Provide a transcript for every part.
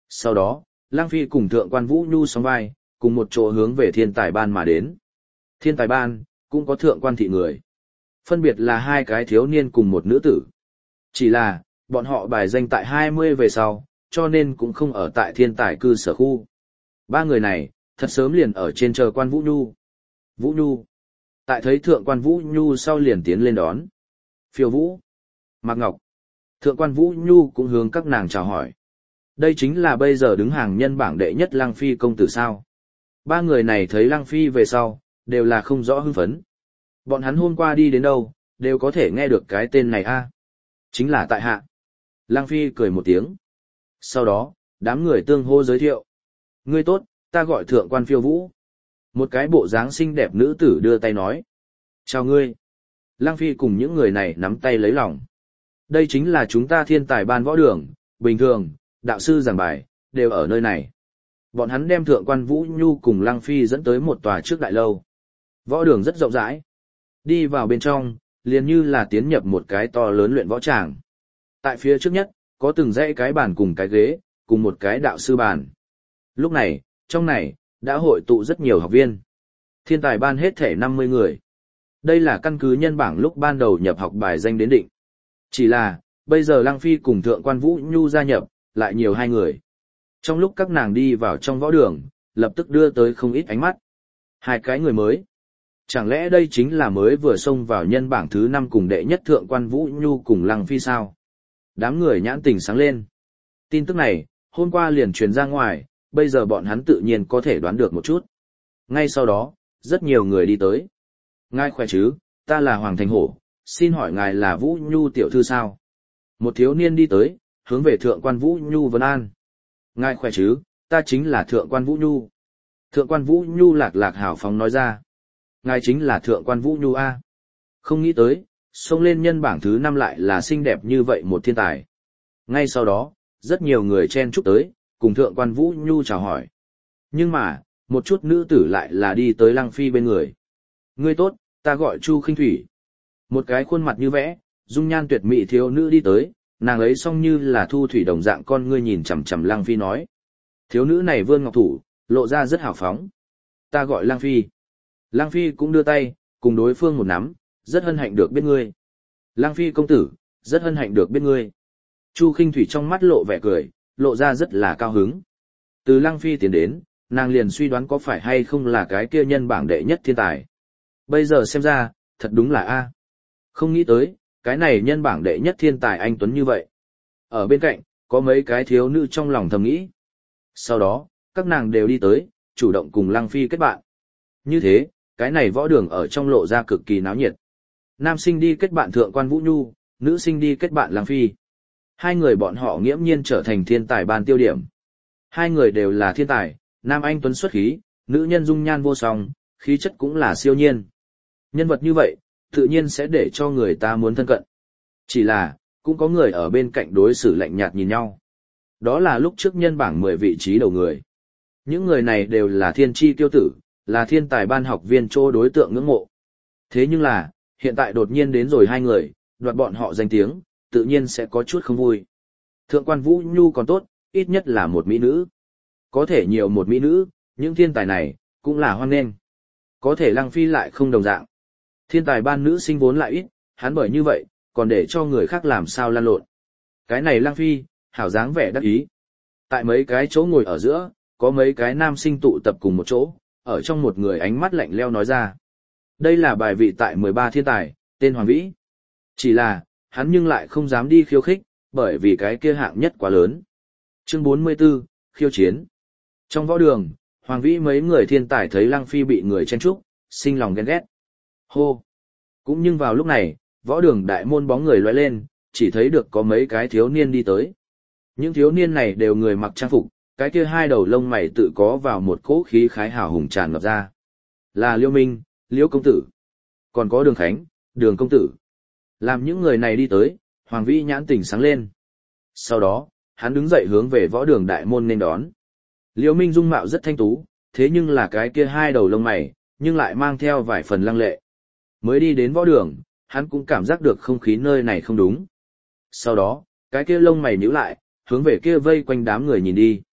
Sau đó, Lăng Phi cùng Thượng quan Vũ Nhu sóng vai, cùng một chỗ hướng về Thiên Tài Ban mà đến. Thiên Tài Ban, cũng có thượng quan thị người. Phân biệt là hai cái thiếu niên cùng một nữ tử. Chỉ là, bọn họ bài danh tại 20 về sau, cho nên cũng không ở tại Thiên Tài cư sở khu. Ba người này, thật sớm liền ở trên chờ quan Vũ Nhu. Vũ Nhu. Tại thấy Thượng quan Vũ Nhu sau liền tiến lên đón. Phiêu Vũ. Mạc Ngọc. Thượng quan Vũ Nhu cũng hướng các nàng chào hỏi. Đây chính là bây giờ đứng hàng nhân bảng đệ nhất Lăng Phi công tử sao. Ba người này thấy Lăng Phi về sau, đều là không rõ hưng phấn. Bọn hắn hôm qua đi đến đâu, đều có thể nghe được cái tên này a. Chính là tại hạ. Lăng Phi cười một tiếng. Sau đó, đám người tương hô giới thiệu. Ngươi tốt, ta gọi Thượng quan Phiêu Vũ. Một cái bộ dáng xinh đẹp nữ tử đưa tay nói. Chào ngươi. Lăng Phi cùng những người này nắm tay lấy lòng. Đây chính là chúng ta Thiên Tài Ban võ đường, bình thường, đạo sư giảng bài, đều ở nơi này. Bọn hắn đem Thượng quan Vũ Nhu cùng Lăng Phi dẫn tới một tòa trước đại lâu. Võ đường rất rộng rãi. Đi vào bên trong, liền như là tiến nhập một cái to lớn luyện võ tràng. Tại phía trước nhất, có từng dãy cái bàn cùng cái ghế, cùng một cái đạo sư bàn. Lúc này, trong này, đã hội tụ rất nhiều học viên. Thiên Tài Ban hết thể 50 người. Đây là căn cứ nhân bảng lúc ban đầu nhập học bài danh đến định. Chỉ là, bây giờ Lăng Phi cùng Thượng quan Vũ Nhu gia nhập, lại nhiều hai người. Trong lúc các nàng đi vào trong võ đường, lập tức đưa tới không ít ánh mắt. Hai cái người mới. Chẳng lẽ đây chính là mới vừa xông vào nhân bảng thứ 5 cùng đệ nhất Thượng quan Vũ Nhu cùng Lăng Phi sao? Đám người nhãn tình sáng lên. Tin tức này, hôm qua liền truyền ra ngoài, bây giờ bọn hắn tự nhiên có thể đoán được một chút. Ngay sau đó, rất nhiều người đi tới. Ngài khỏe chứ, ta là Hoàng Thành Hổ, xin hỏi ngài là Vũ Nhu tiểu thư sao? Một thiếu niên đi tới, hướng về Thượng quan Vũ Nhu vấn an. Ngài khỏe chứ, ta chính là Thượng quan Vũ Nhu. Thượng quan Vũ Nhu lạc lạc hào phóng nói ra. Ngài chính là Thượng quan Vũ Nhu A. Không nghĩ tới, xông lên nhân bảng thứ 5 lại là xinh đẹp như vậy một thiên tài. Ngay sau đó, rất nhiều người chen chúc tới, cùng Thượng quan Vũ Nhu chào hỏi. Nhưng mà, một chút nữ tử lại là đi tới Lăng Phi bên người. Ngươi tốt, ta gọi Chu Khinh Thủy. Một cái khuôn mặt như vẽ, dung nhan tuyệt mỹ thiếu nữ đi tới, nàng ấy song như là thu thủy đồng dạng con ngươi nhìn chằm chằm Lăng Phi nói. Thiếu nữ này vươn ngọc thủ, lộ ra rất hào phóng. Ta gọi Lăng Phi. Lăng Phi cũng đưa tay, cùng đối phương một nắm, rất hân hạnh được biết ngươi. Lăng Phi công tử, rất hân hạnh được biết ngươi. Chu Khinh Thủy trong mắt lộ vẻ cười, lộ ra rất là cao hứng. Từ Lăng Phi tiến đến, nàng liền suy đoán có phải hay không là cái kia nhân bảng đệ nhất thiên tài. Bây giờ xem ra, thật đúng là A. Không nghĩ tới, cái này nhân bảng đệ nhất thiên tài anh tuấn như vậy. Ở bên cạnh, có mấy cái thiếu nữ trong lòng thầm nghĩ. Sau đó, các nàng đều đi tới, chủ động cùng Lăng Phi kết bạn. Như thế, cái này võ đường ở trong lộ ra cực kỳ náo nhiệt. Nam sinh đi kết bạn Thượng quan Vũ Nhu, nữ sinh đi kết bạn Lăng Phi. Hai người bọn họ nghiễm nhiên trở thành Thiên Tài Ban tiêu điểm. Hai người đều là thiên tài, nam anh tuấn xuất khí, nữ nhân dung nhan vô song, khí chất cũng là siêu nhiên. Nhân vật như vậy, tự nhiên sẽ để cho người ta muốn thân cận. Chỉ là, cũng có người ở bên cạnh đối xử lạnh nhạt nhìn nhau. Đó là lúc trước nhân bảng 10 vị trí đầu người. Những người này đều là thiên tri tiêu tử, là Thiên Tài Ban học viên chỗ đối tượng ngưỡng mộ. Thế nhưng là, hiện tại đột nhiên đến rồi hai người, đoạt bọn họ danh tiếng, tự nhiên sẽ có chút không vui. Thượng quan Vũ Nhu còn tốt, ít nhất là một mỹ nữ. Có thể nhiều một mỹ nữ, những thiên tài này, cũng là hoan nghênh. Có thể Lăng Phi lại không đồng dạng. Thiên Tài Ban nữ sinh vốn lại ít, hắn bởi như vậy, còn để cho người khác làm sao lan lộn. Cái này Lăng Phi, hảo dáng vẻ đắc ý. Tại mấy cái chỗ ngồi ở giữa, có mấy cái nam sinh tụ tập cùng một chỗ, ở trong một người ánh mắt lạnh leo nói ra. Đây là bài vị tại 13 thiên tài, tên Hoàng Vĩ. Chỉ là, hắn nhưng lại không dám đi khiêu khích, bởi vì cái kia hạng nhất quá lớn. Chương 44, khiêu chiến. Trong võ đường, Hoàng Vĩ mấy người thiên tài thấy Lăng Phi bị người chen trúc, sinh lòng ghen ghét. Hô! Cũng nhưng vào lúc này, võ đường đại môn bóng người lóe lên, chỉ thấy được có mấy cái thiếu niên đi tới. Những thiếu niên này đều người mặc trang phục, cái kia hai đầu lông mày tự có vào một cỗ khí khái hào hùng tràn ngập ra. Là Liêu Minh, Liêu công tử. Còn có Đường Khánh, Đường công tử. Làm những người này đi tới, Hoàng Vĩ nhãn tỉnh sáng lên. Sau đó, hắn đứng dậy hướng về võ đường đại môn nên đón. Liêu Minh dung mạo rất thanh tú, thế nhưng là cái kia hai đầu lông mày, nhưng lại mang theo vài phần lăng lệ. Mới đi đến võ đường, hắn cũng cảm giác được không khí nơi này không đúng. Sau đó, cái kia lông mày nhíu lại, hướng về kia vây quanh đám người nhìn đi.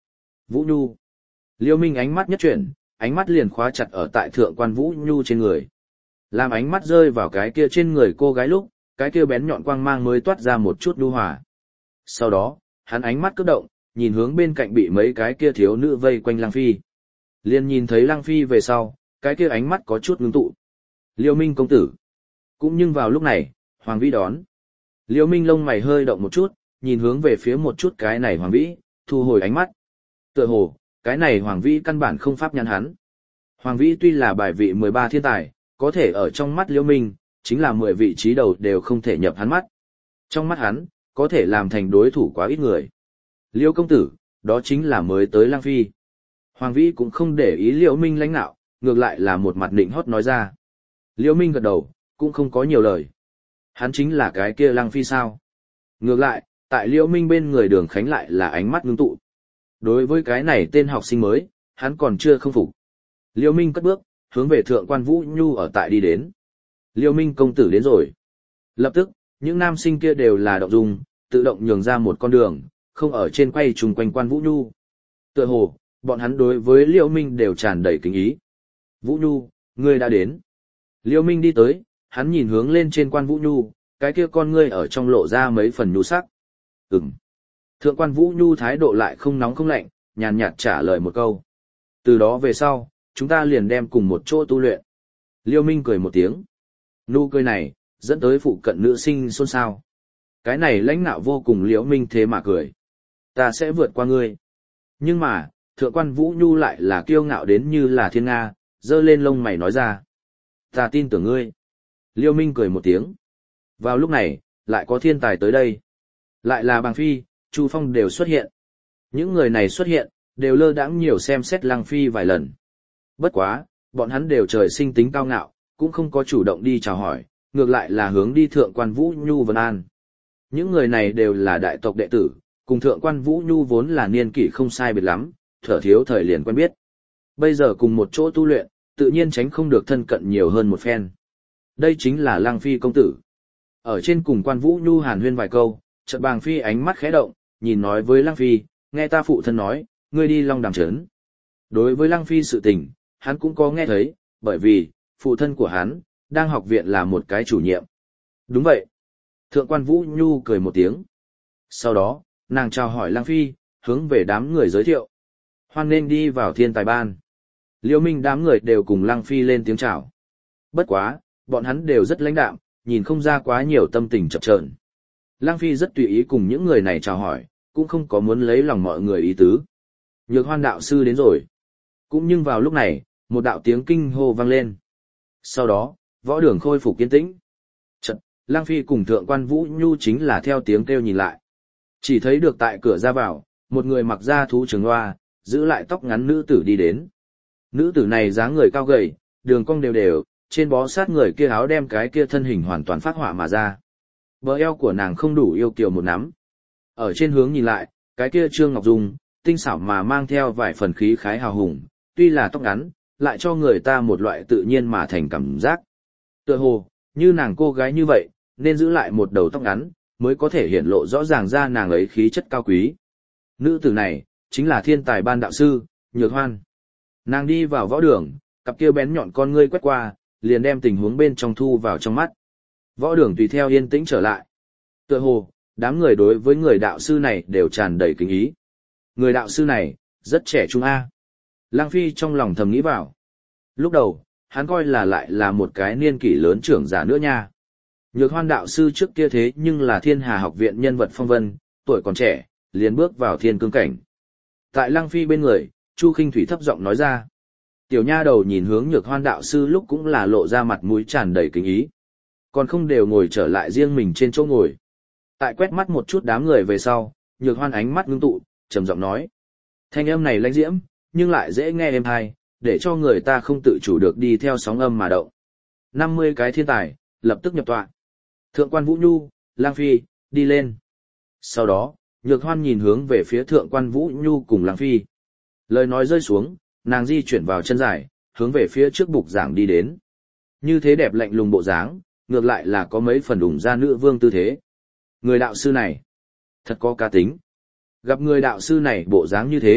Vũ Nhu. Liêu Minh ánh mắt nhất chuyển, ánh mắt liền khóa chặt ở tại thượng quan Vũ Nhu trên người. Làm ánh mắt rơi vào cái kia trên người cô gái lúc, cái kia bén nhọn quang mang mới toát ra một chút nhu hòa. Sau đó, hắn ánh mắt cất động, nhìn hướng bên cạnh bị mấy cái kia thiếu nữ vây quanh Lăng Phi. Liền nhìn thấy Lăng Phi về sau, cái kia ánh mắt có chút ngưng tụ. Liêu Minh công tử. Cũng nhưng vào lúc này, Hoàng Vĩ đón. Liêu Minh lông mày hơi động một chút, nhìn hướng về phía một chút cái này Hoàng Vĩ, thu hồi ánh mắt. Tựa hồ, cái này Hoàng Vĩ căn bản không pháp nhắn hắn. Hoàng Vĩ tuy là bài vị 13 thiên tài, có thể ở trong mắt Liêu Minh, chính là 10 vị trí đầu đều không thể nhập hắn mắt. Trong mắt hắn, có thể làm thành đối thủ quá ít người. Liêu công tử, đó chính là mới tới Lăng Phi. Hoàng Vĩ cũng không để ý Liêu Minh lãnh nạo, ngược lại là một mặt nịnh hót nói ra. Liêu Minh gật đầu, cũng không có nhiều lời. Hắn chính là cái kia Lăng Phi sao? Ngược lại, tại Liêu Minh bên người Đường Khánh lại là ánh mắt ngưng tụ. Đối với cái này tên học sinh mới, hắn còn chưa không phục. Liêu Minh cất bước, hướng về thượng quan Vũ Nhu ở tại đi đến. Liêu Minh công tử đến rồi. Lập tức, những nam sinh kia đều là động dung, tự động nhường ra một con đường, không ở trên quay trùng quanh quan Vũ Nhu. Tựa hồ, bọn hắn đối với Liêu Minh đều tràn đầy kính ý. Vũ Nhu, ngươi đã đến. Liêu Minh đi tới, hắn nhìn hướng lên trên quan Vũ Nhu, cái kia con ngươi ở trong lộ ra mấy phần nhu sắc. Ừm. Thượng quan Vũ Nhu thái độ lại không nóng không lạnh, nhàn nhạt trả lời một câu. Từ đó về sau, chúng ta liền đem cùng một chỗ tu luyện. Liêu Minh cười một tiếng. Nụ cười này, dẫn tới phụ cận nữ sinh xôn xao. Cái này lãnh nạo vô cùng Liêu Minh thế mà cười. Ta sẽ vượt qua ngươi. Nhưng mà, thượng quan Vũ Nhu lại là kiêu ngạo đến như là thiên nga, giơ lên lông mày nói ra. Ta tin tưởng ngươi. Liêu Minh cười một tiếng. Vào lúc này, lại có thiên tài tới đây. Lại là Bàng Phi, Chu Phong đều xuất hiện. Những người này xuất hiện, đều lơ đãng nhiều xem xét Lăng Phi vài lần. Bất quá, bọn hắn đều trời sinh tính cao ngạo, cũng không có chủ động đi chào hỏi, ngược lại là hướng đi thượng quan Vũ Nhu Vân An. Những người này đều là đại tộc đệ tử, cùng thượng quan Vũ Nhu vốn là niên kỷ không sai biệt lắm, thở thiếu thời liền quen biết. Bây giờ cùng một chỗ tu luyện, tự nhiên tránh không được thân cận nhiều hơn một phen. Đây chính là Lăng Phi công tử. Ở trên cùng quan Vũ Nhu hàn huyên vài câu, chợt Bàng Phi ánh mắt khẽ động, nhìn nói với Lăng Phi, nghe ta phụ thân nói, ngươi đi Long Đàm trấn. Đối với Lăng Phi sự tình, hắn cũng có nghe thấy, bởi vì, phụ thân của hắn, đang học viện là một cái chủ nhiệm. Đúng vậy. Thượng quan Vũ Nhu cười một tiếng. Sau đó, nàng chào hỏi Lăng Phi, hướng về đám người giới thiệu. Hoan nên đi vào thiên tài ban. Liêu Minh đám người đều cùng Lăng Phi lên tiếng chào. Bất quá, bọn hắn đều rất lãnh đạm, nhìn không ra quá nhiều tâm tình chập chờn. Lăng Phi rất tùy ý cùng những người này chào hỏi, cũng không có muốn lấy lòng mọi người ý tứ. Nhược Hoan đạo sư đến rồi. Cũng nhưng vào lúc này, một đạo tiếng kinh hô vang lên. Sau đó, võ đường khôi phục kiên tĩnh. Chợt, Lăng Phi cùng thượng quan Vũ Nhu chính là theo tiếng kêu nhìn lại. Chỉ thấy được tại cửa ra vào, một người mặc da thú trường loa, giữ lại tóc ngắn nữ tử đi đến. Nữ tử này dáng người cao gầy, đường cong đều đều, trên bó sát người kia áo đem cái kia thân hình hoàn toàn phát họa mà ra. Bờ eo của nàng không đủ yêu kiều một nắm. Ở trên hướng nhìn lại, cái kia Trương Ngọc Dung, tinh xảo mà mang theo vài phần khí khái hào hùng, tuy là tóc ngắn, lại cho người ta một loại tự nhiên mà thành cảm giác. Tựa hồ, như nàng cô gái như vậy, nên giữ lại một đầu tóc ngắn, mới có thể hiện lộ rõ ràng ra nàng ấy khí chất cao quý. Nữ tử này, chính là thiên tài ban đạo sư, Nhược Hoan. Nàng đi vào võ đường, cặp kia bén nhọn con ngươi quét qua, liền đem tình huống bên trong thu vào trong mắt. Võ đường tùy theo yên tĩnh trở lại. Tựa hồ, đám người đối với người đạo sư này đều tràn đầy kính ý. Người đạo sư này, rất trẻ trung A. Lăng Phi trong lòng thầm nghĩ vào. Lúc đầu, hắn coi là lại là một cái niên kỷ lớn trưởng giả nữa nha. Nhược Hoan đạo sư trước kia thế nhưng là Thiên Hà học viện nhân vật phong vân, tuổi còn trẻ, liền bước vào thiên cương cảnh. Tại Lăng Phi bên người, Chu Khinh Thủy thấp giọng nói ra. Tiểu nha đầu nhìn hướng Nhược Hoan đạo sư lúc cũng là lộ ra mặt mũi tràn đầy kính ý. Còn không đều ngồi trở lại riêng mình trên chỗ ngồi. Tại quét mắt một chút đám người về sau, Nhược Hoan ánh mắt ngưng tụ, trầm giọng nói. Thanh âm này lãnh diễm, nhưng lại dễ nghe êm tai, để cho người ta không tự chủ được đi theo sóng âm mà động. 50 cái thiên tài, lập tức nhập tọa. Thượng quan Vũ Nhu, Lăng Phi, đi lên. Sau đó, Nhược Hoan nhìn hướng về phía thượng quan Vũ Nhu cùng Lăng Phi. Lời nói rơi xuống, nàng di chuyển vào chân dài, hướng về phía trước bục giảng đi đến. Như thế đẹp lạnh lùng bộ dáng, ngược lại là có mấy phần đủng ra nữ vương tư thế. Người đạo sư này, thật có cá tính. Gặp người đạo sư này bộ dáng như thế,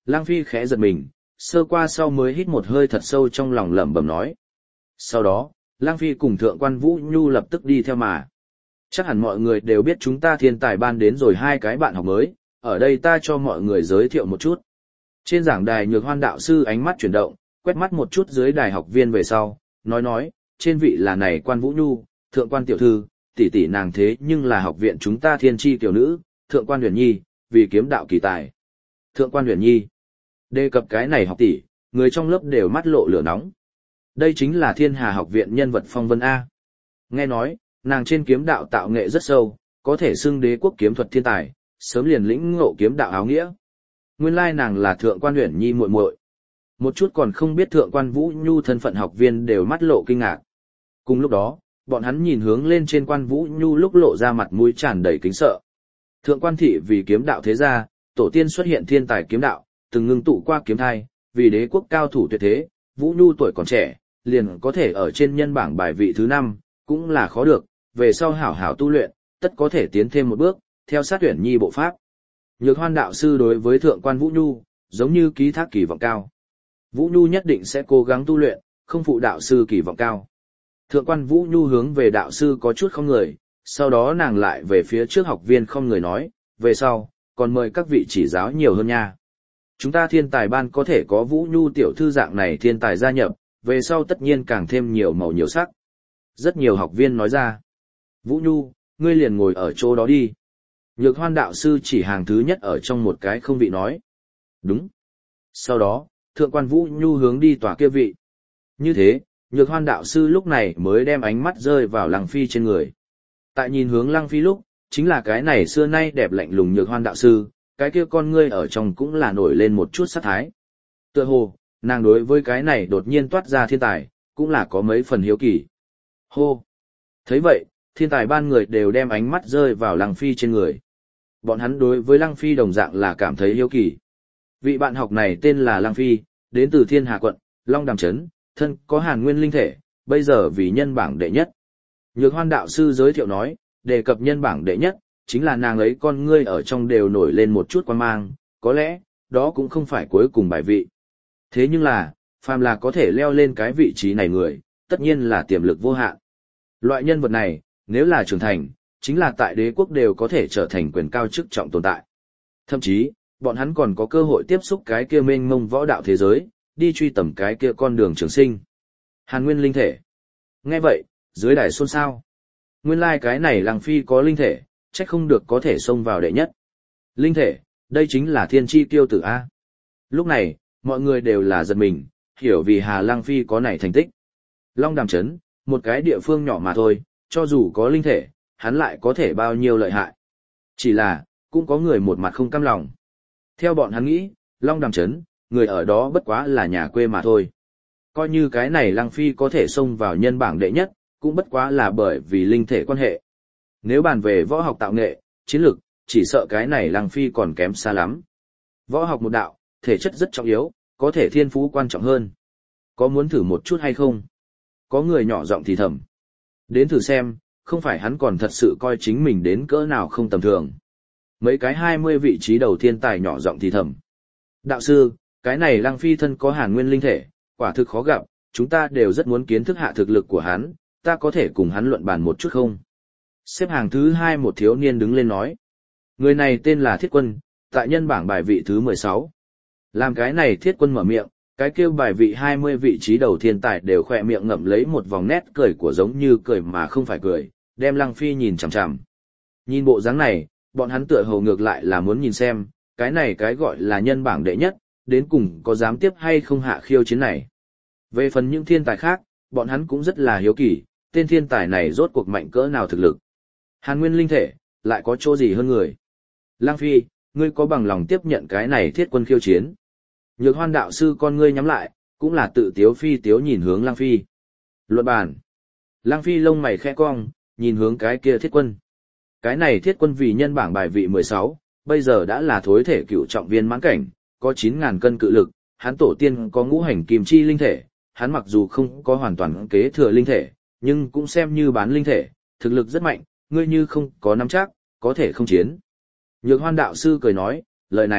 Lang Phi khẽ giật mình, sơ qua sau mới hít một hơi thật sâu trong lòng lẩm bẩm nói. Sau đó, Lang Phi cùng Thượng quan Vũ Nhu lập tức đi theo mà. Chắc hẳn mọi người đều biết chúng ta thiên tài ban đến rồi hai cái bạn học mới, ở đây ta cho mọi người giới thiệu một chút. Trên giảng đài Nhược Hoan đạo sư ánh mắt chuyển động, quét mắt một chút dưới đài học viên về sau, nói, trên vị là này quan Vũ Nhu, Thượng quan tiểu thư, tỷ tỷ nàng thế nhưng là học viện chúng ta thiên chi tiểu nữ, Thượng quan Huyền Nhi, vì kiếm đạo kỳ tài. Thượng quan Huyền Nhi, đề cập cái này học tỷ, người trong lớp đều mắt lộ lửa nóng. Đây chính là Thiên Hà học viện nhân vật phong vân A. Nghe nói, nàng trên kiếm đạo tạo nghệ rất sâu, có thể xưng đế quốc kiếm thuật thiên tài, sớm liền lĩnh ngộ kiếm đạo áo nghĩa. Nguyên lai nàng là Thượng quan Huyền Nhi muội muội. Một chút còn không biết Thượng quan Vũ Nhu thân phận học viên đều mắt lộ kinh ngạc. Cùng lúc đó, bọn hắn nhìn hướng lên trên quan Vũ Nhu lúc lộ ra mặt mũi tràn đầy kính sợ. Thượng quan thị vì kiếm đạo thế gia, tổ tiên xuất hiện thiên tài kiếm đạo, từng ngưng tụ qua kiếm thai, vì đế quốc cao thủ tuyệt thế, Vũ Nhu tuổi còn trẻ, liền có thể ở trên nhân bảng bài vị thứ 5, cũng là khó được, về sau hảo hảo tu luyện, tất có thể tiến thêm một bước, theo sát Uyển Nhi bộ pháp. Nhược Hoan đạo sư đối với Thượng quan Vũ Nhu, giống như ký thác kỳ vọng cao. Vũ Nhu nhất định sẽ cố gắng tu luyện, không phụ đạo sư kỳ vọng cao. Thượng quan Vũ Nhu hướng về đạo sư có chút không người, sau đó nàng lại về phía trước học viên không người nói, về sau, còn mời các vị chỉ giáo nhiều hơn nha. Chúng ta thiên tài ban có thể có Vũ Nhu tiểu thư dạng này thiên tài gia nhập, về sau tất nhiên càng thêm nhiều màu nhiều sắc. Rất nhiều học viên nói ra. Vũ Nhu, ngươi liền ngồi ở chỗ đó đi. Nhược Hoan đạo sư chỉ hàng thứ nhất ở trong một cái không vị nói. Đúng. Sau đó, Thượng quan Vũ Nhu hướng đi tòa kia vị. Như thế, Nhược Hoan đạo sư lúc này mới đem ánh mắt rơi vào Lăng Phi trên người. Tại nhìn hướng Lăng Phi lúc, chính là cái này xưa nay đẹp lạnh lùng Nhược Hoan đạo sư, cái kia con ngươi ở trong cũng là nổi lên một chút sát thái. Tựa hồ, nàng đối với cái này đột nhiên toát ra thiên tài, cũng là có mấy phần hiếu kỳ. Hô! Thấy vậy, thiên tài ban người đều đem ánh mắt rơi vào Lăng Phi trên người. Bọn hắn đối với Lăng Phi đồng dạng là cảm thấy hiếu kỳ. Vị bạn học này tên là Lăng Phi, đến từ Thiên Hà quận, Long Đàm Trấn, thân có Hàn Nguyên linh thể, bây giờ vì nhân bảng đệ nhất. Nhược Hoan đạo sư giới thiệu nói, đề cập nhân bảng đệ nhất, chính là nàng ấy con ngươi ở trong đều nổi lên một chút quan mang, có lẽ, đó cũng không phải cuối cùng bài vị. Thế nhưng là, phàm là có thể leo lên cái vị trí này người, tất nhiên là tiềm lực vô hạn. Loại nhân vật này, nếu là trưởng thành, chính là tại đế quốc đều có thể trở thành quyền cao chức trọng tồn tại. Thậm chí, bọn hắn còn có cơ hội tiếp xúc cái kia mênh mông võ đạo thế giới, đi truy tầm cái kia con đường trường sinh. Hàn Nguyên linh thể. Nghe vậy, dưới đài xôn xao. Nguyên lai cái này Lăng Phi có linh thể, chắc không được có thể xông vào đệ nhất. Linh thể, đây chính là thiên chi tiêu tử A. Lúc này, mọi người đều là giật mình, hiểu vì Hà Lăng Phi có này thành tích. Long Đàm Trấn, một cái địa phương nhỏ mà thôi, cho dù có linh thể, hắn lại có thể bao nhiêu lợi hại. Chỉ là, cũng có người một mặt không cam lòng. Theo bọn hắn nghĩ, Long Đàm Trấn, người ở đó bất quá là nhà quê mà thôi. Coi như cái này Lăng Phi có thể xông vào nhân bảng đệ nhất, cũng bất quá là bởi vì linh thể quan hệ. Nếu bàn về võ học tạo nghệ, chiến lược, chỉ sợ cái này Lăng Phi còn kém xa lắm. Võ học một đạo, thể chất rất trọng yếu, có thể thiên phú quan trọng hơn. Có muốn thử một chút hay không? Có người nhỏ giọng thì thầm. Đến thử xem, không phải hắn còn thật sự coi chính mình đến cỡ nào không tầm thường. Mấy cái 20 vị trí đầu thiên tài nhỏ giọng thì thầm. Đạo sư, cái này Lăng Phi thân có Hàn Nguyên linh thể, quả thực khó gặp, chúng ta đều rất muốn kiến thức hạ thực lực của hắn, ta có thể cùng hắn luận bàn một chút không? Xếp hàng thứ 2 một thiếu niên đứng lên nói. Người này tên là Thiết Quân, tại nhân bảng bài vị thứ 16. Làm cái này Thiết Quân mở miệng, cái kêu bài vị 20 vị trí đầu thiên tài đều khỏe miệng ngậm lấy một vòng nét cười của giống như cười mà không phải cười, đem Lăng Phi nhìn chằm chằm. Nhìn bộ dáng này, bọn hắn tựa hồ ngược lại là muốn nhìn xem, cái này cái gọi là nhân bảng đệ nhất, đến cùng có dám tiếp hay không hạ khiêu chiến này. Về phần những thiên tài khác, bọn hắn cũng rất là hiếu kỳ, tên thiên tài này rốt cuộc mạnh cỡ nào thực lực. Hàn Nguyên linh thể, lại có chỗ gì hơn người. Lăng Phi, ngươi có bằng lòng tiếp nhận cái này Thiết Quân khiêu chiến. Nhược Hoan đạo sư con ngươi nhắm lại, cũng là tự tiếu phi tiếu nhìn hướng Lăng Phi. Luận bàn. Lăng Phi lông mày khẽ cong, nhìn hướng cái kia Thiết Quân. Cái này Thiết Quân vì nhân bảng bài vị 16, bây giờ đã là thối thể cựu trọng viên mãn cảnh, có 9.000 cân cự lực, hắn tổ tiên có ngũ hành kim chi linh thể, hắn mặc dù không có hoàn toàn kế thừa linh thể, nhưng cũng xem như bán linh thể, thực lực rất mạnh, ngươi như không có nắm chắc, có thể không chiến. Nhược Hoan đạo sư cười nói, lời này,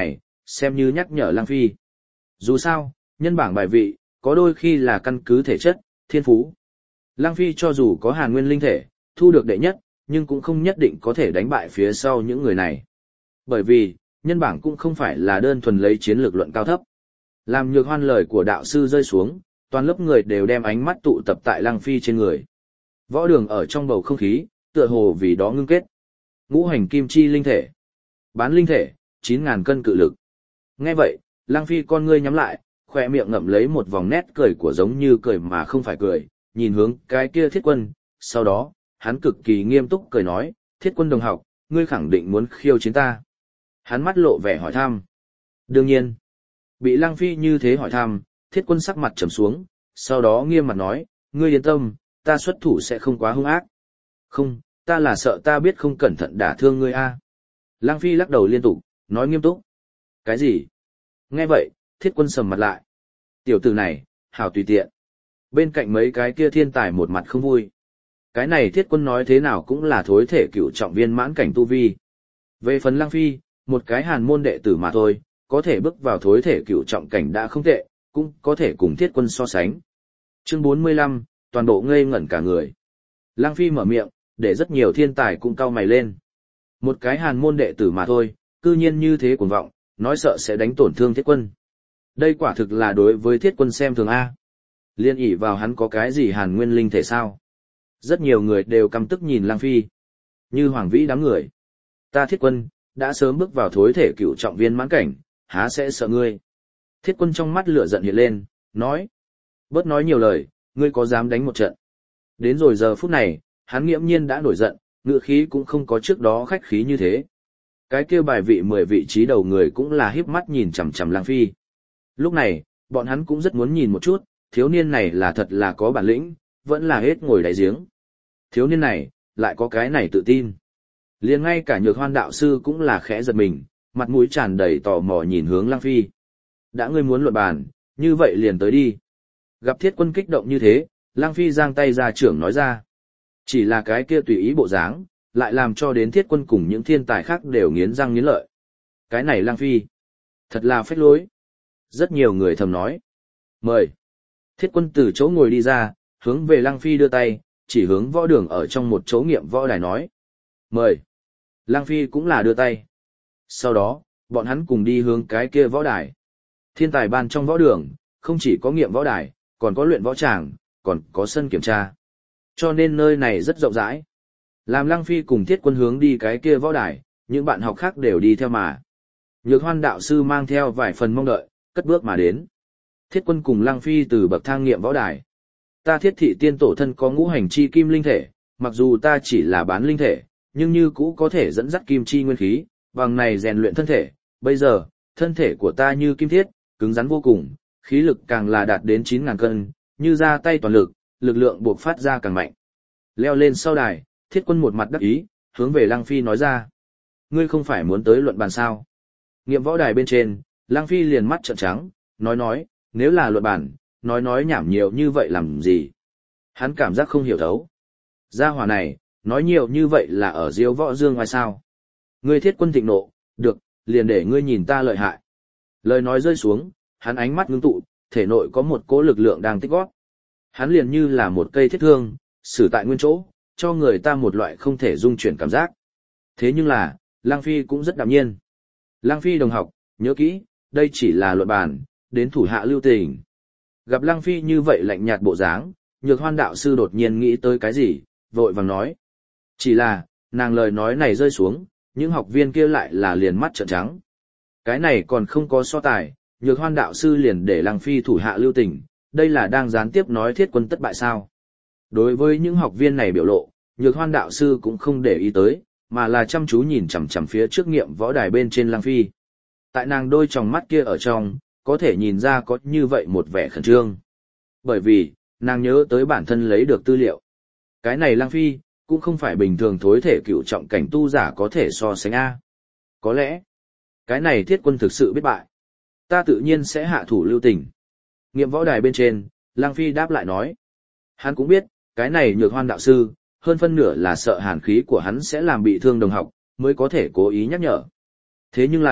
xem như nhắc nhở Lăng Phi. Dù sao, nhân bảng bài vị, có đôi khi là căn cứ thể chất, thiên phú. Lăng Phi cho dù có Hàn Nguyên linh thể, thu được đệ nhất, nhưng cũng không nhất định có thể đánh bại phía sau những người này. Bởi vì, nhân bảng cũng không phải là đơn thuần lấy chiến lược luận cao thấp. Làm Nhược Hoan lời của đạo sư rơi xuống, toàn lớp người đều đem ánh mắt tụ tập tại Lăng Phi trên người. Võ đường ở trong bầu không khí, tựa hồ vì đó ngưng kết. Ngũ hành kim chi linh thể. Bán linh thể, 9.000 cân cự lực. Nghe vậy, Lăng Phi con ngươi nhắm lại, khỏe miệng ngậm lấy một vòng nét cười của giống như cười mà không phải cười, nhìn hướng cái kia Thiết Quân, sau đó, hắn cực kỳ nghiêm túc cười nói, Thiết Quân đồng học, ngươi khẳng định muốn khiêu chiến ta. Hắn mắt lộ vẻ hỏi thăm. Đương nhiên, bị Lăng Phi như thế hỏi thăm, Thiết Quân sắc mặt trầm xuống, sau đó nghiêm mặt nói, ngươi yên tâm, ta xuất thủ sẽ không quá hung ác. Không, ta là sợ ta biết không cẩn thận đả thương ngươi a. Lăng Phi lắc đầu liên tục, nói nghiêm túc. Cái gì? Nghe vậy, Thiết Quân sầm mặt lại. Tiểu tử này, hảo tùy tiện. Bên cạnh mấy cái kia thiên tài một mặt không vui. Cái này Thiết Quân nói thế nào cũng là thối thể cựu trọng viên mãn cảnh tu vi. Về phần Lăng Phi, một cái Hàn môn đệ tử mà thôi, có thể bước vào thối thể cựu trọng cảnh đã không tệ, cũng có thể cùng Thiết Quân so sánh. Chương 45, toàn bộ ngây ngẩn cả người. Lăng Phi mở miệng, để rất nhiều thiên tài cũng cau mày lên. Một cái Hàn môn đệ tử mà thôi, cư nhiên như thế cuồng vọng, nói sợ sẽ đánh tổn thương Thiết Quân. Đây quả thực là đối với Thiết Quân xem thường A. Liên ỷ vào hắn có cái gì Hàn nguyên linh thể sao? Rất nhiều người đều căm tức nhìn Lăng Phi. Như Hoàng Vĩ đám người. Ta Thiết Quân, đã sớm bước vào thối thể cựu trọng viên mãn cảnh, há sẽ sợ ngươi. Thiết Quân trong mắt lửa giận hiện lên, nói. Bớt nói nhiều lời, ngươi có dám đánh một trận. Đến rồi giờ phút này, hắn nghiễm nhiên đã nổi giận, ngữ khí cũng không có trước đó khách khí như thế. Cái kia bài vị 10 vị trí đầu người cũng là híp mắt nhìn chằm chằm Lăng Phi. Lúc này, bọn hắn cũng rất muốn nhìn một chút, thiếu niên này là thật là có bản lĩnh, vẫn là hết ngồi đáy giếng. Thiếu niên này, lại có cái này tự tin. Liền ngay cả Nhược Hoan đạo sư cũng là khẽ giật mình, mặt mũi tràn đầy tò mò nhìn hướng Lăng Phi. Đã ngươi muốn luận bàn, như vậy liền tới đi. Gặp Thiết Quân kích động như thế, Lăng Phi giang tay ra trưởng nói ra. Chỉ là cái kia tùy ý bộ dáng, lại làm cho đến Thiết Quân cùng những thiên tài khác đều nghiến răng nghiến lợi. Cái này Lăng Phi, thật là phách lối. Rất nhiều người thầm nói. Mời. Thiết Quân từ chỗ ngồi đi ra, hướng về Lăng Phi đưa tay, chỉ hướng võ đường ở trong một chỗ nghiệm võ đài nói. Mời. Lăng Phi cũng là đưa tay. Sau đó, bọn hắn cùng đi hướng cái kia võ đài. Thiên tài ban trong võ đường, không chỉ có nghiệm võ đài, còn có luyện võ tràng, còn có sân kiểm tra. Cho nên nơi này rất rộng rãi. Làm Lăng Phi cùng Thiết Quân hướng đi cái kia võ đài, những bạn học khác đều đi theo mà. Nhược Hoan đạo sư mang theo vài phần mong đợi, cất bước mà đến. Thiết Quân cùng Lăng Phi từ bậc thang nghiệm võ đài. Ta Thiết thị tiên tổ thân có ngũ hành chi kim linh thể, mặc dù ta chỉ là bán linh thể, nhưng như cũ có thể dẫn dắt kim chi nguyên khí, bằng này rèn luyện thân thể. Bây giờ, thân thể của ta như kim thiết, cứng rắn vô cùng, khí lực càng là đạt đến 9.000 cân, như ra tay toàn lực, lực lượng buộc phát ra càng mạnh. Leo lên sau đài, Thiết Quân một mặt đắc ý, hướng về Lăng Phi nói ra. Ngươi không phải muốn tới luận bàn sao? Nghiệm võ đài bên trên, Lăng Phi liền mắt trợn trắng, nói, nếu là luận bàn, nói nhảm nhiều như vậy làm gì? Hắn cảm giác không hiểu thấu. Gia hỏa này, nói nhiều như vậy là ở diếu võ dương ngoài sao? Ngươi Thiết Quân thịnh nộ, được, liền để ngươi nhìn ta lợi hại. Lời nói rơi xuống, hắn ánh mắt ngưng tụ, thể nội có một cỗ lực lượng đang tích góp. Hắn liền như là một cây thiết thương, xử tại nguyên chỗ, cho người ta một loại không thể dung chuyển cảm giác. Thế nhưng là, Lăng Phi cũng rất đạm nhiên. Lăng Phi đồng học, nhớ kỹ, đây chỉ là luận bàn, đến thủ hạ lưu tình. Gặp Lăng Phi như vậy lạnh nhạt bộ dáng, Nhược Hoan đạo sư đột nhiên nghĩ tới cái gì, vội vàng nói. Chỉ là, nàng lời nói này rơi xuống, những học viên kia lại là liền mắt trợn trắng. Cái này còn không có so tài, Nhược Hoan đạo sư liền để Lăng Phi thủ hạ lưu tình, đây là đang gián tiếp nói Thiết Quân thất bại sao. Đối với những học viên này biểu lộ, Nhược Hoan đạo sư cũng không để ý tới, mà là chăm chú nhìn chằm chằm phía trước nghiệm võ đài bên trên Lăng Phi. Tại nàng đôi tròng mắt kia ở trong, có thể nhìn ra có như vậy một vẻ khẩn trương. Bởi vì, nàng nhớ tới bản thân lấy được tư liệu. Cái này Lăng Phi, cũng không phải bình thường thối thể cựu trọng cảnh tu giả có thể so sánh A. Có lẽ, cái này Thiết Quân thực sự biết bại. Ta tự nhiên sẽ hạ thủ lưu tình. Nghiệm võ đài bên trên, Lăng Phi đáp lại nói. Hắn cũng biết, cái này Nhược Hoan đạo sư, hơn phân nửa là sợ hàn khí của hắn sẽ làm bị thương đồng học, mới có thể cố ý nhắc nhở. Thế nhưng là,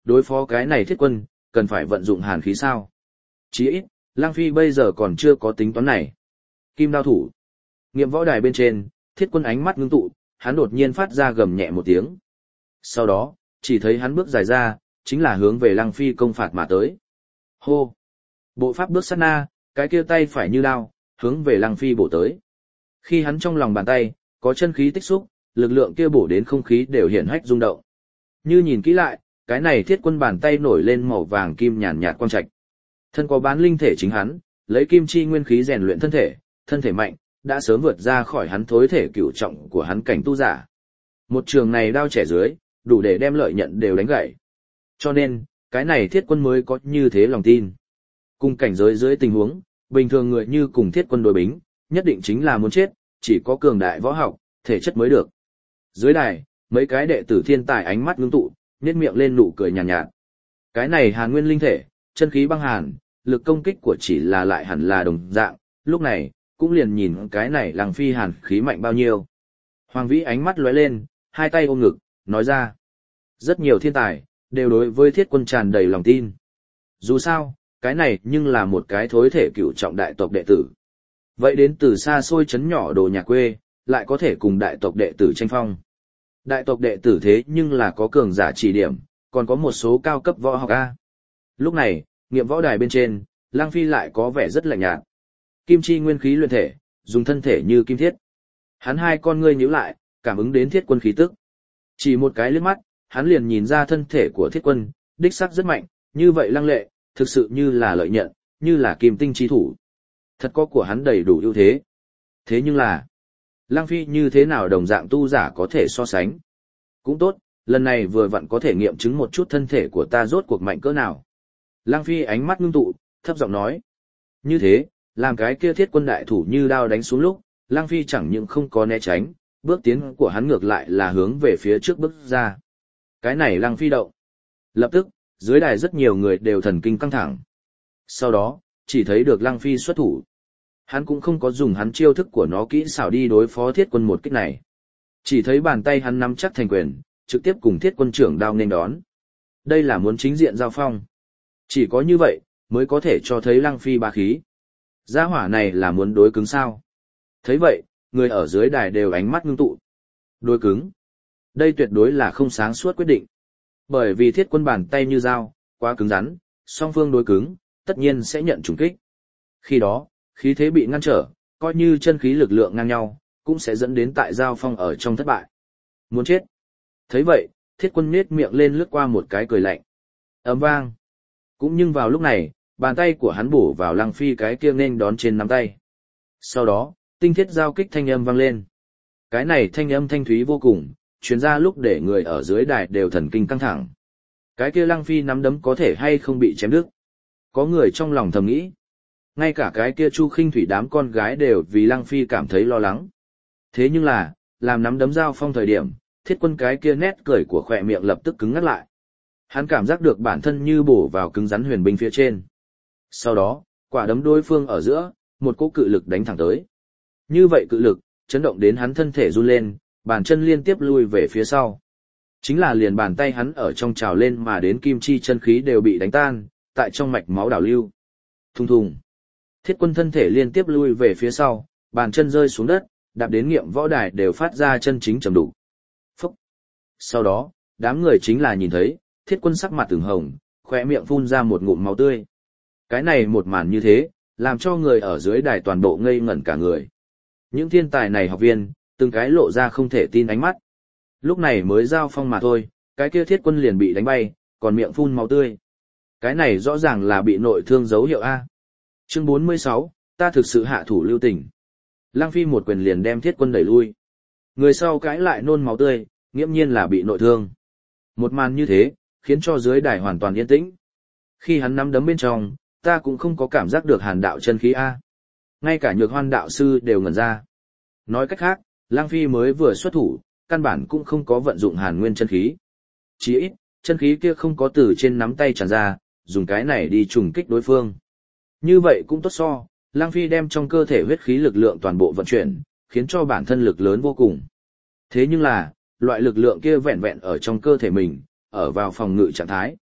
đối phó cái này thiết quân, cần phải vận dụng hàn khí sao? Chí ít, Lăng Phi bây giờ còn chưa có tính toán này. Kim đao thủ. Nghiệm võ đài bên trên, thiết quân ánh mắt ngưng tụ, hắn đột nhiên phát ra gầm nhẹ một tiếng. Sau đó, chỉ thấy hắn bước dài ra, chính là hướng về Lăng Phi công phạt mà tới. Hô! Bộ pháp bước sát na, cái kia tay phải như đao, hướng về Lăng Phi bổ tới. Khi hắn trong lòng bàn tay, có chân khí tích xúc, lực lượng kia bổ đến không khí đều hiện hách rung động. Như nhìn kỹ lại, cái này thiết quân bàn tay nổi lên màu vàng kim nhàn nhạt quang trạch. Thân có bán linh thể chính hắn, lấy kim chi nguyên khí rèn luyện thân thể mạnh, đã sớm vượt ra khỏi hắn thối thể cửu trọng của hắn cảnh tu giả. Một trường này đao trẻ dưới, đủ để đem lợi nhận đều đánh gãy. Cho nên, cái này thiết quân mới có như thế lòng tin. Cùng cảnh giới dưới tình huống, bình thường người như cùng thiết quân đối bính, nhất định chính là muốn chết, chỉ có cường đại võ học, thể chất mới được. Dưới đài, mấy cái đệ tử thiên tài ánh mắt ngưng tụ, nhếch miệng lên nụ cười nhàn nhạt. Cái này Hàn Nguyên linh thể, chân khí băng hàn, lực công kích của chỉ là lại hẳn là đồng dạng, lúc này, cũng liền nhìn cái này Lăng Phi hàn khí mạnh bao nhiêu. Hoàng Vĩ ánh mắt lóe lên, hai tay ôm ngực, nói ra. Rất nhiều thiên tài, đều đối với thiết quân tràn đầy lòng tin. Dù sao, cái này nhưng là một cái thối thể cựu trọng đại tộc đệ tử. Vậy đến từ xa xôi trấn nhỏ đồ nhà quê, lại có thể cùng đại tộc đệ tử tranh phong. Đại tộc đệ tử thế nhưng là có cường giả chỉ điểm, còn có một số cao cấp võ học A. Lúc này, nghiệm võ đài bên trên, Lăng Phi lại có vẻ rất lạnh nhạt. Kim chi nguyên khí luyện thể, dùng thân thể như kim thiết. Hắn hai con ngươi nhíu lại, cảm ứng đến thiết quân khí tức. Chỉ một cái liếc mắt, hắn liền nhìn ra thân thể của thiết quân, đích sắc rất mạnh, như vậy lăng lệ, thực sự như là lợi nhận, như là kim tinh chi thủ. Thật có của hắn đầy đủ ưu thế. Thế nhưng là, Lăng Phi như thế nào đồng dạng tu giả có thể so sánh? Cũng tốt, lần này vừa vặn có thể nghiệm chứng một chút thân thể của ta rốt cuộc mạnh cỡ nào. Lăng Phi ánh mắt ngưng tụ, thấp giọng nói. Như thế, làm cái kia thiết quân đại thủ như đao đánh xuống lúc, Lăng Phi chẳng những không có né tránh, bước tiến của hắn ngược lại là hướng về phía trước bước ra. Cái này Lăng Phi động. Lập tức, dưới đài rất nhiều người đều thần kinh căng thẳng. Sau đó, chỉ thấy được Lăng Phi xuất thủ. Hắn cũng không có dùng hắn chiêu thức của nó kỹ xảo đi đối phó thiết quân một kích này. Chỉ thấy bàn tay hắn nắm chắc thành quyền, trực tiếp cùng thiết quân trưởng đao nên đón. Đây là muốn chính diện giao phong. Chỉ có như vậy, mới có thể cho thấy Lăng Phi bá khí. Gia hỏa này là muốn đối cứng sao? Thấy vậy, người ở dưới đài đều ánh mắt ngưng tụ. Đối cứng. Đây tuyệt đối là không sáng suốt quyết định. Bởi vì thiết quân bàn tay như dao, quá cứng rắn, song phương đối cứng, tất nhiên sẽ nhận trùng kích. Khi đó, khí thế bị ngăn trở, coi như chân khí lực lượng ngang nhau, cũng sẽ dẫn đến tại giao phong ở trong thất bại. Muốn chết. Thấy vậy, thiết quân nhếch miệng lên lướt qua một cái cười lạnh. Ầm vang. Cũng nhưng vào lúc này, bàn tay của hắn bổ vào Lăng Phi cái kia nên đón trên nắm tay. Sau đó, tinh thiết giao kích thanh âm vang lên. Cái này thanh âm thanh thúy vô cùng, truyền ra lúc để người ở dưới đài đều thần kinh căng thẳng. Cái kia Lăng Phi nắm đấm có thể hay không bị chém đứt. Có người trong lòng thầm nghĩ. Ngay cả cái kia Chu Khinh Thủy đám con gái đều vì Lăng Phi cảm thấy lo lắng. Thế nhưng là, làm nắm đấm giao phong thời điểm, thiết quân cái kia nét cười của khỏe miệng lập tức cứng ngắt lại. Hắn cảm giác được bản thân như bổ vào cứng rắn huyền binh phía trên. Sau đó, quả đấm đối phương ở giữa, một cỗ cự lực đánh thẳng tới. Như vậy cự lực, chấn động đến hắn thân thể run lên, bàn chân liên tiếp lui về phía sau. Chính là liền bàn tay hắn ở trong trào lên mà đến kim chi chân khí đều bị đánh tan, tại trong mạch máu đảo lưu. Thùng thùng. Thiết quân thân thể liên tiếp lui về phía sau, bàn chân rơi xuống đất, đạp đến nghiệm võ đài đều phát ra chân chính trầm đục. Phúc. Sau đó, đám người chính là nhìn thấy, thiết quân sắc mặt ửng hồng, khóe miệng phun ra một ngụm máu tươi. Cái này một màn như thế, làm cho người ở dưới đài toàn bộ ngây ngẩn cả người. Những thiên tài này học viên, từng cái lộ ra không thể tin ánh mắt. Lúc này mới giao phong mà thôi, cái kia thiết quân liền bị đánh bay, còn miệng phun máu tươi. Cái này rõ ràng là bị nội thương dấu hiệu A. Chương 46, ta thực sự hạ thủ lưu tình. Lăng Phi một quyền liền đem thiết quân đẩy lui. Người sau cãi lại nôn máu tươi, nghiễm nhiên là bị nội thương. Một màn như thế, khiến cho dưới đài hoàn toàn yên tĩnh. Khi hắn nắm đấm bên trong, ta cũng không có cảm giác được hàn đạo chân khí A. Ngay cả Nhược Hoan đạo sư đều ngẩn ra. Nói cách khác, Lăng Phi mới vừa xuất thủ, căn bản cũng không có vận dụng hàn nguyên chân khí. Chỉ ít, chân khí kia không có từ trên nắm tay tràn ra, dùng cái này đi trùng kích đối phương. Như vậy cũng tốt so, Lăng Phi đem trong cơ thể huyết khí lực lượng toàn bộ vận chuyển, khiến cho bản thân lực lớn vô cùng. Thế nhưng là, loại lực lượng kia vẹn vẹn ở trong cơ thể mình, ở vào phòng ngự trạng thái,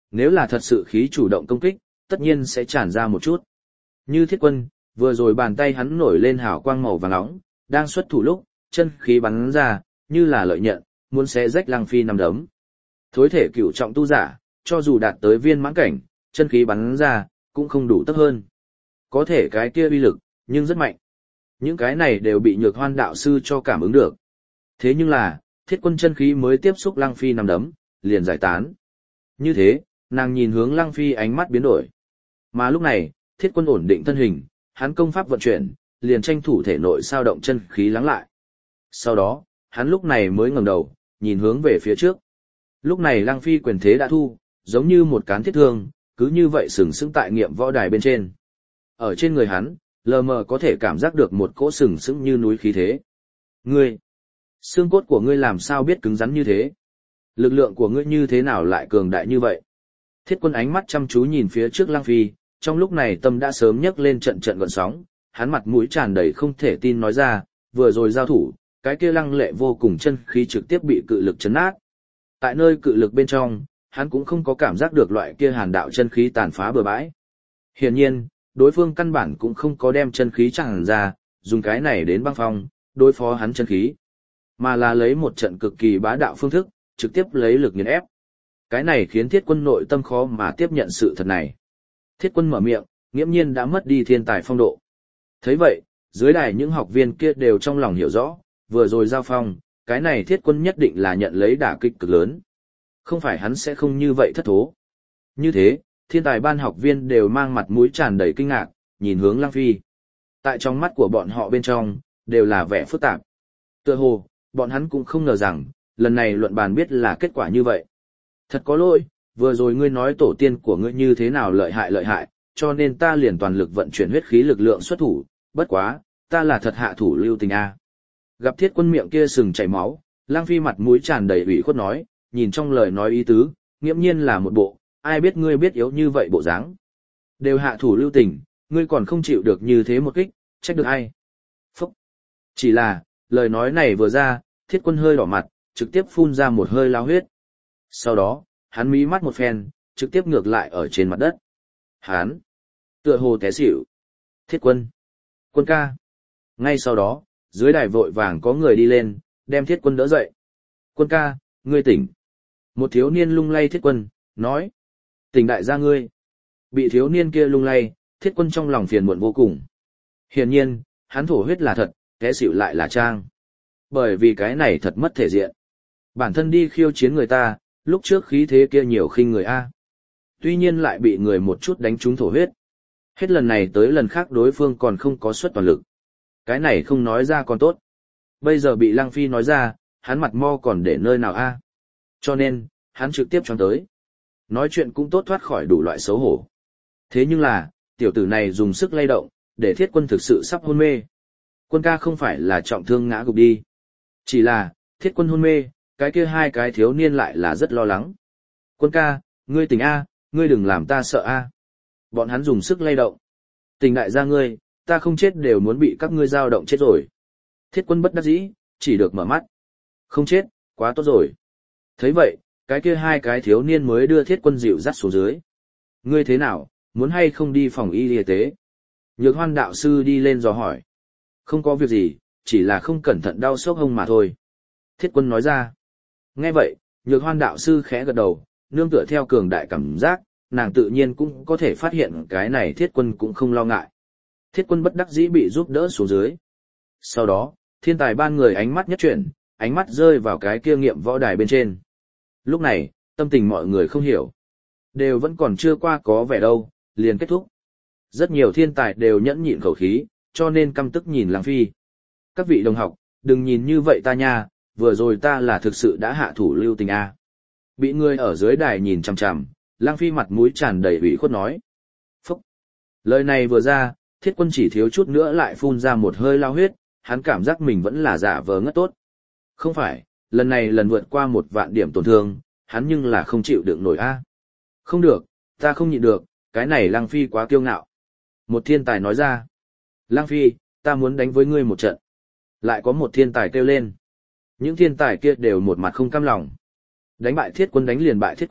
nếu là thật sự khí chủ động công kích, tất nhiên sẽ tràn ra một chút. Như Thiết Quân, vừa rồi bàn tay hắn nổi lên hào quang màu vàng nóng, đang xuất thủ lúc, chân khí bắn ra, như là lợi nhận, muốn xé rách Lăng Phi nằm đấm. Thối thể cửu trọng tu giả, cho dù đạt tới viên mãn cảnh, chân khí bắn ra, cũng không đủ tấp hơn. Có thể cái kia uy lực, nhưng rất mạnh. Những cái này đều bị Nhược Hoan đạo sư cho cảm ứng được. Thế nhưng là, Thiết Quân chân khí mới tiếp xúc Lăng Phi nằm đấm, liền giải tán. Như thế, nàng nhìn hướng Lăng Phi ánh mắt biến đổi. Mà lúc này, Thiết Quân ổn định thân hình, hắn công pháp vận chuyển, liền tranh thủ thể nội sao động chân khí lắng lại. Sau đó, hắn lúc này mới ngẩng đầu, nhìn hướng về phía trước. Lúc này Lăng Phi quyền thế đã thu, giống như một cán thiết thương, cứ như vậy sừng sững tại nghiệm võ đài bên trên. Ở trên người hắn, lờ mờ có thể cảm giác được một cỗ sừng sững như núi khí thế. Ngươi, xương cốt của ngươi làm sao biết cứng rắn như thế? Lực lượng của ngươi như thế nào lại cường đại như vậy? Thiết Quân ánh mắt chăm chú nhìn phía trước Lăng Phi, trong lúc này tâm đã sớm nhấc lên trận trận gợn sóng, hắn mặt mũi tràn đầy không thể tin nói ra, vừa rồi giao thủ, cái kia lăng lệ vô cùng chân khí trực tiếp bị cự lực chấn nát. Tại nơi cự lực bên trong, hắn cũng không có cảm giác được loại kia hàn đạo chân khí tàn phá bừa bãi. Hiển nhiên, đối phương căn bản cũng không có đem chân khí tràn ra, dùng cái này đến băng phong, đối phó hắn chân khí, mà là lấy một trận cực kỳ bá đạo phương thức, trực tiếp lấy lực nghiền ép. Cái này khiến Thiết Quân nội tâm khó mà tiếp nhận sự thật này. Thiết Quân mở miệng, nghiễm nhiên đã mất đi thiên tài phong độ. Thấy vậy, dưới đài những học viên kia đều trong lòng hiểu rõ, vừa rồi giao phong, cái này Thiết Quân nhất định là nhận lấy đả kích cực lớn. Không phải hắn sẽ không như vậy thất thố. Như thế, thiên tài ban học viên đều mang mặt mũi tràn đầy kinh ngạc, nhìn hướng Lăng Phi. Tại trong mắt của bọn họ bên trong, đều là vẻ phức tạp. Tựa hồ, bọn hắn cũng không ngờ rằng, lần này luận bàn biết là kết quả như vậy. Thật có lỗi, vừa rồi ngươi nói tổ tiên của ngươi như thế nào lợi hại, cho nên ta liền toàn lực vận chuyển huyết khí lực lượng xuất thủ, bất quá, ta là thật hạ thủ lưu tình a. Gặp Thiết Quân miệng kia sừng chảy máu, Lăng Phi mặt mũi tràn đầy ủy khuất nói, nhìn trong lời nói ý tứ, nghiễm nhiên là một bộ, ai biết ngươi biết yếu như vậy bộ dáng. Đều hạ thủ lưu tình, ngươi còn không chịu được như thế một kích, trách được ai. Phúc! Chỉ là, lời nói này vừa ra, Thiết Quân hơi đỏ mặt, trực tiếp phun ra một hơi lao huyết. Sau đó, hắn mí mắt một phen, trực tiếp ngược lại ở trên mặt đất. Hắn! Tựa hồ té xỉu. Thiết Quân! Quân ca! Ngay sau đó, dưới đài vội vàng có người đi lên, đem Thiết Quân đỡ dậy. Quân ca, ngươi tỉnh. Một thiếu niên lung lay Thiết Quân, nói. Tỉnh đại gia ngươi. Bị thiếu niên kia lung lay, Thiết Quân trong lòng phiền muộn vô cùng. Hiển nhiên, hắn thổ huyết là thật, té xỉu lại là trang. Bởi vì cái này thật mất thể diện. Bản thân đi khiêu chiến người ta, lúc trước khí thế kia nhiều khinh người A. Tuy nhiên lại bị người một chút đánh trúng thổ huyết. Hết lần này tới lần khác đối phương còn không có suất toàn lực. Cái này không nói ra còn tốt. Bây giờ bị Lăng Phi nói ra, hắn mặt mo còn để nơi nào A. Cho nên, hắn trực tiếp choáng tới. Nói chuyện cũng tốt thoát khỏi đủ loại xấu hổ. Thế nhưng là, tiểu tử này dùng sức lay động, để Thiết Quân thực sự sắp hôn mê. Quân ca không phải là trọng thương ngã gục đi. Chỉ là, Thiết Quân hôn mê, cái kia hai cái thiếu niên lại là rất lo lắng. Quân ca, ngươi tỉnh A, ngươi đừng làm ta sợ A. Bọn hắn dùng sức lay động. Tỉnh đại gia ngươi, ta không chết đều muốn bị các ngươi dao động chết rồi. Thiết Quân bất đắc dĩ, chỉ được mở mắt. Không chết, quá tốt rồi. Thấy vậy, cái kia hai cái thiếu niên mới đưa Thiết Quân dịu dắt xuống dưới. Ngươi thế nào, muốn hay không đi phòng y tế? Nhược Hoan đạo sư đi lên dò hỏi. Không có việc gì, chỉ là không cẩn thận đau sốc hông mà thôi. Thiết Quân nói ra. Nghe vậy, Nhược Hoan đạo sư khẽ gật đầu, nương tựa theo cường đại cảm giác, nàng tự nhiên cũng có thể phát hiện cái này Thiết Quân cũng không lo ngại. Thiết Quân bất đắc dĩ bị giúp đỡ xuống dưới. Sau đó, thiên tài ban người ánh mắt nhất chuyển, ánh mắt rơi vào cái kia nghiệm võ đài bên trên. Lúc này, tâm tình mọi người không hiểu. Đều vẫn còn chưa qua có vẻ đâu, liền kết thúc. Rất nhiều thiên tài đều nhẫn nhịn khẩu khí, cho nên căm tức nhìn Lăng Phi. Các vị đồng học, đừng nhìn như vậy ta nha, vừa rồi ta là thực sự đã hạ thủ lưu tình a. Bị người ở dưới đài nhìn chằm chằm, Lăng Phi mặt mũi tràn đầy ủy khuất nói. Phúc! Lời này vừa ra, Thiết Quân chỉ thiếu chút nữa lại phun ra một hơi lao huyết, hắn cảm giác mình vẫn là giả vờ ngất tốt. Không phải, lần này lần vượt qua 1.000 điểm tổn thương, hắn nhưng là không chịu đựng nổi a. Không được, ta không nhịn được, cái này Lăng Phi quá kiêu ngạo. Một thiên tài nói ra. Lăng Phi, ta muốn đánh với ngươi một trận. Lại có một thiên tài kêu lên. Những thiên tài kia đều một mặt không cam lòng. Đánh bại Thiết Quân đánh liền bại Thiết Quân,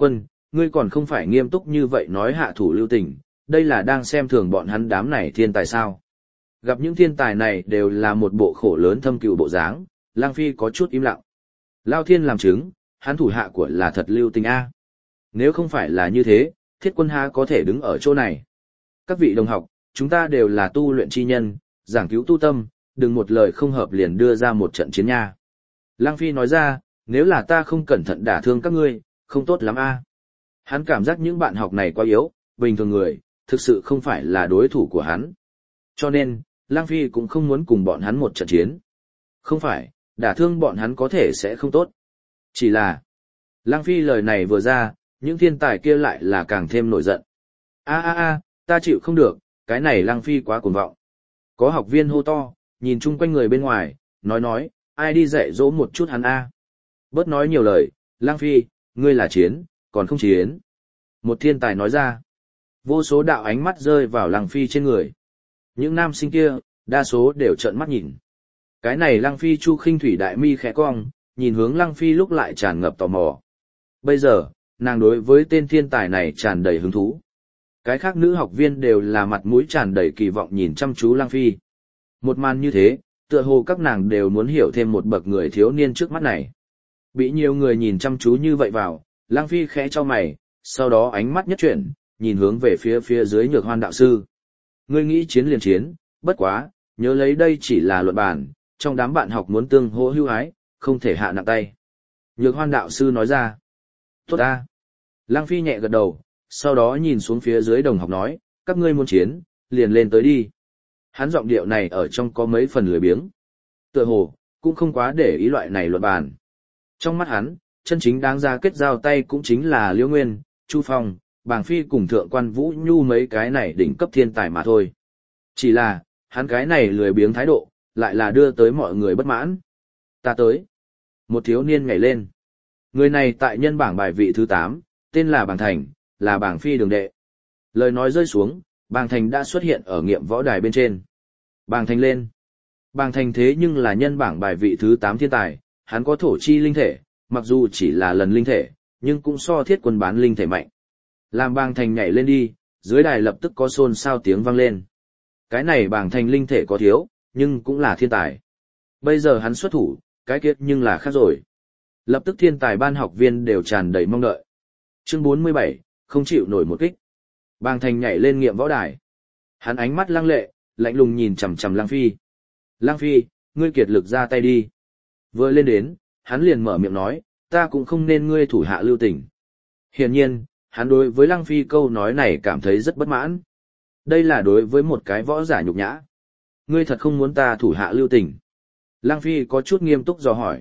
ngươi còn không phải nghiêm túc như vậy nói hạ thủ lưu tình, đây là đang xem thường bọn hắn đám này thiên tài sao. Gặp những thiên tài này đều là một bộ khổ lớn thâm cừu bộ dáng, Lang Phi có chút im lặng. Lao Thiên làm chứng, hắn thủ hạ của là thật lưu tình A. Nếu không phải là như thế, Thiết Quân há có thể đứng ở chỗ này. Các vị đồng học, chúng ta đều là tu luyện chi nhân, giảng cứu tu tâm, đừng một lời không hợp liền đưa ra một trận chiến nha. Lang Phi nói ra, nếu là ta không cẩn thận đả thương các ngươi, không tốt lắm A. Hắn cảm giác những bạn học này quá yếu, bình thường người, thực sự không phải là đối thủ của hắn. Cho nên, Lang Phi cũng không muốn cùng bọn hắn một trận chiến. Không phải, đả thương bọn hắn có thể sẽ không tốt. Chỉ là, Lang Phi lời này vừa ra, những thiên tài kia lại là càng thêm nổi giận. Ta chịu không được, cái này Lang Phi quá cuồng vọng. Có học viên hô to, nhìn chung quanh người bên ngoài, nói, ai đi dạy dỗ một chút hắn a. Bớt nói nhiều lời, Lang Phi, ngươi là chiến, còn không chiến. Một thiên tài nói ra. Vô số đạo ánh mắt rơi vào Lang Phi trên người. Những nam sinh kia, đa số đều trợn mắt nhìn. Cái này Lang Phi chu khinh thủy đại mi khẽ cong, nhìn hướng Lang Phi lúc lại tràn ngập tò mò. Bây giờ, nàng đối với tên thiên tài này tràn đầy hứng thú. Cái khác nữ học viên đều là mặt mũi tràn đầy kỳ vọng nhìn chăm chú Lang Phi. Một màn như thế, tựa hồ các nàng đều muốn hiểu thêm một bậc người thiếu niên trước mắt này. Bị nhiều người nhìn chăm chú như vậy vào, Lang Phi khẽ cho mày, sau đó ánh mắt nhất chuyển, nhìn hướng về phía dưới Nhược Hoan đạo sư. Ngươi nghĩ chiến liền chiến, bất quá, nhớ lấy đây chỉ là luận bàn, trong đám bạn học muốn tương hỗ hữu ái, không thể hạ nặng tay. Nhược Hoan đạo sư nói ra. Tốt ta. Lang Phi nhẹ gật đầu, sau đó nhìn xuống phía dưới đồng học nói, các ngươi muốn chiến, liền lên tới đi. Hắn giọng điệu này ở trong có mấy phần lười biếng. Tựa hồ, cũng không quá để ý loại này luận bàn. Trong mắt hắn, chân chính đáng ra kết giao tay cũng chính là Liễu Nguyên, Chu Phong, Bàng Phi cùng Thượng Quan Vũ Nhu mấy cái này đỉnh cấp thiên tài mà thôi. Chỉ là, hắn cái này lười biếng thái độ, lại là đưa tới mọi người bất mãn. Ta tới. Một thiếu niên nhảy lên. Người này tại nhân bảng bài vị thứ 8, tên là Bàng Thành, là Bàng Phi đường đệ. Lời nói rơi xuống, Bàng Thành đã xuất hiện ở nghiệm võ đài bên trên. Bàng Thành lên. Bàng Thành thế nhưng là nhân bảng bài vị thứ 8 thiên tài, hắn có thổ chi linh thể, mặc dù chỉ là lần linh thể, nhưng cũng so Thiết Quân bán linh thể mạnh. Làm Bàng Thành nhảy lên đi, dưới đài lập tức có xôn xao tiếng vang lên. Cái này Bàng Thành linh thể có thiếu, nhưng cũng là thiên tài. Bây giờ hắn xuất thủ, cái kia nhưng là khác rồi. Lập tức thiên tài ban học viên đều tràn đầy mong đợi. Chương 47, không chịu nổi một kích. Bàng Thành nhảy lên nghiệm võ đài. Hắn ánh mắt lăng lệ, lạnh lùng nhìn chằm chằm Lang Phi. Lang Phi, ngươi kiệt lực ra tay đi. Vừa lên đến, hắn liền mở miệng nói, ta cũng không nên ngươi thủ hạ lưu tình. Hiển nhiên, hắn đối với Lang Phi câu nói này cảm thấy rất bất mãn. Đây là đối với một cái võ giả nhục nhã. Ngươi thật không muốn ta thủ hạ lưu tình. Lang Phi có chút nghiêm túc dò hỏi.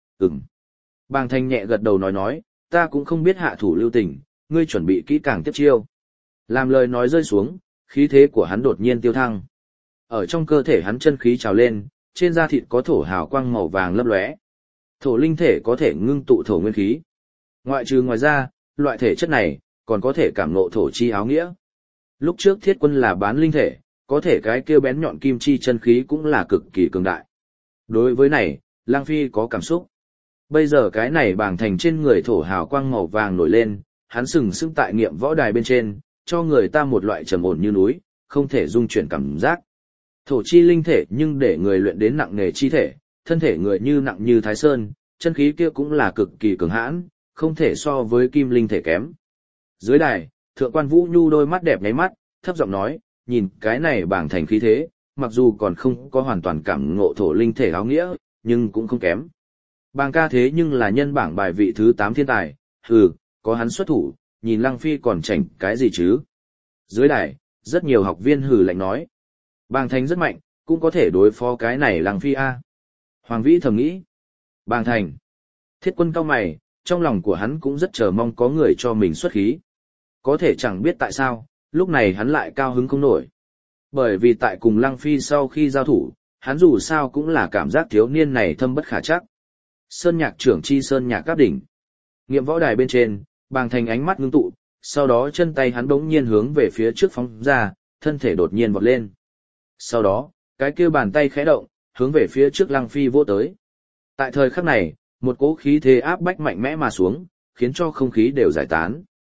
Bàng Thành nhẹ gật đầu nói, ta cũng không biết hạ thủ lưu tình, ngươi chuẩn bị kỹ càng tiếp chiêu. Làm lời nói rơi xuống, khí thế của hắn đột nhiên tiêu thăng. Ở trong cơ thể hắn chân khí trào lên, trên da thịt có thổ hào quang màu vàng lấp lóe. Thổ linh thể có thể ngưng tụ thổ nguyên khí. Ngoài ra, loại thể chất này còn có thể cảm ngộ thổ chi áo nghĩa. Lúc trước Thiết Quân là bán linh thể, có thể cái kêu bén nhọn kim chi chân khí cũng là cực kỳ cường đại. Đối với này, Lang Phi có cảm xúc. Bây giờ cái này Bàng Thành trên người thổ hào quang màu vàng nổi lên, hắn sừng sững tại nghiệm võ đài bên trên, cho người ta một loại trầm ổn như núi, không thể dung chuyển cảm giác. Thổ chi linh thể nhưng để người luyện đến nặng nề chi thể, thân thể người như nặng như Thái Sơn, chân khí kia cũng là cực kỳ cường hãn, không thể so với kim linh thể kém. Dưới đài, Thượng Quan Vũ Nhu đôi mắt đẹp nháy mắt, thấp giọng nói, nhìn cái này Bàng Thành khí thế, mặc dù còn không có hoàn toàn cảm ngộ thổ linh thể áo nghĩa, nhưng cũng không kém. Bàng ca thế nhưng là nhân bảng bài vị thứ 8 thiên tài, có hắn xuất thủ, nhìn Lang Phi còn chảnh cái gì chứ. Dưới đài, rất nhiều học viên lạnh nói. Bàng Thành rất mạnh, cũng có thể đối phó cái này Lang Phi a. Hoàng Vĩ thầm nghĩ. Bàng Thành. Thiết Quân cau mày, trong lòng của hắn cũng rất chờ mong có người cho mình xuất khí. Có thể chẳng biết tại sao, lúc này hắn lại cao hứng không nổi. Bởi vì tại cùng Lang Phi sau khi giao thủ, hắn dù sao cũng là cảm giác thiếu niên này thâm bất khả trắc. Sơn Nhạc trưởng chi Sơn Nhạc Cáp đỉnh. Nghiệm võ đài bên trên, Bàng Thành ánh mắt ngưng tụ, sau đó chân tay hắn bỗng nhiên hướng về phía trước phóng ra, thân thể đột nhiên vọt lên. Sau đó, cái kia bàn tay khẽ động, hướng về phía trước Lang Phi vỗ tới. Tại thời khắc này, một cỗ khí thế áp bách mạnh mẽ mà xuống, khiến cho không khí đều giải tán.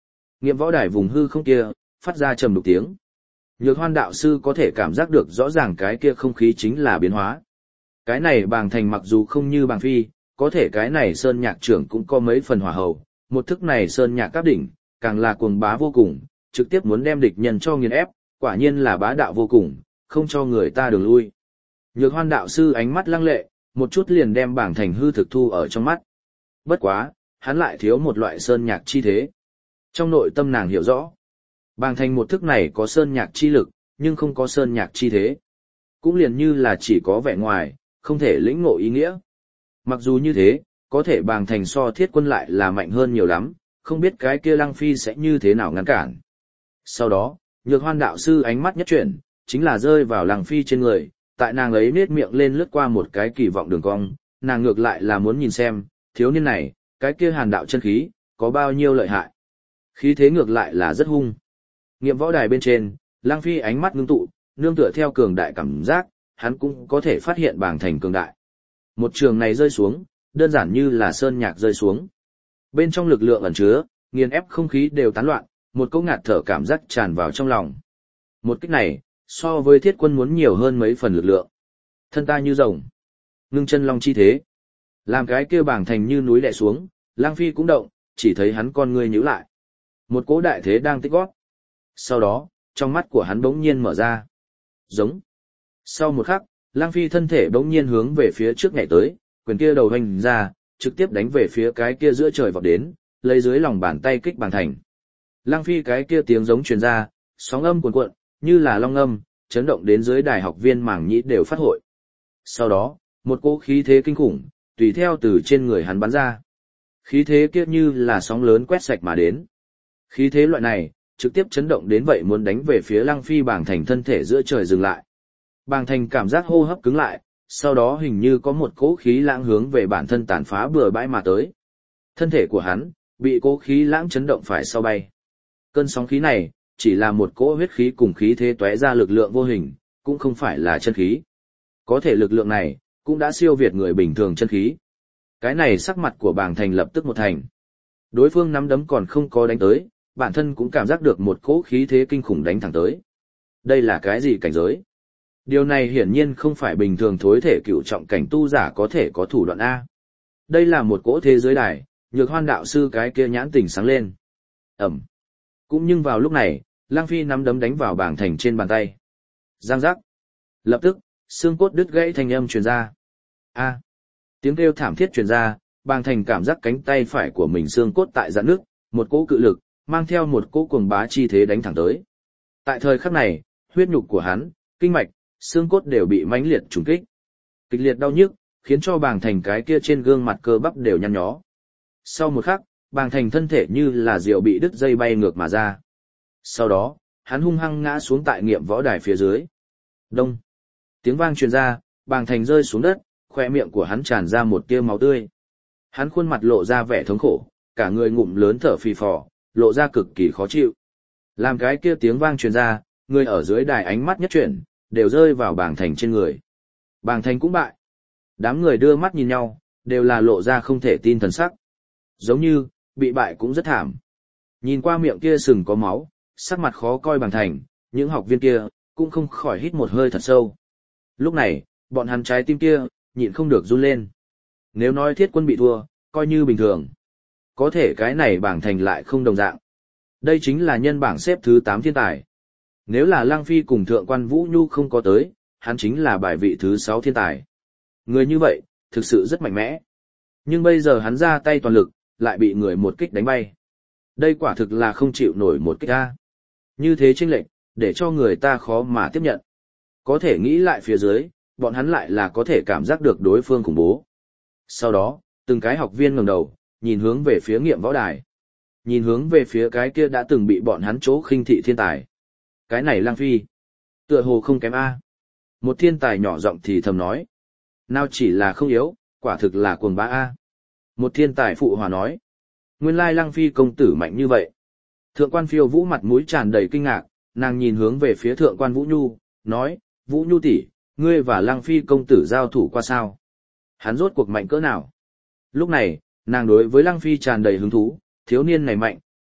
Nghiệm võ đài vùng hư không kia, phát ra trầm đục tiếng. Nhược Hoan đạo sư có thể cảm giác được rõ ràng cái kia không khí chính là biến hóa. Cái này Bàng Thành mặc dù không như Bàng Phi, có thể cái này Sơn Nhạc trưởng cũng có mấy phần hỏa hầu, một thức này Sơn Nhạc Cáp đỉnh, càng là cuồng bá vô cùng, trực tiếp muốn đem địch nhân cho nghiền ép, quả nhiên là bá đạo vô cùng, không cho người ta đường lui. Nhược Hoan đạo sư ánh mắt lăng lệ, một chút liền đem Bàng Thành hư thực thu ở trong mắt. Bất quá, hắn lại thiếu một loại Sơn Nhạc chi thế. Trong nội tâm nàng hiểu rõ, Bàng Thành một thức này có Sơn Nhạc chi lực, nhưng không có Sơn Nhạc chi thế. Cũng liền như là chỉ có vẻ ngoài, không thể lĩnh ngộ ý nghĩa. Mặc dù như thế, có thể Bàng Thành so Thiết Quân lại là mạnh hơn nhiều lắm, không biết cái kia Lăng Phi sẽ như thế nào ngăn cản. Sau đó, Nhược Hoan đạo sư ánh mắt nhất chuyển, chính là rơi vào Lăng Phi trên người, tại nàng ấy nết miệng lên lướt qua một cái kỳ vọng đường cong, nàng ngược lại là muốn nhìn xem, thiếu niên này, cái kia hàn đạo chân khí, có bao nhiêu lợi hại. Khí thế ngược lại là rất hung. Nghiệm võ đài bên trên, Lăng Phi ánh mắt ngưng tụ, nương tựa theo cường đại cảm giác, hắn cũng có thể phát hiện Bàng Thành cường đại. Một trường này rơi xuống, đơn giản như là sơn nhạc rơi xuống. Bên trong lực lượng ẩn chứa, nghiền ép không khí đều tán loạn, một cỗ ngạt thở cảm giác tràn vào trong lòng. Một kích này, so với Thiết Quân muốn nhiều hơn mấy phần lực lượng. Thân ta như rồng, ngưng chân long chi thế. Làm cái kia Bàng Thành như núi đè xuống, Lang Phi cũng động, chỉ thấy hắn con ngươi nhíu lại. Một cỗ đại thế đang tích gót. Sau đó, trong mắt của hắn bỗng nhiên mở ra. Giống. Sau một khắc, Lang Phi thân thể bỗng nhiên hướng về phía trước nhảy tới, quyền kia đầu hành ra, trực tiếp đánh về phía cái kia giữa trời vọt đến, lấy dưới lòng bàn tay kích Bàng Thành. Lang Phi cái kia tiếng giống truyền ra, sóng âm cuồn cuộn, như là long âm, chấn động đến dưới đài học viên mảng nhĩ đều phát hội. Sau đó, một cỗ khí thế kinh khủng, tùy theo từ trên người hắn bắn ra. Khí thế kia như là sóng lớn quét sạch mà đến. Khí thế loại này, trực tiếp chấn động đến vậy muốn đánh về phía Lăng Phi Bàng Thành thân thể giữa trời dừng lại. Bàng Thành cảm giác hô hấp cứng lại, sau đó hình như có một cỗ khí lãng hướng về bản thân tàn phá bừa bãi mà tới. Thân thể của hắn, bị cỗ khí lãng chấn động phải sau bay. Cơn sóng khí này, chỉ là một cỗ huyết khí cùng khí thế tóe ra lực lượng vô hình, cũng không phải là chân khí. Có thể lực lượng này, cũng đã siêu việt người bình thường chân khí. Cái này sắc mặt của Bàng Thành lập tức một thành. Đối phương nắm đấm còn không có đánh tới, bản thân cũng cảm giác được một cỗ khí thế kinh khủng đánh thẳng tới. Đây là cái gì cảnh giới? Điều này hiển nhiên không phải bình thường thối thể cựu trọng cảnh tu giả có thể có thủ đoạn A. Đây là một cỗ thế giới đài, Nhược Hoan đạo sư cái kia nhãn tỉnh sáng lên. Ẩm. Cũng nhưng vào lúc này, Lang Phi nắm đấm đánh vào Bàng Thành trên bàn tay. Giang giác. Lập tức, xương cốt đứt gãy thanh âm truyền ra. A. Tiếng kêu thảm thiết truyền ra, Bàng Thành cảm giác cánh tay phải của mình xương cốt tại rạn nước, một cỗ cự lực, mang theo một cỗ cuồng bá chi thế đánh thẳng tới. Tại thời khắc này, huyết nhục của hắn, kinh mạch, xương cốt đều bị mãnh liệt trùng kích. Kịch liệt đau nhức, khiến cho Bàng Thành cái kia trên gương mặt cơ bắp đều nhăn nhó. Sau một khắc, Bàng Thành thân thể như là diều bị đứt dây bay ngược mà ra. Sau đó, hắn hung hăng ngã xuống tại nghiệm võ đài phía dưới. Đông. Tiếng vang truyền ra, Bàng Thành rơi xuống đất, khoe miệng của hắn tràn ra một tia máu tươi. Hắn khuôn mặt lộ ra vẻ thống khổ, cả người ngụm lớn thở phì phò, lộ ra cực kỳ khó chịu. Làm cái kia tiếng vang truyền ra, người ở dưới đài ánh mắt nhất chuyển, đều rơi vào Bàng Thành trên người. Bàng Thành cũng bại. Đám người đưa mắt nhìn nhau, đều là lộ ra không thể tin thần sắc. Giống như, bị bại cũng rất thảm. Nhìn qua miệng kia sừng có máu, sắc mặt khó coi Bàng Thành, những học viên kia, cũng không khỏi hít một hơi thật sâu. Lúc này, bọn hắn trái tim kia, nhịn không được run lên. Nếu nói Thiết Quân bị thua, coi như bình thường. Có thể cái này Bàng Thành lại không đồng dạng. Đây chính là nhân bảng xếp thứ 8 thiên tài. Nếu là Lăng Phi cùng Thượng quan Vũ Nhu không có tới, hắn chính là bài vị thứ 6 thiên tài. Người như vậy, thực sự rất mạnh mẽ. Nhưng bây giờ hắn ra tay toàn lực, lại bị người một kích đánh bay. Đây quả thực là không chịu nổi một kích ra. Như thế chênh lệch, để cho người ta khó mà tiếp nhận. Có thể nghĩ lại phía dưới, bọn hắn lại là có thể cảm giác được đối phương khủng bố. Sau đó, từng cái học viên ngẩng đầu, nhìn hướng về phía nghiệm võ đài. Nhìn hướng về phía cái kia đã từng bị bọn hắn chỗ khinh thị thiên tài. Cái này Lang Phi. Tựa hồ không kém A. Một thiên tài nhỏ giọng thì thầm nói. Nào chỉ là không yếu, quả thực là cuồng bá A. Một thiên tài phụ hòa nói. Nguyên lai Lang Phi công tử mạnh như vậy. Thượng quan Phiêu Vũ mặt mũi tràn đầy kinh ngạc, nàng nhìn hướng về phía thượng quan Vũ Nhu, nói, Vũ Nhu tỷ, ngươi và Lang Phi công tử giao thủ qua sao? Hắn rốt cuộc mạnh cỡ nào? Lúc này, nàng đối với Lang Phi tràn đầy hứng thú, thiếu niên này mạnh,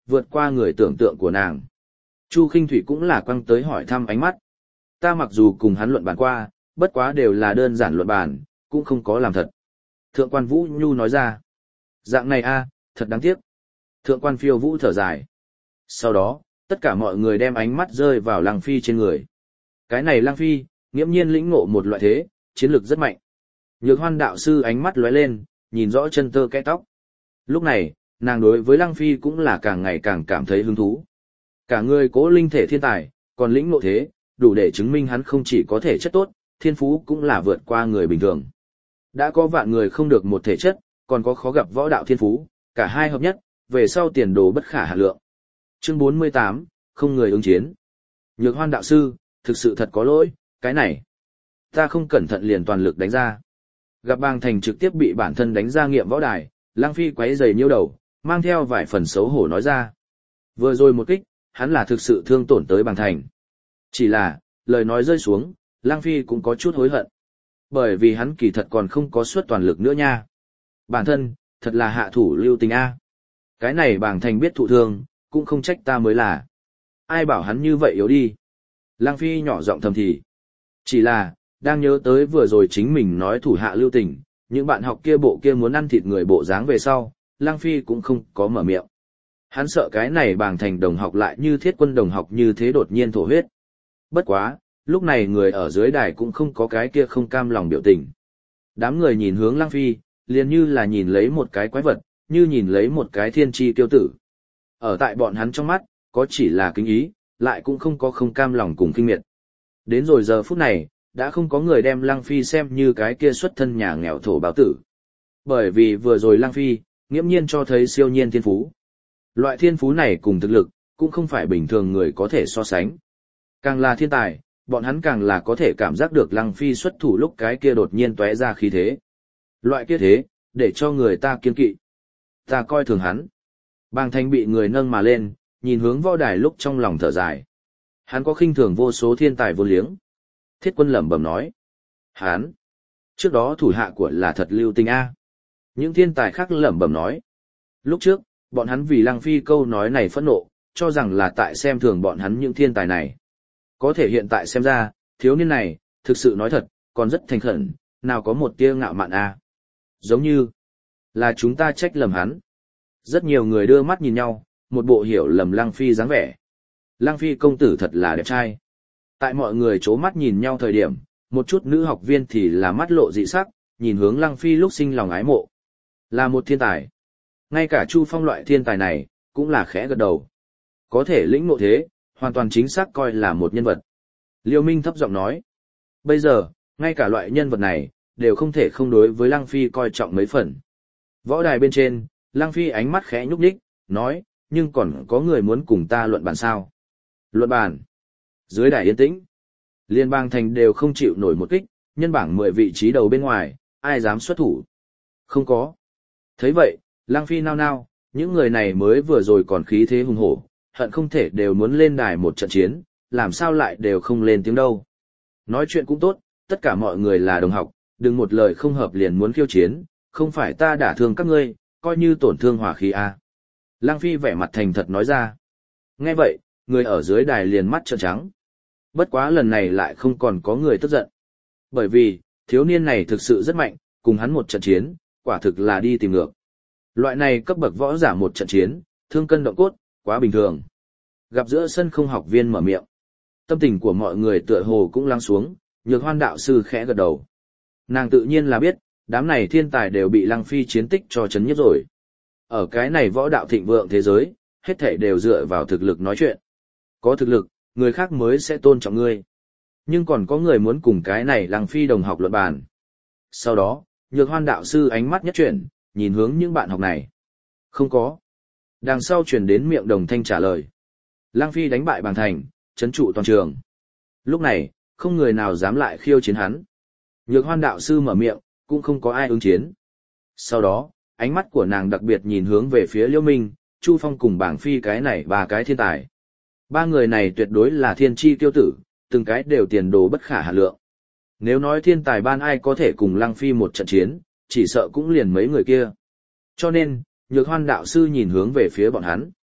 vượt qua người tưởng tượng của nàng. Chu Khinh Thủy cũng là quăng tới hỏi thăm ánh mắt. Ta mặc dù cùng hắn luận bàn qua, bất quá đều là đơn giản luận bàn, cũng không có làm thật. Thượng quan Vũ Nhu nói ra. Dạng này a, thật đáng tiếc. Thượng quan Phiêu Vũ thở dài. Sau đó, tất cả mọi người đem ánh mắt rơi vào Lăng Phi trên người. Cái này Lăng Phi, nghiễm nhiên lĩnh ngộ một loại thế, chiến lược rất mạnh. Nhược Hoan đạo sư ánh mắt lóe lên, nhìn rõ chân tơ kẽ tóc. Lúc này, nàng đối với Lăng Phi cũng là càng ngày càng cảm thấy hứng thú. Cả người cố linh thể thiên tài, còn lĩnh ngộ thế, đủ để chứng minh hắn không chỉ có thể chất tốt, thiên phú cũng là vượt qua người bình thường. Đã có vạn người không được một thể chất, còn có khó gặp võ đạo thiên phú, cả hai hợp nhất, về sau tiền đồ bất khả hạn lượng. Chương 48, không người ứng chiến. Nhược Hoan đạo sư, thực sự thật có lỗi, cái này. Ta không cẩn thận liền toàn lực đánh ra. Gặp Bàng Thành trực tiếp bị bản thân đánh ra nghiệm võ đài, Lăng Phi quấy giày nhiêu đầu, mang theo vài phần xấu hổ nói ra. Vừa rồi một kích, hắn là thực sự thương tổn tới Bàng Thành. Chỉ là, lời nói rơi xuống, Lăng Phi cũng có chút hối hận. Bởi vì hắn kỳ thật còn không có suất toàn lực nữa nha. Bản thân, thật là hạ thủ lưu tình a. Cái này Bàng Thành biết thụ thương, cũng không trách ta mới là. Ai bảo hắn như vậy yếu đi. Lăng Phi nhỏ giọng thầm thì. Chỉ là, đang nhớ tới vừa rồi chính mình nói thủ hạ lưu tình, những bạn học kia bộ kia muốn ăn thịt người bộ dáng về sau, Lăng Phi cũng không có mở miệng. Hắn sợ cái này Bàng Thành đồng học lại như Thiết Quân đồng học như thế đột nhiên thổ huyết. Bất quá, lúc này người ở dưới đài cũng không có cái kia không cam lòng biểu tình. Đám người nhìn hướng Lăng Phi, liền như là nhìn lấy một cái quái vật, như nhìn lấy một cái thiên tri tiêu tử. Ở tại bọn hắn trong mắt, có chỉ là kính ý, lại cũng không có không cam lòng cùng kinh miệt. Đến rồi giờ phút này, đã không có người đem Lăng Phi xem như cái kia xuất thân nhà nghèo thổ báo tử. Bởi vì vừa rồi Lăng Phi, nghiễm nhiên cho thấy siêu nhiên thiên phú. Loại thiên phú này cùng thực lực, cũng không phải bình thường người có thể so sánh. Càng là thiên tài, bọn hắn càng là có thể cảm giác được Lăng Phi xuất thủ lúc cái kia đột nhiên tóe ra khí thế. Loại kia thế, để cho người ta kiên kỵ. Ta coi thường hắn. Bàng Thành bị người nâng mà lên, nhìn hướng võ đài lúc trong lòng thở dài. Hắn có khinh thường vô số thiên tài vô liếng. Thiết Quân lẩm bẩm nói. Hắn, trước đó thủ hạ của là thật lưu tình a. Những thiên tài khác lẩm bẩm nói. Lúc trước, bọn hắn vì Lăng Phi câu nói này phẫn nộ, cho rằng là tại xem thường bọn hắn những thiên tài này. Có thể hiện tại xem ra, thiếu niên này, thực sự nói thật, còn rất thành khẩn, nào có một tia ngạo mạn a. Giống như, là chúng ta trách lầm hắn. Rất nhiều người đưa mắt nhìn nhau, một bộ hiểu lầm Lăng Phi dáng vẻ. Lăng Phi công tử thật là đẹp trai. Tại mọi người chố mắt nhìn nhau thời điểm, một chút nữ học viên thì là mắt lộ dị sắc, nhìn hướng Lăng Phi lúc sinh lòng ái mộ. Là một thiên tài. Ngay cả Chu Phong loại thiên tài này, cũng là khẽ gật đầu. Có thể lĩnh ngộ thế, hoàn toàn chính xác coi là một nhân vật. Liêu Minh thấp giọng nói. Bây giờ, ngay cả loại nhân vật này, đều không thể không đối với Lăng Phi coi trọng mấy phần. Võ đài bên trên, Lăng Phi ánh mắt khẽ nhúc nhích, nói, nhưng còn có người muốn cùng ta luận bàn sao? Luận bàn. Dưới đài yên tĩnh. Liên bang thành đều không chịu nổi một kích, nhân bảng 10 vị trí đầu bên ngoài, ai dám xuất thủ? Không có. Thấy vậy, Lăng Phi nao nao, những người này mới vừa rồi còn khí thế hùng hổ, hận không thể đều muốn lên đài một trận chiến, làm sao lại đều không lên tiếng đâu. Nói chuyện cũng tốt, tất cả mọi người là đồng học, đừng một lời không hợp liền muốn khiêu chiến, không phải ta đả thương các ngươi, coi như tổn thương hỏa khí a. Lăng Phi vẻ mặt thành thật nói ra. Nghe vậy, người ở dưới đài liền mắt trợn trắng. Bất quá lần này lại không còn có người tức giận. Bởi vì, thiếu niên này thực sự rất mạnh, cùng hắn một trận chiến, quả thực là đi tìm ngược. Loại này cấp bậc võ giả một trận chiến, thương cân động cốt, quá bình thường. Gặp giữa sân không học viên mở miệng. Tâm tình của mọi người tựa hồ cũng lắng xuống, Nhược Hoan đạo sư khẽ gật đầu. Nàng tự nhiên là biết, đám này thiên tài đều bị Lăng Phi chiến tích cho chấn nhiếp rồi. Ở cái này võ đạo thịnh vượng thế giới, hết thảy đều dựa vào thực lực nói chuyện. Có thực lực, người khác mới sẽ tôn trọng ngươi. Nhưng còn có người muốn cùng cái này Lăng Phi đồng học luận bàn. Sau đó, Nhược Hoan đạo sư ánh mắt nhất chuyển, nhìn hướng những bạn học này. Không có. Đằng sau truyền đến miệng đồng thanh trả lời. Lăng Phi đánh bại Bàng Thành, trấn trụ toàn trường. Lúc này, không người nào dám lại khiêu chiến hắn. Nhược Hoan đạo sư mở miệng, cũng không có ai ứng chiến. Sau đó, ánh mắt của nàng đặc biệt nhìn hướng về phía Liễu Minh, Chu Phong cùng Bàng Phi cái này ba cái thiên tài. Ba người này tuyệt đối là thiên chi tiêu tử, từng cái đều tiền đồ bất khả hạn lượng. Nếu nói thiên tài ban ai có thể cùng Lăng Phi một trận chiến, chỉ sợ cũng liền mấy người kia. Cho nên, Nhược Hoan đạo sư nhìn hướng về phía bọn hắn.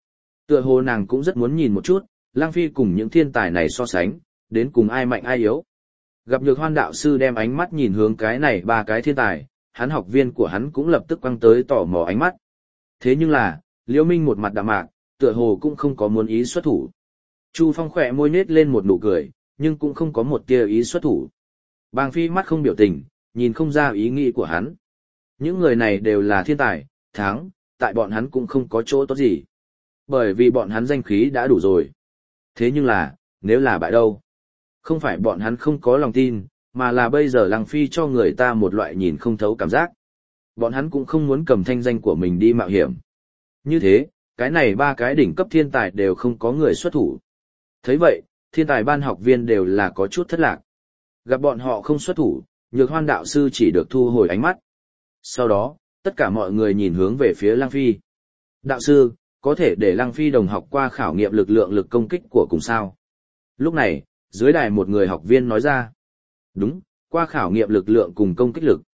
Tựa hồ nàng cũng rất muốn nhìn một chút, Lăng Phi cùng những thiên tài này so sánh, đến cùng ai mạnh ai yếu. Gặp Nhược Hoan đạo sư đem ánh mắt nhìn hướng cái này ba cái thiên tài, hắn học viên của hắn cũng lập tức quăng tới tò mò ánh mắt. Thế nhưng là, Liễu Minh một mặt đạm mạc, tựa hồ cũng không có muốn ý xuất thủ. Chu Phong khỏe môi nết lên một nụ cười, nhưng cũng không có một tia ý xuất thủ. Bàng Phi mắt không biểu tình, nhìn không ra ý nghĩ của hắn. Những người này đều là thiên tài, thắng, tại bọn hắn cũng không có chỗ tốt gì. Bởi vì bọn hắn danh khí đã đủ rồi. Thế nhưng là, nếu là bại đâu? Không phải bọn hắn không có lòng tin, mà là bây giờ Lăng Phi cho người ta một loại nhìn không thấu cảm giác. Bọn hắn cũng không muốn cầm thanh danh của mình đi mạo hiểm. Như thế, cái này ba cái đỉnh cấp thiên tài đều không có người xuất thủ. Thấy vậy, thiên tài ban học viên đều là có chút thất lạc. Gặp bọn họ không xuất thủ, Nhược Hoan đạo sư chỉ được thu hồi ánh mắt. Sau đó, tất cả mọi người nhìn hướng về phía Lăng Phi. Đạo sư, có thể để Lăng Phi đồng học qua khảo nghiệm lực lượng lực công kích của cùng sao? Lúc này, dưới đài một người học viên nói ra. Đúng, qua khảo nghiệm lực lượng cùng công kích lực.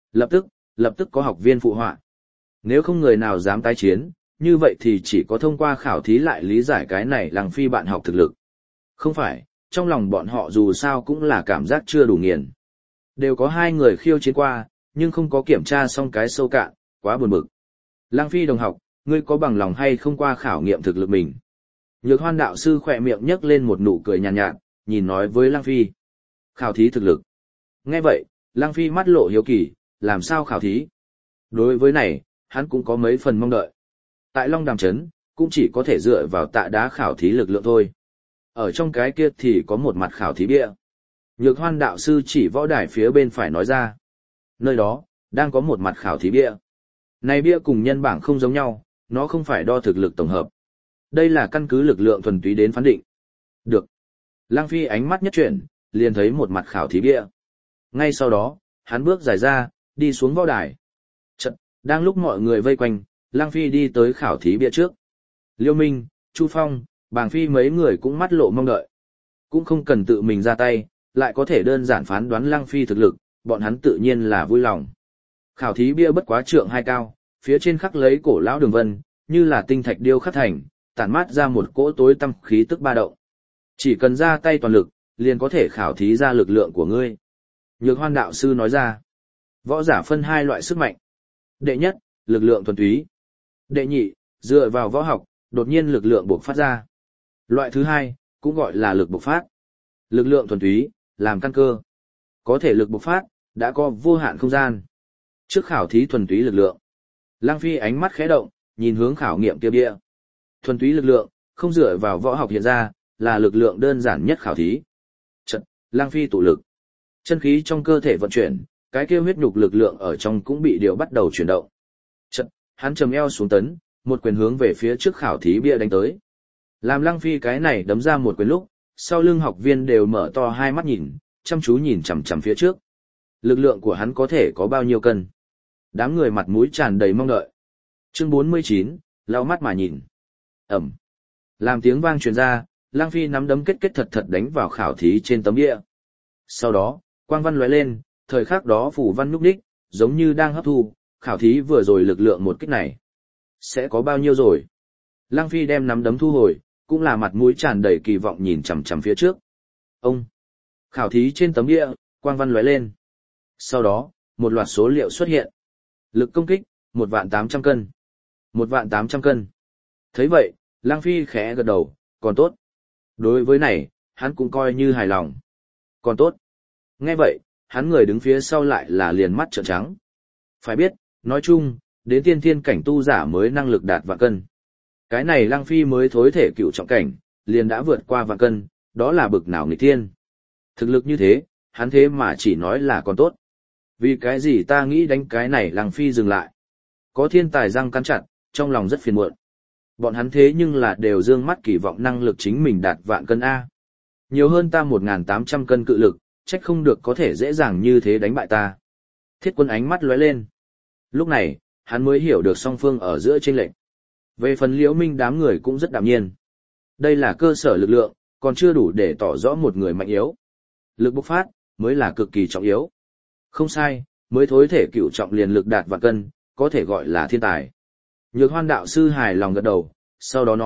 Lập tức có học viên phụ họa. Nếu không người nào dám tái chiến, như vậy thì chỉ có thông qua khảo thí lại lý giải cái này Lăng Phi bạn học thực lực. Không phải, trong lòng bọn họ dù sao cũng là cảm giác chưa đủ nghiền. Đều có hai người khiêu chiến qua, nhưng không có kiểm tra xong cái sâu cạn, quá buồn bực. Lăng Phi đồng học, ngươi có bằng lòng hay không qua khảo nghiệm thực lực mình? Nhược Hoan đạo sư khỏe miệng nhấc lên một nụ cười nhàn nhạt, nhìn nói với Lăng Phi. Khảo thí thực lực. Nghe vậy, Lăng Phi mắt lộ hiếu kỳ, làm sao khảo thí? Đối với này, hắn cũng có mấy phần mong đợi. Tại Long Đàm Trấn, cũng chỉ có thể dựa vào tạ đá khảo thí lực lượng thôi. Ở trong cái kia thì có một mặt khảo thí bia. Nhược Hoan đạo sư chỉ võ đài phía bên phải nói ra. Nơi đó, đang có một mặt khảo thí bia. Này bia cùng nhân bảng không giống nhau, nó không phải đo thực lực tổng hợp. Đây là căn cứ lực lượng thuần túy đến phán định. Được. Lăng Phi ánh mắt nhất chuyển, liền thấy một mặt khảo thí bia. Ngay sau đó, hắn bước dài ra, đi xuống võ đài. Chật, đang lúc mọi người vây quanh, Lăng Phi đi tới khảo thí bia trước. Liêu Minh, Chu Phong, Bàng Phi mấy người cũng mắt lộ mong đợi. Cũng không cần tự mình ra tay, lại có thể đơn giản phán đoán Lăng Phi thực lực, bọn hắn tự nhiên là vui lòng. Khảo thí bia bất quá trượng hai cao, phía trên khắc lấy cổ lão đường vân, như là tinh thạch điêu khắc thành, tản mát ra một cỗ tối tăm khí tức ba động. Chỉ cần ra tay toàn lực, liền có thể khảo thí ra lực lượng của ngươi. Nhược Hoan đạo sư nói ra, võ giả phân hai loại sức mạnh. Đệ nhất, lực lượng thuần túy. Đệ nhị, dựa vào võ học, đột nhiên lực lượng bộc phát ra. Loại thứ hai, cũng gọi là lực bộc phát. Lực lượng thuần túy, làm căn cơ. Có thể lực bộc phát, đã có vô hạn không gian. Trước khảo thí thuần túy lực lượng, Lăng Phi ánh mắt khẽ động, nhìn hướng khảo nghiệm kia bia. Thuần túy lực lượng, không dựa vào võ học hiện ra, là lực lượng đơn giản nhất khảo thí. Chợt, Lăng Phi tụ lực. Chân khí trong cơ thể vận chuyển, cái kia huyết nhục lực lượng ở trong cũng bị điều bắt đầu chuyển động. Chợt, hắn trầm eo xuống tấn, một quyền hướng về phía trước khảo thí bia đánh tới. Làm Lăng Phi cái này đấm ra một quyền lúc, sau lưng học viên đều mở to hai mắt nhìn, chăm chú nhìn chằm chằm phía trước. Lực lượng của hắn có thể có bao nhiêu cân? Đám người mặt mũi tràn đầy mong đợi. Chương 49, lau mắt mà nhìn. Ẩm. Làm tiếng vang truyền ra, Lăng Phi nắm đấm kết thật thật đánh vào khảo thí trên tấm bia. Sau đó, quang văn lóe lên, thời khắc đó phủ văn nhúc nhích, giống như đang hấp thu, khảo thí vừa rồi lực lượng một kích này. Sẽ có bao nhiêu rồi? Lăng Phi đem nắm đấm thu hồi, cũng là mặt mũi tràn đầy kỳ vọng nhìn chằm chằm phía trước. Ông. Khảo thí trên tấm bia, quang văn lóe lên. Sau đó, một loạt số liệu xuất hiện. Lực công kích, 1.800 cân. 1.800 cân. Thấy vậy, Lăng Phi khẽ gật đầu, còn tốt. Đối với này, hắn cũng coi như hài lòng. Còn tốt. Nghe vậy, hắn người đứng phía sau lại là liền mắt trợn trắng. Phải biết, nói chung, đến tiên thiên cảnh tu giả mới năng lực đạt vạn cân. Cái này Lăng Phi mới thối thể cựu trọng cảnh, liền đã vượt qua vạn cân, đó là bực nào nghịch thiên. Thực lực như thế, hắn thế mà chỉ nói là còn tốt. Vì cái gì ta nghĩ đánh cái này Lăng Phi dừng lại. Có thiên tài răng cắn chặt, trong lòng rất phiền muộn. Bọn hắn thế nhưng là đều dương mắt kỳ vọng năng lực chính mình đạt vạn cân A. Nhiều hơn ta 1.800 cân cự lực, trách không được có thể dễ dàng như thế đánh bại ta. Thiết Quân ánh mắt lóe lên. Lúc này, hắn mới hiểu được song phương ở giữa chênh lệch. Về phần Liễu Minh đám người cũng rất đạm nhiên. Đây là cơ sở lực lượng, còn chưa đủ để tỏ rõ một người mạnh yếu. Lực bộc phát, mới là cực kỳ trọng yếu. Không sai, mới thối thể cựu trọng liền lực đạt vạn cân, có thể gọi là thiên tài. Nhược Hoan đạo sư hài lòng gật đầu, sau đó nói,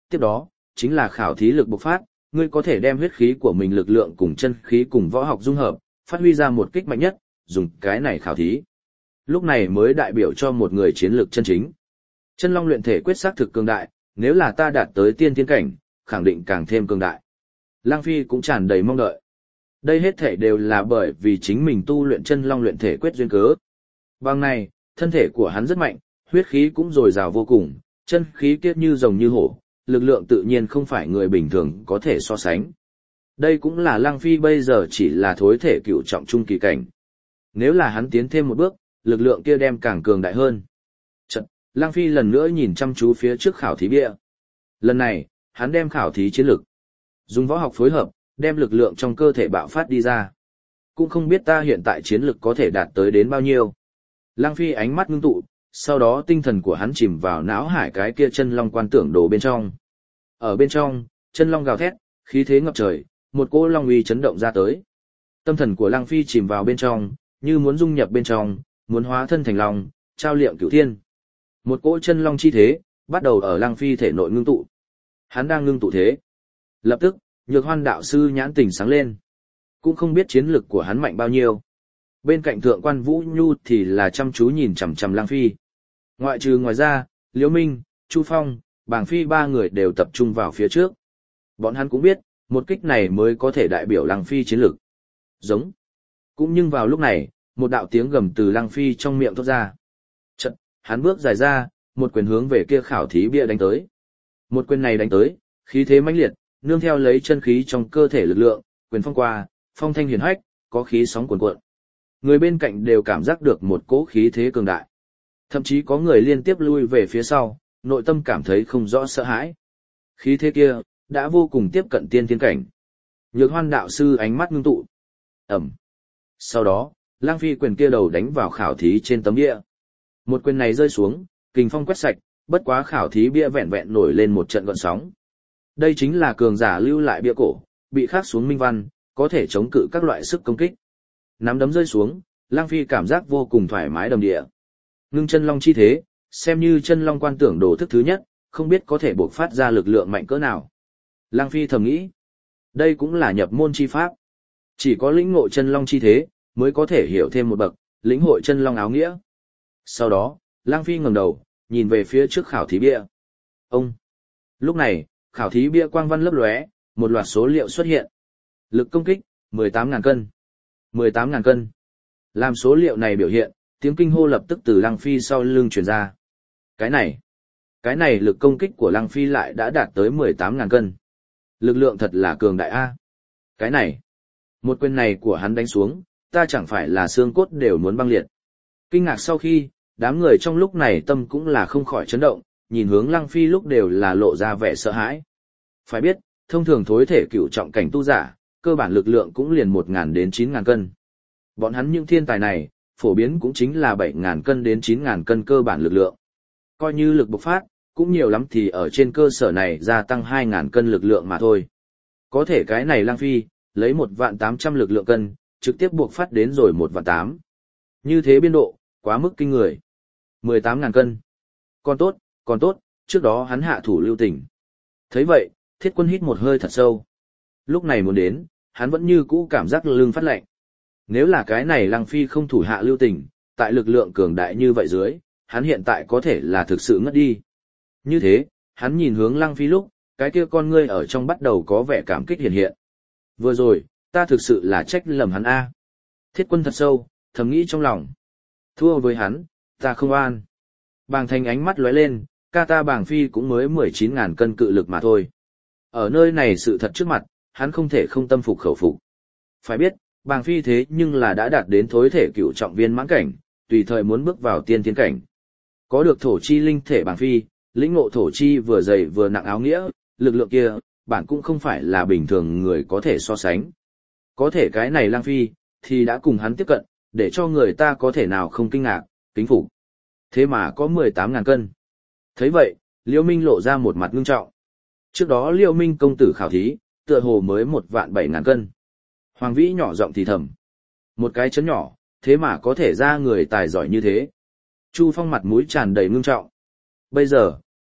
tiếp đó, chính là khảo thí lực bộc phát, ngươi có thể đem huyết khí của mình lực lượng cùng chân khí cùng võ học dung hợp, phát huy ra một kích mạnh nhất, dùng cái này khảo thí. Lúc này mới đại biểu cho một người chiến lược chân chính. Chân long luyện thể quyết xác thực cường đại, nếu là ta đạt tới tiên thiên cảnh, khẳng định càng thêm cường đại. Lang Phi cũng tràn đầy mong đợi. Đây hết thể đều là bởi vì chính mình tu luyện chân long luyện thể quyết duyên cớ. Bằng này, thân thể của hắn rất mạnh, huyết khí cũng dồi dào vô cùng, chân khí kiết như rồng như hổ, lực lượng tự nhiên không phải người bình thường có thể so sánh. Đây cũng là Lăng Phi bây giờ chỉ là thối thể cựu trọng trung kỳ cảnh. Nếu là hắn tiến thêm một bước, lực lượng kia đem càng cường đại hơn. Chật, Lăng Phi lần nữa nhìn chăm chú phía trước khảo thí bia. Lần này, hắn đem khảo thí chiến lực, dùng võ học phối hợp, đem lực lượng trong cơ thể bạo phát đi ra. Cũng không biết ta hiện tại chiến lực có thể đạt tới đến bao nhiêu. Lăng Phi ánh mắt ngưng tụ, sau đó tinh thần của hắn chìm vào não hải cái kia chân long quan tưởng đồ bên trong. Ở bên trong, chân long gào thét, khí thế ngập trời, một cỗ long uy chấn động ra tới. Tâm thần của Lăng Phi chìm vào bên trong, như muốn dung nhập bên trong, muốn hóa thân thành long, trao liệm cửu thiên. Một cỗ chân long chi thế, bắt đầu ở Lăng Phi thể nội ngưng tụ. Hắn đang ngưng tụ thế. Lập tức, Nhược Hoan đạo sư nhãn tình sáng lên. Cũng không biết chiến lực của hắn mạnh bao nhiêu. Bên cạnh thượng quan Vũ Nhu thì là chăm chú nhìn chằm chằm Lăng Phi. Ngoài ra, Liễu Minh, Chu Phong, Bàng Phi ba người đều tập trung vào phía trước. Bọn hắn cũng biết, một kích này mới có thể đại biểu Lăng Phi chiến lực. Giống. Cũng nhưng vào lúc này, một đạo tiếng gầm từ Lăng Phi trong miệng thoát ra. Chợt, hắn bước dài ra, một quyền hướng về kia khảo thí bia đánh tới. Một quyền này đánh tới, khí thế mãnh liệt, nương theo lấy chân khí trong cơ thể lực lượng, quyền phong qua, phong thanh hiển hách, có khí sóng cuồn cuộn. Người bên cạnh đều cảm giác được một cỗ khí thế cường đại. Thậm chí có người liên tiếp lui về phía sau, nội tâm cảm thấy không rõ sợ hãi. Khí thế kia, đã vô cùng tiếp cận tiên thiên cảnh. Nhược Hoan đạo sư ánh mắt ngưng tụ. Ẩm. Sau đó, Lăng Phi quyền kia đầu đánh vào khảo thí trên tấm bia. Một quyền này rơi xuống, kình phong quét sạch, bất quá khảo thí bia vẹn vẹn nổi lên một trận gợn sóng. Đây chính là cường giả lưu lại bia cổ, bị khắc xuống minh văn, có thể chống cự các loại sức công kích. Nắm đấm rơi xuống, Lăng Phi cảm giác vô cùng thoải mái đầm địa. Ngưng chân long chi thế, xem như chân long quan tưởng đồ thức thứ nhất, không biết có thể bộc phát ra lực lượng mạnh cỡ nào. Lăng Phi thầm nghĩ, đây cũng là nhập môn chi pháp. Chỉ có lĩnh ngộ chân long chi thế, mới có thể hiểu thêm một bậc, lĩnh hội chân long áo nghĩa. Sau đó, Lăng Phi ngẩng đầu, nhìn về phía trước khảo thí bia. Ông! Lúc này, khảo thí bia quang văn lấp lóe, một loạt số liệu xuất hiện. Lực công kích, 18.000 cân. 18.000 cân. Làm số liệu này biểu hiện, tiếng kinh hô lập tức từ Lăng Phi sau lưng truyền ra. Cái này lực công kích của Lăng Phi lại đã đạt tới 18.000 cân. Lực lượng thật là cường đại a. Cái này, một quyền này của hắn đánh xuống, ta chẳng phải là xương cốt đều muốn băng liệt. Kinh ngạc sau khi, đám người trong lúc này tâm cũng là không khỏi chấn động, nhìn hướng Lăng Phi lúc đều là lộ ra vẻ sợ hãi. Phải biết, thông thường thối thể cựu trọng cảnh tu giả, cơ bản lực lượng cũng liền 1.000 đến 9.000 cân. Bọn hắn những thiên tài này, phổ biến cũng chính là 7.000 cân đến 9.000 cân cơ bản lực lượng. Coi như lực bộc phát, cũng nhiều lắm thì ở trên cơ sở này gia tăng 2.000 cân lực lượng mà thôi. Có thể cái này Lăng Phi, lấy 1.800.000 lực lượng cân, trực tiếp buộc phát đến rồi 1.800.000. Như thế biên độ, quá mức kinh người. 18.000 cân. Còn tốt, trước đó hắn hạ thủ lưu tình. Thấy vậy, Thiết Quân hít một hơi thật sâu. Lúc này muốn đến, hắn vẫn như cũ cảm giác lưng phát lạnh. Nếu là cái này Lăng Phi không thủ hạ lưu tình, tại lực lượng cường đại như vậy dưới, hắn hiện tại có thể là thực sự ngất đi. Như thế, hắn nhìn hướng Lăng Phi lúc, cái kia con ngươi ở trong bắt đầu có vẻ cảm kích hiện hiện. Vừa rồi, ta thực sự là trách lầm hắn a. Thiết Quân thật sâu, thầm nghĩ trong lòng. Thua với hắn, ta không an. Bàng Thành ánh mắt lóe lên, ca ta Bàng Phi cũng mới 19.000 cân cự lực mà thôi. Ở nơi này sự thật trước mặt, hắn không thể không tâm phục khẩu phục. Phải biết, Bàng Phi thế nhưng là đã đạt đến thối thể cựu trọng viên mãn cảnh, tùy thời muốn bước vào tiên thiên cảnh. Có được thổ chi linh thể Bàng Phi, lĩnh ngộ thổ chi vừa dày vừa nặng áo nghĩa, lực lượng kia, bản cũng không phải là bình thường người có thể so sánh. Có thể cái này Lăng Phi, thì đã cùng hắn tiếp cận, để cho người ta có thể nào không kinh ngạc, kính phục. Thế mà có 18.000 cân. Thấy vậy, Liễu Minh lộ ra một mặt ngưng trọng. Trước đó Liễu Minh công tử khảo thí, tựa hồ mới 1.700.000 cân. Hoàng Vĩ nhỏ giọng thì thầm. Một cái chấn nhỏ, thế mà có thể ra người tài giỏi như thế. Chu Phong mặt mũi tràn đầy ngưng trọng. Bây giờ,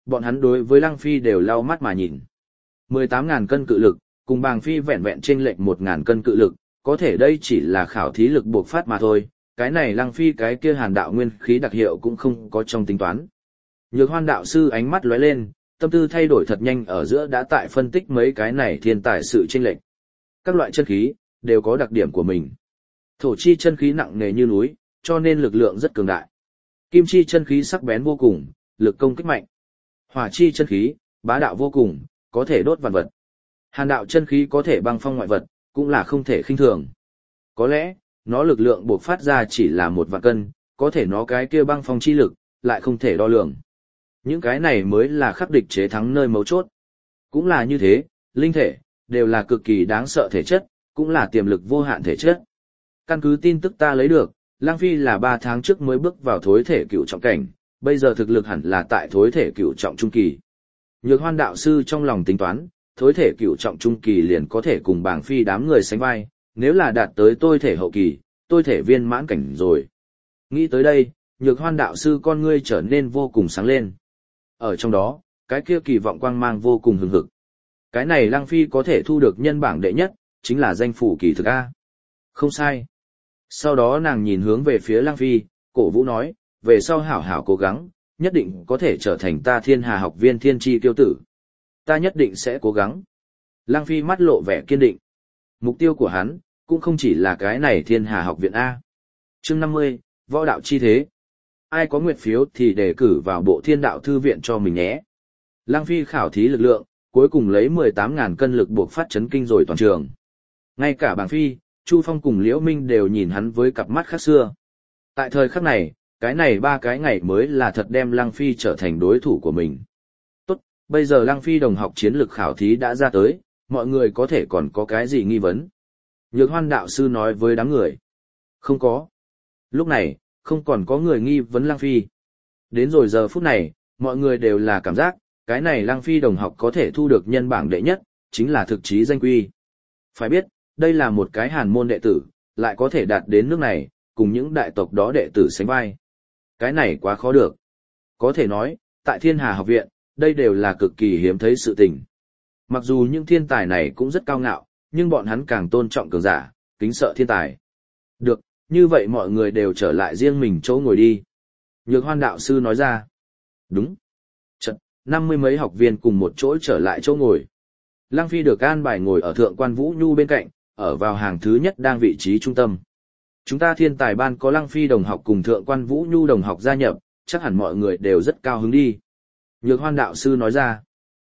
Bọn hắn đối với Lăng Phi đều lau mắt mà nhìn. 18.000 cân cự lực, cùng Bàng Phi vẹn vẹn chênh lệch 1.000 cân cự lực, có thể đây chỉ là khảo thí lực buộc phát mà thôi, cái này Lăng Phi cái kia Hàn đạo nguyên khí đặc hiệu cũng không có trong tính toán. Nhược Hoan đạo sư ánh mắt lóe lên, tâm tư thay đổi thật nhanh ở giữa đã tại phân tích mấy cái này thiên tài sự chênh lệch. Các loại chân khí đều có đặc điểm của mình. Thổ chi chân khí nặng nề như núi, cho nên lực lượng rất cường đại. Kim chi chân khí sắc bén vô cùng, lực công kích mạnh. Hỏa chi chân khí bá đạo vô cùng, có thể đốt vạn vật. Hàn đạo chân khí có thể băng phong ngoại vật, cũng là không thể khinh thường. Có lẽ, nó lực lượng bộc phát ra chỉ là 1 vạn cân, có thể nó cái kia băng phong chi lực, lại không thể đo lường. Những cái này mới là khắc địch chế thắng nơi mấu chốt. Cũng là như thế, linh thể, đều là cực kỳ đáng sợ thể chất, cũng là tiềm lực vô hạn thể chất. Căn cứ tin tức ta lấy được, Lang Phi là 3 tháng trước mới bước vào thối thể cửu trọng cảnh, bây giờ thực lực hẳn là tại thối thể cửu trọng trung kỳ. Nhược Hoan đạo sư trong lòng tính toán, thối thể cửu trọng trung kỳ liền có thể cùng Bàng Phi đám người sánh vai, nếu là đạt tới tôi thể hậu kỳ, tôi thể viên mãn cảnh rồi. Nghĩ tới đây, Nhược Hoan đạo sư con ngươi trở nên vô cùng sáng lên. Ở trong đó, cái kia kỳ vọng quang mang vô cùng hừng hực. Cái này Lăng Phi có thể thu được nhân bảng đệ nhất, chính là danh phủ kỳ thực A. Không sai. Sau đó nàng nhìn hướng về phía Lăng Phi, cổ vũ nói, về sau hảo hảo cố gắng, nhất định có thể trở thành ta Thiên Hà học viên thiên tri tiêu tử. Ta nhất định sẽ cố gắng. Lăng Phi mắt lộ vẻ kiên định. Mục tiêu của hắn, cũng không chỉ là cái này Thiên Hà học viện A. Chương 50, Võ đạo chi thế. Ai có nguyện phiếu thì đề cử vào bộ Thiên đạo thư viện cho mình nhé. Lăng Phi khảo thí lực lượng, cuối cùng lấy 18.000 cân lực buộc phát chấn kinh rồi toàn trường. Ngay cả Bàng Phi, Chu Phong cùng Liễu Minh đều nhìn hắn với cặp mắt khác xưa. Tại thời khắc này, cái này 3 cái ngày mới là thật đem Lăng Phi trở thành đối thủ của mình. Tốt, bây giờ Lăng Phi đồng học chiến lực khảo thí đã ra tới, mọi người có thể còn có cái gì nghi vấn? Nhược Hoan đạo sư nói với đám người. Không có. Lúc này, không còn có người nghi vấn Lăng Phi. Đến rồi giờ phút này, mọi người đều là cảm giác, cái này Lăng Phi đồng học có thể thu được nhân bảng đệ nhất, chính là thực chí danh quy. Phải biết, đây là một cái Hàn môn đệ tử, lại có thể đạt đến nước này, cùng những đại tộc đó đệ tử sánh vai. Cái này quá khó được. Có thể nói, tại Thiên Hà học viện, đây đều là cực kỳ hiếm thấy sự tình. Mặc dù những thiên tài này cũng rất cao ngạo, nhưng bọn hắn càng tôn trọng cường giả, kính sợ thiên tài. Được, như vậy mọi người đều trở lại riêng mình chỗ ngồi đi. Nhược Hoan đạo sư nói ra. Đúng. Chật, 50 mấy học viên cùng một chỗ trở lại chỗ ngồi. Lăng Phi được an bài ngồi ở Thượng quan Vũ Nhu bên cạnh, ở vào hàng thứ nhất đang vị trí trung tâm. Chúng ta thiên tài ban có Lăng Phi đồng học cùng Thượng quan Vũ Nhu đồng học gia nhập, chắc hẳn mọi người đều rất cao hứng đi. Nhược Hoan đạo sư nói ra.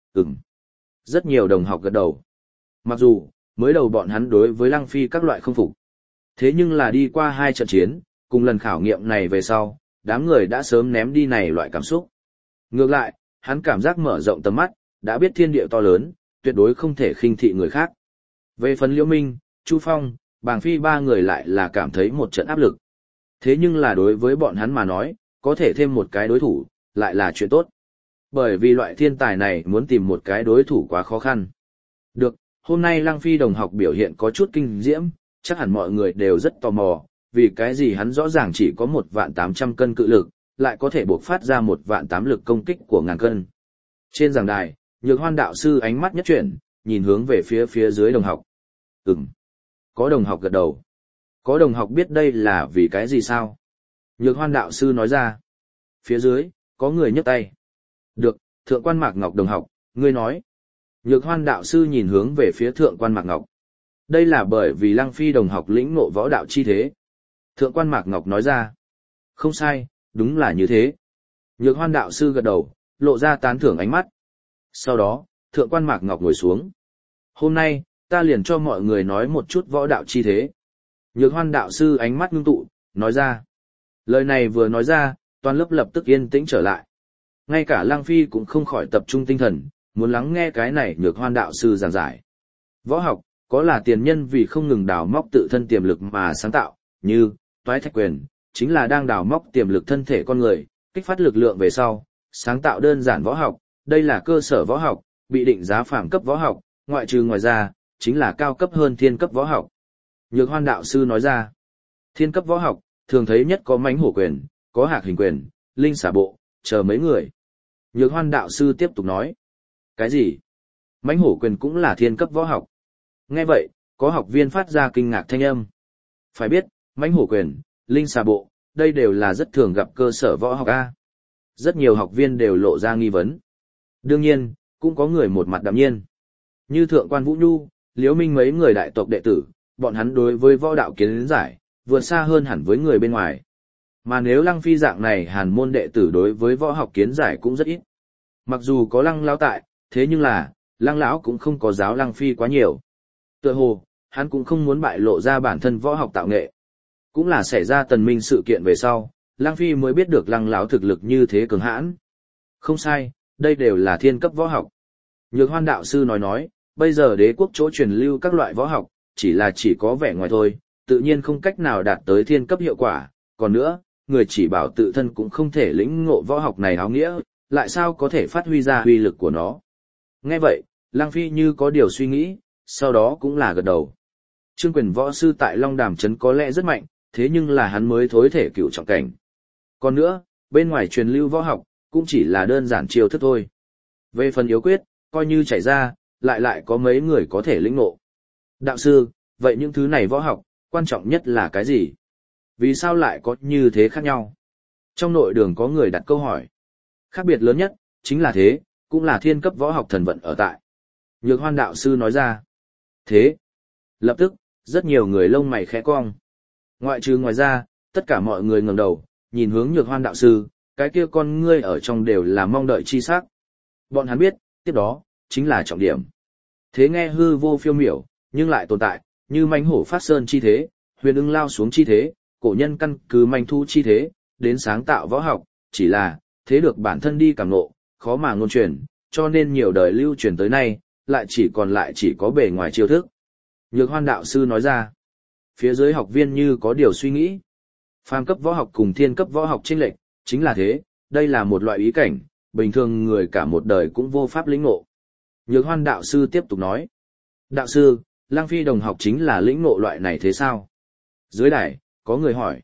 Rất nhiều đồng học gật đầu. Mặc dù, mới đầu bọn hắn đối với Lăng Phi các loại không phục. Thế nhưng là đi qua 2 trận chiến, cùng lần khảo nghiệm này về sau, đám người đã sớm ném đi này loại cảm xúc. Ngược lại, hắn cảm giác mở rộng tầm mắt, đã biết thiên địa to lớn, tuyệt đối không thể khinh thị người khác. Về phần Liễu Minh, Chu Phong, Bàng Phi 3 người lại là cảm thấy một trận áp lực. Thế nhưng là đối với bọn hắn mà nói, có thể thêm một cái đối thủ, lại là chuyện tốt. Bởi vì loại thiên tài này muốn tìm một cái đối thủ quá khó khăn. Được, hôm nay Lăng Phi đồng học biểu hiện có chút kinh diễm, chắc hẳn mọi người đều rất tò mò, vì cái gì hắn rõ ràng chỉ có 1.800 cân cự lực, lại có thể buộc phát ra 1.800 lực công kích của ngàn cân. Trên giảng đài, Nhược Hoan đạo sư ánh mắt nhất chuyển, nhìn hướng về phía dưới đồng học. Có đồng học gật đầu. Có đồng học biết đây là vì cái gì sao? Nhược Hoan đạo sư nói ra. Phía dưới, có người nhấc tay. Được, Thượng quan Mạc Ngọc đồng học, ngươi nói. Nhược Hoan đạo sư nhìn hướng về phía Thượng quan Mạc Ngọc. Đây là bởi vì Lăng Phi đồng học lĩnh ngộ võ đạo chi thế. Thượng quan Mạc Ngọc nói ra. Không sai, đúng là như thế. Nhược Hoan đạo sư gật đầu, lộ ra tán thưởng ánh mắt. Sau đó, Thượng quan Mạc Ngọc ngồi xuống. Hôm nay, ta liền cho mọi người nói một chút võ đạo chi thế. Nhược Hoan đạo sư ánh mắt ngưng tụ, nói ra. Lời này vừa nói ra, toàn lớp lập tức yên tĩnh trở lại. Ngay cả Lăng Phi cũng không khỏi tập trung tinh thần, muốn lắng nghe cái này Nhược Hoan đạo sư giảng giải. Võ học, có là tiền nhân vì không ngừng đào móc tự thân tiềm lực mà sáng tạo, như Toái Thạch Quyền, chính là đang đào móc tiềm lực thân thể con người, kích phát lực lượng về sau, sáng tạo đơn giản võ học, đây là cơ sở võ học, bị định giá phàm cấp võ học, ngoại trừ ngoài ra, chính là cao cấp hơn thiên cấp võ học. Nhược Hoan đạo sư nói ra, thiên cấp võ học, thường thấy nhất có Mãnh Hổ Quyền, có Hạc Hình Quyền, Linh Xả Bộ, chờ mấy người. Nhược Hoan đạo sư tiếp tục nói. Cái gì? Mãnh hổ quyền cũng là thiên cấp võ học. Nghe vậy, có học viên phát ra kinh ngạc thanh âm. Phải biết, mãnh hổ quyền, linh xà bộ, đây đều là rất thường gặp cơ sở võ học A. Rất nhiều học viên đều lộ ra nghi vấn. Đương nhiên, cũng có người một mặt đạm nhiên. Như Thượng quan Vũ Nhu, Liễu Minh mấy người đại tộc đệ tử, bọn hắn đối với võ đạo kiến giải, vượt xa hơn hẳn với người bên ngoài. Mà nếu Lăng Phi dạng này hàn môn đệ tử đối với võ học kiến giải cũng rất ít. Mặc dù có Lăng lão tại, thế nhưng là, Lăng lão cũng không có giáo Lăng Phi quá nhiều. Tựa hồ, hắn cũng không muốn bại lộ ra bản thân võ học tạo nghệ. Cũng là xảy ra Tần Minh sự kiện về sau, Lăng Phi mới biết được Lăng lão thực lực như thế cường hãn. Không sai, đây đều là thiên cấp võ học. Nhược Hoan đạo sư nói, bây giờ đế quốc chỗ truyền lưu các loại võ học, chỉ có vẻ ngoài thôi, tự nhiên không cách nào đạt tới thiên cấp hiệu quả. Còn nữa, người chỉ bảo tự thân cũng không thể lĩnh ngộ võ học này áo nghĩa, lại sao có thể phát huy ra uy lực của nó. Nghe vậy, Lăng Phi như có điều suy nghĩ, sau đó cũng là gật đầu. Trương Quyền võ sư tại Long Đàm Trấn có lẽ rất mạnh, thế nhưng là hắn mới thối thể cựu trọng cảnh. Còn nữa, bên ngoài truyền lưu võ học, cũng chỉ là đơn giản chiêu thức thôi. Về phần yếu quyết, coi như chảy ra, lại có mấy người có thể lĩnh ngộ. Đạo sư, vậy những thứ này võ học, quan trọng nhất là cái gì? Vì sao lại có như thế khác nhau? Trong nội đường có người đặt câu hỏi. Khác biệt lớn nhất, chính là thế, cũng là thiên cấp võ học thần vận ở tại. Nhược Hoan đạo sư nói ra. Thế. Lập tức, rất nhiều người lông mày khẽ cong. Ngoài ra, tất cả mọi người ngẩng đầu, nhìn hướng Nhược Hoan đạo sư, cái kia con ngươi ở trong đều là mong đợi chi sắc. Bọn hắn biết, tiếp đó, chính là trọng điểm. Thế nghe hư vô phiêu miểu, nhưng lại tồn tại, như mãnh hổ phát sơn chi thế, huyền ưng lao xuống chi thế, cổ nhân căn cứ manh thu chi thế, đến sáng tạo võ học, chỉ là, thế được bản thân đi cảm ngộ, khó mà ngôn truyền, cho nên nhiều đời lưu truyền tới nay, lại chỉ có bề ngoài chiêu thức. Nhược Hoan đạo sư nói ra, phía dưới học viên như có điều suy nghĩ. Phàm cấp võ học cùng thiên cấp võ học chênh lệch, chính là thế, đây là một loại ý cảnh, bình thường người cả một đời cũng vô pháp lĩnh ngộ. Nhược Hoan đạo sư tiếp tục nói, đạo sư, Lăng Phi đồng học chính là lĩnh ngộ loại này thế sao? Dưới đài, có người hỏi.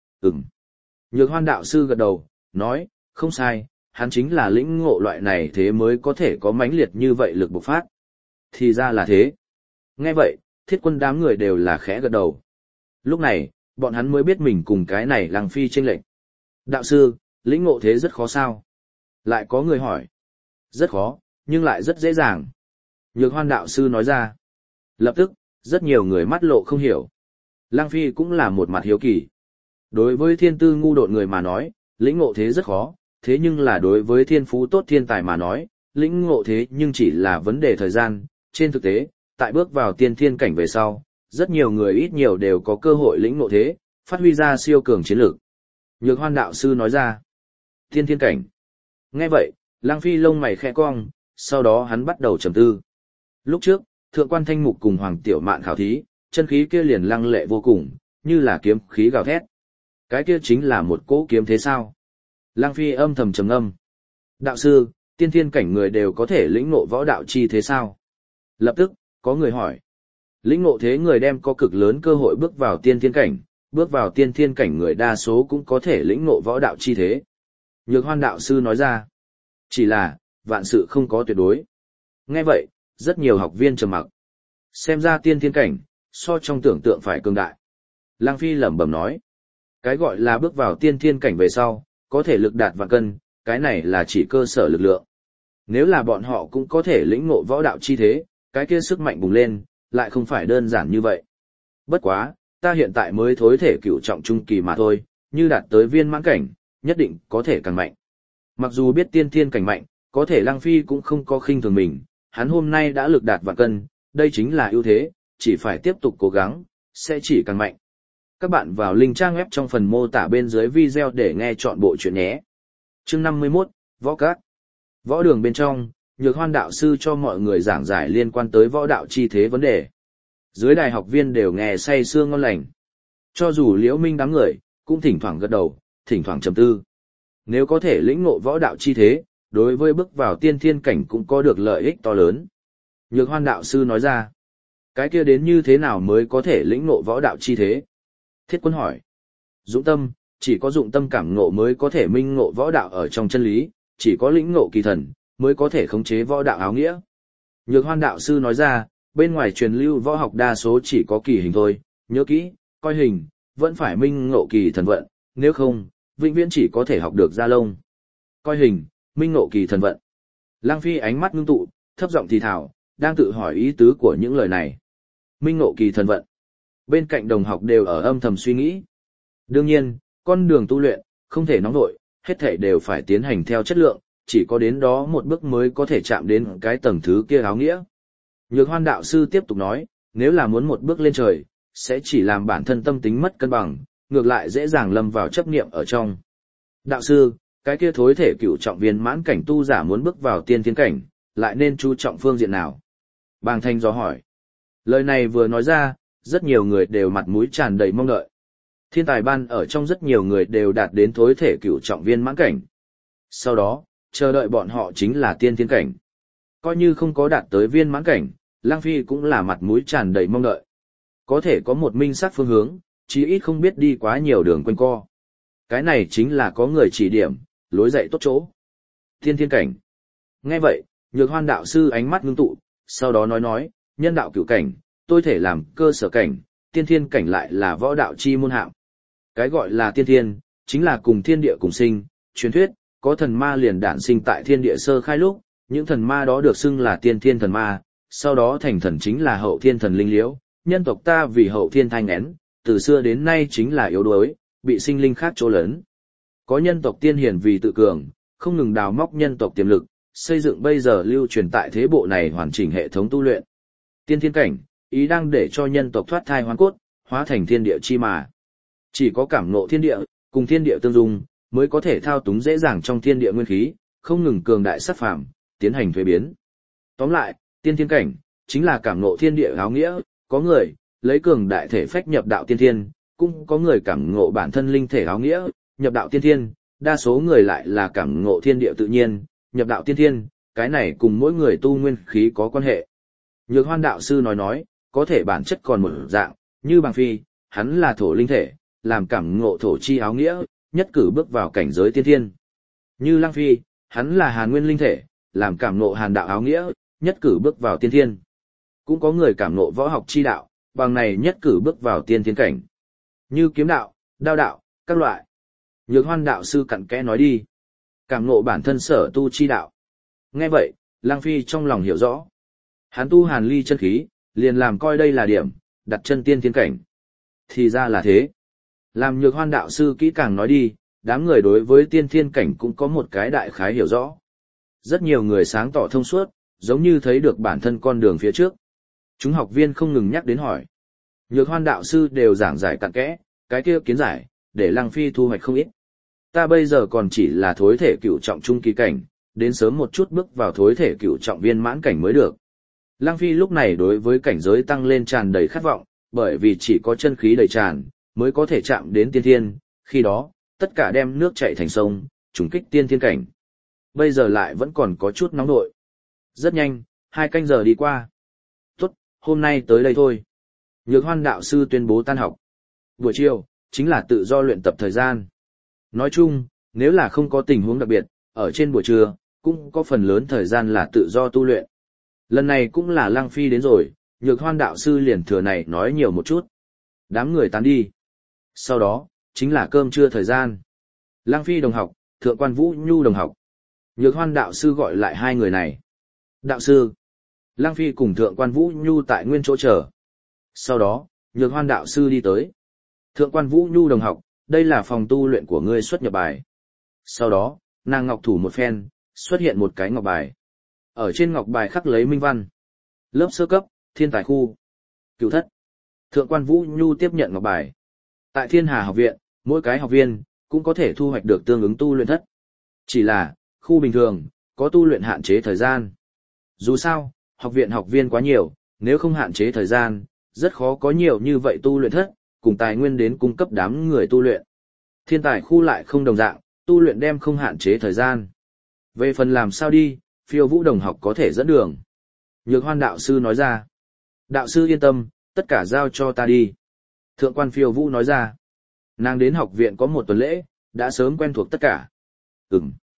Nhược Hoan đạo sư gật đầu, nói, không sai, hắn chính là lĩnh ngộ loại này thế mới có thể có mãnh liệt như vậy lực bộc phát. Thì ra là thế. Nghe vậy, Thiết Quân đám người đều là khẽ gật đầu. Lúc này, bọn hắn mới biết mình cùng cái này Lăng Phi chênh lệch. Đạo sư, lĩnh ngộ thế rất khó sao? Lại có người hỏi. Rất khó, nhưng lại rất dễ dàng. Nhược Hoan đạo sư nói ra. Lập tức, rất nhiều người mắt lộ không hiểu. Lăng Phi cũng là một mặt hiếu kỳ. Đối với thiên tư ngu độn người mà nói, lĩnh ngộ thế rất khó, thế nhưng là đối với thiên phú tốt thiên tài mà nói, lĩnh ngộ thế nhưng chỉ là vấn đề thời gian. Trên thực tế, tại bước vào tiên thiên cảnh về sau, rất nhiều người ít nhiều đều có cơ hội lĩnh ngộ thế, phát huy ra siêu cường chiến lược. Nhược Hoan đạo sư nói ra. Tiên thiên cảnh. Nghe vậy, Lăng Phi lông mày khẽ cong, sau đó hắn bắt đầu trầm tư. Lúc trước, Thượng quan Thanh Mục cùng Hoàng Tiểu Mạn khảo thí, chân khí kia liền lăng lệ vô cùng, như là kiếm khí gào thét. Cái kia chính là một cỗ kiếm thế sao? Lăng Phi âm thầm trầm ngâm. Đạo sư, tiên thiên cảnh người đều có thể lĩnh ngộ võ đạo chi thế sao? Lập tức, có người hỏi. Lĩnh ngộ thế người đem có cực lớn cơ hội bước vào tiên thiên cảnh, bước vào tiên thiên cảnh người đa số cũng có thể lĩnh ngộ võ đạo chi thế. Nhược Hoan đạo sư nói ra. Chỉ là, vạn sự không có tuyệt đối. Nghe vậy, rất nhiều học viên trầm mặc. Xem ra tiên thiên cảnh, so trong tưởng tượng phải cường đại. Lăng Phi lẩm bẩm nói. Cái gọi là bước vào tiên thiên cảnh về sau, có thể lực đạt vạn cân, cái này là chỉ cơ sở lực lượng. Nếu là bọn họ cũng có thể lĩnh ngộ võ đạo chi thế, cái kia sức mạnh bùng lên, lại không phải đơn giản như vậy. Bất quá, ta hiện tại mới thối thể cửu trọng trung kỳ mà thôi, như đạt tới viên mãn cảnh, nhất định có thể càng mạnh. Mặc dù biết tiên thiên cảnh mạnh, có thể Lăng Phi cũng không có khinh thường mình, hắn hôm nay đã lực đạt vạn cân, đây chính là ưu thế, chỉ phải tiếp tục cố gắng, sẽ chỉ càng mạnh. Các bạn vào link trang web trong phần mô tả bên dưới video để nghe chọn bộ chuyện nhé. Chương 51, Võ Các. Võ đường bên trong, Nhược Hoan đạo sư cho mọi người giảng giải liên quan tới võ đạo chi thế vấn đề. Dưới đài học viên đều nghe say sưa ngon lành. Cho dù Liễu Minh đám người, cũng thỉnh thoảng gật đầu, thỉnh thoảng trầm tư. Nếu có thể lĩnh ngộ võ đạo chi thế, đối với bước vào tiên thiên cảnh cũng có được lợi ích to lớn. Nhược Hoan đạo sư nói ra, cái kia đến như thế nào mới có thể lĩnh ngộ võ đạo chi thế? Thiết Quân hỏi, dụng tâm, chỉ có dụng tâm cảm ngộ mới có thể minh ngộ võ đạo ở trong chân lý, chỉ có lĩnh ngộ kỳ thần, mới có thể khống chế võ đạo áo nghĩa. Nhược Hoan đạo sư nói ra, bên ngoài truyền lưu võ học đa số chỉ có kỳ hình thôi, nhớ kỹ, coi hình, vẫn phải minh ngộ kỳ thần vận, nếu không, vĩnh viễn chỉ có thể học được da lông. Coi hình, minh ngộ kỳ thần vận. Lăng Phi ánh mắt ngưng tụ, thấp giọng thì thào, đang tự hỏi ý tứ của những lời này. Minh ngộ kỳ thần vận. Bên cạnh đồng học đều ở âm thầm suy nghĩ. Đương nhiên, con đường tu luyện, không thể nóng vội, hết thảy đều phải tiến hành theo chất lượng, chỉ có đến đó một bước mới có thể chạm đến cái tầng thứ kia áo nghĩa. Nhược Hoan đạo sư tiếp tục nói, nếu là muốn một bước lên trời, sẽ chỉ làm bản thân tâm tính mất cân bằng, ngược lại dễ dàng lâm vào chấp niệm ở trong. Đạo sư, cái kia thối thể cửu trọng viên mãn cảnh tu giả muốn bước vào tiên thiên cảnh, lại nên chú trọng phương diện nào? Bàng Thanh do hỏi. Lời này vừa nói ra, rất nhiều người đều mặt mũi tràn đầy mong đợi. Thiên tài ban ở trong rất nhiều người đều đạt đến thối thể cửu trọng viên mãn cảnh. Sau đó, chờ đợi bọn họ chính là tiên thiên cảnh. Coi như không có đạt tới viên mãn cảnh, Lăng Phi cũng là mặt mũi tràn đầy mong đợi. Có thể có một minh xác phương hướng, chí ít không biết đi quá nhiều đường quanh co. Cái này chính là có người chỉ điểm, lối dạy tốt chỗ. Tiên thiên cảnh. Nghe vậy, Nhược Hoan đạo sư ánh mắt ngưng tụ, sau đó nói, nhân đạo cửu cảnh, tôi thể làm cơ sở cảnh, tiên thiên cảnh lại là võ đạo chi môn hạng. Cái gọi là tiên thiên, chính là cùng thiên địa cùng sinh, truyền thuyết, có thần ma liền đản sinh tại thiên địa sơ khai lúc, những thần ma đó được xưng là tiên thiên thần ma, sau đó thành thần chính là hậu thiên thần linh liễu, nhân tộc ta vì hậu thiên thai nghén, từ xưa đến nay chính là yếu đuối, bị sinh linh khác chỗ lớn. Có nhân tộc tiên hiền vì tự cường, không ngừng đào móc nhân tộc tiềm lực, xây dựng bây giờ lưu truyền tại thế bộ này hoàn chỉnh hệ thống tu luyện. Tiên thiên cảnh, ý đang để cho nhân tộc thoát thai hoán cốt, hóa thành thiên địa chi mà. Chỉ có cảm ngộ thiên địa, cùng thiên địa tương dung, mới có thể thao túng dễ dàng trong thiên địa nguyên khí, không ngừng cường đại sát phàm, tiến hành thuế biến. Tóm lại, tiên thiên cảnh, chính là cảm ngộ thiên địa áo nghĩa, có người, lấy cường đại thể phách nhập đạo tiên thiên, cũng có người cảm ngộ bản thân linh thể áo nghĩa, nhập đạo tiên thiên, đa số người lại là cảm ngộ thiên địa tự nhiên, nhập đạo tiên thiên, cái này cùng mỗi người tu nguyên khí có quan hệ. Nhược Hoan đạo sư nói, có thể bản chất còn một dạng, như Bàng Phi, hắn là thổ linh thể, làm cảm ngộ thổ chi áo nghĩa, nhất cử bước vào cảnh giới tiên thiên. Như Lăng Phi, hắn là hàn nguyên linh thể, làm cảm ngộ hàn đạo áo nghĩa, nhất cử bước vào tiên thiên. Cũng có người cảm ngộ võ học chi đạo, bằng này nhất cử bước vào tiên thiên cảnh. Như kiếm đạo, đao đạo, các loại. Nhược Hoan đạo sư cặn kẽ nói đi. Cảm ngộ bản thân sở tu chi đạo. Nghe vậy, Lăng Phi trong lòng hiểu rõ. Hắn tu hàn ly chân khí, liền làm coi đây là điểm, đặt chân tiên thiên cảnh. Thì ra là thế. Làm Nhược Hoan đạo sư kỹ càng nói đi, đám người đối với tiên thiên cảnh cũng có một cái đại khái hiểu rõ. Rất nhiều người sáng tỏ thông suốt, giống như thấy được bản thân con đường phía trước. Chúng học viên không ngừng nhắc đến hỏi. Nhược Hoan đạo sư đều giảng giải cặn kẽ, cái kia kiến giải, để Lăng Phi thu hoạch không ít. Ta bây giờ còn chỉ là thối thể cửu trọng trung kỳ cảnh, đến sớm một chút bước vào thối thể cửu trọng viên mãn cảnh mới được. Lăng Phi lúc này đối với cảnh giới tăng lên tràn đầy khát vọng, bởi vì chỉ có chân khí đầy tràn, mới có thể chạm đến tiên thiên, khi đó, tất cả đem nước chảy thành sông, trùng kích tiên thiên cảnh. Bây giờ lại vẫn còn có chút nóng nội. Rất nhanh, 2 canh giờ đi qua. Tốt, hôm nay tới đây thôi. Nhược Hoan đạo sư tuyên bố tan học. Buổi chiều, chính là tự do luyện tập thời gian. Nói chung, nếu là không có tình huống đặc biệt, ở trên buổi trưa, cũng có phần lớn thời gian là tự do tu luyện. Lần này cũng là Lăng Phi đến rồi, Nhược Hoan đạo sư liền thừa này nói nhiều một chút. Đám người tán đi. Sau đó, chính là cơm trưa thời gian. Lăng Phi đồng học, Thượng Quan Vũ Nhu đồng học. Nhược Hoan đạo sư gọi lại 2 người này. Đạo sư. Lăng Phi cùng Thượng Quan Vũ Nhu tại nguyên chỗ chờ. Sau đó, Nhược Hoan đạo sư đi tới. Thượng Quan Vũ Nhu đồng học, đây là phòng tu luyện của ngươi xuất nhập bài. Sau đó, nàng ngọc thủ một phen, xuất hiện một cái ngọc bài. Ở trên ngọc bài khắc lấy minh văn. Lớp sơ cấp, thiên tài khu. Cửu thất. Thượng Quan Vũ Nhu tiếp nhận ngọc bài. Tại Thiên Hà học viện, mỗi cái học viên, cũng có thể thu hoạch được tương ứng tu luyện thất. Chỉ là, khu bình thường, có tu luyện hạn chế thời gian. Dù sao, học viện học viên quá nhiều, nếu không hạn chế thời gian, rất khó có nhiều như vậy tu luyện thất, cùng tài nguyên đến cung cấp đám người tu luyện. Thiên tài khu lại không đồng dạng, tu luyện đem không hạn chế thời gian. Về phần làm sao đi, Phiêu Vũ đồng học có thể dẫn đường. Nhược Hoan đạo sư nói ra. Đạo sư yên tâm, tất cả giao cho ta đi. Thượng Quan Phiêu Vũ nói ra. Nàng đến học viện có 1 tuần lễ, đã sớm quen thuộc tất cả.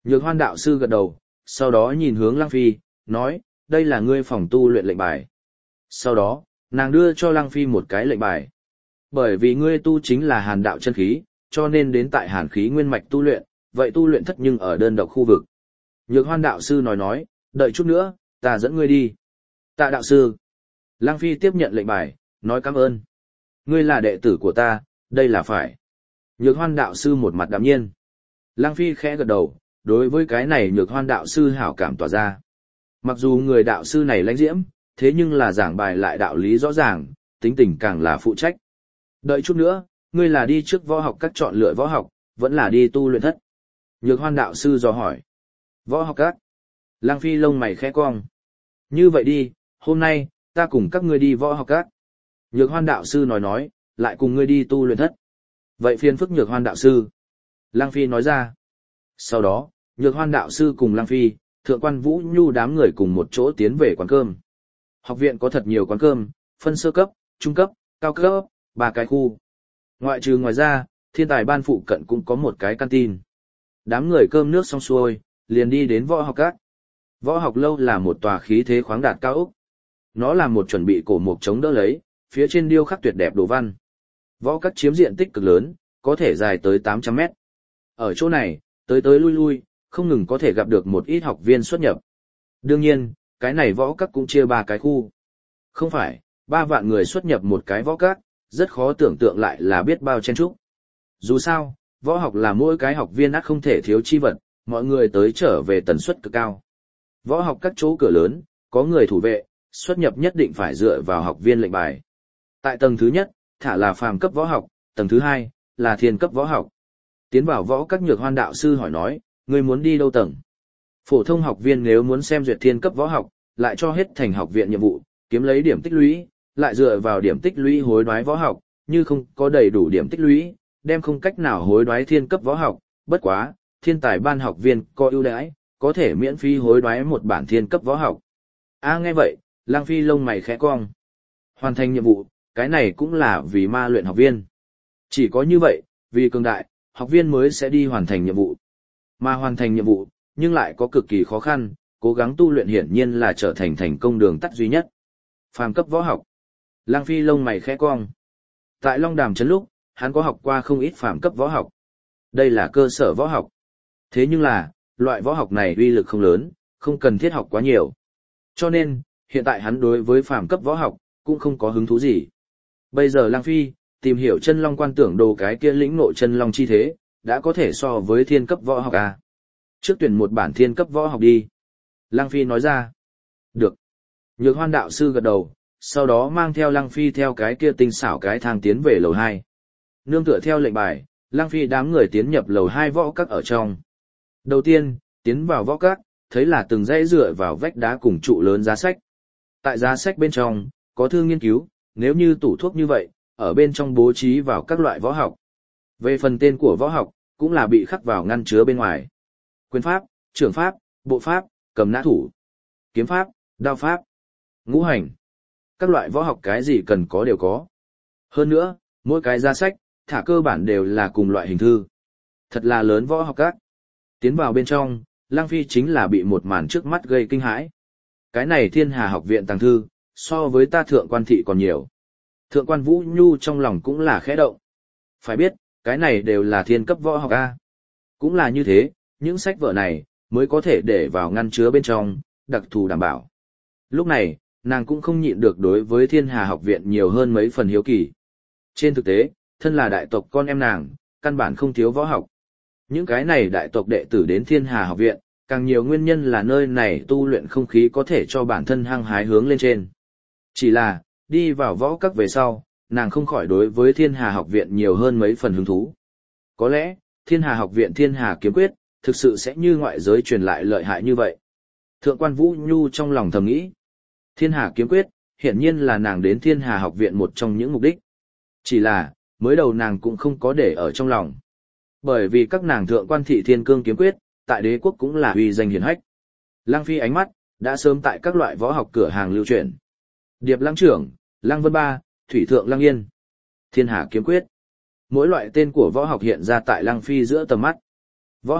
Nhược Hoan đạo sư gật đầu, sau đó nhìn hướng Lăng Phi, nói, đây là ngươi phòng tu luyện lệnh bài. Sau đó, nàng đưa cho Lăng Phi một cái lệnh bài. Bởi vì ngươi tu chính là hàn đạo chân khí, cho nên đến tại hàn khí nguyên mạch tu luyện, vậy tu luyện thất nhưng ở đơn độc khu vực. Nhược Hoan đạo sư nói, đợi chút nữa, ta dẫn ngươi đi. Tạ đạo sư. Lăng Phi tiếp nhận lệnh bài, nói cảm ơn. Ngươi là đệ tử của ta, đây là phải. Nhược Hoan đạo sư một mặt đạm nhiên. Lăng Phi khẽ gật đầu, đối với cái này Nhược Hoan đạo sư hảo cảm tỏa ra. Mặc dù người đạo sư này lãnh diễm, thế nhưng là giảng bài lại đạo lý rõ ràng, tính tình càng là phụ trách. Đợi chút nữa, ngươi là đi trước võ học các chọn lựa võ học, vẫn là đi tu luyện thất. Nhược Hoan đạo sư dò hỏi. Võ học các. Lăng Phi lông mày khẽ cong. Như vậy đi, hôm nay, ta cùng các ngươi đi võ học các. Nhược Hoan đạo sư nói, lại cùng ngươi đi tu luyện thất. Vậy phiền phức Nhược Hoan đạo sư. Lăng Phi nói ra. Sau đó, Nhược Hoan đạo sư cùng Lăng Phi, Thượng quan Vũ Nhu đám người cùng một chỗ tiến về quán cơm. Học viện có thật nhiều quán cơm, phân sơ cấp, trung cấp, cao cấp, 3 cái khu. Ngoài ra, thiên tài ban phụ cận cũng có một cái canteen. Đám người cơm nước xong xuôi, liền đi đến võ học các. Võ học lâu là một tòa khí thế khoáng đạt cao ốc. Nó là một chuẩn bị cổ mục chống đỡ lấy, phía trên điêu khắc tuyệt đẹp đồ văn. Võ các chiếm diện tích cực lớn, có thể dài tới 800 mét. Ở chỗ này, tới lui lui, không ngừng có thể gặp được một ít học viên xuất nhập. Đương nhiên, cái này võ các cũng chia 3 cái khu. Không phải, 3 vạn người xuất nhập một cái võ các, rất khó tưởng tượng lại là biết bao chen chúc. Dù sao, võ học là mỗi cái học viên ắt không thể thiếu chi vật, mọi người tới trở về tần suất cực cao. Võ học các chỗ cửa lớn, có người thủ vệ, xuất nhập nhất định phải dựa vào học viên lệnh bài. Tại tầng thứ nhất, thả là phàm cấp võ học, tầng thứ 2, là thiên cấp võ học. Tiến vào võ các Nhược Hoan đạo sư hỏi nói, ngươi muốn đi đâu tầng? Phổ thông học viên nếu muốn xem duyệt thiên cấp võ học, lại cho hết thành học viện nhiệm vụ, kiếm lấy điểm tích lũy, lại dựa vào điểm tích lũy hối đoái võ học, như không có đầy đủ điểm tích lũy, đem không cách nào hối đoái thiên cấp võ học, bất quá, thiên tài ban học viên có ưu đãi, có thể miễn phí hối đoái một bản thiên cấp võ học. Nghe vậy, Lăng Phi lông mày khẽ cong. Hoàn thành nhiệm vụ, cái này cũng là vì ma luyện học viên. Chỉ có như vậy, vì cường đại, học viên mới sẽ đi hoàn thành nhiệm vụ. Mà hoàn thành nhiệm vụ, nhưng lại có cực kỳ khó khăn, cố gắng tu luyện hiển nhiên là trở thành thành công đường tắt duy nhất. Phàm cấp võ học. Lăng Phi lông mày khẽ cong. Tại Long Đàm trấn lúc, hắn có học qua không ít phàm cấp võ học. Đây là cơ sở võ học. Thế nhưng là, loại võ học này uy lực không lớn, không cần thiết học quá nhiều. Cho nên, hiện tại hắn đối với phàm cấp võ học, cũng không có hứng thú gì. Bây giờ Lăng Phi, tìm hiểu chân long quan tưởng đồ cái kia lĩnh ngộ chân long chi thế, đã có thể so với thiên cấp võ học à. Trước tuyển một bản thiên cấp võ học đi. Lăng Phi nói ra. Được. Nhược Hoan đạo sư gật đầu, sau đó mang theo Lăng Phi theo cái kia tinh xảo cái thang tiến về lầu 2. Nương tựa theo lệnh bài, Lăng Phi đám người tiến nhập lầu 2 võ các ở trong. Đầu tiên, tiến vào võ các, thấy là từng dãy dựa vào vách đá cùng trụ lớn giá sách. Tại giá sách bên trong, có thư nghiên cứu, nếu như tủ thuốc như vậy, ở bên trong bố trí vào các loại võ học. Về phần tên của võ học, cũng là bị khắc vào ngăn chứa bên ngoài. Quyền pháp, trưởng pháp, bộ pháp, cầm nã thủ, kiếm pháp, đao pháp, ngũ hành. Các loại võ học cái gì cần có đều có. Hơn nữa, mỗi cái giá sách, thả cơ bản đều là cùng loại hình thư. Thật là lớn võ học các. Tiến vào bên trong, Lăng Phi chính là bị một màn trước mắt gây kinh hãi. Cái này Thiên Hà học viện tàng thư, so với ta thượng quan thị còn nhiều. Thượng quan Vũ Nhu trong lòng cũng là khẽ động. Phải biết, cái này đều là thiên cấp võ học A. Cũng là như thế, những sách vở này, mới có thể để vào ngăn chứa bên trong, đặc thù đảm bảo. Lúc này, nàng cũng không nhịn được đối với Thiên Hà học viện nhiều hơn mấy phần hiếu kỳ. Trên thực tế, thân là đại tộc con em nàng, căn bản không thiếu võ học. Những cái này đại tộc đệ tử đến Thiên Hà học viện, càng nhiều nguyên nhân là nơi này tu luyện không khí có thể cho bản thân hăng hái hướng lên trên. Chỉ là, đi vào võ các về sau, nàng không khỏi đối với Thiên Hà học viện nhiều hơn mấy phần hứng thú. Có lẽ, Thiên Hà học viện Thiên Hà kiếm quyết, thực sự sẽ như ngoại giới truyền lại lợi hại như vậy. Thượng quan Vũ Nhu trong lòng thầm nghĩ. Thiên Hà kiếm quyết, hiển nhiên là nàng đến Thiên Hà học viện một trong những mục đích. Chỉ là, mới đầu nàng cũng không có để ở trong lòng. Bởi vì các nàng thượng quan thị thiên cương kiếm quyết, tại đế quốc cũng là uy danh hiển hách. Lăng Phi ánh mắt, đã sớm tại các loại võ học cửa hàng lưu truyền. Điệp Lăng Trưởng, Lăng Vân Ba, Thủy Thượng Lăng Yên, Thiên Hà kiếm quyết. Mỗi loại tên của võ học hiện ra tại Lăng Phi giữa tầm mắt. Võ học,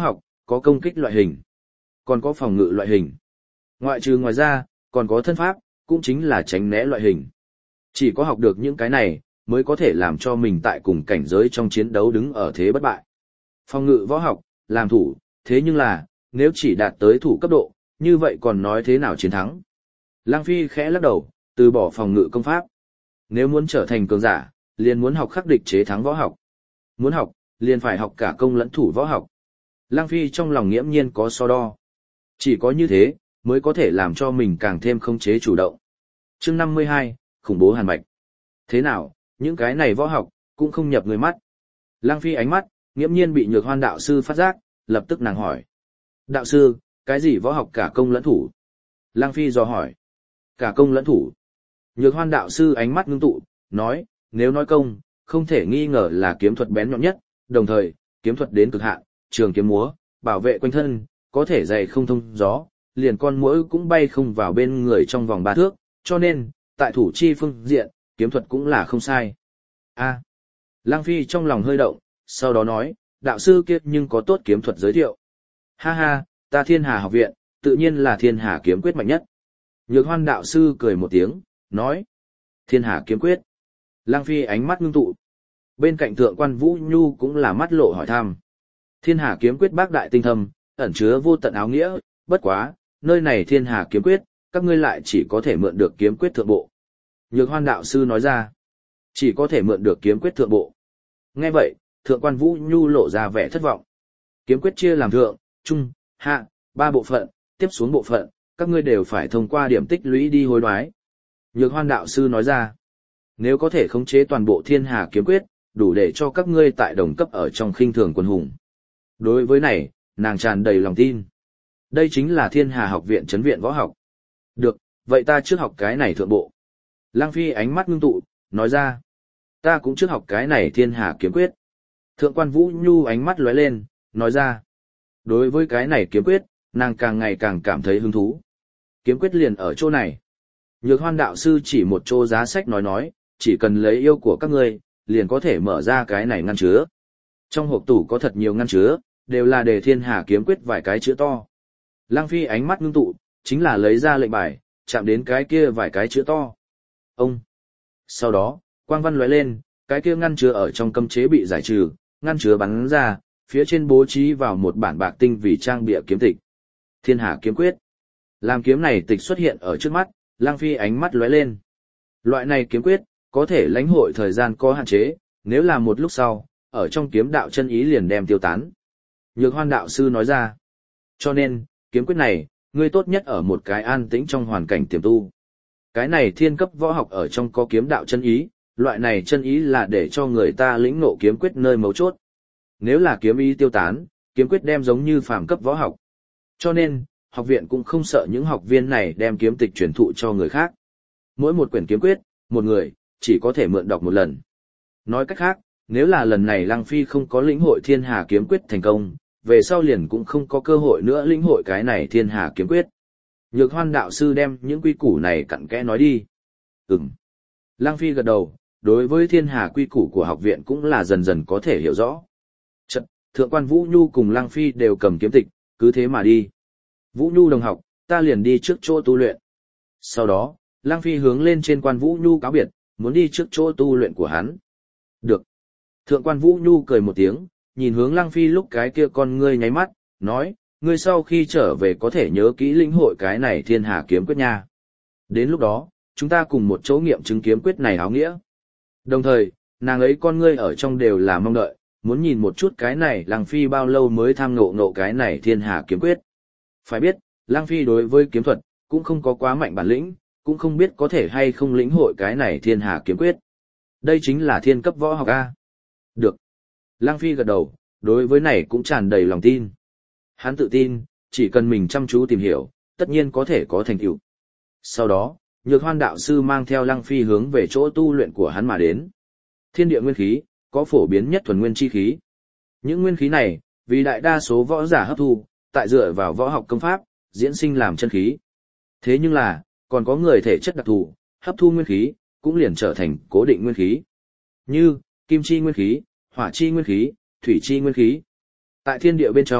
có công kích loại hình, còn có phòng ngự loại hình. Ngoài ra, còn có thân pháp, cũng chính là tránh né loại hình. Chỉ có học được những cái này, mới có thể làm cho mình tại cùng cảnh giới trong chiến đấu đứng ở thế bất bại. Phòng ngự võ học, làm thủ, thế nhưng là, nếu chỉ đạt tới thủ cấp độ, như vậy còn nói thế nào chiến thắng. Lăng Phi khẽ lắc đầu, từ bỏ phòng ngự công pháp. Nếu muốn trở thành cường giả, liền muốn học khắc địch chế thắng võ học. Muốn học, liền phải học cả công lẫn thủ võ học. Lăng Phi trong lòng nghiễm nhiên có so đo. Chỉ có như thế, mới có thể làm cho mình càng thêm khống chế chủ động. Chương 52, khủng bố hàn bạch. Thế nào, những cái này võ học, cũng không nhập người mắt. Lăng Phi ánh mắt, nghiễm nhiên bị Nhược Hoan đạo sư phát giác, lập tức nàng hỏi. Đạo sư, cái gì võ học cả công lẫn thủ? Lăng Phi dò hỏi. Cả công lẫn thủ. Nhược Hoan đạo sư ánh mắt ngưng tụ, nói, nếu nói công, không thể nghi ngờ là kiếm thuật bén nhọn nhất, đồng thời, kiếm thuật đến cực hạn, trường kiếm múa, bảo vệ quanh thân, có thể dày không thông gió, liền con muỗi cũng bay không vào bên người trong vòng 3 thước, cho nên, tại thủ chi phương diện, kiếm thuật cũng là không sai. A. Lăng Phi trong lòng hơi động, sau đó nói, đạo sư kia nhưng có tốt kiếm thuật giới thiệu. Ha ha, ta Thiên Hà học viện, tự nhiên là Thiên Hà kiếm quyết mạnh nhất. Nhược Hoan đạo sư cười một tiếng, nói, Thiên Hà kiếm quyết. Lăng Phi ánh mắt ngưng tụ. Bên cạnh thượng quan Vũ Nhu cũng là mắt lộ hỏi thăm. Thiên Hà kiếm quyết bác đại tinh thâm, ẩn chứa vô tận áo nghĩa, bất quá, nơi này Thiên Hà kiếm quyết, các ngươi lại chỉ có thể mượn được kiếm quyết thượng bộ. Nhược Hoan đạo sư nói ra, chỉ có thể mượn được kiếm quyết thượng bộ. Nghe vậy, thượng quan Vũ Nhu lộ ra vẻ thất vọng. Kiếm quyết chia làm thượng, trung, hạ, 3 bộ phận, tiếp xuống bộ phận, các ngươi đều phải thông qua điểm tích lũy đi hối đoái. Nhược Hoan đạo sư nói ra, nếu có thể khống chế toàn bộ Thiên Hà kiếm quyết, đủ để cho các ngươi tại đồng cấp ở trong khinh thường quân hùng. Đối với này, nàng tràn đầy lòng tin. Đây chính là Thiên Hà học viện trấn viện võ học. Được, vậy ta trước học cái này thượng bộ. Lăng Phi ánh mắt ngưng tụ, nói ra, ta cũng trước học cái này Thiên Hà kiếm quyết. Thượng quan Vũ Nhu ánh mắt lóe lên, nói ra, đối với cái này kiếm quyết, nàng càng ngày càng cảm thấy hứng thú. Kiếm quyết liền ở chỗ này. Nhược Hoan đạo sư chỉ một chỗ giá sách nói, chỉ cần lấy yêu của các ngươi, liền có thể mở ra cái này ngăn chứa. Trong hộp tủ có thật nhiều ngăn chứa, đều là để Thiên Hà kiếm quyết vài cái chữ to. Lăng Phi ánh mắt ngưng tụ, chính là lấy ra lệnh bài, chạm đến cái kia vài cái chữ to. Ông. Sau đó, quang văn lóe lên, cái kia ngăn chứa ở trong cấm chế bị giải trừ, ngăn chứa bắn ra, phía trên bố trí vào một bản bạc tinh vì trang bìa kiếm tịch. Thiên Hà kiếm quyết. Làm kiếm này tịch xuất hiện ở trước mắt, Lăng Phi ánh mắt lóe lên. Loại này kiếm quyết, có thể lãnh hội thời gian có hạn chế, nếu là một lúc sau, ở trong kiếm đạo chân ý liền đem tiêu tán. Nhược Hoan đạo sư nói ra. Cho nên, kiếm quyết này, ngươi tốt nhất ở một cái an tĩnh trong hoàn cảnh tiềm tu. Cái này thiên cấp võ học ở trong có kiếm đạo chân ý, loại này chân ý là để cho người ta lĩnh ngộ kiếm quyết nơi mấu chốt. Nếu là kiếm ý tiêu tán, kiếm quyết đem giống như phàm cấp võ học. Cho nên, học viện cũng không sợ những học viên này đem kiếm tịch truyền thụ cho người khác. Mỗi một quyển kiếm quyết, một người, chỉ có thể mượn đọc một lần. Nói cách khác, nếu là lần này Lăng Phi không có lĩnh hội Thiên Hà kiếm quyết thành công, về sau liền cũng không có cơ hội nữa lĩnh hội cái này Thiên Hà kiếm quyết. Nhược Hoan đạo sư đem những quy củ này cặn kẽ nói đi. Lăng Phi gật đầu, đối với Thiên Hà quy củ của học viện cũng là dần dần có thể hiểu rõ. Chật, thượng quan Vũ Nhu cùng Lăng Phi đều cầm kiếm tịch, cứ thế mà đi. Vũ Nhu đồng học, ta liền đi trước chỗ tu luyện. Sau đó, Lăng Phi hướng lên trên quan Vũ Nhu cáo biệt, muốn đi trước chỗ tu luyện của hắn. Được. Thượng quan Vũ Nhu cười một tiếng, nhìn hướng Lăng Phi lúc cái kia con ngươi nháy mắt, nói, ngươi sau khi trở về có thể nhớ kỹ lĩnh hội cái này Thiên Hà kiếm quyết nha. Đến lúc đó, chúng ta cùng một chỗ nghiệm chứng kiếm quyết này áo nghĩa. Đồng thời, nàng ấy con ngươi ở trong đều là mong đợi, muốn nhìn một chút cái này Lăng Phi bao lâu mới tham ngộ cái này Thiên Hà kiếm quyết. Phải biết, Lăng Phi đối với kiếm thuật, cũng không có quá mạnh bản lĩnh, cũng không biết có thể hay không lĩnh hội cái này Thiên Hà kiếm quyết. Đây chính là thiên cấp võ học A. Được. Lăng Phi gật đầu, đối với này cũng tràn đầy lòng tin. Hắn tự tin, chỉ cần mình chăm chú tìm hiểu, tất nhiên có thể có thành tựu. Sau đó, Nhược Hoan đạo sư mang theo Lăng Phi hướng về chỗ tu luyện của hắn mà đến. Thiên địa nguyên khí, có phổ biến nhất thuần nguyên chi khí. Những nguyên khí này, vì đại đa số võ giả hấp thu, tại dựa vào võ học công pháp, diễn sinh làm chân khí. Thế nhưng là, còn có người thể chất đặc thù, hấp thu nguyên khí, cũng liền trở thành cố định nguyên khí. Như, kim chi nguyên khí, hỏa chi nguyên khí, thủy chi nguyên khí. Tại thiên địa bên trong,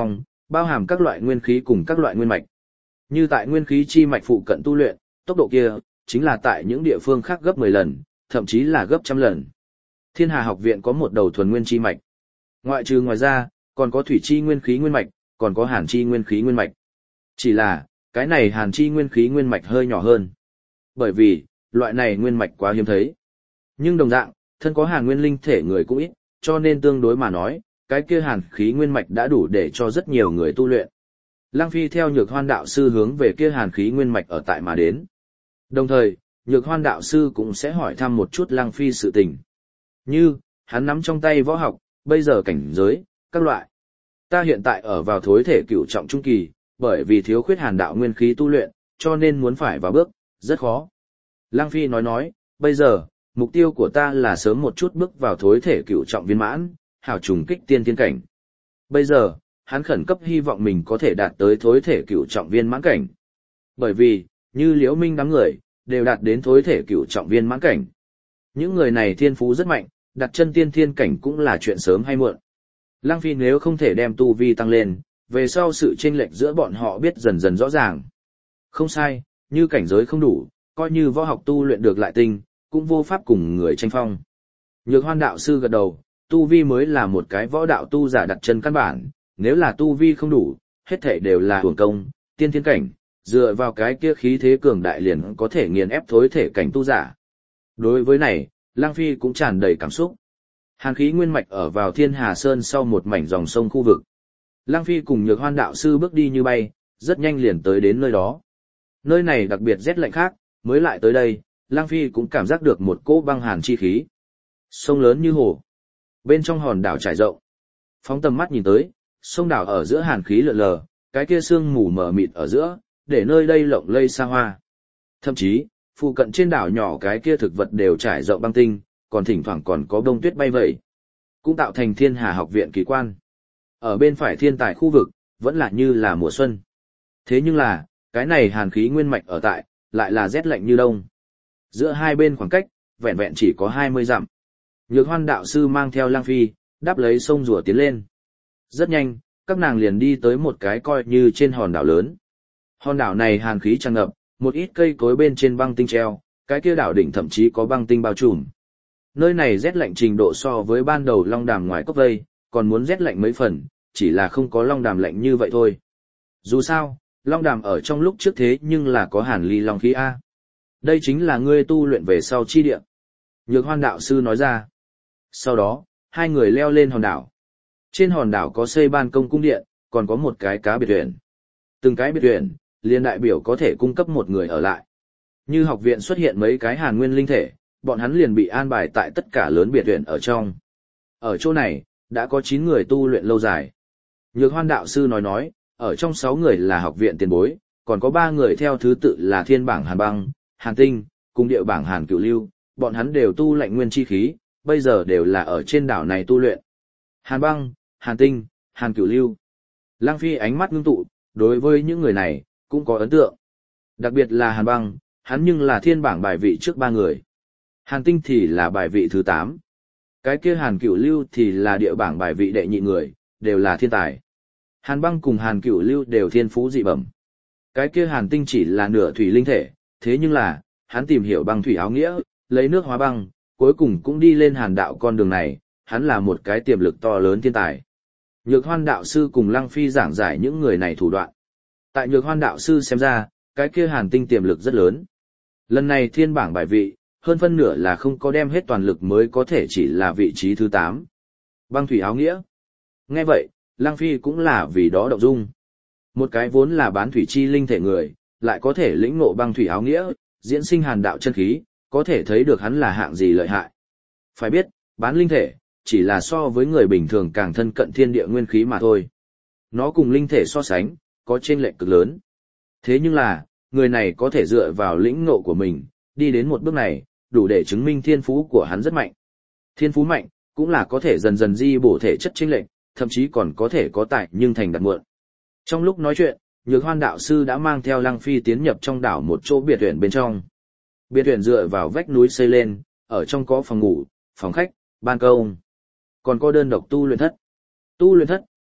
bao hàm các loại nguyên khí cùng các loại nguyên mạch. Như tại nguyên khí chi mạch phụ cận tu luyện, tốc độ kia, chính là tại những địa phương khác gấp 10 lần, thậm chí là gấp trăm lần. Thiên Hà học viện có một đầu thuần nguyên chi mạch. Ngoài ra, còn có thủy chi nguyên khí nguyên mạch, còn có hàn chi nguyên khí nguyên mạch. Chỉ là, cái này hàn chi nguyên khí nguyên mạch hơi nhỏ hơn. Bởi vì, loại này nguyên mạch quá hiếm thấy. Nhưng đồng dạng, thân có hàn nguyên linh thể người cũng ít, cho nên tương đối mà nói, cái kia hàn khí nguyên mạch đã đủ để cho rất nhiều người tu luyện. Lăng Phi theo Nhược Hoan đạo sư hướng về kia hàn khí nguyên mạch ở tại mà đến. Đồng thời, Nhược Hoan đạo sư cũng sẽ hỏi thăm một chút Lăng Phi sự tình. Như, hắn nắm trong tay võ học, bây giờ cảnh giới, các loại. Ta hiện tại ở vào thối thể cửu trọng trung kỳ, bởi vì thiếu khuyết hàn đạo nguyên khí tu luyện, cho nên muốn phải vào bước, rất khó. Lăng Phi nói, bây giờ, mục tiêu của ta là sớm một chút bước vào thối thể cửu trọng viên mãn, hảo trùng kích tiên thiên cảnh. Bây giờ, hắn khẩn cấp hy vọng mình có thể đạt tới thối thể cửu trọng viên mãn cảnh. Bởi vì, như Liễu Minh đám người, đều đạt đến thối thể cửu trọng viên mãn cảnh. Những người này thiên phú rất mạnh, đặt chân tiên thiên cảnh cũng là chuyện sớm hay muộn. Lăng Phi nếu không thể đem tu vi tăng lên, về sau sự chênh lệch giữa bọn họ biết dần dần rõ ràng. Không sai, như cảnh giới không đủ, coi như võ học tu luyện được lại tinh, cũng vô pháp cùng người tranh phong. Nhược Hoan đạo sư gật đầu, tu vi mới là một cái võ đạo tu giả đặt chân căn bản, nếu là tu vi không đủ, hết thảy đều là hưởng công, tiên thiên cảnh, dựa vào cái kia khí thế cường đại liền có thể nghiền ép thối thể cảnh tu giả. Đối với này, Lăng Phi cũng tràn đầy cảm xúc. Hàn khí nguyên mạch ở vào Thiên Hà Sơn sau một mảnh dòng sông khu vực. Lăng Phi cùng Nhược Hoan đạo sư bước đi như bay, rất nhanh liền tới đến nơi đó. Nơi này đặc biệt rét lạnh khác, mới lại tới đây, Lăng Phi cũng cảm giác được một cỗ băng hàn chi khí. Sông lớn như hồ. Bên trong hòn đảo trải rộng. Phóng tầm mắt nhìn tới, sông đảo ở giữa hàn khí lượn lờ, cái kia sương mù mờ mịt ở giữa, để nơi đây lộng lây xa hoa. Thậm chí, phụ cận trên đảo nhỏ cái kia thực vật đều trải rộng băng tinh, còn thỉnh thoảng còn có bông tuyết bay vẩy. Cũng tạo thành Thiên Hà học viện kỳ quan. Ở bên phải thiên tài khu vực, vẫn là như là mùa xuân. Thế nhưng là, cái này hàn khí nguyên mạch ở tại, lại là rét lạnh như đông. Giữa hai bên khoảng cách, vẹn vẹn chỉ có 20 dặm. Nhược Hoan đạo sư mang theo Lăng Phi, đáp lấy sông rùa tiến lên. Rất nhanh, các nàng liền đi tới một cái coi như trên hòn đảo lớn. Hòn đảo này hàn khí tràn ngập, một ít cây cối bên trên băng tinh treo, cái kia đảo đỉnh thậm chí có băng tinh bao trùm. Nơi này rét lạnh trình độ so với ban đầu long đàm ngoài cốc vây, còn muốn rét lạnh mấy phần, chỉ là không có long đàm lạnh như vậy thôi. Dù sao, long đàm ở trong lúc trước thế nhưng là có hàn ly long khí A. Đây chính là ngươi tu luyện về sau chi địa. Nhược Hoan đạo sư nói ra. Sau đó, hai người leo lên hòn đảo. Trên hòn đảo có xây ban công cung điện, còn có một cái cá biệt thuyền. Từng cái biệt thuyền, liền đại biểu có thể cung cấp một người ở lại. Như học viện xuất hiện mấy cái hàn nguyên linh thể, bọn hắn liền bị an bài tại tất cả lớn biệt thuyền ở trong. Ở chỗ này, đã có 9 người tu luyện lâu dài. Nhược Hoan đạo sư nói, ở trong 6 người là học viện tiền bối, còn có 3 người theo thứ tự là thiên bảng hàn băng, hàn tinh, cùng địa bảng hàn cửu lưu, bọn hắn đều tu lạnh nguyên chi khí, bây giờ đều là ở trên đảo này tu luyện. Hàn băng, hàn tinh, hàn cửu lưu. Lăng Phi ánh mắt ngưng tụ, đối với những người này, cũng có ấn tượng. Đặc biệt là hàn băng, hắn nhưng là thiên bảng bài vị trước 3 người. Hàn tinh thì là bài vị thứ 8. Cái kia hàn cửu lưu thì là địa bảng bài vị đệ nhị người, đều là thiên tài. Hàn băng cùng hàn cửu lưu đều thiên phú dị bẩm. Cái kia hàn tinh chỉ là nửa thủy linh thể, thế nhưng là, hắn tìm hiểu băng thủy áo nghĩa, lấy nước hóa băng, cuối cùng cũng đi lên hàn đạo con đường này, hắn là một cái tiềm lực to lớn thiên tài. Nhược Hoan đạo sư cùng Lăng Phi giảng giải những người này thủ đoạn. Tại Nhược Hoan đạo sư xem ra, cái kia hàn tinh tiềm lực rất lớn. Lần này thiên bảng bài vị, hơn phân nửa là không có đem hết toàn lực mới có thể chỉ là vị trí thứ 8. Băng thủy áo nghĩa. Nghe vậy, Lăng Phi cũng là vì đó động dung. Một cái vốn là bán thủy chi linh thể người, lại có thể lĩnh ngộ băng thủy áo nghĩa, diễn sinh hàn đạo chân khí, có thể thấy được hắn là hạng gì lợi hại. Phải biết, bán linh thể, chỉ là so với người bình thường càng thân cận thiên địa nguyên khí mà thôi. Nó cùng linh thể so sánh, có chênh lệch cực lớn. Thế nhưng là, người này có thể dựa vào lĩnh ngộ của mình, đi đến một bước này, đủ để chứng minh thiên phú của hắn rất mạnh. Thiên phú mạnh, cũng là có thể dần dần di bổ thể chất chênh lệch, thậm chí còn có thể có tài nhưng thành đặt muộn. Trong lúc nói chuyện, Nhược Hoan đạo sư đã mang theo Lăng Phi tiến nhập trong đảo một chỗ biệt thuyền bên trong. Biệt thuyền dựa vào vách núi xây lên, ở trong có phòng ngủ, phòng khách, ban công, còn có đơn độc tu luyện thất. Tu luyện thất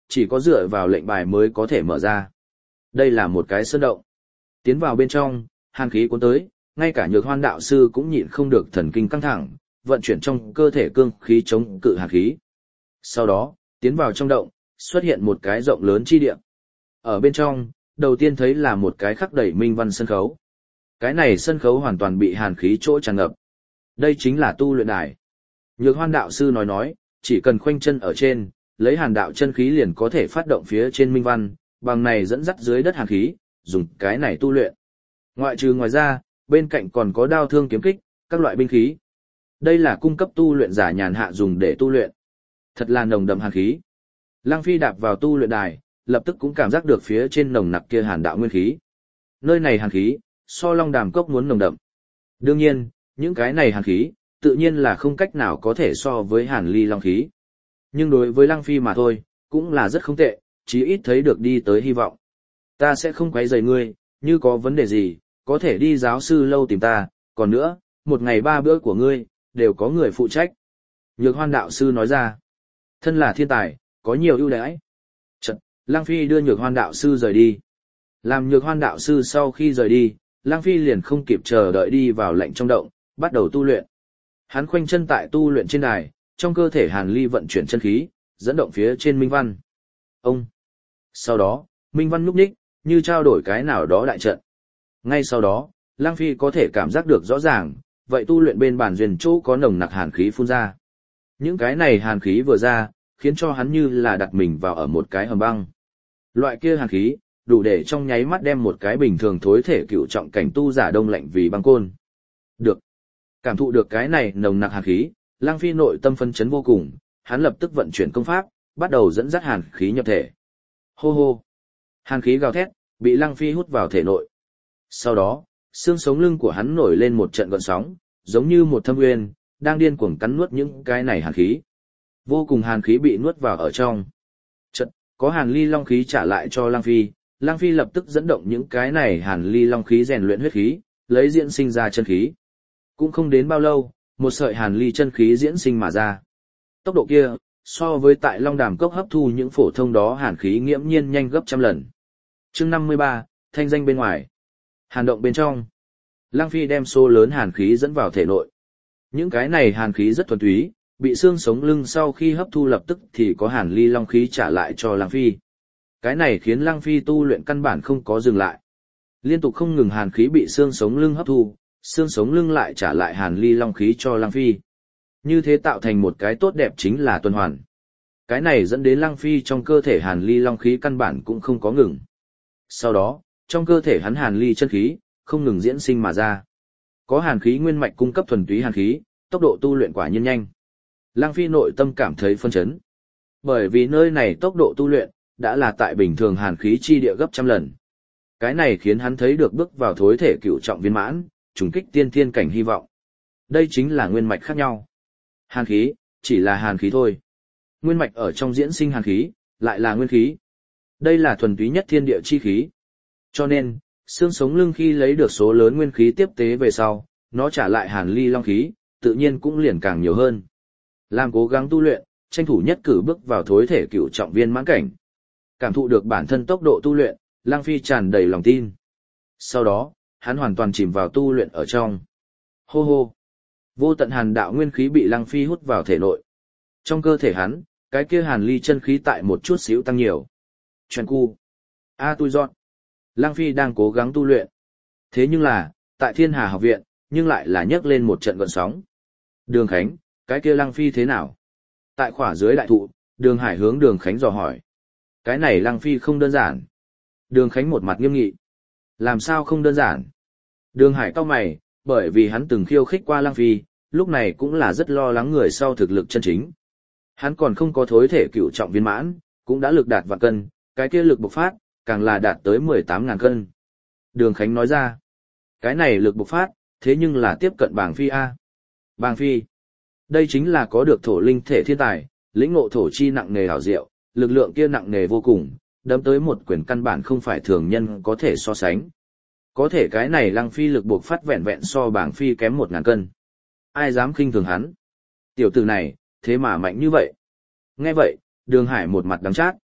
chỉ có dựa vào lệnh bài mới có thể mở ra. Đây là một cái sơn động. Tiến vào bên trong, hàn khí cuốn tới, ngay cả Nhược Hoan đạo sư cũng nhịn không được thần kinh căng thẳng, vận chuyển trong cơ thể cương khí chống cự hàn khí. Sau đó, tiến vào trong động, xuất hiện một cái rộng lớn chi địa. Ở bên trong, đầu tiên thấy là một cái khắc đầy minh văn sân khấu. Cái này sân khấu hoàn toàn bị hàn khí chỗ tràn ngập. Đây chính là tu luyện đài. Nhược Hoan đạo sư nói, chỉ cần khoanh chân ở trên, lấy hàn đạo chân khí liền có thể phát động phía trên minh văn, bằng này dẫn dắt dưới đất hàn khí, dùng cái này tu luyện. Ngoài ra, bên cạnh còn có đao thương kiếm kích, các loại binh khí. Đây là cung cấp tu luyện giả nhàn hạ dùng để tu luyện. Thật là nồng đậm hàn khí. Lăng Phi đạp vào tu luyện đài, lập tức cũng cảm giác được phía trên nồng nặc kia hàn đạo nguyên khí. Nơi này hàn khí, so Long Đàm Cốc muốn nồng đậm. Đương nhiên, những cái này hàn khí, tự nhiên là không cách nào có thể so với hàn ly long khí. Nhưng đối với Lăng Phi mà thôi, cũng là rất không tệ, chí ít thấy được đi tới hy vọng. Ta sẽ không quấy rầy ngươi, như có vấn đề gì, có thể đi giáo sư lâu tìm ta, còn nữa, một ngày 3 bữa của ngươi, đều có người phụ trách. Nhược Hoan đạo sư nói ra, thân là thiên tài, có nhiều ưu đãi. Chật, Lăng Phi đưa Nhược Hoan đạo sư rời đi. Làm Nhược Hoan đạo sư sau khi rời đi, Lăng Phi liền không kịp chờ đợi đi vào lạnh trong động, bắt đầu tu luyện. Hắn khoanh chân tại tu luyện trên đài, trong cơ thể hàn ly vận chuyển chân khí, dẫn động phía trên minh văn. Ông. Sau đó, minh văn nhúc nhích, như trao đổi cái nào đó đại trận. Ngay sau đó, Lăng Phi có thể cảm giác được rõ ràng, vậy tu luyện bên bàn duyên chỗ có nồng nặc hàn khí phun ra. Những cái này hàn khí vừa ra, khiến cho hắn như là đặt mình vào ở một cái hầm băng. Loại kia hàn khí, đủ để trong nháy mắt đem một cái bình thường thối thể cựu trọng cảnh tu giả đông lạnh vì băng côn. Được. Cảm thụ được cái này nồng nặc hàn khí, Lăng Phi nội tâm phấn chấn vô cùng, hắn lập tức vận chuyển công pháp, bắt đầu dẫn dắt hàn khí nhập thể. Hô hô. Hàn khí gào thét, bị Lăng Phi hút vào thể nội. Sau đó, xương sống lưng của hắn nổi lên một trận gợn sóng, giống như một thâm uyên, đang điên cuồng cắn nuốt những cái này hàn khí. Vô cùng hàn khí bị nuốt vào ở trong. Chợt, có hàn ly long khí trả lại cho Lăng Phi, Lăng Phi lập tức dẫn động những cái này hàn ly long khí rèn luyện huyết khí, lấy diễn sinh ra chân khí. Cũng không đến bao lâu, một sợi hàn ly chân khí diễn sinh mà ra. Tốc độ kia, so với tại Long Đàm Cốc hấp thu những phổ thông đó hàn khí nghiễm nhiên nhanh gấp trăm lần. Chương 53, thanh danh bên ngoài. Hàn động bên trong. Lăng Phi đem số lớn hàn khí dẫn vào thể nội. Những cái này hàn khí rất thuần túy, bị xương sống lưng sau khi hấp thu lập tức thì có hàn ly long khí trả lại cho Lăng Phi. Cái này khiến Lăng Phi tu luyện căn bản không có dừng lại. Liên tục không ngừng hàn khí bị xương sống lưng hấp thu, xương sống lưng lại trả lại hàn ly long khí cho Lăng Phi. Như thế tạo thành một cái tốt đẹp chính là tuần hoàn. Cái này dẫn đến Lăng Phi trong cơ thể hàn ly long khí căn bản cũng không có ngừng. Sau đó, trong cơ thể hắn hàn ly chân khí, không ngừng diễn sinh mà ra. Có hàn khí nguyên mạch cung cấp thuần túy hàn khí, tốc độ tu luyện quả nhiên nhanh. Lăng Phi nội tâm cảm thấy phân chấn. Bởi vì nơi này tốc độ tu luyện, đã là tại bình thường hàn khí chi địa gấp trăm lần. Cái này khiến hắn thấy được bước vào thối thể cựu trọng viên mãn, trùng kích tiên thiên cảnh hy vọng. Đây chính là nguyên mạch khác nhau. Hàn khí, chỉ là hàn khí thôi. Nguyên mạch ở trong diễn sinh hàn khí, lại là nguyên khí. Đây là thuần túy nhất thiên địa chi khí. Cho nên, xương sống lưng khi lấy được số lớn nguyên khí tiếp tế về sau, nó trả lại hàn ly long khí, tự nhiên cũng liền càng nhiều hơn. Làm cố gắng tu luyện, tranh thủ nhất cử bước vào thối thể cựu trọng viên mãn cảnh. Cảm thụ được bản thân tốc độ tu luyện, Lăng Phi tràn đầy lòng tin. Sau đó, hắn hoàn toàn chìm vào tu luyện ở trong. Hô hô. Vô tận hàn đạo nguyên khí bị Lăng Phi hút vào thể nội. Trong cơ thể hắn, cái kia hàn ly chân khí tại một chút xíu tăng nhiều. Chuyện cu. Tui dọn. Lăng Phi đang cố gắng tu luyện. Thế nhưng là, tại Thiên Hà học viện, nhưng lại là nhấc lên một trận gợn sóng. Đường Khánh, cái kia Lăng Phi thế nào? Tại khỏa dưới đại thụ, Đường Hải hướng Đường Khánh dò hỏi. Cái này Lăng Phi không đơn giản. Đường Khánh một mặt nghiêm nghị. Làm sao không đơn giản? Đường Hải cau mày, bởi vì hắn từng khiêu khích qua Lăng Phi, lúc này cũng là rất lo lắng người sau thực lực chân chính. Hắn còn không có thối thể cựu trọng viên mãn, cũng đã lực đạt vạn cân, cái kia lực bộc phát, càng là đạt tới 18.000 cân. Đường Khánh nói ra, cái này lực bộc phát, thế nhưng là tiếp cận Bàng Phi A. Bàng Phi, đây chính là có được thổ linh thể thiên tài, lĩnh ngộ thổ chi nặng nề hảo diệu, lực lượng kia nặng nề vô cùng, đấm tới một quyền căn bản không phải thường nhân có thể so sánh. Có thể cái này Lăng Phi lực bộc phát vẹn vẹn so Bàng Phi kém 1.000 cân. Ai dám khinh thường hắn? Tiểu tử này, thế mà mạnh như vậy. Nghe vậy, Đường Hải một mặt đắng chát.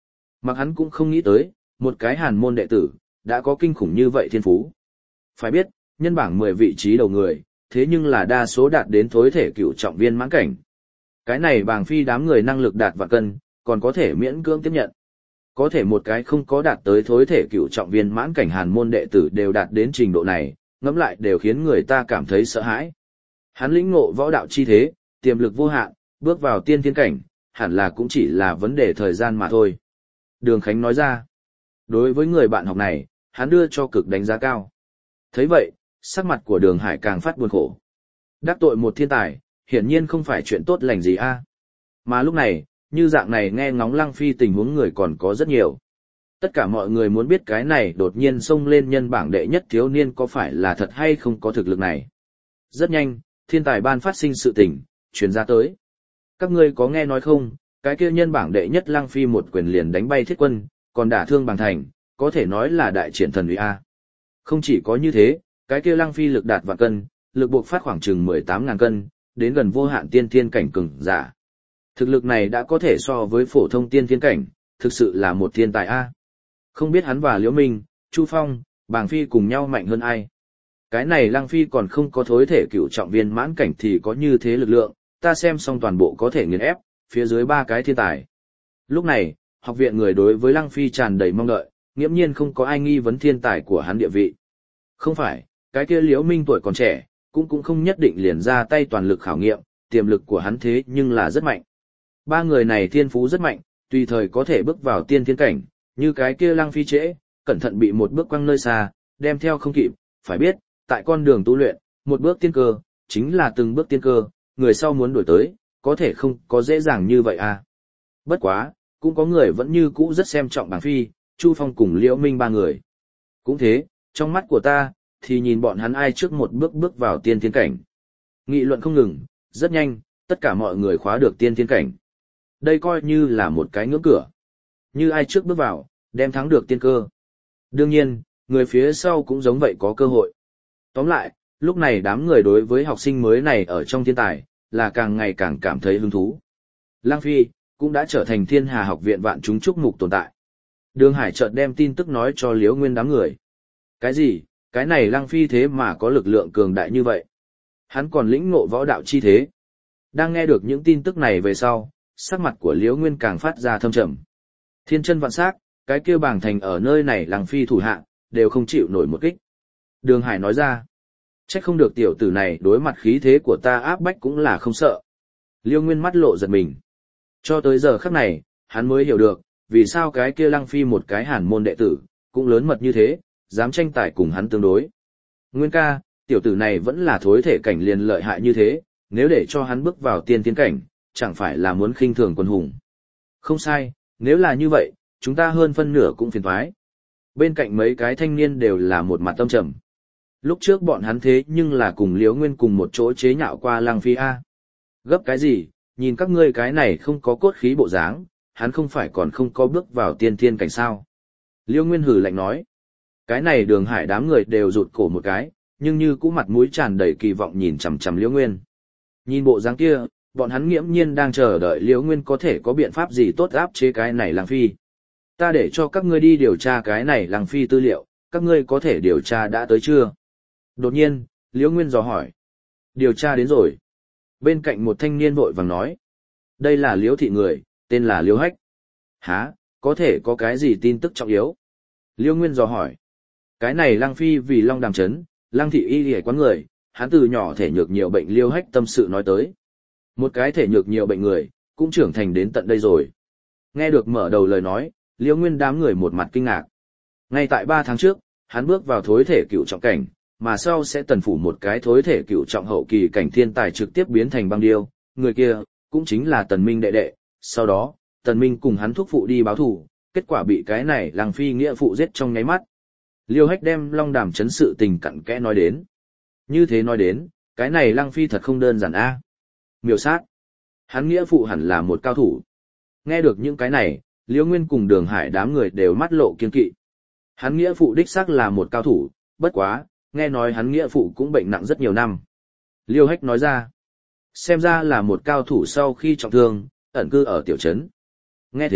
Mặc hắn cũng không nghĩ tới, một cái hàn môn đệ tử, đã có kinh khủng như vậy thiên phú. Phải biết, nhân bảng 10 vị trí đầu người, thế nhưng là đa số đạt đến thối thể cựu trọng viên mãn cảnh. Cái này bàng phi đám người năng lực đạt vạn cân, còn có thể miễn cưỡng tiếp nhận. Có thể một cái không có đạt tới thối thể cựu trọng viên mãn cảnh hàn môn đệ tử đều đạt đến trình độ này, ngẫm lại đều khiến người ta cảm thấy sợ hãi. Hắn lĩnh ngộ võ đạo chi thế, tiềm lực vô hạn, bước vào tiên thiên cảnh, hẳn là cũng chỉ là vấn đề thời gian mà thôi. Đường Khánh nói ra, đối với người bạn học này, hắn đưa cho cực đánh giá cao. Thấy vậy, sắc mặt của Đường Hải càng phát buồn khổ. Đắc tội một thiên tài, hiển nhiên không phải chuyện tốt lành gì a. Mà lúc này, như dạng này nghe ngóng Lăng Phi tình huống người còn có rất nhiều. Tất cả mọi người muốn biết cái này đột nhiên xông lên nhân bảng đệ nhất thiếu niên có phải là thật hay không có thực lực này. Rất nhanh, thiên tài ban phát sinh sự tình, truyền ra tới. Các ngươi có nghe nói không, cái kia nhân bảng đệ nhất Lăng Phi một quyền liền đánh bay thiết quân, còn đả thương Bàng Thành, có thể nói là đại triển thần uy a. Không chỉ có như thế, cái kia Lăng Phi lực đạt vạn cân, lực buộc phát khoảng chừng 18.000 cân, đến gần vô hạn tiên thiên cảnh cường giả. Thực lực này đã có thể so với phổ thông tiên thiên cảnh, thực sự là một thiên tài a. Không biết hắn và Liễu Minh, Chu Phong, Bàng Phi cùng nhau mạnh hơn ai. Cái này Lăng Phi còn không có thối thể cựu trọng viên mãn cảnh thì có như thế lực lượng, ta xem xong toàn bộ có thể nghiền ép, phía dưới ba cái thiên tài. Lúc này, học viện người đối với Lăng Phi tràn đầy mong đợi, nghiễm nhiên không có ai nghi vấn thiên tài của hắn địa vị. Không phải, cái kia Liễu Minh tuổi còn trẻ, cũng không nhất định liền ra tay toàn lực khảo nghiệm, tiềm lực của hắn thế nhưng là rất mạnh. Ba người này thiên phú rất mạnh, tùy thời có thể bước vào tiên thiên cảnh, như cái kia Lăng Phi trễ, cẩn thận bị một bước quăng nơi xa, đem theo không kịp, phải biết, tại con đường tu luyện, một bước tiên cơ, chính là từng bước tiên cơ, người sau muốn đuổi tới, có thể không có dễ dàng như vậy à. Bất quá, cũng có người vẫn như cũ rất xem trọng Bàng Phi, Chu Phong cùng Liễu Minh ba người. Cũng thế, trong mắt của ta, thì nhìn bọn hắn ai trước một bước bước vào tiên thiên cảnh. Nghị luận không ngừng, rất nhanh, tất cả mọi người khóa được tiên thiên cảnh. Đây coi như là một cái ngưỡng cửa. Như ai trước bước vào, đem thắng được tiên cơ. Đương nhiên, người phía sau cũng giống vậy có cơ hội. Tóm lại, lúc này đám người đối với học sinh mới này ở trong thiên tài, là càng ngày càng cảm thấy hứng thú. Lăng Phi, cũng đã trở thành thiên hà học viện vạn chúng chúc mục tồn tại. Đường Hải chợt đem tin tức nói cho Liễu Nguyên đám người. Cái gì, cái này Lăng Phi thế mà có lực lượng cường đại như vậy? Hắn còn lĩnh ngộ võ đạo chi thế. Đang nghe được những tin tức này về sau, sắc mặt của Liễu Nguyên càng phát ra thâm trầm. Thiên chân vạn sắc, cái kia Bàng Thành ở nơi này Lăng Phi thủ hạ, đều không chịu nổi một kích. Đường Hải nói ra, trách không được tiểu tử này đối mặt khí thế của ta áp bách cũng là không sợ. Liễu Nguyên mắt lộ giật mình. Cho tới giờ khắc này, hắn mới hiểu được, vì sao cái kia Lăng Phi một cái hàn môn đệ tử, cũng lớn mật như thế, dám tranh tài cùng hắn tương đối. Nguyên ca, tiểu tử này vẫn là thối thể cảnh liền lợi hại như thế, nếu để cho hắn bước vào tiên tiến cảnh, chẳng phải là muốn khinh thường quân hùng. Không sai, nếu là như vậy, chúng ta hơn phân nửa cũng phiền toái. Bên cạnh mấy cái thanh niên đều là một mặt tâm trầm. Lúc trước bọn hắn thế nhưng là cùng Liễu Nguyên cùng một chỗ chế nhạo qua Lăng Phi A. Gấp cái gì, nhìn các ngươi cái này không có cốt khí bộ dáng, hắn không phải còn không có bước vào tiên thiên cảnh sao. Liễu Nguyên hử lạnh nói. Cái này Đường Hải đám người đều rụt cổ một cái, nhưng như cũ mặt mũi tràn đầy kỳ vọng nhìn chằm chằm Liễu Nguyên. Nhìn bộ dáng kia, bọn hắn nghiễm nhiên đang chờ đợi Liễu Nguyên có thể có biện pháp gì tốt áp chế cái này Lăng Phi. Ta để cho các ngươi đi điều tra cái này Lăng Phi tư liệu, các ngươi có thể điều tra đã tới chưa? Đột nhiên, Liễu Nguyên dò hỏi. Điều tra đến rồi. Bên cạnh một thanh niên vội vàng nói. Đây là Liễu thị người, tên là Liễu Hách. Hả, có thể có cái gì tin tức trọng yếu? Liễu Nguyên dò hỏi. Cái này Lăng Phi vì Long Đàm Trấn, Lăng thị y lìa quán người, hắn từ nhỏ thể nhược nhiều bệnh. Liễu Hách tâm sự nói tới. Một cái thể nhược nhiều bệnh người, cũng trưởng thành đến tận đây rồi. Nghe được mở đầu lời nói, Liễu Nguyên đám người một mặt kinh ngạc. Ngay tại 3 tháng trước, hắn bước vào thối thể cựu trọng cảnh, mà sau sẽ tần phủ một cái thối thể cựu trọng hậu kỳ cảnh thiên tài trực tiếp biến thành băng điêu, người kia, cũng chính là Tần Minh đệ đệ. Sau đó, Tần Minh cùng hắn thúc phụ đi báo thù, kết quả bị cái này Lăng Phi nghĩa phụ giết trong nháy mắt. Liêu Hách đem Long Đàm Trấn sự tình cặn kẽ nói đến. Như thế nói đến, cái này Lăng Phi thật không đơn giản a. Miêu sát. Hắn nghĩa phụ hẳn là một cao thủ. Nghe được những cái này, Liễu Nguyên cùng Đường Hải đám người đều mắt lộ kiêng kỵ. Hắn nghĩa phụ đích xác là một cao thủ, bất quá, nghe nói hắn nghĩa phụ cũng bệnh nặng rất nhiều năm. Liêu Hách nói ra, xem ra là một cao thủ sau khi trọng thương, ẩn cư ở tiểu trấn. Nghe thế,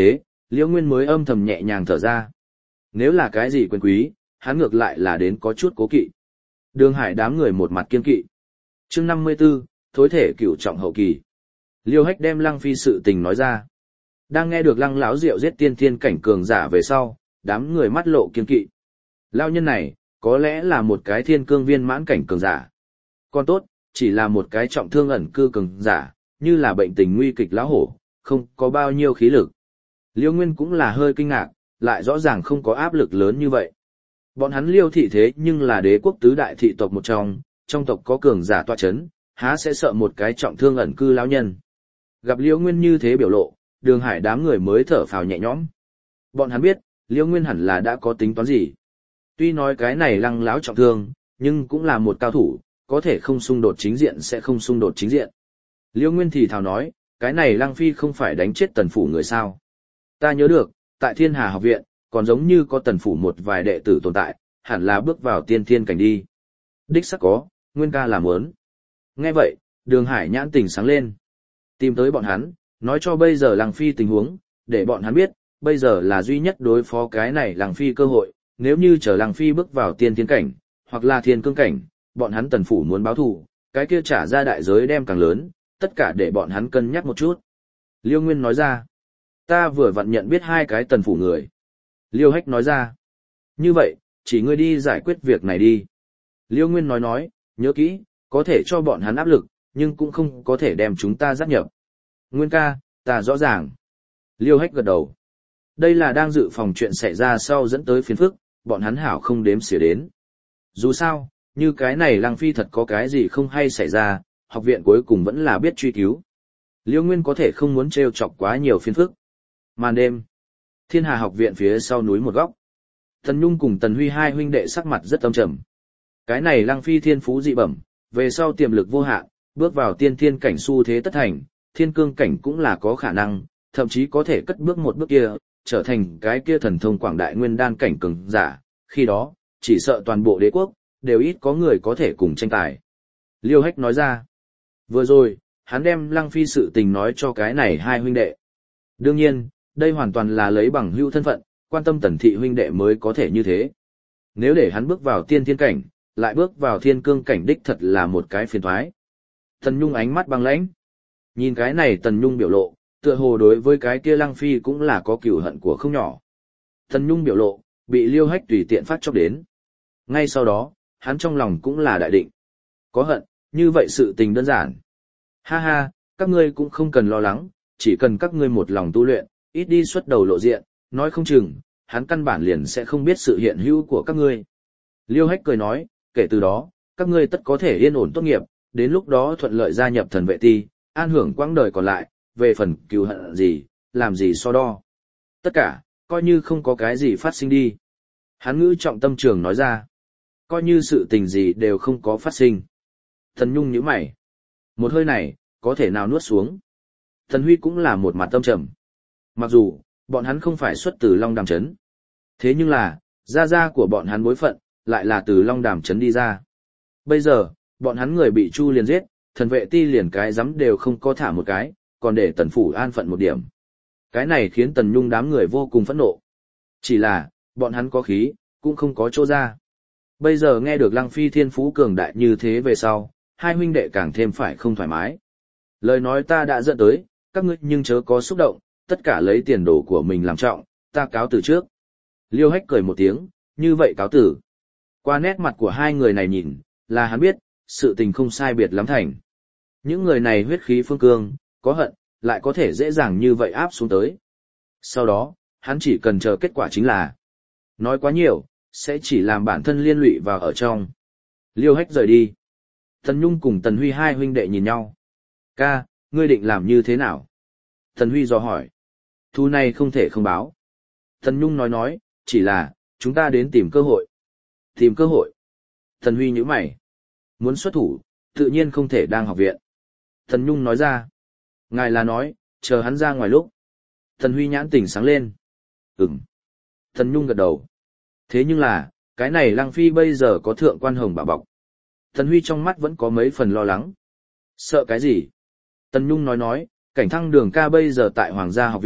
Liễu Nguyên mới âm thầm nhẹ nhàng thở ra. Nếu là cái gì quyền quý, hắn ngược lại là đến có chút cố kỵ. Đường Hải đám người một mặt kiên kỵ. Chương 54, thối thể cửu trọng hậu kỳ. Liêu Hách đem Lăng Phi sự tình nói ra. Đang nghe được Lăng lão Diệu giết tiên thiên cảnh cường giả về sau, đám người mắt lộ kiên kỵ. Lão nhân này, có lẽ là một cái thiên cương viên mãn cảnh cường giả. Còn tốt, chỉ là một cái trọng thương ẩn cư cường giả, như là bệnh tình nguy kịch lão hổ, không có bao nhiêu khí lực. Liêu Nguyên cũng là hơi kinh ngạc, lại rõ ràng không có áp lực lớn như vậy. Bọn hắn Liêu thị thế nhưng là đế quốc tứ đại thị tộc một trong tộc có cường giả tọa chấn, há sẽ sợ một cái trọng thương ẩn cư lão nhân. Gặp Liêu Nguyên như thế biểu lộ, Đường Hải đám người mới thở phào nhẹ nhõm. Bọn hắn biết, Liêu Nguyên hẳn là đã có tính toán gì. Tuy nói cái này Lăng lão trọng thương, nhưng cũng là một cao thủ, có thể không xung đột chính diện sẽ không xung đột chính diện. Liêu Nguyên thì thào nói, cái này Lăng Phi không phải đánh chết Tần phủ người sao. Ta nhớ được, tại Thiên Hà học viện, còn giống như có Tần phủ một vài đệ tử tồn tại, hẳn là bước vào tiên thiên cảnh đi. Đích xác có, Nguyên ca làm muốn. Nghe vậy, Đường Hải nhãn tình sáng lên. Tìm tới bọn hắn, nói cho bây giờ Lăng Phi tình huống, để bọn hắn biết, bây giờ là duy nhất đối phó cái này Lăng Phi cơ hội, nếu như chờ Lăng Phi bước vào tiên thiên cảnh, hoặc là thiên cương cảnh, bọn hắn Tần phủ muốn báo thù, cái kia trả ra đại giới đem càng lớn, tất cả để bọn hắn cân nhắc một chút. Liêu Nguyên nói ra, ta vừa vặn nhận biết hai cái Tần phủ người. Liêu Hách nói ra, như vậy, chỉ ngươi đi giải quyết việc này đi. Liêu Nguyên nói, nhớ kỹ, có thể cho bọn hắn áp lực, nhưng cũng không có thể đem chúng ta giáp nhập. Nguyên ca, ta rõ ràng. Liêu Hách gật đầu. Đây là đang dự phòng chuyện xảy ra sau dẫn tới phiền phức, bọn hắn hảo không đếm xỉa đến. Dù sao, như cái này Lăng Phi thật có cái gì không hay xảy ra, học viện cuối cùng vẫn là biết truy cứu. Liêu Nguyên có thể không muốn trêu chọc quá nhiều phiền phức. Màn đêm, Thiên Hà học viện phía sau núi một góc. Tần Nhung cùng Tần Huy hai huynh đệ sắc mặt rất âm trầm. Cái này Lăng Phi thiên phú dị bẩm, về sau tiềm lực vô hạn, bước vào tiên thiên cảnh xu thế tất thành, thiên cương cảnh cũng là có khả năng, thậm chí có thể cất bước một bước kia, trở thành cái kia thần thông quảng đại nguyên đan cảnh cường giả, khi đó, chỉ sợ toàn bộ đế quốc, đều ít có người có thể cùng tranh tài. Liêu Hách nói ra, vừa rồi, hắn đem Lăng Phi sự tình nói cho cái này hai huynh đệ. Đương nhiên, đây hoàn toàn là lấy bằng hữu thân phận, quan tâm Tần thị huynh đệ mới có thể như thế. Nếu để hắn bước vào tiên thiên cảnh, lại bước vào thiên cương cảnh đích thật là một cái phiền toái. Tần Nhung ánh mắt băng lãnh. Nhìn cái này Tần Nhung biểu lộ, tựa hồ đối với cái kia Lăng Phi cũng là có cừu hận của không nhỏ. Tần Nhung biểu lộ, bị Liêu Hách tùy tiện phát chốc đến. Ngay sau đó, hắn trong lòng cũng là đại định. Có hận, như vậy sự tình đơn giản. Ha ha, các ngươi cũng không cần lo lắng, chỉ cần các ngươi một lòng tu luyện, ít đi xuất đầu lộ diện, nói không chừng, hắn căn bản liền sẽ không biết sự hiện hữu của các ngươi. Liêu Hách cười nói, kể từ đó, các ngươi tất có thể yên ổn tốt nghiệp, đến lúc đó thuận lợi gia nhập thần vệ ti, an hưởng quãng đời còn lại, về phần cừu hận gì, làm gì so đo. Tất cả, coi như không có cái gì phát sinh đi. Hắn ngữ trọng tâm trường nói ra, coi như sự tình gì đều không có phát sinh. Tần Nhung nhíu mày. Một hơi này, có thể nào nuốt xuống. Tần Huy cũng là một mặt tâm trầm. Mặc dù, bọn hắn không phải xuất từ Long Đàm Trấn. Thế nhưng là, gia của bọn hắn bối phận, lại là từ Long Đàm Trấn đi ra. Bây giờ, bọn hắn người bị Chu liền giết, thần vệ ti liền cái dám đều không có thả một cái, còn để Tần phủ an phận một điểm. Cái này khiến Tần Nhung đám người vô cùng phẫn nộ. Chỉ là, bọn hắn có khí, cũng không có chỗ ra. Bây giờ nghe được Lăng Phi thiên phú cường đại như thế về sau, hai huynh đệ càng thêm phải không thoải mái. Lời nói ta đã dẫn tới, các ngươi nhưng chớ có xúc động, tất cả lấy tiền đồ của mình làm trọng, ta cáo từ trước. Liêu Hách cười một tiếng, như vậy cáo tử. Qua nét mặt của hai người này nhìn, là hắn biết, sự tình không sai biệt lắm thành. Những người này huyết khí phương cương, có hận, lại có thể dễ dàng như vậy áp xuống tới. Sau đó, hắn chỉ cần chờ kết quả chính là nói quá nhiều, sẽ chỉ làm bản thân liên lụy vào ở trong. Liêu Hách rời đi. Tần Nhung cùng Tần Huy hai huynh đệ nhìn nhau. Ca, ngươi định làm như thế nào? Tần Huy dò hỏi. Thu này không thể không báo. Tần Nhung nói, chỉ là, chúng ta đến tìm cơ hội. Tìm cơ hội. Tần Huy nhíu mày. Muốn xuất thủ, tự nhiên không thể đang học viện. Tần Nhung nói ra. Ngài là nói, chờ hắn ra ngoài lúc. Tần Huy nhãn tỉnh sáng lên. Ừm. Tần Nhung gật đầu. Thế nhưng là, cái này Lăng Phi bây giờ có thượng quan hồng bảo bọc. Tần Huy trong mắt vẫn có mấy phần lo lắng. Sợ cái gì? Tần Nhung nói, cảnh thăng đường ca bây giờ tại Hoàng gia học viện,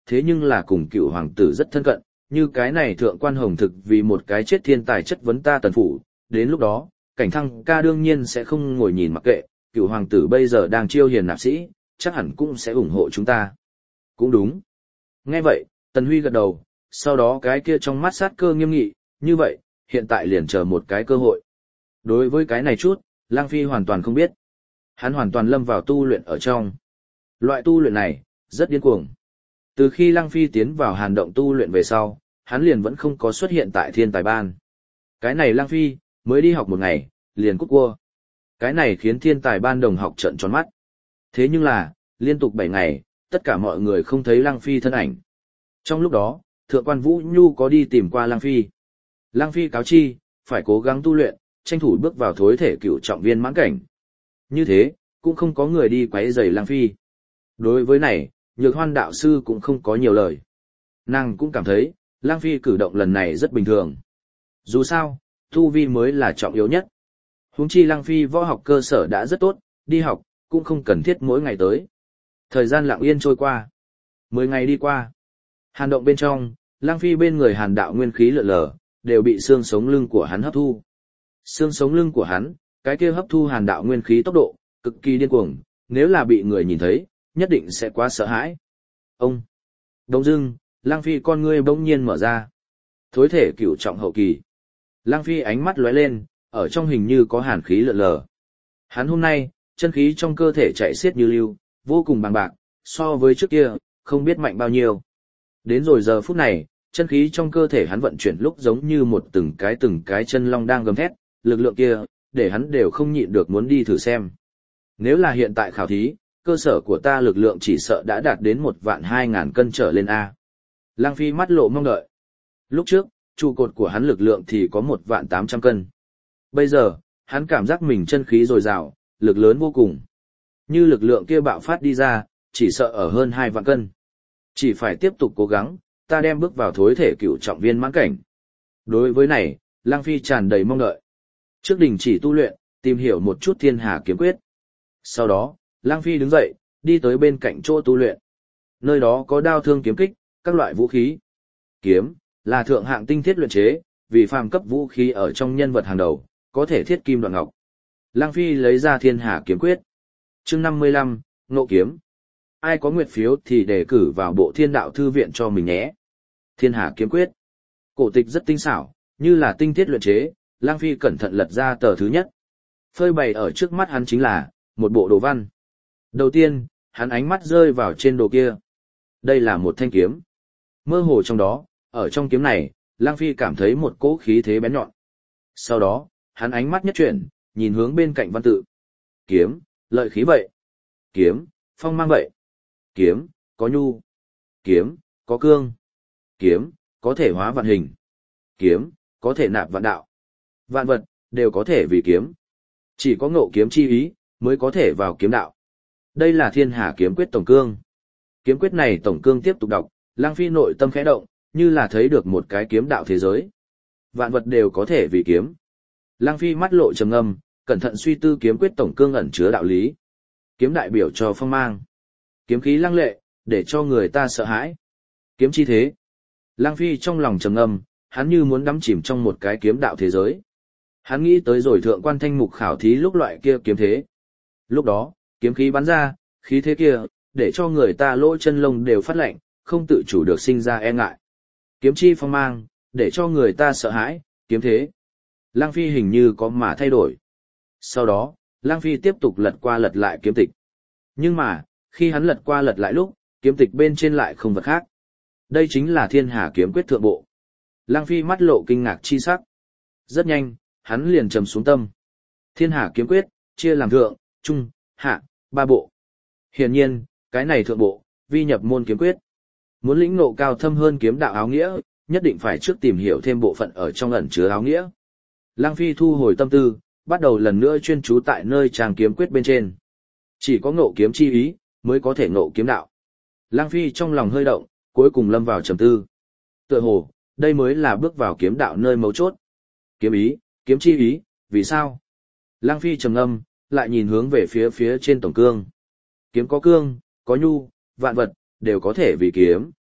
thế nhưng là cùng cựu hoàng tử rất thân cận, như cái này thượng quan hồng thực vì một cái chết thiên tài chất vấn ta Tần phủ, đến lúc đó, cảnh thăng ca đương nhiên sẽ không ngồi nhìn mặc kệ, cựu hoàng tử bây giờ đang chiêu hiền nạp sĩ, chắc hẳn cũng sẽ ủng hộ chúng ta. Cũng đúng. Nghe vậy, Tần Huy gật đầu, sau đó cái kia trong mắt sát cơ nghiêm nghị, như vậy, hiện tại liền chờ một cái cơ hội. Đối với cái này chút, Lang Phi hoàn toàn không biết. Hắn hoàn toàn lâm vào tu luyện ở trong. Loại tu luyện này, rất điên cuồng. Từ khi Lang Phi tiến vào hàn động tu luyện về sau, hắn liền vẫn không có xuất hiện tại thiên tài ban. Cái này Lang Phi, mới đi học một ngày, liền cút cua. Cái này khiến thiên tài ban đồng học trợn tròn mắt. Thế nhưng là, liên tục 7 ngày, tất cả mọi người không thấy Lang Phi thân ảnh. Trong lúc đó, Thượng quan Vũ Nhu có đi tìm qua Lang Phi. Lang Phi cáo chi, phải cố gắng tu luyện, tranh thủ bước vào thối thể cựu trọng viên mãn cảnh. Như thế, cũng không có người đi quấy rầy Lang Phi. Đối với này, Nhược Hoan đạo sư cũng không có nhiều lời. Nàng cũng cảm thấy, Lang Phi cử động lần này rất bình thường. Dù sao, tu vi mới là trọng yếu nhất. Huống chi Lang Phi võ học cơ sở đã rất tốt, đi học, cũng không cần thiết mỗi ngày tới. Thời gian lặng yên trôi qua. 10 ngày đi qua. Hàn động bên trong, Lang Phi bên người hàn đạo nguyên khí lượn lờ, đều bị xương sống lưng của hắn hấp thu. Xương sống lưng của hắn, cái kia hấp thu hàn đạo nguyên khí tốc độ, cực kỳ điên cuồng, nếu là bị người nhìn thấy, nhất định sẽ quá sợ hãi. Ông! Đông dưng, Lang Phi con ngươi bỗng nhiên mở ra. Thối thể cửu trọng hậu kỳ. Lang Phi ánh mắt lóe lên, ở trong hình như có hàn khí lượn lờ. Hắn hôm nay, chân khí trong cơ thể chạy xiết như lưu, vô cùng bằng bạc, so với trước kia, không biết mạnh bao nhiêu. Đến rồi giờ phút này, chân khí trong cơ thể hắn vận chuyển lúc giống như một từng cái chân long đang gầm thét, lực lượng kia, để hắn đều không nhịn được muốn đi thử xem. Nếu là hiện tại khảo thí, cơ sở của ta lực lượng chỉ sợ đã đạt đến 1.200.000 cân trở lên A. Lang Phi mắt lộ mong đợi. Lúc trước, trụ cột của hắn lực lượng thì có 1.800.000 cân. Bây giờ, hắn cảm giác mình chân khí dồi dào, lực lớn vô cùng. Như lực lượng kia bạo phát đi ra, chỉ sợ ở hơn 2 vạn cân. Chỉ phải tiếp tục cố gắng, ta đem bước vào thối thể cựu trọng viên mãn cảnh. Đối với này, Lang Phi tràn đầy mong đợi. Trước đình chỉ tu luyện, tìm hiểu một chút Thiên Hà kiếm quyết. Sau đó, Lang Phi đứng dậy, đi tới bên cạnh chỗ tu luyện. Nơi đó có đao thương kiếm kích, các loại vũ khí. Kiếm là thượng hạng tinh thiết luyện chế, vì phàm cấp vũ khí ở trong nhân vật hàng đầu, có thể thiết kim đoạn ngọc. Lang Phi lấy ra Thiên Hà kiếm quyết. Chương 55, Ngộ kiếm. Ai có nguyệt phiếu thì đề cử vào bộ Thiên Đạo thư viện cho mình nhé. Thiên Hà kiếm quyết. Cổ tịch rất tinh xảo, như là tinh thiết luyện chế, Lang Phi cẩn thận lật ra tờ thứ nhất. Phơi bày ở trước mắt hắn chính là một bộ đồ văn. Đầu tiên, hắn ánh mắt rơi vào trên đồ kia. Đây là một thanh kiếm. Mơ hồ trong đó, ở trong kiếm này, Lang Phi cảm thấy một cỗ khí thế bén nhọn. Sau đó, hắn ánh mắt nhất chuyển, nhìn hướng bên cạnh văn tự. Kiếm, lợi khí vậy. Kiếm, phong mang vậy. Kiếm, có nhu. Kiếm, có cương. Kiếm, có thể hóa vạn hình. Kiếm, có thể nạp vạn đạo. Vạn vật, đều có thể vì kiếm. Chỉ có ngộ kiếm chi ý, mới có thể vào kiếm đạo. Đây là Thiên Hà kiếm quyết tổng cương. Kiếm quyết này tổng cương tiếp tục đọc, Lang Phi nội tâm khẽ động, như là thấy được một cái kiếm đạo thế giới. Vạn vật đều có thể vì kiếm. Lang Phi mắt lộ trầm ngâm, cẩn thận suy tư kiếm quyết tổng cương ẩn chứa đạo lý. Kiếm đại biểu cho phong mang. Kiếm khí lăng lệ, để cho người ta sợ hãi. Kiếm chi thế. Lang Phi trong lòng trầm ngâm, hắn như muốn đắm chìm trong một cái kiếm đạo thế giới. Hắn nghĩ tới rồi thượng quan thanh mục khảo thí lúc loại kia kiếm thế. Lúc đó, kiếm khí bắn ra, khí thế kia, để cho người ta lỗ chân lông đều phát lạnh, không tự chủ được sinh ra e ngại. Kiếm chi phong mang, để cho người ta sợ hãi, kiếm thế. Lang Phi hình như có mà thay đổi. Sau đó, Lang Phi tiếp tục lật qua lật lại kiếm tịch. Nhưng mà, khi hắn lật qua lật lại lúc, kiếm tịch bên trên lại không vật khác. Đây chính là Thiên Hà kiếm quyết thượng bộ. Lang Phi mắt lộ kinh ngạc chi sắc. Rất nhanh, hắn liền trầm xuống tâm. Thiên Hà kiếm quyết, chia làm thượng, trung, hạ, 3 bộ. Hiển nhiên, cái này thượng bộ, vi nhập môn kiếm quyết. Muốn lĩnh ngộ cao thâm hơn kiếm đạo áo nghĩa, nhất định phải trước tìm hiểu thêm bộ phận ở trong ẩn chứa áo nghĩa. Lang Phi thu hồi tâm tư, bắt đầu lần nữa chuyên chú tại nơi trang kiếm quyết bên trên. Chỉ có ngộ kiếm chi ý, mới có thể ngộ kiếm đạo. Lang Phi trong lòng hơi động, cuối cùng lâm vào trầm tư. Tựa hồ, đây mới là bước vào kiếm đạo nơi mấu chốt. Kiếm ý, kiếm chi ý, vì sao? Lang Phi trầm ngâm, lại nhìn hướng về phía trên tổng cương. Kiếm có cương, có nhu, vạn vật, đều có thể vì kiếm.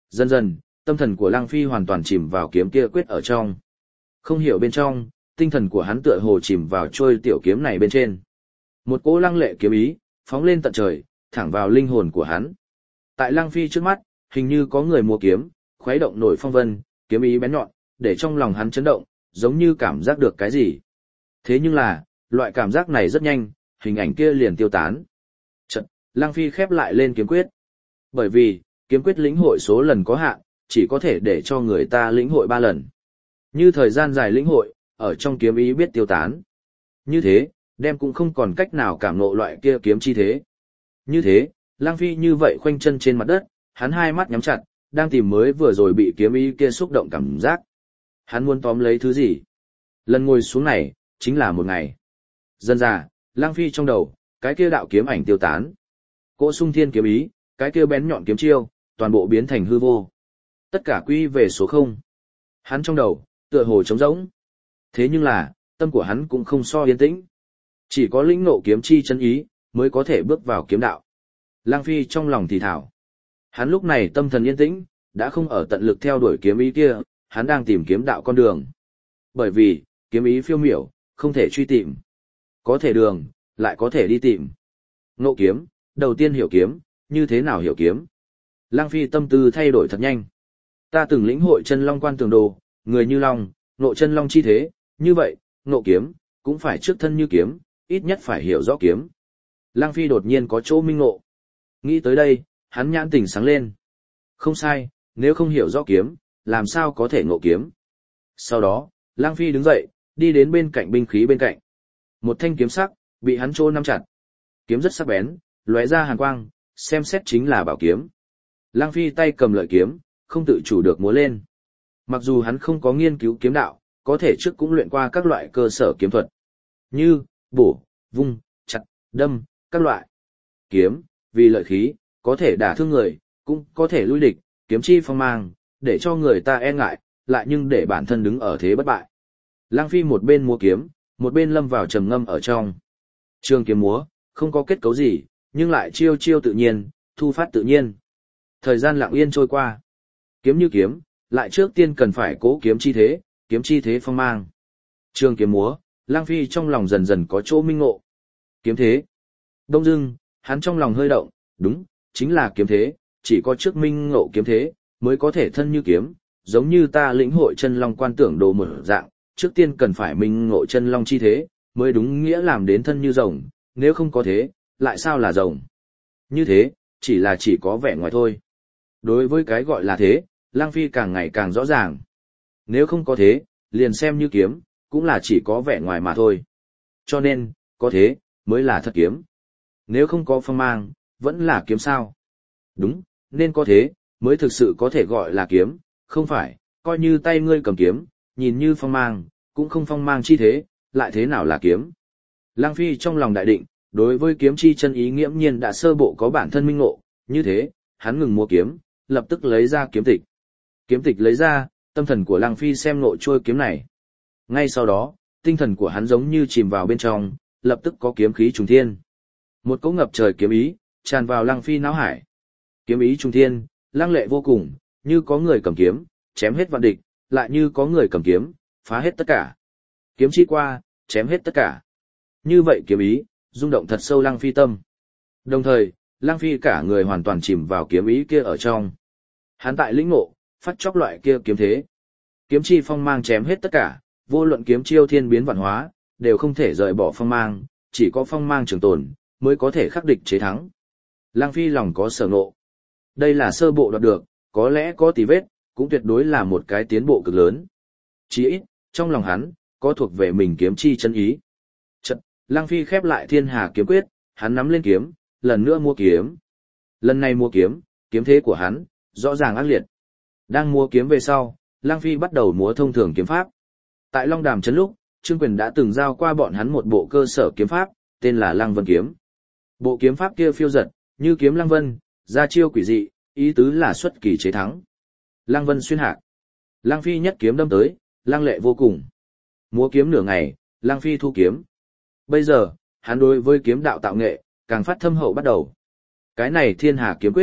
Dần dần, tâm thần của Lăng Phi hoàn toàn chìm vào kiếm kia quyết ở trong. Không hiểu bên trong, tinh thần của hắn tựa hồ chìm vào trôi tiểu kiếm này bên trên. Một cỗ lăng lệ kiếm ý, phóng lên tận trời, thẳng vào linh hồn của hắn. Tại Lăng Phi trước mắt, hình như có người mua kiếm, khuấy động nổi phong vân, kiếm ý bén nhọn, để trong lòng hắn chấn động, giống như cảm giác được cái gì. Thế nhưng là, loại cảm giác này rất nhanh, hình ảnh kia liền tiêu tán. Chợt, Lăng Phi khép lại lên kiếm quyết. Bởi vì, kiếm quyết lĩnh hội số lần có hạn, chỉ có thể để cho người ta lĩnh hội 3 lần. Như thời gian dài lĩnh hội, ở trong kiếm ý biết tiêu tán. Như thế, đem cũng không còn cách nào cảm ngộ loại kia kiếm chi thế. Như thế, Lăng Phi như vậy khoanh chân trên mặt đất, hắn hai mắt nhắm chặt, đang tìm mới vừa rồi bị kiếm ý kia xúc động cảm giác. Hắn muốn tóm lấy thứ gì? Lần ngồi xuống này, chính là một ngày. Dần dà, Lăng Phi trong đầu, cái kia đạo kiếm ảnh tiêu tán. Cỗ sung thiên kiếm ý, cái kia bén nhọn kiếm chiêu, toàn bộ biến thành hư vô. Tất cả quy về số 0. Hắn trong đầu, tựa hồ trống rỗng. Thế nhưng là, tâm của hắn cũng không so yên tĩnh. Chỉ có lĩnh ngộ kiếm chi chân ý, mới có thể bước vào kiếm đạo. Lăng Phi trong lòng thì thảo. Hắn lúc này tâm thần yên tĩnh, đã không ở tận lực theo đuổi kiếm ý kia, hắn đang tìm kiếm đạo con đường. Bởi vì, kiếm ý phiêu miểu, không thể truy tìm. Có thể đường, lại có thể đi tìm. Ngộ kiếm, đầu tiên hiểu kiếm, như thế nào hiểu kiếm. Lăng Phi tâm tư thay đổi thật nhanh. Ta từng lĩnh hội chân long quan tường đồ, người như long, ngộ chân long chi thế, như vậy, ngộ kiếm, cũng phải trước thân như kiếm, ít nhất phải hiểu rõ kiếm. Lăng Phi đột nhiên có chỗ minh ngộ. Nghĩ tới đây, hắn nhãn tỉnh sáng lên. Không sai, nếu không hiểu rõ kiếm, làm sao có thể ngộ kiếm. Sau đó, Lăng Phi đứng dậy, đi đến bên cạnh binh khí bên cạnh. Một thanh kiếm sắc, bị hắn trô nắm chặt. Kiếm rất sắc bén, lóe ra hàn quang, xem xét chính là bảo kiếm. Lăng Phi tay cầm lợi kiếm, không tự chủ được múa lên. Mặc dù hắn không có nghiên cứu kiếm đạo, có thể trước cũng luyện qua các loại cơ sở kiếm thuật. Như, bổ, vung, chặt, đâm, các loại. Kiếm, vì lợi khí, có thể đả thương người, cũng có thể lui địch, kiếm chi phong mang, để cho người ta e ngại, lại nhưng để bản thân đứng ở thế bất bại. Lăng Phi một bên múa kiếm, một bên lâm vào trầm ngâm ở trong. Trường kiếm múa, không có kết cấu gì, nhưng lại chiêu chiêu tự nhiên, thu phát tự nhiên. Thời gian lặng yên trôi qua. Kiếm như kiếm, lại trước tiên cần phải cố kiếm chi thế phong mang. Trường kiếm múa, Lăng Phi trong lòng dần dần có chỗ minh ngộ. Kiếm thế. Đông dưng, hắn trong lòng hơi động, đúng, chính là kiếm thế, chỉ có trước minh ngộ kiếm thế, mới có thể thân như kiếm, giống như ta lĩnh hội chân long quan tưởng đồ một dạng, trước tiên cần phải minh ngộ chân long chi thế, mới đúng nghĩa làm đến thân như rồng, nếu không có thế, lại sao là rồng. Như thế, chỉ có vẻ ngoài thôi. Đối với cái gọi là thế, Lăng Phi càng ngày càng rõ ràng. Nếu không có thế, liền xem như kiếm, cũng là chỉ có vẻ ngoài mà thôi. Cho nên, có thế, mới là thật kiếm. Nếu không có phong mang, vẫn là kiếm sao? Đúng, nên có thế, mới thực sự có thể gọi là kiếm, không phải, coi như tay ngươi cầm kiếm, nhìn như phong mang, cũng không phong mang chi thế, lại thế nào là kiếm? Lăng Phi trong lòng đại định, đối với kiếm chi chân ý nghiễm nhiên đã sơ bộ có bản thân minh ngộ, như thế, hắn ngừng mua kiếm, lập tức lấy ra kiếm tịch. Kiếm tịch lấy ra, tâm thần của Lăng Phi xem ngộ trôi kiếm này. Ngay sau đó, tinh thần của hắn giống như chìm vào bên trong, lập tức có kiếm khí trùng thiên. Một cỗ ngập trời kiếm ý, tràn vào Lăng Phi não hải. Kiếm ý trùng thiên, lăng lệ vô cùng, như có người cầm kiếm, chém hết vạn địch, lại như có người cầm kiếm, phá hết tất cả. Kiếm chi qua, chém hết tất cả. Như vậy kiếm ý, rung động thật sâu Lăng Phi tâm. Đồng thời, Lăng Phi cả người hoàn toàn chìm vào kiếm ý kia ở trong. Hắn tại lĩnh ngộ, phát chóc loại kia kiếm thế. Kiếm chi phong mang chém hết tất cả, vô luận kiếm chiêu thiên biến vạn hóa, đều không thể rời bỏ phong mang, chỉ có phong mang trường tồn, mới có thể khắc địch chế thắng. Lăng Phi lòng có sở ngộ. Đây là sơ bộ đoạt được, có lẽ có tì vết, cũng tuyệt đối là một cái tiến bộ cực lớn. Chỉ ít, trong lòng hắn, có thuộc về mình kiếm chi chân ý. Chật, Lăng Phi khép lại thiên hà kiếm quyết, hắn nắm lên kiếm, lần nữa mua kiếm. Lần này mua kiếm, kiếm thế của hắn, rõ ràng ác liệt. Đang mua kiếm về sau, Lăng Phi bắt đầu múa thông thường kiếm pháp. Tại Long Đàm trấn lúc, Trương Quyền đã từng giao qua bọn hắn một bộ cơ sở kiếm pháp, tên là Lăng Vân kiếm. Bộ kiếm pháp kia phiêu dật, như kiếm Lăng Vân, ra chiêu quỷ dị, ý tứ là xuất kỳ chế thắng. Lăng Vân xuyên hạc. Lăng Phi nhất kiếm đâm tới, lăng lệ vô cùng. Múa kiếm nửa ngày, Lăng Phi thu kiếm. Bây giờ, hắn đối với kiếm đạo tạo nghệ, càng phát thâm hậu bắt đầu. Cái này thiên hà kiếm quyết,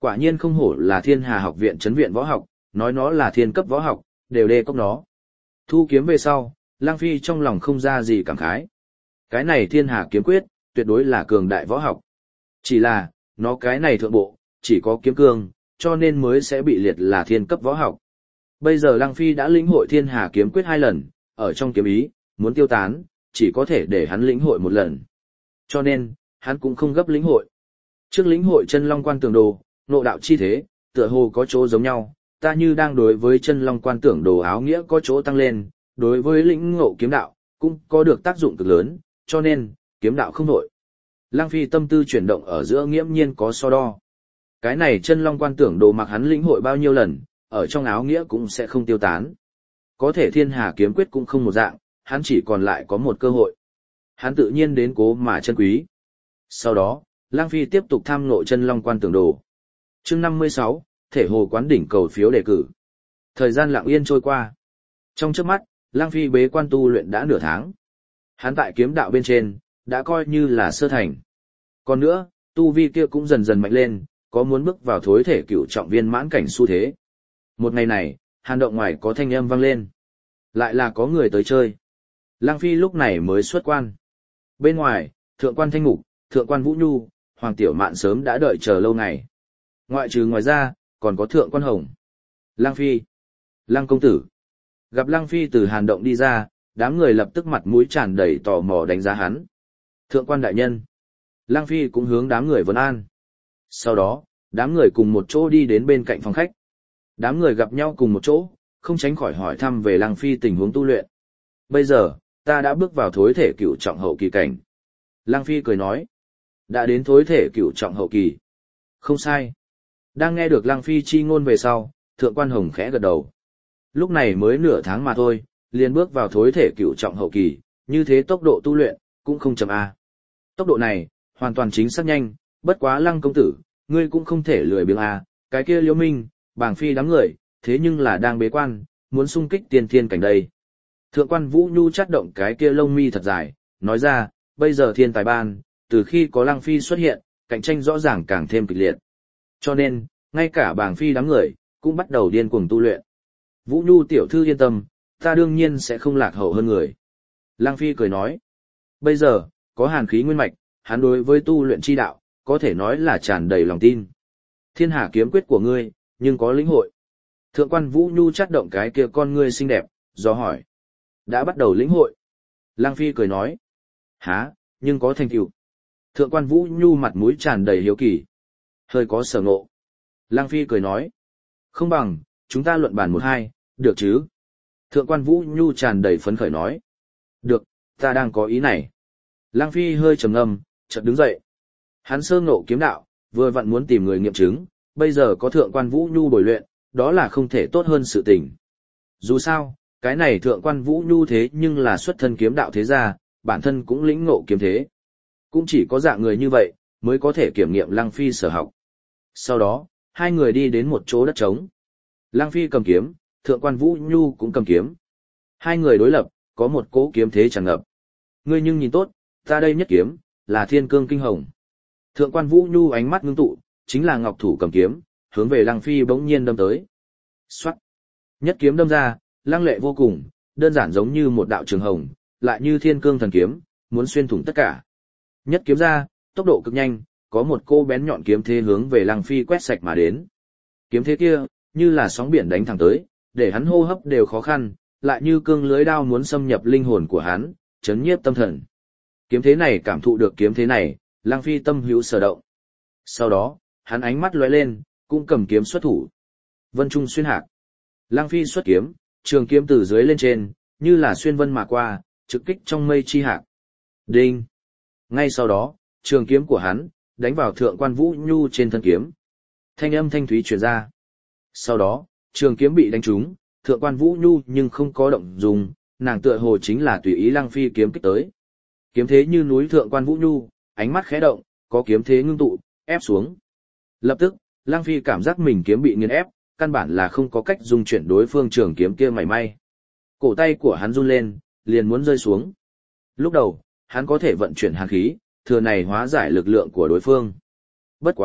Quả nhiên không hổ là Thiên Hà học viện trấn viện võ học, nói nó là thiên cấp võ học, đều đê cốc nó. Thu kiếm về sau, Lăng Phi trong lòng không ra gì cảm khái. Cái này Thiên Hà kiếm quyết, tuyệt đối là cường đại võ học. Chỉ là, nó cái này thượng bộ, chỉ có kiếm cương, cho nên mới sẽ bị liệt là thiên cấp võ học. Bây giờ Lăng Phi đã lĩnh hội Thiên Hà kiếm quyết 2 lần, ở trong kiếm ý, muốn tiêu tán, chỉ có thể để hắn lĩnh hội 1 lần. Cho nên, hắn cũng không gấp lĩnh hội. Trước lĩnh hội chân long quan tưởng đồ, nộ đạo chi thế, tựa hồ có chỗ giống nhau, ta như đang đối với chân long quan tưởng đồ áo nghĩa có chỗ tăng lên, đối với lĩnh ngộ kiếm đạo, cũng có được tác dụng cực lớn, cho nên, kiếm đạo không nổi. Lăng Phi tâm tư chuyển động ở giữa nghiễm nhiên có so đo. Cái này chân long quan tưởng đồ mặc hắn lĩnh hội bao nhiêu lần, ở trong áo nghĩa cũng sẽ không tiêu tán. Có thể Thiên Hà kiếm quyết cũng không một dạng, hắn chỉ còn lại có một cơ hội. Hắn tự nhiên đến cố mà chân quý. Sau đó, Lăng Phi tiếp tục tham ngộ chân long quan tưởng đồ. Chương 56, thể hồ quán đỉnh cầu phiếu đề cử. Thời gian lặng yên trôi qua. Trong chớp mắt, Lăng Phi bế quan tu luyện đã nửa tháng. Hắn tại kiếm đạo bên trên, đã coi như là sơ thành. Còn nữa, tu vi kia cũng dần dần mạnh lên, có muốn bước vào thối thể cửu trọng viên mãn cảnh xu thế. Một ngày này, hàn động ngoài có thanh âm vang lên. Lại là có người tới chơi. Lăng Phi lúc này mới xuất quan. Bên ngoài, thượng quan Thanh Ngục, thượng quan Vũ Nhu, Hoàng Tiểu Mạn sớm đã đợi chờ lâu ngày. Ngoại trừ ngoài ra, còn có thượng quan Hồng. Lăng Phi. Lăng công tử. Gặp Lăng Phi từ hàn động đi ra, đám người lập tức mặt mũi tràn đầy tò mò đánh giá hắn. Thượng quan đại nhân. Lăng Phi cũng hướng đám người vấn an. Sau đó, đám người cùng một chỗ đi đến bên cạnh phòng khách. Đám người gặp nhau cùng một chỗ, không tránh khỏi hỏi thăm về Lăng Phi tình huống tu luyện. Bây giờ, ta đã bước vào thối thể cửu trọng hậu kỳ cảnh. Lăng Phi cười nói. Đã đến thối thể cửu trọng hậu kỳ. Không sai. Đang nghe được Lăng Phi chi ngôn về sau, thượng quan Hồng khẽ gật đầu. Lúc này mới nửa tháng mà thôi, liền bước vào thối thể cửu trọng hậu kỳ, như thế tốc độ tu luyện, cũng không chậm a. Tốc độ này, hoàn toàn chính xác nhanh, bất quá Lăng công tử, ngươi cũng không thể lười biếng a, cái kia Liễu Minh, Bàng Phi đám người, thế nhưng là đang bế quan, muốn xung kích tiên thiên cảnh đây. Thượng quan Vũ Nhu chắt động cái kia lông mi thật dài, nói ra, bây giờ thiên tài ban, từ khi có Lăng Phi xuất hiện, cạnh tranh rõ ràng càng thêm kịch liệt. Cho nên, ngay cả Bàng Phi đám người, cũng bắt đầu điên cuồng tu luyện. Vũ Nhu tiểu thư yên tâm, ta đương nhiên sẽ không lạc hậu hơn người. Lăng Phi cười nói, bây giờ, có hàn khí nguyên mạch, hắn đối với tu luyện chi đạo, có thể nói là tràn đầy lòng tin. Thiên Hà kiếm quyết của ngươi, nhưng có lĩnh hội. Thượng quan Vũ Nhu chắt động cái kia con ngươi xinh đẹp, do hỏi. Đã bắt đầu lĩnh hội. Lăng Phi cười nói. Hả, nhưng có thành tựu. Thượng quan Vũ Nhu mặt mũi tràn đầy hiếu kỳ. Hơi có sở ngộ. Lăng Phi cười nói. Không bằng, chúng ta luận bàn 1-2, được chứ? Thượng quan Vũ Nhu tràn đầy phấn khởi nói. Được, ta đang có ý này. Lăng Phi hơi trầm ngâm, chợt đứng dậy. Hắn sơ ngộ kiếm đạo, vừa vặn muốn tìm người nghiệm chứng, bây giờ có thượng quan Vũ Nhu bồi luyện, đó là không thể tốt hơn sự tình. Dù sao, cái này thượng quan Vũ Nhu thế nhưng là xuất thân kiếm đạo thế gia, bản thân cũng lĩnh ngộ kiếm thế. Cũng chỉ có dạng người như vậy, mới có thể kiểm nghiệm Lăng Phi sở học. Sau đó, hai người đi đến một chỗ đất trống. Lăng Phi cầm kiếm, thượng quan Vũ Nhu cũng cầm kiếm. Hai người đối lập, có một cỗ kiếm thế tràn ngập. Ngươi nhưng nhìn tốt, ta đây nhất kiếm, là thiên cương kinh hồng. Thượng quan Vũ Nhu ánh mắt ngưng tụ, chính là ngọc thủ cầm kiếm, hướng về Lăng Phi bỗng nhiên đâm tới. Xoát! Nhất kiếm đâm ra, lăng lệ vô cùng, đơn giản giống như một đạo trường hồng, lại như thiên cương thần kiếm, muốn xuyên thủng tất cả. Nhất kiếm ra, tốc độ cực nhanh, có một cô bén nhọn kiếm thế hướng về Lăng Phi quét sạch mà đến. Kiếm thế kia, như là sóng biển đánh thẳng tới, để hắn hô hấp đều khó khăn, lại như cương lưới đao muốn xâm nhập linh hồn của hắn, chấn nhiếp tâm thần. Kiếm thế này cảm thụ được kiếm thế này, Lăng Phi tâm hữu sở động. Sau đó, hắn ánh mắt lóe lên, cũng cầm kiếm xuất thủ. Vân trung xuyên hạc. Lăng Phi xuất kiếm, trường kiếm từ dưới lên trên, như là xuyên vân mà qua, trực kích trong mây chi hạc. Đinh! Ngay sau đó, trường kiếm của hắn, đánh vào thượng quan Vũ Nhu trên thân kiếm. Thanh âm thanh thúy truyền ra. Sau đó, trường kiếm bị đánh trúng, thượng quan Vũ Nhu nhưng không có động dùng, nàng tựa hồ chính là tùy ý Lăng Phi kiếm kích tới. Kiếm thế như núi thượng quan Vũ Nhu, ánh mắt khẽ động, có kiếm thế ngưng tụ, ép xuống. Lập tức, Lăng Phi cảm giác mình kiếm bị nghiền ép, căn bản là không có cách dung chuyển đối phương trường kiếm kia mảy may. Cổ tay của hắn run lên, liền muốn rơi xuống. Lúc đầu, hắn có thể vận chuyển hàn khí, thừa này hóa giải lực lượng của đối phương. Bất quá,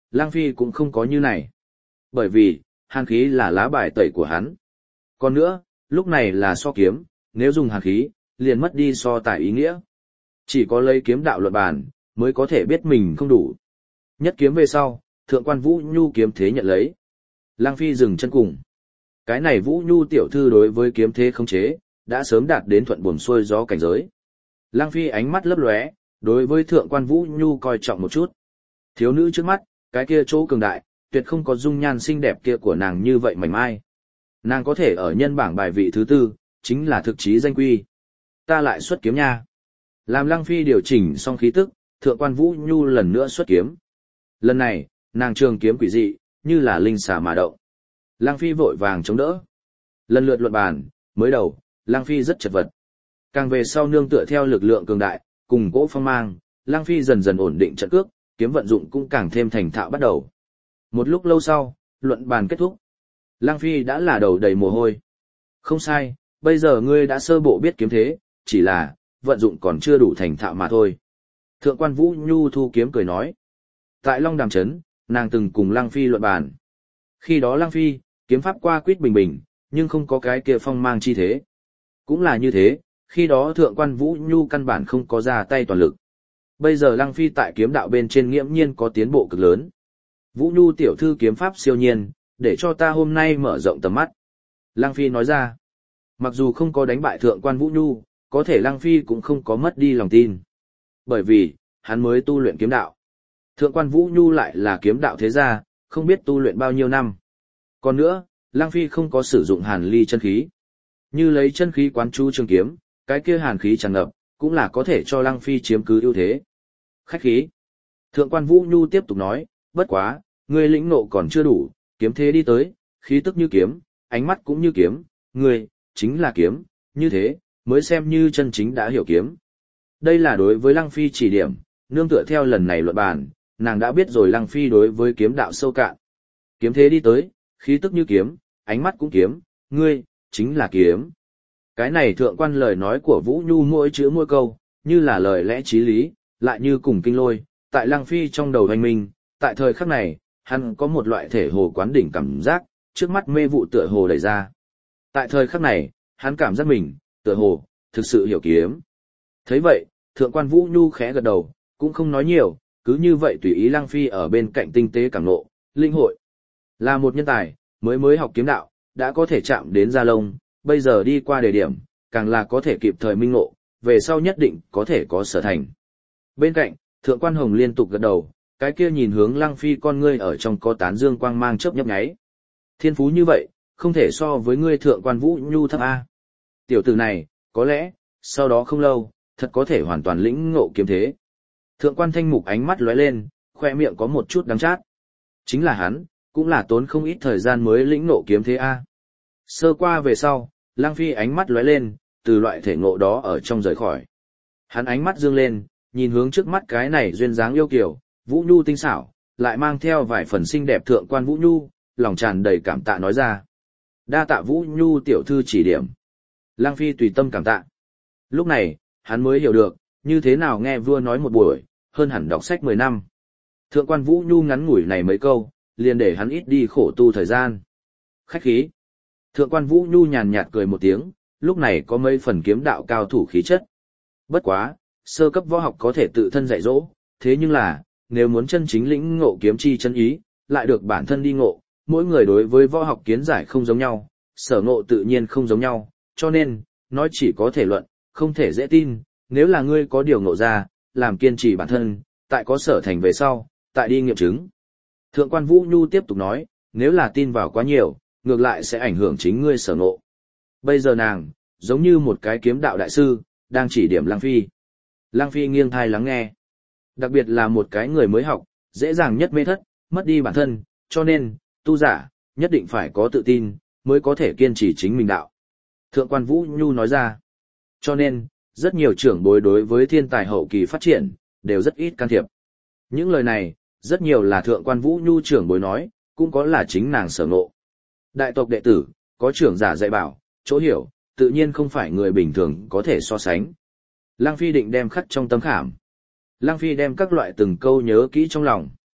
Lang Phi cũng không có như này. Bởi vì, hàn khí là lá bài tẩy của hắn. Còn nữa, lúc này là so kiếm, nếu dùng hàn khí, liền mất đi so tài ý nghĩa. Chỉ có lấy kiếm đạo luận bàn, mới có thể biết mình không đủ. Nhất kiếm về sau, thượng quan Vũ Nhu kiếm thế nhận lấy. Lang Phi dừng chân cùng. Cái này Vũ Nhu tiểu thư đối với kiếm thế khống chế, đã sớm đạt đến thuận buồm xuôi gió cảnh giới. Lang Phi ánh mắt lấp lóe, đối với thượng quan Vũ Nhu coi trọng một chút. Thiếu nữ trước mắt, cái kia chỗ cường đại, tuyệt không có dung nhan xinh đẹp kia của nàng như vậy mảnh mai. Nàng có thể ở nhân bảng bài vị thứ tư, chính là thực chí danh quy. Ta lại xuất kiếm nha. Làm Lăng Phi điều chỉnh xong khí tức, thượng quan Vũ Nhu lần nữa xuất kiếm. Lần này, nàng trường kiếm quỷ dị, như là linh xà mà động. Lăng Phi vội vàng chống đỡ. Lần lượt luận bàn, mới đầu, Lăng Phi rất chật vật. Càng về sau nương tựa theo lực lượng cường đại, cùng cỗ phong mang, Lăng Phi dần dần ổn định trận cước, kiếm vận dụng cũng càng thêm thành thạo bắt đầu. Một lúc lâu sau, luận bàn kết thúc. Lăng Phi đã là đầu đầy mồ hôi. Không sai, bây giờ ngươi đã sơ bộ biết kiếm thế, chỉ là, vận dụng còn chưa đủ thành thạo mà thôi. Thượng quan Vũ Nhu thu kiếm cười nói. Tại Long Đàm Trấn, nàng từng cùng Lăng Phi luận bàn. Khi đó Lăng Phi, kiếm pháp qua quýt bình bình, nhưng không có cái kia phong mang chi thế. Cũng là như thế, khi đó thượng quan Vũ Nhu căn bản không có ra tay toàn lực. Bây giờ Lăng Phi tại kiếm đạo bên trên nghiễm nhiên có tiến bộ cực lớn. Vũ Nhu tiểu thư kiếm pháp siêu nhiên, để cho ta hôm nay mở rộng tầm mắt. Lăng Phi nói ra, mặc dù không có đánh bại thượng quan Vũ Nhu, có thể Lăng Phi cũng không có mất đi lòng tin. Bởi vì, hắn mới tu luyện kiếm đạo. Thượng quan Vũ Nhu lại là kiếm đạo thế gia, không biết tu luyện bao nhiêu năm. Còn nữa, Lăng Phi không có sử dụng hàn ly chân khí. Như lấy chân khí quán chú trường kiếm, cái kia hàn khí tràn ngập, cũng là có thể cho Lăng Phi chiếm cứ ưu thế. Khách khí. Thượng quan Vũ Nhu tiếp tục nói, bất quá, ngươi lĩnh nộ còn chưa đủ, kiếm thế đi tới, khí tức như kiếm, ánh mắt cũng như kiếm, ngươi, chính là kiếm, như thế, mới xem như chân chính đã hiểu kiếm. Đây là đối với Lăng Phi chỉ điểm, nương tựa theo lần này luận bàn, nàng đã biết rồi Lăng Phi đối với kiếm đạo sâu cạn. Kiếm thế đi tới, khí tức như kiếm, ánh mắt cũng kiếm, ngươi, chính là kiếm. Cái này thượng quan lời nói của Vũ Nhu mỗi chữ mỗi câu, như là lời lẽ chí lý, lại như cùng kinh lôi, tại Lăng Phi trong đầu hoành minh, tại thời khắc này, hắn có một loại thể hồ quán đỉnh cảm giác, trước mắt mê vụ tựa hồ đẩy ra. Tại thời khắc này, hắn cảm giác mình, tựa hồ, thực sự hiểu kiếm. Thấy vậy, thượng quan Vũ Nhu khẽ gật đầu, cũng không nói nhiều, cứ như vậy tùy ý Lăng Phi ở bên cạnh tinh tế cảm ngộ, linh hội. Là một nhân tài, mới học kiếm đạo, đã có thể chạm đến gia lông, bây giờ đi qua đề điểm, càng là có thể kịp thời minh ngộ, về sau nhất định có thể có sở thành. Bên cạnh, thượng quan Hồng liên tục gật đầu, cái kia nhìn hướng Lăng Phi con ngươi ở trong có tán dương quang mang chớp nhấp nháy. Thiên phú như vậy, không thể so với ngươi thượng quan Vũ Nhu thấp a. Tiểu tử này, có lẽ, sau đó không lâu, thật có thể hoàn toàn lĩnh ngộ kiếm thế. Thượng quan Thanh Mục ánh mắt lóe lên, khoe miệng có một chút đắng chát. Chính là hắn, cũng là tốn không ít thời gian mới lĩnh ngộ kiếm thế a. Sơ qua về sau, Lăng Phi ánh mắt lóe lên, từ loại thể ngộ đó ở trong rời khỏi. Hắn ánh mắt dương lên, nhìn hướng trước mắt cái này duyên dáng yêu kiều, Vũ Nhu tinh xảo, lại mang theo vài phần xinh đẹp thượng quan Vũ Nhu, lòng tràn đầy cảm tạ nói ra. Đa tạ Vũ Nhu tiểu thư chỉ điểm. Lăng Phi tùy tâm cảm tạ. Lúc này, hắn mới hiểu được, như thế nào nghe vua nói một buổi, hơn hẳn đọc sách 10 năm. Thượng quan Vũ Nhu ngắn ngủi này mấy câu, liền để hắn ít đi khổ tu thời gian. Khách khí. Thượng quan Vũ Nhu nhàn nhạt cười một tiếng, lúc này có mấy phần kiếm đạo cao thủ khí chất. Bất quá, sơ cấp võ học có thể tự thân dạy dỗ, thế nhưng là, nếu muốn chân chính lĩnh ngộ kiếm chi chân ý, lại được bản thân đi ngộ, mỗi người đối với võ học kiến giải không giống nhau, sở ngộ tự nhiên không giống nhau, cho nên, nói chỉ có thể luận, không thể dễ tin, nếu là ngươi có điều ngộ ra, làm kiên trì bản thân, tại có sở thành về sau, tại đi nghiệm chứng. Thượng quan Vũ Nhu tiếp tục nói, nếu là tin vào quá nhiều, ngược lại sẽ ảnh hưởng chính ngươi sở ngộ. Bây giờ nàng, giống như một cái kiếm đạo đại sư, đang chỉ điểm Lăng Phi. Lăng Phi nghiêng thai lắng nghe. Đặc biệt là một cái người mới học, dễ dàng nhất mê thất, mất đi bản thân, cho nên, tu giả, nhất định phải có tự tin, mới có thể kiên trì chính mình đạo. Thượng quan Vũ Nhu nói ra. Cho nên, rất nhiều trưởng bối đối với thiên tài hậu kỳ phát triển, đều rất ít can thiệp. Những lời này, rất nhiều là thượng quan Vũ Nhu trưởng bối nói, cũng có là chính nàng sở ngộ. Đại tộc đệ tử, có trưởng giả dạy bảo, chỗ hiểu, tự nhiên không phải người bình thường có thể so sánh. Lăng Phi định đem khắc trong tấm khảm. Lăng Phi đem các loại từng câu nhớ kỹ trong lòng.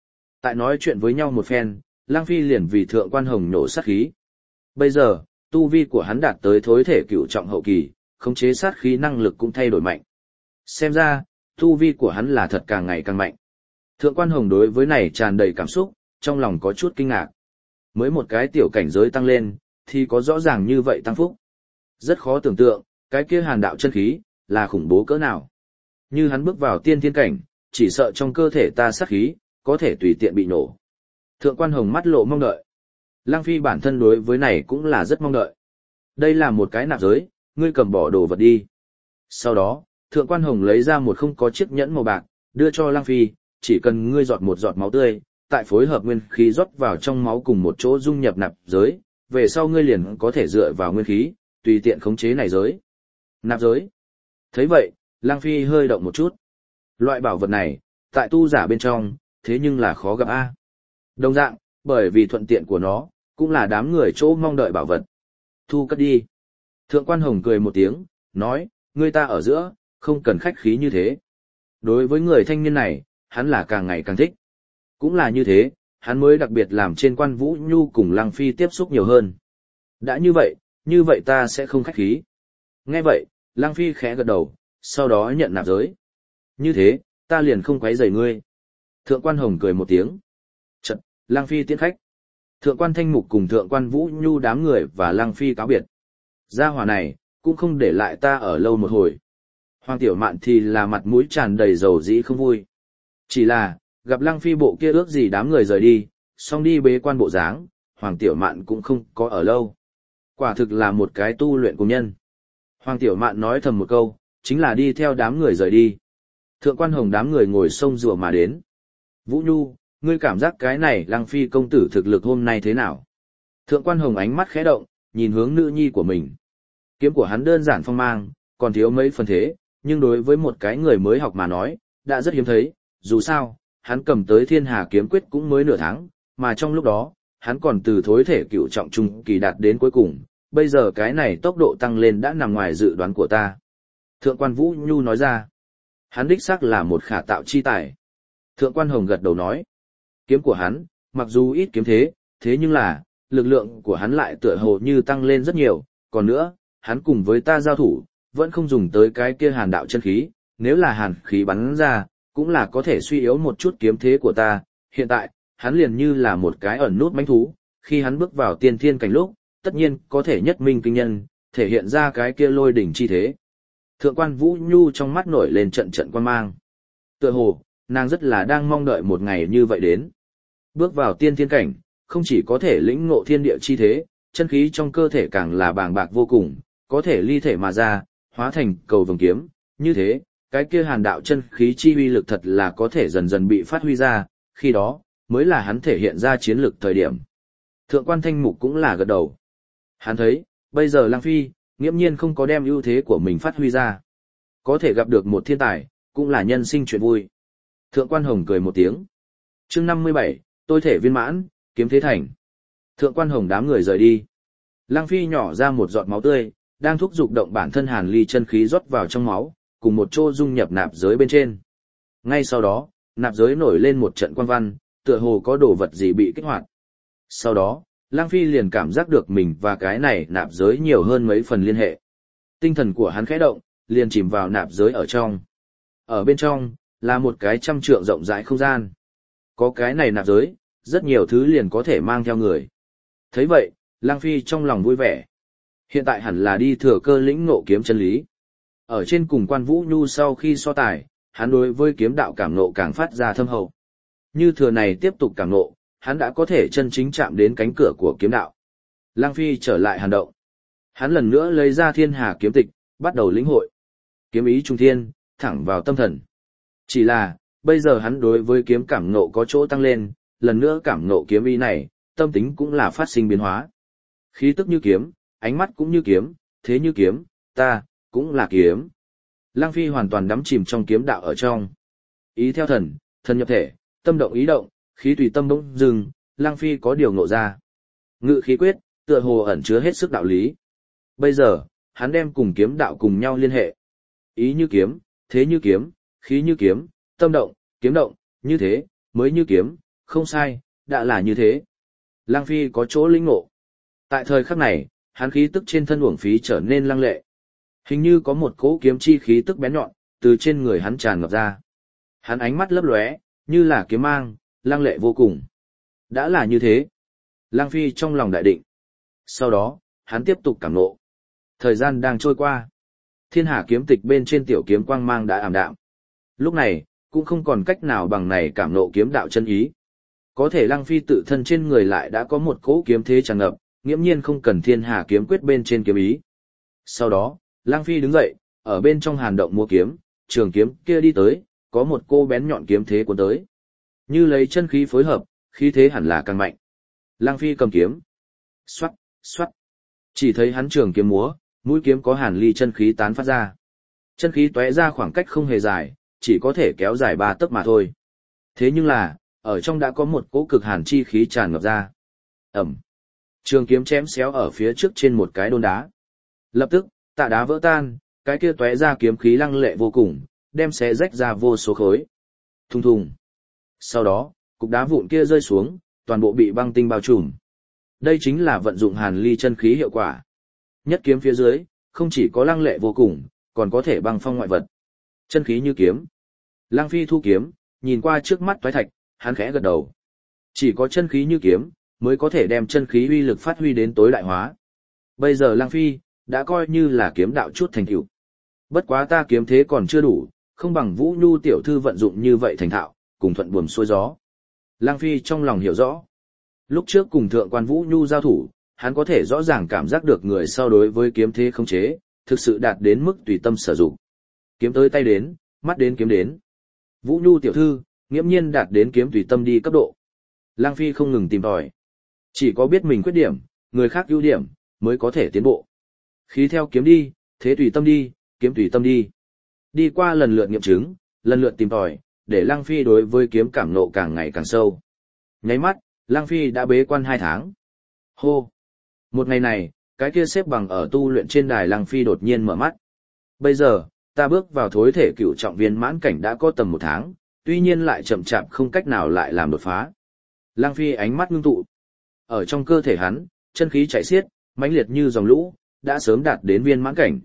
Tại nói chuyện với nhau một phen, Lang Phi liền vì Thượng Quan Hồng nổ sát khí. Bây giờ, tu vi của hắn đạt tới thối thể cửu trọng hậu kỳ, khống chế sát khí năng lực cũng thay đổi mạnh. Xem ra, tu vi của hắn là thật càng ngày càng mạnh. Thượng Quan Hồng đối với này tràn đầy cảm xúc, trong lòng có chút kinh ngạc. Mới một cái tiểu cảnh giới tăng lên, thì có rõ ràng như vậy tăng phúc. Rất khó tưởng tượng, cái kia hàn đạo chân khí, là khủng bố cỡ nào. Như hắn bước vào tiên thiên cảnh, chỉ sợ trong cơ thể ta sát khí, có thể tùy tiện bị nổ. Thượng Quan Hồng mắt lộ mong đợi. Lăng Phi bản thân đối với này cũng là rất mong đợi. Đây là một cái nạp giới, ngươi cầm bỏ đồ vật đi. Sau đó, Thượng Quan Hồng lấy ra một không có chiếc nhẫn màu bạc, đưa cho Lăng Phi, chỉ cần ngươi giọt một giọt máu tươi, tại phối hợp nguyên khí rót vào trong máu cùng một chỗ dung nhập nạp giới, về sau ngươi liền có thể dựa vào nguyên khí, tùy tiện khống chế này giới. Nạp giới. Thấy vậy, Lăng Phi hơi động một chút. Loại bảo vật này, tại tu giả bên trong, thế nhưng là khó gặp a. Đồng dạng, bởi vì thuận tiện của nó, cũng là đám người chỗ mong đợi bảo vật. Thu cất đi. Thượng Quan Hồng cười một tiếng, nói, ngươi ta ở giữa, không cần khách khí như thế. Đối với người thanh niên này, hắn là càng ngày càng thích. Cũng là như thế, hắn mới đặc biệt làm trên Quan Vũ Nhu cùng Lăng Phi tiếp xúc nhiều hơn. Đã như vậy ta sẽ không khách khí. Nghe vậy, Lăng Phi khẽ gật đầu, sau đó nhận nạp giới. Như thế, ta liền không quấy rầy ngươi. Thượng Quan Hồng cười một tiếng. Chật, Lăng Phi tiễn khách. Thượng Quan Thanh Mục cùng Thượng Quan Vũ Nhu đám người và Lăng Phi cáo biệt. Gia hỏa này, cũng không để lại ta ở lâu một hồi. Hoàng Tiểu Mạn thì là mặt mũi tràn đầy dầu dĩ không vui. Chỉ là, gặp Lăng Phi bộ kia ước gì đám người rời đi, xong đi bế quan bộ dáng, Hoàng Tiểu Mạn cũng không có ở lâu. Quả thực là một cái tu luyện cùng nhân. Hoàng Tiểu Mạn nói thầm một câu, chính là đi theo đám người rời đi. Thượng Quan Hồng đám người ngồi sông rùa mà đến. Vũ Nhu, ngươi cảm giác cái này Lăng Phi công tử thực lực hôm nay thế nào? Thượng Quan Hồng ánh mắt khẽ động, nhìn hướng nữ nhi của mình. Kiếm của hắn đơn giản phong mang, còn thiếu mấy phần thế, nhưng đối với một cái người mới học mà nói, đã rất hiếm thấy, dù sao, hắn cầm tới Thiên Hà kiếm quyết cũng mới nửa tháng, mà trong lúc đó, hắn còn từ thối thể cựu trọng trung kỳ đạt đến cuối cùng, bây giờ cái này tốc độ tăng lên đã nằm ngoài dự đoán của ta. Thượng Quan Vũ Nhu nói ra, hắn đích xác là một khả tạo chi tài. Thượng Quan Hồng gật đầu nói, kiếm của hắn, mặc dù ít kiếm thế nhưng là, lực lượng của hắn lại tựa hồ như tăng lên rất nhiều, còn nữa, hắn cùng với ta giao thủ, vẫn không dùng tới cái kia hàn đạo chân khí, nếu là hàn khí bắn ra, cũng là có thể suy yếu một chút kiếm thế của ta, hiện tại, hắn liền như là một cái ẩn nút mãnh thú, khi hắn bước vào tiên thiên cảnh lúc, tất nhiên có thể nhất minh kinh nhân, thể hiện ra cái kia lôi đỉnh chi thế. Thượng Quan Vũ Nhu trong mắt nổi lên trận trận quan mang. Tựa hồ, nàng rất là đang mong đợi một ngày như vậy đến. Bước vào tiên thiên cảnh, không chỉ có thể lĩnh ngộ thiên địa chi thế, chân khí trong cơ thể càng là bàng bạc vô cùng, có thể ly thể mà ra, hóa thành cầu vồng kiếm, như thế, cái kia hàn đạo chân khí chi uy lực thật là có thể dần dần bị phát huy ra, khi đó, mới là hắn thể hiện ra chiến lực thời điểm. Thượng Quan Thanh Mục cũng là gật đầu. Hắn thấy, bây giờ Lăng Phi, nghiễm nhiên không có đem ưu thế của mình phát huy ra. Có thể gặp được một thiên tài, cũng là nhân sinh chuyện vui. Thượng Quan Hồng cười một tiếng. Chương 57, tôi thể viên mãn, kiếm thế thành. Thượng Quan Hồng đám người rời đi. Lăng Phi nhỏ ra một giọt máu tươi, đang thúc giục động bản thân hàn ly chân khí rót vào trong máu, cùng một chỗ dung nhập nạp giới bên trên. Ngay sau đó, nạp giới nổi lên một trận quang văn, tựa hồ có đồ vật gì bị kích hoạt. Sau đó, Lăng Phi liền cảm giác được mình và cái này nạp giới nhiều hơn mấy phần liên hệ. Tinh thần của hắn khẽ động, liền chìm vào nạp giới ở trong. Ở bên trong, là một cái 100 trượng rộng rãi không gian. Có cái này nạp giới, rất nhiều thứ liền có thể mang theo người. Thấy vậy, Lăng Phi trong lòng vui vẻ. Hiện tại hẳn là đi thừa cơ lĩnh ngộ kiếm chân lý. Ở trên cùng Quan Vũ Nhu sau khi so tài, hắn đối với kiếm đạo cảm ngộ càng phát ra thâm hậu. Như thừa này tiếp tục cảm ngộ, hắn đã có thể chân chính chạm đến cánh cửa của kiếm đạo. Lăng Phi trở lại hàn động. Hắn lần nữa lấy ra Thiên Hà kiếm tịch, bắt đầu lĩnh hội. Kiếm ý trung thiên, thẳng vào tâm thần. Chỉ là, bây giờ hắn đối với kiếm cảm ngộ có chỗ tăng lên, lần nữa cảm ngộ kiếm ý này, tâm tính cũng là phát sinh biến hóa. Khí tức như kiếm, ánh mắt cũng như kiếm, thế như kiếm, ta, cũng là kiếm. Lăng Phi hoàn toàn đắm chìm trong kiếm đạo ở trong. Ý theo thần, thần nhập thể, tâm động ý động, khí tùy tâm bỗng dừng, Lăng Phi có điều ngộ ra. Ngự khí quyết, tựa hồ ẩn chứa hết sức đạo lý. Bây giờ, hắn đem cùng kiếm đạo cùng nhau liên hệ. Ý như kiếm, thế như kiếm, khí như kiếm, tâm động, kiếm động, như thế, mới như kiếm, không sai, đã là như thế. Lăng Phi có chỗ lĩnh ngộ. Tại thời khắc này, hắn khí tức trên thân uổng phí trở nên lăng lệ. Hình như có một cỗ kiếm chi khí tức bén nhọn, từ trên người hắn tràn ngập ra. Hắn ánh mắt lấp lóe, như là kiếm mang, lăng lệ vô cùng. Đã là như thế. Lăng Phi trong lòng đại định. Sau đó, hắn tiếp tục cảm ngộ. Thời gian đang trôi qua. Thiên Hà kiếm tịch bên trên tiểu kiếm quang mang đã ảm đạm. Lúc này, cũng không còn cách nào bằng này cảm ngộ kiếm đạo chân ý. Có thể Lăng Phi tự thân trên người lại đã có một cỗ kiếm thế tràn ngập, nghiễm nhiên không cần Thiên Hà kiếm quyết bên trên kiếm ý. Sau đó, Lăng Phi đứng dậy, ở bên trong hàn động mua kiếm, trường kiếm kia đi tới, có một cô bén nhọn kiếm thế cuốn tới. Như lấy chân khí phối hợp, khí thế hẳn là càng mạnh. Lăng Phi cầm kiếm. Xoát, xoát. Chỉ thấy hắn trường kiếm múa, mũi kiếm có hàn ly chân khí tán phát ra. Chân khí tóe ra khoảng cách không hề dài, chỉ có thể kéo dài 3 tấc mà thôi. Thế nhưng là, ở trong đã có một cỗ cực hàn chi khí tràn ngập ra. Ẩm. Trường kiếm chém xéo ở phía trước trên một cái đôn đá. Lập tức, tạ đá vỡ tan, cái kia tóe ra kiếm khí lăng lệ vô cùng, đem xé rách ra vô số khối. Thùng thùng. Sau đó, cục đá vụn kia rơi xuống, toàn bộ bị băng tinh bao trùm. Đây chính là vận dụng hàn ly chân khí hiệu quả. Nhất kiếm phía dưới, không chỉ có lăng lệ vô cùng, còn có thể băng phong ngoại vật. Chân khí như kiếm. Lăng Phi thu kiếm, nhìn qua trước mắt toái thạch, hắn khẽ gật đầu. Chỉ có chân khí như kiếm, mới có thể đem chân khí uy lực phát huy đến tối đại hóa. Bây giờ Lăng Phi, đã coi như là kiếm đạo chút thành tựu. Bất quá ta kiếm thế còn chưa đủ, không bằng Vũ Nhu tiểu thư vận dụng như vậy thành thạo, cùng thuận buồm xuôi gió. Lăng Phi trong lòng hiểu rõ. Lúc trước cùng thượng quan Vũ Nhu giao thủ, hắn có thể rõ ràng cảm giác được người sau đối với kiếm thế khống chế, thực sự đạt đến mức tùy tâm sử dụng. Kiếm tới tay đến, mắt đến kiếm đến. Vũ Nhu tiểu thư, nghiễm nhiên đạt đến kiếm tùy tâm đi cấp độ. Lăng Phi không ngừng tìm tòi. Chỉ có biết mình khuyết điểm, người khác ưu điểm, mới có thể tiến bộ. Khí theo kiếm đi, thế tùy tâm đi, kiếm tùy tâm đi. Đi qua lần lượt nghiệm chứng, lần lượt tìm tòi, để Lăng Phi đối với kiếm cảm nộ càng ngày càng sâu. Nháy mắt, Lăng Phi đã bế quan 2 tháng. Hô! Một ngày này, cái kia xếp bằng ở tu luyện trên đài Lăng Phi đột nhiên mở mắt. Bây giờ, ta bước vào thối thể cửu trọng viên mãn cảnh đã có tầm 1 tháng, tuy nhiên lại chậm chạp không cách nào lại làm đột phá. Lăng Phi ánh mắt ngưng tụ. Ở trong cơ thể hắn, chân khí chảy xiết, mãnh liệt như dòng lũ, đã sớm đạt đến viên mãn cảnh.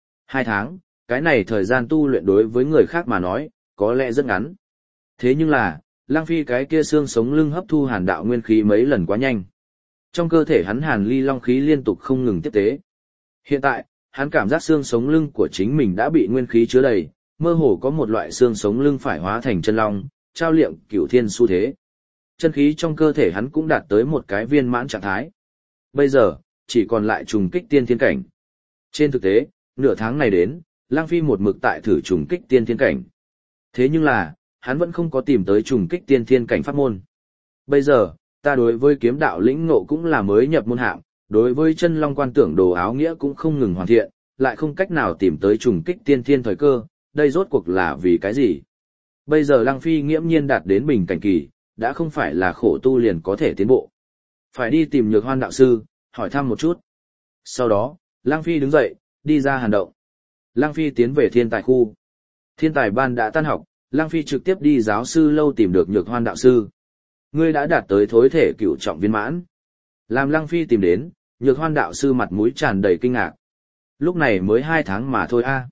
2 tháng, cái này thời gian tu luyện đối với người khác mà nói, có lẽ rất ngắn. Thế nhưng là, Lăng Phi cái kia xương sống lưng hấp thu hàn đạo nguyên khí mấy lần quá nhanh. Trong cơ thể hắn hàn ly long khí liên tục không ngừng tiếp tế. Hiện tại, hắn cảm giác xương sống lưng của chính mình đã bị nguyên khí chứa đầy, mơ hồ có một loại xương sống lưng phải hóa thành chân long, trao liệm cửu thiên xu thế. Chân khí trong cơ thể hắn cũng đạt tới một cái viên mãn trạng thái. Bây giờ, chỉ còn lại trùng kích tiên thiên cảnh. Trên thực tế, nửa tháng này đến, Lăng Phi một mực tại thử trùng kích tiên thiên cảnh. Thế nhưng là, hắn vẫn không có tìm tới trùng kích tiên thiên cảnh pháp môn. Bây giờ, ta đối với kiếm đạo lĩnh ngộ cũng là mới nhập môn hạng, đối với chân long quan tưởng đồ áo nghĩa cũng không ngừng hoàn thiện, lại không cách nào tìm tới trùng kích tiên thiên thời cơ, đây rốt cuộc là vì cái gì? Bây giờ Lăng Phi nghiễm nhiên đạt đến bình cảnh kỳ, đã không phải là khổ tu liền có thể tiến bộ. Phải đi tìm Nhược Hoan đạo sư, hỏi thăm một chút. Sau đó, Lăng Phi đứng dậy, đi ra hàn động. Lăng Phi tiến về thiên tài khu. Thiên tài ban đã tan học, Lăng Phi trực tiếp đi giáo sư lâu tìm được Nhược Hoan đạo sư. Ngươi đã đạt tới thối thể cửu trọng viên mãn. Làm Lăng Phi tìm đến, Nhược Hoan đạo sư mặt mũi tràn đầy kinh ngạc. Lúc này mới 2 tháng mà thôi a.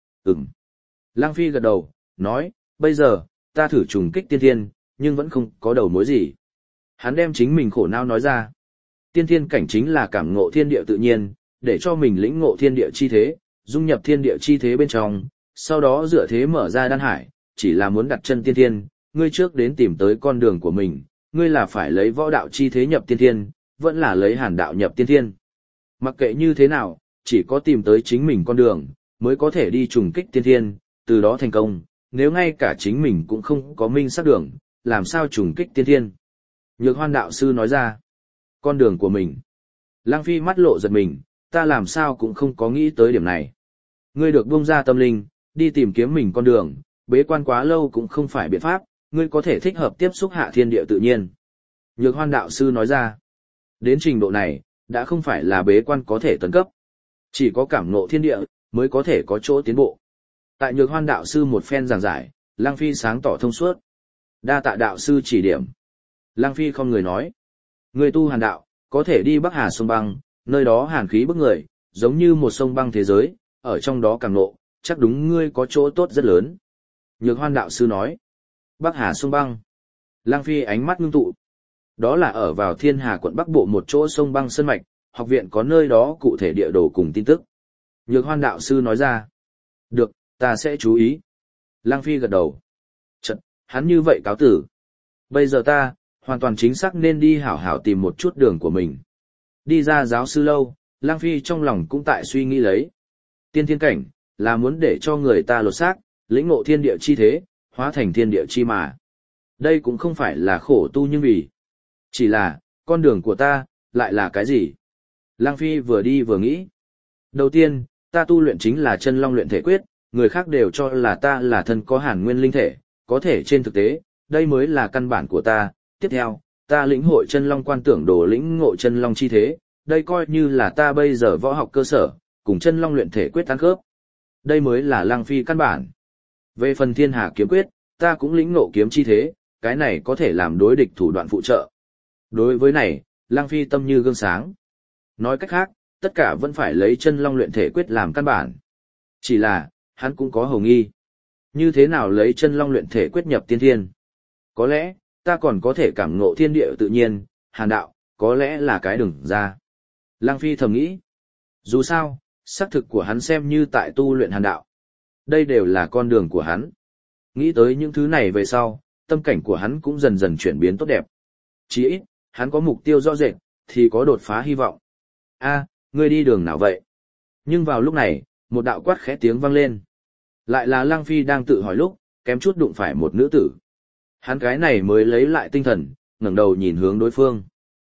Lăng Phi gật đầu, nói, bây giờ, ta thử trùng kích tiên thiên, nhưng vẫn không có đầu mối gì. Hắn đem chính mình khổ não nói ra. Tiên thiên cảnh chính là cảm ngộ thiên địa tự nhiên, để cho mình lĩnh ngộ thiên địa chi thế, dung nhập thiên địa chi thế bên trong, sau đó dựa thế mở ra đan hải, chỉ là muốn đặt chân tiên thiên, ngươi trước đến tìm tới con đường của mình, ngươi là phải lấy võ đạo chi thế nhập tiên thiên, vẫn là lấy hàn đạo nhập tiên thiên. Mặc kệ như thế nào, chỉ có tìm tới chính mình con đường, mới có thể đi trùng kích tiên thiên, từ đó thành công, nếu ngay cả chính mình cũng không có minh xác đường, làm sao trùng kích tiên thiên. Nhược Hoan đạo sư nói ra, con đường của mình. Lăng Phi mắt lộ giật mình, ta làm sao cũng không có nghĩ tới điểm này. Ngươi được buông ra tâm linh, đi tìm kiếm mình con đường, bế quan quá lâu cũng không phải biện pháp, ngươi có thể thích hợp tiếp xúc hạ thiên địa tự nhiên. Nhược Hoan đạo sư nói ra, đến trình độ này, đã không phải là bế quan có thể tấn cấp. Chỉ có cảm ngộ thiên địa, mới có thể có chỗ tiến bộ. Tại Nhược Hoan đạo sư một phen giảng giải, Lăng Phi sáng tỏ thông suốt. Đa tạ đạo sư chỉ điểm. Lăng Phi không người nói. Người tu hàn đạo, có thể đi Bắc Hà sông băng, nơi đó hàn khí bức người, giống như một sông băng thế giới, ở trong đó càng nộ, chắc đúng ngươi có chỗ tốt rất lớn. Nhược Hoan đạo sư nói. Bắc Hà sông băng. Lăng Phi ánh mắt ngưng tụ. Đó là ở vào Thiên Hà quận Bắc Bộ một chỗ sông băng sơn mạch, học viện có nơi đó cụ thể địa đồ cùng tin tức. Nhược Hoan đạo sư nói ra. Được, ta sẽ chú ý. Lăng Phi gật đầu. Chật, hắn như vậy cáo tử. Bây giờ ta, hoàn toàn chính xác nên đi hảo hảo tìm một chút đường của mình. Đi ra giáo sư lâu, Lăng Phi trong lòng cũng tại suy nghĩ lấy. Tiên thiên cảnh, là muốn để cho người ta lột xác, lĩnh ngộ thiên địa chi thế, hóa thành thiên địa chi mà. Đây cũng không phải là khổ tu nhưng vì. Chỉ là, con đường của ta, lại là cái gì? Lăng Phi vừa đi vừa nghĩ. Đầu tiên, ta tu luyện chính là chân long luyện thể quyết, người khác đều cho là ta là thân có hàn nguyên linh thể, có thể trên thực tế, đây mới là căn bản của ta. Tiếp theo, ta lĩnh hội chân long quan tưởng đồ lĩnh ngộ chân long chi thế, đây coi như là ta bây giờ võ học cơ sở, cùng chân long luyện thể quyết tán khớp. Đây mới là Lăng Phi căn bản. Về phần Thiên Hà kiếm quyết, ta cũng lĩnh ngộ kiếm chi thế, cái này có thể làm đối địch thủ đoạn phụ trợ. Đối với này, Lăng Phi tâm như gương sáng. Nói cách khác, tất cả vẫn phải lấy chân long luyện thể quyết làm căn bản. Chỉ là, hắn cũng có hồng nghi. Như thế nào lấy chân long luyện thể quyết nhập tiên thiên? Có lẽ, ta còn có thể cảm ngộ thiên địa tự nhiên, hàn đạo, có lẽ là cái đường ra. Lăng Phi thầm nghĩ. Dù sao, xác thực của hắn xem như tại tu luyện hàn đạo. Đây đều là con đường của hắn. Nghĩ tới những thứ này về sau, tâm cảnh của hắn cũng dần dần chuyển biến tốt đẹp. Chỉ ít, hắn có mục tiêu rõ rệt, thì có đột phá hy vọng. A, ngươi đi đường nào vậy? Nhưng vào lúc này, một đạo quát khẽ tiếng vang lên. Lại là Lăng Phi đang tự hỏi lúc, kém chút đụng phải một nữ tử. Hắn cái này mới lấy lại tinh thần, ngẩng đầu nhìn hướng đối phương.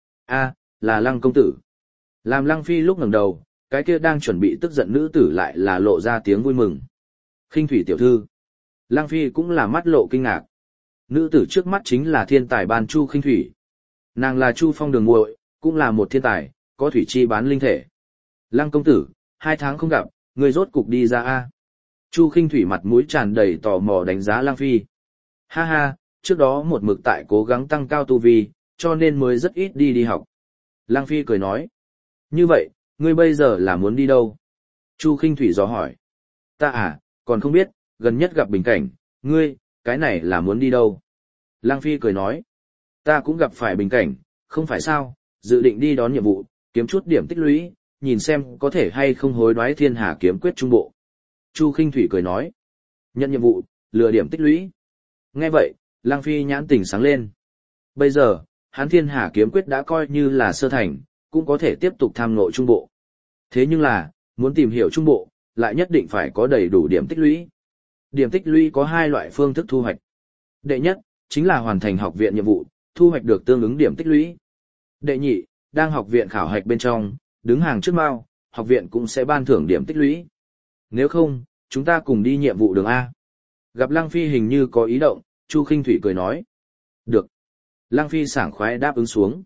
A, là Lăng công tử. Làm Lăng Phi lúc ngẩng đầu, cái kia đang chuẩn bị tức giận nữ tử lại là lộ ra tiếng vui mừng. Khinh Thủy tiểu thư. Lăng Phi cũng là mắt lộ kinh ngạc. Nữ tử trước mắt chính là thiên tài ban Chu Khinh Thủy. Nàng là Chu Phong đường muội, cũng là một thiên tài, có thủy chi bán linh thể. Lăng công tử, 2 tháng không gặp, người rốt cục đi ra a. Chu Khinh Thủy mặt mũi tràn đầy tò mò đánh giá Lăng Phi. Ha ha, trước đó một mực tại cố gắng tăng cao tu vi, cho nên mới rất ít đi học. Lăng Phi cười nói. Như vậy, ngươi bây giờ là muốn đi đâu? Chu Khinh Thủy dò hỏi. Ta à, còn không biết, gần nhất gặp bình cảnh, ngươi, cái này là muốn đi đâu? Lăng Phi cười nói. Ta cũng gặp phải bình cảnh, không phải sao, dự định đi đón nhiệm vụ, kiếm chút điểm tích lũy, nhìn xem có thể hay không hối đoái Thiên Hà kiếm quyết trung bộ. Chu Khinh Thủy cười nói. Nhận nhiệm vụ, lừa điểm tích lũy. Nghe vậy, Lăng Phi nhãn tỉnh sáng lên. Bây giờ, hắn Thiên Hà kiếm quyết đã coi như là sơ thành, cũng có thể tiếp tục tham ngộ trung bộ. Thế nhưng là, muốn tìm hiểu trung bộ, lại nhất định phải có đầy đủ điểm tích lũy. Điểm tích lũy có 2 loại phương thức thu hoạch. Đệ nhất, chính là hoàn thành học viện nhiệm vụ, thu hoạch được tương ứng điểm tích lũy. Đệ nhị, đang học viện khảo hạch bên trong, đứng hàng trước mao, học viện cũng sẽ ban thưởng điểm tích lũy. Nếu không, chúng ta cùng đi nhiệm vụ đường A. Gặp Lăng Phi hình như có ý động, Chu Khinh Thủy cười nói. Được. Lăng Phi sảng khoái đáp ứng xuống.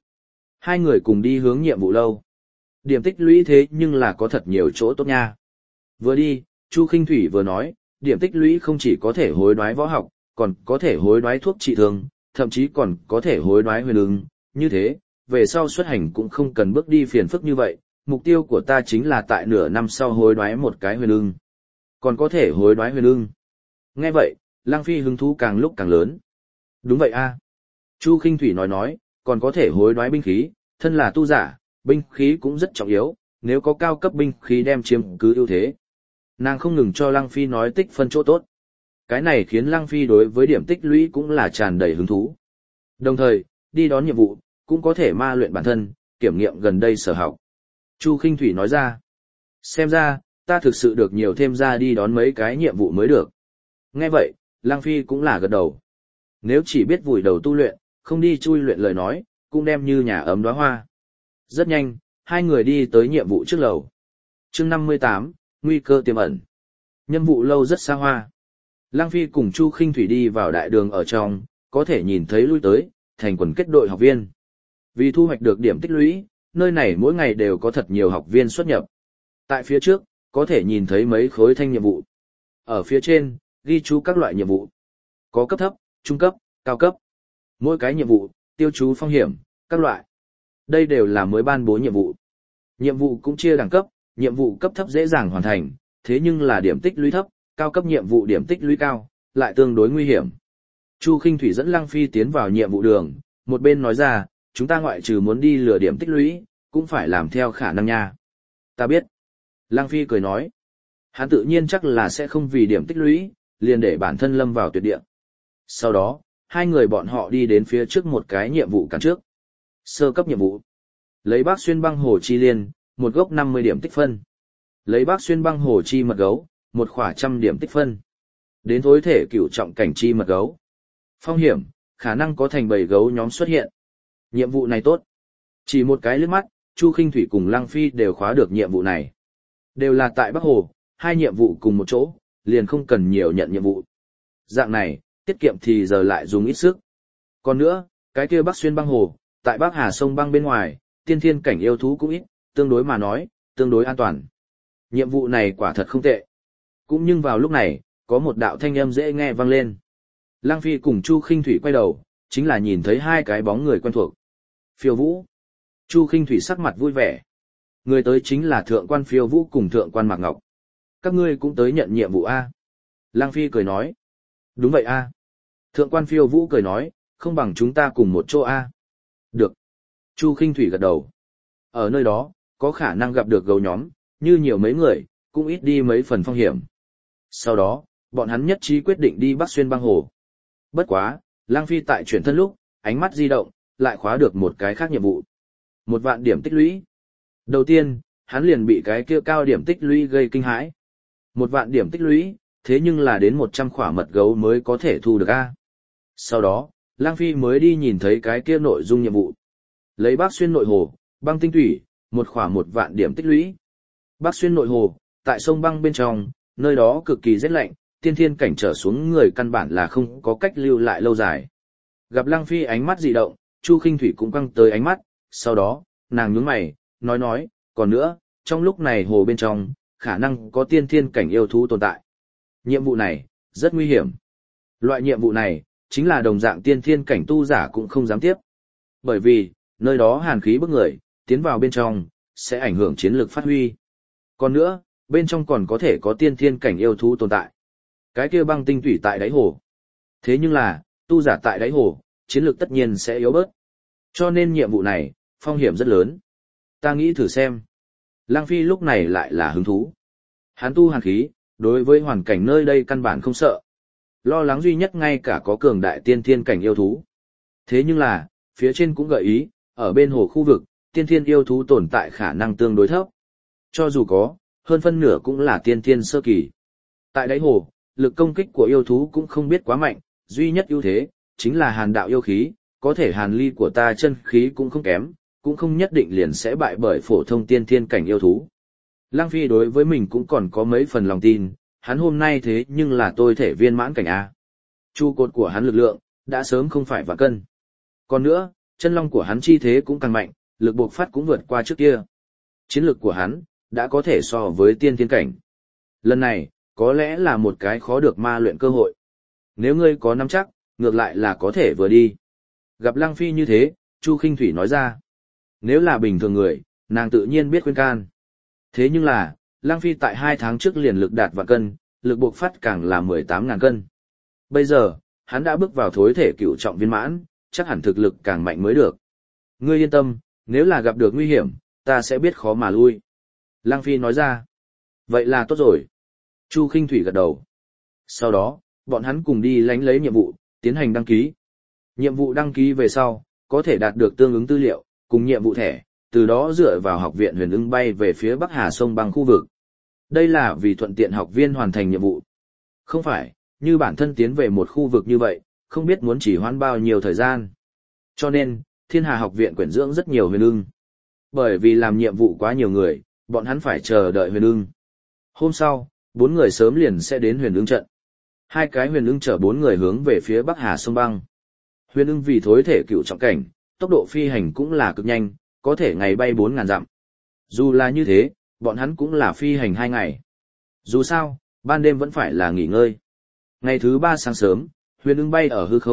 2 người cùng đi hướng nhiệm vụ lâu. Điểm tích lũy thế nhưng là có thật nhiều chỗ tốt nha. Vừa đi, Chu Khinh Thủy vừa nói, điểm tích lũy không chỉ có thể hối đoái võ học, còn có thể hối đoái thuốc trị thương, thậm chí còn có thể hối đoái huyền ưng. Như thế, về sau xuất hành cũng không cần bước đi phiền phức như vậy. Mục tiêu của ta chính là tại nửa năm sau hối đoái một cái huyền ưng. Còn có thể hối đoái huyền ưng. Nghe vậy, Lăng Phi hứng thú càng lúc càng lớn. Đúng vậy a. Chu Khinh Thủy nói, còn có thể hối đoái binh khí, thân là tu giả, binh khí cũng rất trọng yếu, nếu có cao cấp binh khí đem chiếm cứ ưu thế. Nàng không ngừng cho Lăng Phi nói tích phân chỗ tốt. Cái này khiến Lăng Phi đối với điểm tích lũy cũng là tràn đầy hứng thú. Đồng thời, đi đón nhiệm vụ, cũng có thể ma luyện bản thân, kiểm nghiệm gần đây sở học. Chu Khinh Thủy nói ra. Xem ra, ta thực sự được nhiều thêm ra đi đón mấy cái nhiệm vụ mới được. Nghe vậy, Lăng Phi cũng là gật đầu. Nếu chỉ biết vùi đầu tu luyện, không đi chui luyện lời nói, cũng đem như nhà ấm đóa hoa. Rất nhanh, 2 người đi tới nhiệm vụ trước lầu. Chương 58, nguy cơ tiềm ẩn. Nhiệm vụ lâu rất xa hoa. Lăng Phi cùng Chu Khinh Thủy đi vào đại đường ở trong, có thể nhìn thấy lui tới, thành quần kết đội học viên. Vì thu hoạch được điểm tích lũy, nơi này mỗi ngày đều có thật nhiều học viên xuất nhập. Tại phía trước, có thể nhìn thấy mấy khối thanh nhiệm vụ. Ở phía trên, ghi chú các loại nhiệm vụ. Có cấp thấp, trung cấp, cao cấp. Mỗi cái nhiệm vụ, tiêu chú phong hiểm, các loại. Đây đều là mới ban bố nhiệm vụ. Nhiệm vụ cũng chia đẳng cấp, nhiệm vụ cấp thấp dễ dàng hoàn thành, thế nhưng là điểm tích lũy thấp, cao cấp nhiệm vụ điểm tích lũy cao, lại tương đối nguy hiểm. Chu Khinh Thủy dẫn Lăng Phi tiến vào nhiệm vụ đường, một bên nói ra, chúng ta ngoại trừ muốn đi lừa điểm tích lũy, cũng phải làm theo khả năng nha. Ta biết. Lăng Phi cười nói, hắn tự nhiên chắc là sẽ không vì điểm tích lũy, liền để bản thân lâm vào tuyệt địa. Sau đó, hai người bọn họ đi đến phía trước một cái nhiệm vụ cản trước. Sơ cấp nhiệm vụ. Lấy Bác Xuyên băng hồ chi liên, một gốc 50 điểm tích phân. Lấy Bác Xuyên băng hồ chi mật gấu, một khỏa 100 điểm tích phân. Đến thối thể cửu trọng cảnh chi mật gấu. Phong hiểm, khả năng có thành bầy gấu nhóm xuất hiện. Nhiệm vụ này tốt. Chỉ một cái liếc mắt, Chu Khinh Thủy cùng Lăng Phi đều khóa được nhiệm vụ này. Đều là tại Bắc Hồ, hai nhiệm vụ cùng một chỗ, liền không cần nhiều nhận nhiệm vụ. Dạng này, tiết kiệm thì giờ lại dùng ít sức. Còn nữa, cái kia Bắc Xuyên băng hồ, tại Bắc Hà sông băng bên ngoài, tiên thiên cảnh yêu thú cũng ít, tương đối mà nói, tương đối an toàn. Nhiệm vụ này quả thật không tệ. Cũng nhưng vào lúc này, có một đạo thanh âm dễ nghe vang lên. Lăng Phi cùng Chu Khinh Thủy quay đầu, chính là nhìn thấy hai cái bóng người quen thuộc. Phiêu Vũ. Chu Khinh Thủy sắc mặt vui vẻ. Người tới chính là Thượng quan Phiêu Vũ cùng Thượng quan Mạc Ngọc. Các ngươi cũng tới nhận nhiệm vụ A. Lăng Phi cười nói. Đúng vậy A. Thượng quan Phiêu Vũ cười nói, không bằng chúng ta cùng một chỗ A. Được. Chu Khinh Thủy gật đầu. Ở nơi đó, có khả năng gặp được gấu nhóm, như nhiều mấy người, cũng ít đi mấy phần phong hiểm. Sau đó, bọn hắn nhất trí quyết định đi Bắc Xuyên băng hồ. Bất quá, Lăng Phi tại chuyển thân lúc, ánh mắt di động, lại khóa được một cái khác nhiệm vụ. 1 vạn điểm tích lũy. Đầu tiên, hắn liền bị cái kia cao điểm tích lũy gây kinh hãi. 1 vạn điểm tích lũy, thế nhưng là đến 100 khỏa mật gấu mới có thể thu được A. Sau đó, Lăng Phi mới đi nhìn thấy cái kia nội dung nhiệm vụ. Lấy Bắc Xuyên nội hồ, băng tinh thủy, 1 khỏa 1 vạn điểm tích lũy. Bắc Xuyên nội hồ, tại sông băng bên trong, nơi đó cực kỳ rét lạnh, tiên thiên cảnh trở xuống người căn bản là không có cách lưu lại lâu dài. Gặp Lăng Phi ánh mắt dị động, Chu Khinh Thủy cũng căng tới ánh mắt, sau đó, nàng nhướng mày, nói, còn nữa, trong lúc này hồ bên trong, khả năng có tiên thiên cảnh yêu thú tồn tại. Nhiệm vụ này, rất nguy hiểm. Loại nhiệm vụ này, chính là đồng dạng tiên thiên cảnh tu giả cũng không dám tiếp. Bởi vì, nơi đó hàn khí bức người, tiến vào bên trong, sẽ ảnh hưởng chiến lược phát huy. Còn nữa, bên trong còn có thể có tiên thiên cảnh yêu thú tồn tại. Cái kia băng tinh thủy tại đáy hồ. Thế nhưng là, tu giả tại đáy hồ, chiến lược tất nhiên sẽ yếu bớt. Cho nên nhiệm vụ này, phong hiểm rất lớn. Ta nghĩ thử xem. Lăng Phi lúc này lại là hứng thú. Hắn tu hàn khí, đối với hoàn cảnh nơi đây căn bản không sợ. Lo lắng duy nhất ngay cả có cường đại tiên thiên cảnh yêu thú. Thế nhưng là, phía trên cũng gợi ý, ở bên hồ khu vực, tiên thiên yêu thú tồn tại khả năng tương đối thấp. Cho dù có, hơn phân nửa cũng là tiên thiên sơ kỳ. Tại đáy hồ, lực công kích của yêu thú cũng không biết quá mạnh, duy nhất ưu thế, chính là hàn đạo yêu khí, có thể hàn ly của ta chân khí cũng không kém, cũng không nhất định liền sẽ bại bởi phổ thông tiên thiên cảnh yêu thú. Lăng Phi đối với mình cũng còn có mấy phần lòng tin, hắn hôm nay thế nhưng là tôi thể viên mãn cảnh A. Trụ cột của hắn lực lượng, đã sớm không phải vạn cân. Còn nữa, chân long của hắn chi thế cũng càng mạnh, lực bộc phát cũng vượt qua trước kia. Chiến lực của hắn, đã có thể so với tiên thiên cảnh. Lần này, có lẽ là một cái khó được ma luyện cơ hội. Nếu ngươi có nắm chắc, ngược lại là có thể vừa đi. Gặp Lăng Phi như thế, Chu Khinh Thủy nói ra. Nếu là bình thường người, nàng tự nhiên biết khuyên can. Thế nhưng là, Lăng Phi tại 2 tháng trước liền lực đạt vạn cân, lực bộc phát càng là 18.000 cân. Bây giờ, hắn đã bước vào thối thể cửu trọng viên mãn, chắc hẳn thực lực càng mạnh mới được. Ngươi yên tâm, nếu là gặp được nguy hiểm, ta sẽ biết khó mà lui. Lăng Phi nói ra. Vậy là tốt rồi. Chu Khinh Thủy gật đầu. Sau đó, bọn hắn cùng đi lánh lấy nhiệm vụ, tiến hành đăng ký. Nhiệm vụ đăng ký về sau, có thể đạt được tương ứng tư liệu, cùng nhiệm vụ thẻ, từ đó dựa vào học viện Huyền Ưng bay về phía Bắc Hà sông băng khu vực. Đây là vì thuận tiện học viên hoàn thành nhiệm vụ. Không phải, như bản thân tiến về một khu vực như vậy, không biết muốn chỉ hoãn bao nhiêu thời gian. Cho nên, Thiên Hà học viện quyển dưỡng rất nhiều Huyền Ưng. Bởi vì làm nhiệm vụ quá nhiều người, bọn hắn phải chờ đợi Huyền Ưng. Hôm sau, 4 người sớm liền sẽ đến Huyền Ưng trận. 2 cái Huyền Ưng chở 4 người hướng về phía Bắc Hà sông băng. Huyền Ưng vì thối thể cựu trọng cảnh, tốc độ phi hành cũng là cực nhanh, có thể ngày bay 4.000 dặm. Dù là như thế, bọn hắn cũng là phi hành 2 ngày. Dù sao, ban đêm vẫn phải là nghỉ ngơi. Ngày thứ 3 sáng sớm, Huyền Ưng bay ở hư không,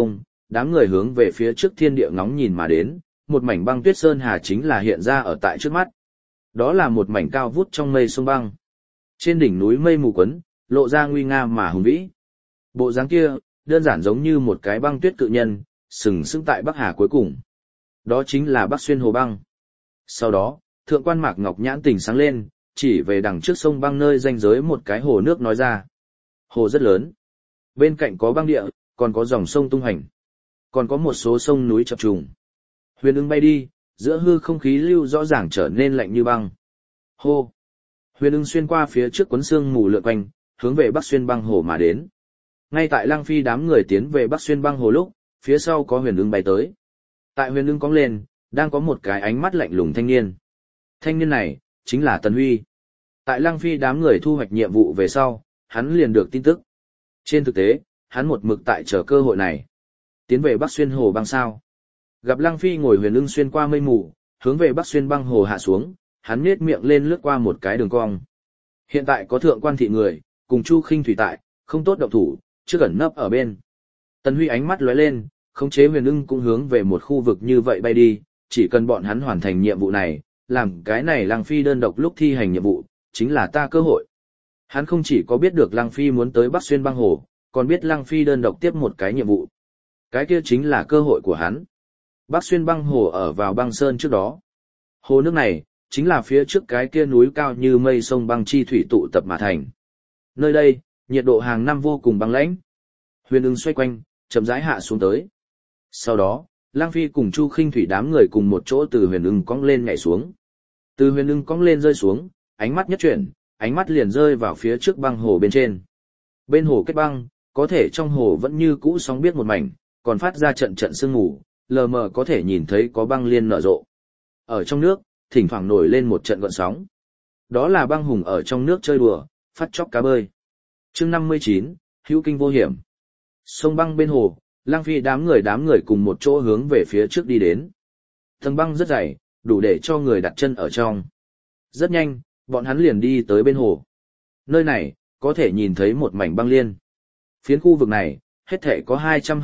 đám người hướng về phía trước thiên địa ngóng nhìn mà đến, một mảnh băng tuyết sơn hà chính là hiện ra ở tại trước mắt. Đó là một mảnh cao vút trong mây sông băng. Trên đỉnh núi mây mù quấn, lộ ra nguy nga mà hùng vĩ. Bộ dáng kia, đơn giản giống như một cái băng tuyết cự nhân, sừng sững tại Bắc Hà cuối cùng. Đó chính là Bắc Xuyên Hồ Băng. Sau đó, thượng quan Mạc Ngọc nhãn tỉnh sáng lên, chỉ về đằng trước sông băng nơi ranh giới một cái hồ nước nói ra. Hồ rất lớn. Bên cạnh có băng địa, còn có dòng sông tung hành. Còn có một số sông núi chập trùng. Huyền Ưng bay đi, giữa hư không khí lưu rõ ràng trở nên lạnh như băng. Hô! Huyền Ưng xuyên qua phía trước cuốn sương mù lượn quanh, hướng về Bắc Xuyên băng hồ mà đến. Ngay tại Lăng Phi đám người tiến về Bắc Xuyên băng hồ lúc, phía sau có Huyền Ưng bay tới. Tại Huyền Ưng cong lên, đang có một cái ánh mắt lạnh lùng thanh niên. Thanh niên này, chính là Tần Huy. Tại Lăng Phi đám người thu hoạch nhiệm vụ về sau, hắn liền được tin tức. Trên thực tế, hắn một mực tại chờ cơ hội này. Tiến về Bắc Xuyên hồ băng sao. Gặp Lăng Phi ngồi Huyền Ưng xuyên qua mây mù, hướng về Bắc Xuyên băng hồ hạ xuống, hắn nhếch miệng lên lướt qua một cái đường cong. Hiện tại có thượng quan thị người, cùng Chu Khinh Thủy tại, không tốt động thủ, chưa ẩn nấp ở bên. Tần Huy ánh mắt lóe lên, khống chế Huyền Ưng cũng hướng về một khu vực như vậy bay đi, chỉ cần bọn hắn hoàn thành nhiệm vụ này, làm cái này Lăng Phi đơn độc lúc thi hành nhiệm vụ, chính là ta cơ hội. Hắn không chỉ có biết được Lăng Phi muốn tới Bắc Xuyên băng hồ, còn biết Lăng Phi đơn độc tiếp một cái nhiệm vụ. Cái kia chính là cơ hội của hắn. Bắc Xuyên băng hồ ở vào băng sơn trước đó. Hồ nước này, chính là phía trước cái kia núi cao như mây sông băng chi thủy tụ tập mà thành. Nơi đây, nhiệt độ hàng năm vô cùng băng lãnh. Huyền Ưng xoay quanh, chậm rãi hạ xuống tới. Sau đó, Lăng Phi cùng Chu Khinh Thủy đám người cùng một chỗ từ Huyền Ưng cong lên nhảy xuống. Từ Huyền Ưng cong lên rơi xuống, ánh mắt nhất chuyển, ánh mắt liền rơi vào phía trước băng hồ bên trên. Bên hồ kết băng, có thể trong hồ vẫn như cũ sóng biết một mảnh, còn phát ra trận trận sương mù, lờ mờ có thể nhìn thấy có băng liên nở rộ. Ở trong nước, thỉnh thoảng nổi lên một trận gợn sóng. Đó là băng hùng ở trong nước chơi đùa, phát chóc cá bơi. Chương 59, hữu kinh vô hiểm. Sông băng bên hồ, Lăng Phi đám người cùng một chỗ hướng về phía trước đi đến. Tầng băng rất dày, đủ để cho người đặt chân ở trong. Rất nhanh, bọn hắn liền đi tới bên hồ. Nơi này, có thể nhìn thấy một mảnh băng liên. Phiến khu vực này, hết thể có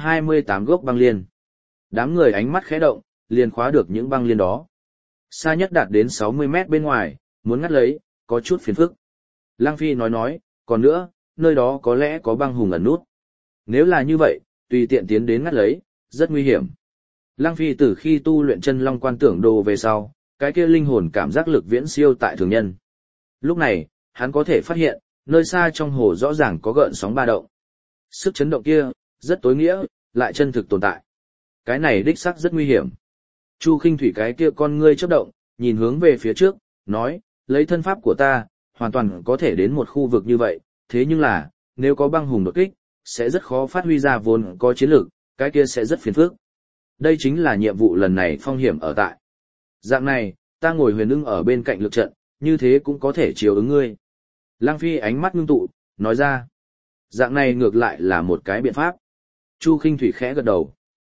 228 gốc băng liên. Đám người ánh mắt khẽ động, liền khóa được những băng liên đó. Xa nhất đạt đến 60 mét bên ngoài, muốn ngắt lấy, có chút phiền phức. Lăng Phi nói, còn nữa, nơi đó có lẽ có băng hùng ẩn nút. Nếu là như vậy, tùy tiện tiến đến ngắt lấy, rất nguy hiểm. Lăng Phi từ khi tu luyện chân long quan tưởng đồ về sau, cái kia linh hồn cảm giác lực viễn siêu tại thường nhân. Lúc này, hắn có thể phát hiện, nơi xa trong hồ rõ ràng có gợn sóng ba động. Sức chấn động kia, rất tối nghĩa, lại chân thực tồn tại. Cái này đích xác rất nguy hiểm. Chu Khinh Thủy cái kia con ngươi chớp động, nhìn hướng về phía trước, nói, lấy thân pháp của ta, hoàn toàn có thể đến một khu vực như vậy, thế nhưng là, nếu có băng hùng đột kích, sẽ rất khó phát huy ra vốn có chiến lược, cái kia sẽ rất phiền phức. Đây chính là nhiệm vụ lần này phong hiểm ở tại. Dạng này, ta ngồi Huyền Ưng ở bên cạnh lực trận, như thế cũng có thể chiếu ứng ngươi. Lăng Phi ánh mắt ngưng tụ, nói ra. Dạng này ngược lại là một cái biện pháp. Chu Khinh Thủy khẽ gật đầu.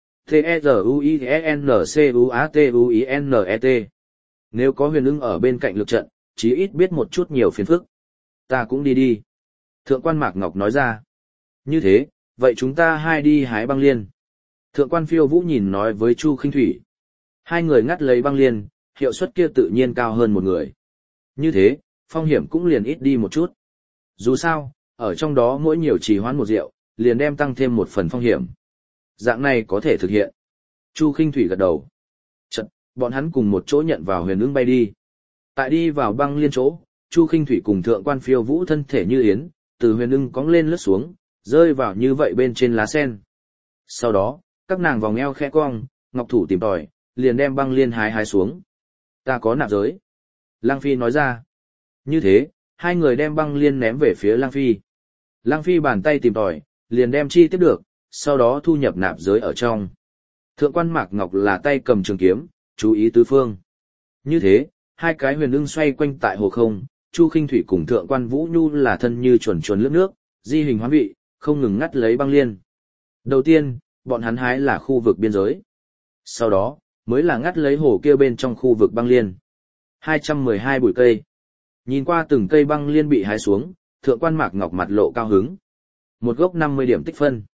T-E-Z-U-I-N-C-U-A-T-U-I-N-E-T. Nếu có Huyền Ưng ở bên cạnh lực trận, chí ít biết một chút nhiều phiền phức. Ta cũng đi. Thượng quan Mạc Ngọc nói ra. Như thế, vậy chúng ta hai đi hái băng liên. Thượng quan Phiêu Vũ nhìn nói với Chu Khinh Thủy. Hai người ngắt lấy băng liên, hiệu suất kia tự nhiên cao hơn một người. Như thế, phong hiểm cũng liền ít đi một chút. Dù sao, ở trong đó mỗi nhiều trì hoãn một rượu, liền đem tăng thêm một phần phong hiểm. Dạng này có thể thực hiện. Chu Khinh Thủy gật đầu. Chật, bọn hắn cùng một chỗ nhận vào Huyền Ưng bay đi. Tại đi vào băng liên chỗ, Chu Khinh Thủy cùng Thượng quan Phiêu Vũ thân thể như yến, từ Huyền Ưng cong lên lướt xuống, rơi vào như vậy bên trên lá sen. Sau đó, các nàng vòng eo khẽ cong, ngọc thủ tìm tòi, liền đem băng liên hái xuống. Ta có nạp giới. Lăng Phi nói ra. Như thế, hai người đem băng liên ném về phía Lăng Phi. Lăng Phi bàn tay tìm tòi, liền đem chi tiếp được, sau đó thu nhập nạp giới ở trong. Thượng quan Mạc Ngọc là tay cầm trường kiếm, chú ý tứ phương. Như thế, hai cái Huyền Ưng xoay quanh tại hồ không, Chu Khinh Thủy cùng Thượng quan Vũ Nhu là thân như chuồn chuồn lướt nước, di hình hoán vị, không ngừng ngắt lấy băng liên. Đầu tiên, bọn hắn hái là khu vực biên giới. Sau đó, mới là ngắt lấy hồ kia bên trong khu vực băng liên. 212 bụi cây. Nhìn qua từng cây băng liên bị hái xuống, Thượng quan Mạc Ngọc mặt lộ cao hứng. Một gốc 50 điểm tích phân.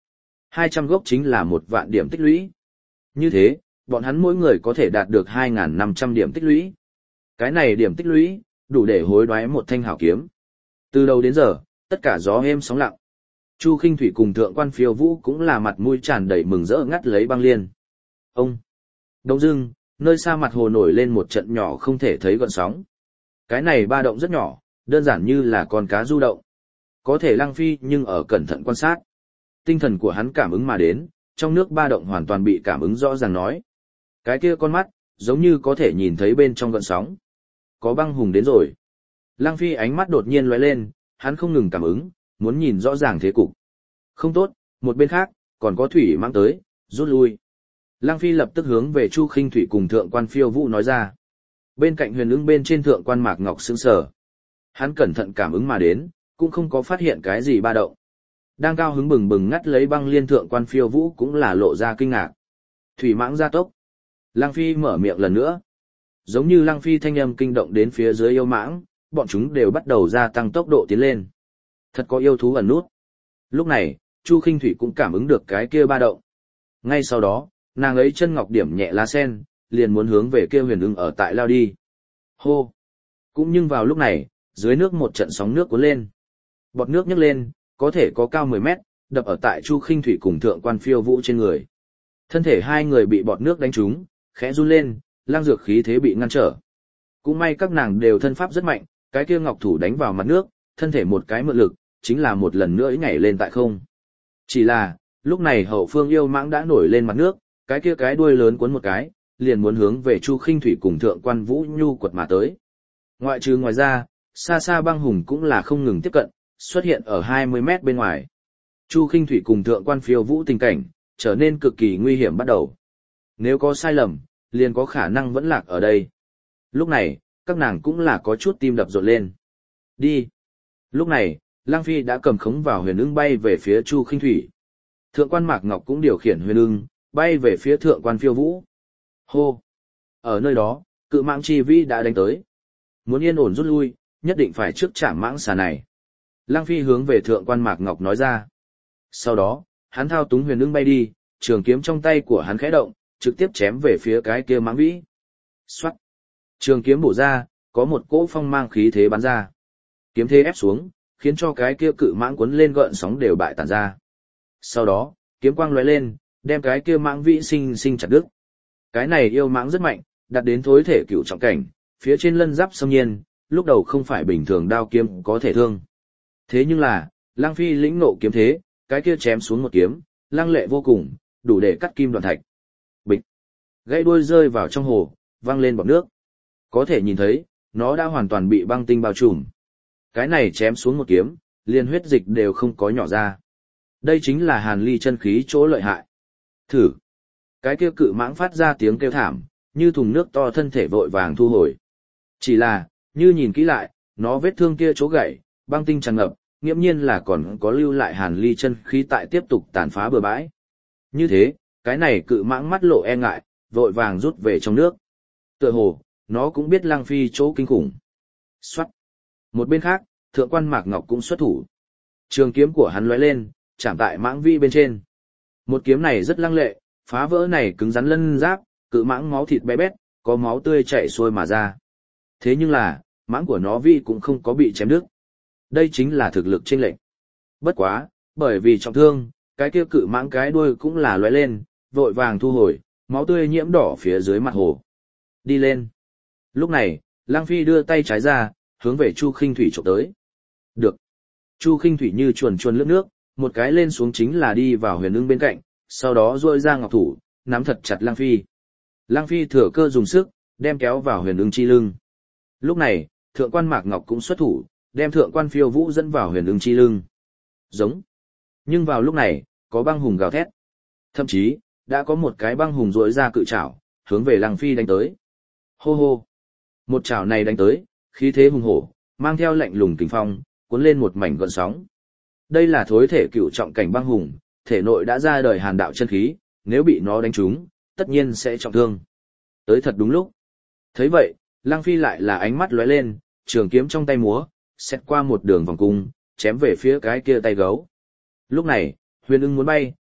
200 gốc chính là 1 vạn điểm tích lũy. Như thế, bọn hắn mỗi người có thể đạt được 2.500 điểm tích lũy. Cái này điểm tích lũy, đủ để hối đoái một thanh hảo kiếm. Từ đầu đến giờ, tất cả gió êm sóng lặng. Chu Khinh Thủy cùng Thượng Quan Phiêu Vũ cũng là mặt mũi tràn đầy mừng rỡ ngắt lấy băng liên. Ông! Đông dưng, nơi xa mặt hồ nổi lên một trận nhỏ không thể thấy gợn sóng. Cái này ba động rất nhỏ, đơn giản như là con cá du động. Có thể Lăng Phi nhưng ở cẩn thận quan sát. Tinh thần của hắn cảm ứng mà đến, trong nước ba động hoàn toàn bị cảm ứng rõ ràng nói. Cái kia con mắt, giống như có thể nhìn thấy bên trong gợn sóng. Có băng hùng đến rồi. Lăng Phi ánh mắt đột nhiên lóe lên, hắn không ngừng cảm ứng, muốn nhìn rõ ràng thế cục. Không tốt, một bên khác, còn có thủy mãng tới, rút lui. Lăng Phi lập tức hướng về Chu Khinh Thủy cùng Thượng Quan Phiêu Vũ nói ra. Bên cạnh Huyền Ưng bên trên Thượng Quan Mạc Ngọc sững sờ. Hắn cẩn thận cảm ứng mà đến, cũng không có phát hiện cái gì ba động. Đang cao hứng bừng bừng ngắt lấy băng liên Thượng Quan Phiêu Vũ cũng là lộ ra kinh ngạc. Thủy mãng gia tốc. Lăng Phi mở miệng lần nữa. Giống như Lăng Phi thanh âm kinh động đến phía dưới yêu mãng, bọn chúng đều bắt đầu gia tăng tốc độ tiến lên. Thật có yêu thú ẩn nút. Lúc này, Chu Khinh Thủy cũng cảm ứng được cái kia ba động. Ngay sau đó, nàng ấy chân ngọc điểm nhẹ lá sen, liền muốn hướng về kia Huyền Ưng ở tại lao đi. Hô! Cũng nhưng vào lúc này, dưới nước một trận sóng nước cuốn lên. Bọt nước nhấc lên, có thể có cao 10 mét, đập ở tại Chu Khinh Thủy cùng Thượng Quan Phiêu Vũ trên người. Thân thể hai người bị bọt nước đánh trúng, khẽ run lên, lang dược khí thế bị ngăn trở. Cũng may các nàng đều thân pháp rất mạnh, cái kia ngọc thủ đánh vào mặt nước, thân thể một cái mượn lực, chính là một lần nữa nhảy lên tại không. Chỉ là, lúc này hậu phương yêu mãng đã nổi lên mặt nước, cái kia cái đuôi lớn cuốn một cái, liền muốn hướng về Chu Khinh Thủy cùng Thượng Quan Vũ Nhu quật mà tới. Ngoại trừ ngoài ra, xa xa băng hùng cũng là không ngừng tiếp cận, xuất hiện ở 20 mét bên ngoài. Chu Khinh Thủy cùng Thượng Quan Phiêu Vũ tình cảnh, trở nên cực kỳ nguy hiểm bắt đầu. Nếu có sai lầm, liền có khả năng vẫn lạc ở đây. Lúc này, các nàng cũng là có chút tim đập rộn lên. Đi! Lúc này, Lăng Phi đã cầm khống vào Huyền Ưng bay về phía Chu Khinh Thủy. Thượng Quan Mạc Ngọc cũng điều khiển Huyền Ưng, bay về phía Thượng Quan Phiêu Vũ. Hô! Ở nơi đó, cự mãng chi vĩ đã đánh tới. Muốn yên ổn rút lui, nhất định phải trước chạm mãng xà này. Lăng Phi hướng về Thượng Quan Mạc Ngọc nói ra. Sau đó, hắn thao túng Huyền Ưng bay đi, trường kiếm trong tay của hắn khẽ động, trực tiếp chém về phía cái kia mãng vĩ. Xoát! Trường kiếm bổ ra, có một cỗ phong mang khí thế bắn ra. Kiếm thế ép xuống, khiến cho cái kia cự mãng cuốn lên gợn sóng đều bại tản ra. Sau đó, kiếm quang lóe lên, đem cái kia mãng vĩ sinh sinh chặt đứt. Cái này yêu mãng rất mạnh, đạt đến thối thể cửu trọng cảnh, phía trên lân giáp xâm nhiên, lúc đầu không phải bình thường đao kiếm có thể thương. Thế nhưng là, Lăng Phi lĩnh nộ kiếm thế, cái kia chém xuống một kiếm, lăng lệ vô cùng, đủ để cắt kim đoạn thạch. Bịch! Gãy đuôi rơi vào trong hồ, văng lên bọt nước. Có thể nhìn thấy, nó đã hoàn toàn bị băng tinh bao trùm. Cái này chém xuống một kiếm, liền huyết dịch đều không có nhỏ ra. Đây chính là Hàn Ly chân khí chỗ lợi hại. Thử! Cái kia cự mãng phát ra tiếng kêu thảm, như thùng nước to thân thể vội vàng thu hồi. Chỉ là, như nhìn kỹ lại, nó vết thương kia chỗ gãy, băng tinh tràn ngập, nghiễm nhiên là còn có lưu lại Hàn Ly chân khí tại tiếp tục tàn phá bừa bãi. Như thế, cái này cự mãng mắt lộ e ngại, vội vàng rút về trong nước. Tựa hồ, nó cũng biết Lăng Phi chỗ kinh khủng. Xoát! Một bên khác, Thượng Quan Mạc Ngọc cũng xuất thủ. Trường kiếm của hắn lóe lên, chạm tại mãng vĩ bên trên. Một kiếm này rất lăng lệ, phá vỡ này cứng rắn lân giáp, cự mãng máu thịt bé bét, có máu tươi chảy xuôi mà ra. Thế nhưng là, mãng của nó vĩ cũng không có bị chém đứt. Đây chính là thực lực chênh lệch. Bất quá, bởi vì trọng thương, cái kia cự mãng cái đuôi cũng là lóe lên, vội vàng thu hồi, máu tươi nhiễm đỏ phía dưới mặt hồ. Đi lên. Lúc này, Lăng Phi đưa tay trái ra, hướng về Chu Khinh Thủy chụp tới. Được. Chu Khinh Thủy như chuồn chuồn lướt nước, một cái lên xuống chính là đi vào Huyền Ưng bên cạnh, sau đó duỗi ra ngọc thủ, nắm thật chặt Lăng Phi. Lăng Phi thừa cơ dùng sức, đem kéo vào Huyền Ưng chi lưng. Lúc này, Thượng Quan Mạc Ngọc cũng xuất thủ, đem Thượng Quan Phiêu Vũ dẫn vào Huyền Ưng chi lưng. Giống. Nhưng vào lúc này, có băng hùng gào thét. Thậm chí, đã có một cái băng hùng duỗi ra cự trảo, hướng về Lăng Phi đánh tới. Hô hô. Một chảo này đánh tới, khí thế hùng hổ, mang theo lạnh lùng kình phong, cuốn lên một mảnh gợn sóng. Đây là thối thể cựu trọng cảnh băng hùng, thể nội đã ra đời hàn đạo chân khí, nếu bị nó đánh trúng, tất nhiên sẽ trọng thương. Tới thật đúng lúc. Thấy vậy, Lăng Phi lại là ánh mắt lóe lên, trường kiếm trong tay múa, xét qua một đường vòng cung, chém về phía cái kia tay gấu. Lúc này, Huyền Ưng muốn bay,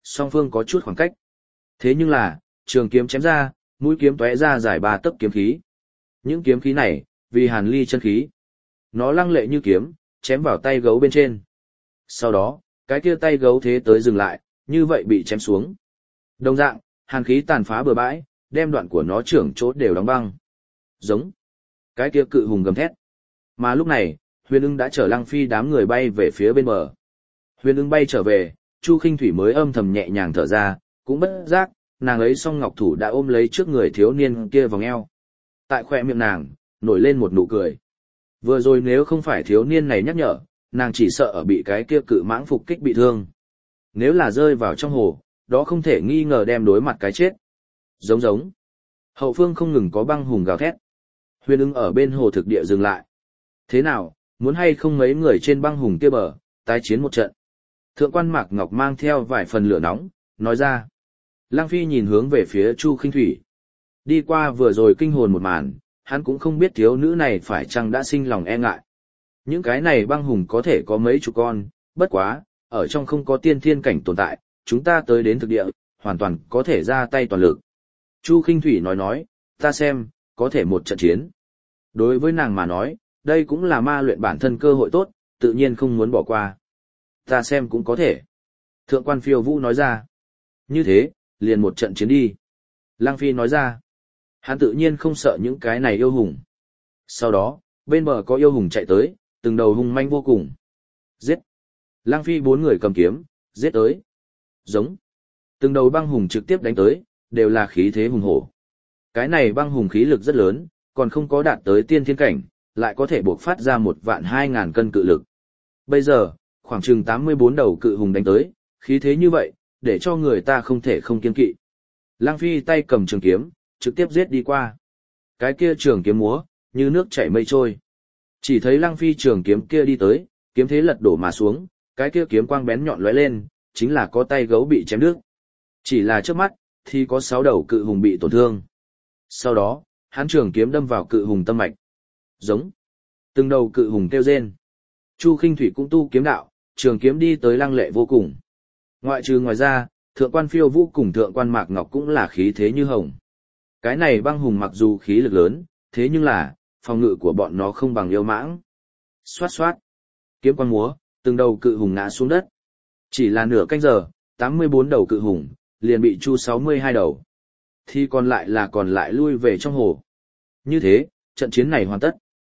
song phương có chút khoảng cách. Thế nhưng là, trường kiếm chém ra, mũi kiếm tóe ra dài 3 tấc kiếm khí. Những kiếm khí này, vì hàn ly chân khí. Nó lăng lệ như kiếm, chém vào tay gấu bên trên. Sau đó, cái kia tay gấu thế tới dừng lại, như vậy bị chém xuống. Đồng dạng, hàn khí tàn phá bừa bãi, đem đoạn của nó trưởng chốt đều đóng băng. Giống. Cái kia cự hùng gầm thét. Mà lúc này, Huyền Ưng đã chở Lăng Phi đám người bay về phía bên bờ. Huyền Ưng bay trở về, Chu Khinh Thủy mới âm thầm nhẹ nhàng thở ra, cũng bất giác, nàng ấy song ngọc thủ đã ôm lấy trước người thiếu niên kia vòng eo. Tại khóe miệng nàng, nổi lên một nụ cười. Vừa rồi nếu không phải thiếu niên này nhắc nhở, nàng chỉ sợ ở bị cái kia cự mãng phục kích bị thương. Nếu là rơi vào trong hồ, đó không thể nghi ngờ đem đối mặt cái chết. Giống giống. Hậu phương không ngừng có băng hùng gào thét. Huyền Ưng ở bên hồ thực địa dừng lại. Thế nào, muốn hay không mấy người trên băng hùng kia bờ, tái chiến một trận. Thượng quan Mạc Ngọc mang theo vài phần lửa nóng, nói ra. Lăng Phi nhìn hướng về phía Chu Khinh Thủy. Đi qua vừa rồi kinh hồn một màn, hắn cũng không biết thiếu nữ này phải chăng đã sinh lòng e ngại. Những cái này băng hùng có thể có mấy chục con, bất quá, ở trong không có tiên thiên cảnh tồn tại, chúng ta tới đến thực địa, hoàn toàn có thể ra tay toàn lực. Chu Khinh Thủy nói, ta xem, có thể một trận chiến. Đối với nàng mà nói, đây cũng là ma luyện bản thân cơ hội tốt, tự nhiên không muốn bỏ qua. Ta xem cũng có thể. Thượng quan Phiêu Vũ nói ra. Như thế, liền một trận chiến đi. Lăng Phi nói ra. Hắn tự nhiên không sợ những cái này yêu hùng. Sau đó, bên bờ có yêu hùng chạy tới, từng đầu hung manh vô cùng. Giết. Lăng Phi 4 người cầm kiếm, giết tới. Giống. Từng đầu băng hùng trực tiếp đánh tới, đều là khí thế hùng hổ. Cái này băng hùng khí lực rất lớn, còn không có đạt tới tiên thiên cảnh, lại có thể bộc phát ra 1.200.000 cân cự lực. Bây giờ, khoảng chừng 84 đầu cự hùng đánh tới, khí thế như vậy, để cho người ta không thể không kiêng kỵ. Lăng Phi tay cầm trường kiếm, trực tiếp giết đi qua. Cái kia trường kiếm múa, như nước chảy mây trôi. Chỉ thấy Lăng Phi trường kiếm kia đi tới, kiếm thế lật đổ mà xuống, cái kia kiếm quang bén nhọn lóe lên, chính là có tay gấu bị chém đứt. Chỉ là trước mắt, thì có 6 đầu cự hùng bị tổn thương. Sau đó, hắn trường kiếm đâm vào cự hùng tâm mạch. Giống. Từng đầu cự hùng kêu rên. Chu Khinh Thủy cũng tu kiếm đạo, trường kiếm đi tới lăng lệ vô cùng. Ngoài ra, Thượng quan Phiêu Vũ cùng Thượng quan Mạc Ngọc cũng là khí thế như hồng. Cái này băng hùng mặc dù khí lực lớn, thế nhưng là, phòng ngự của bọn nó không bằng yêu mãng. Xoát xoát. Kiếm quang múa, từng đầu cự hùng ngã xuống đất. Chỉ là nửa canh giờ, 84 đầu cự hùng, liền bị chu 62 đầu. Thì còn lại lui về trong hồ. Như thế, trận chiến này hoàn tất.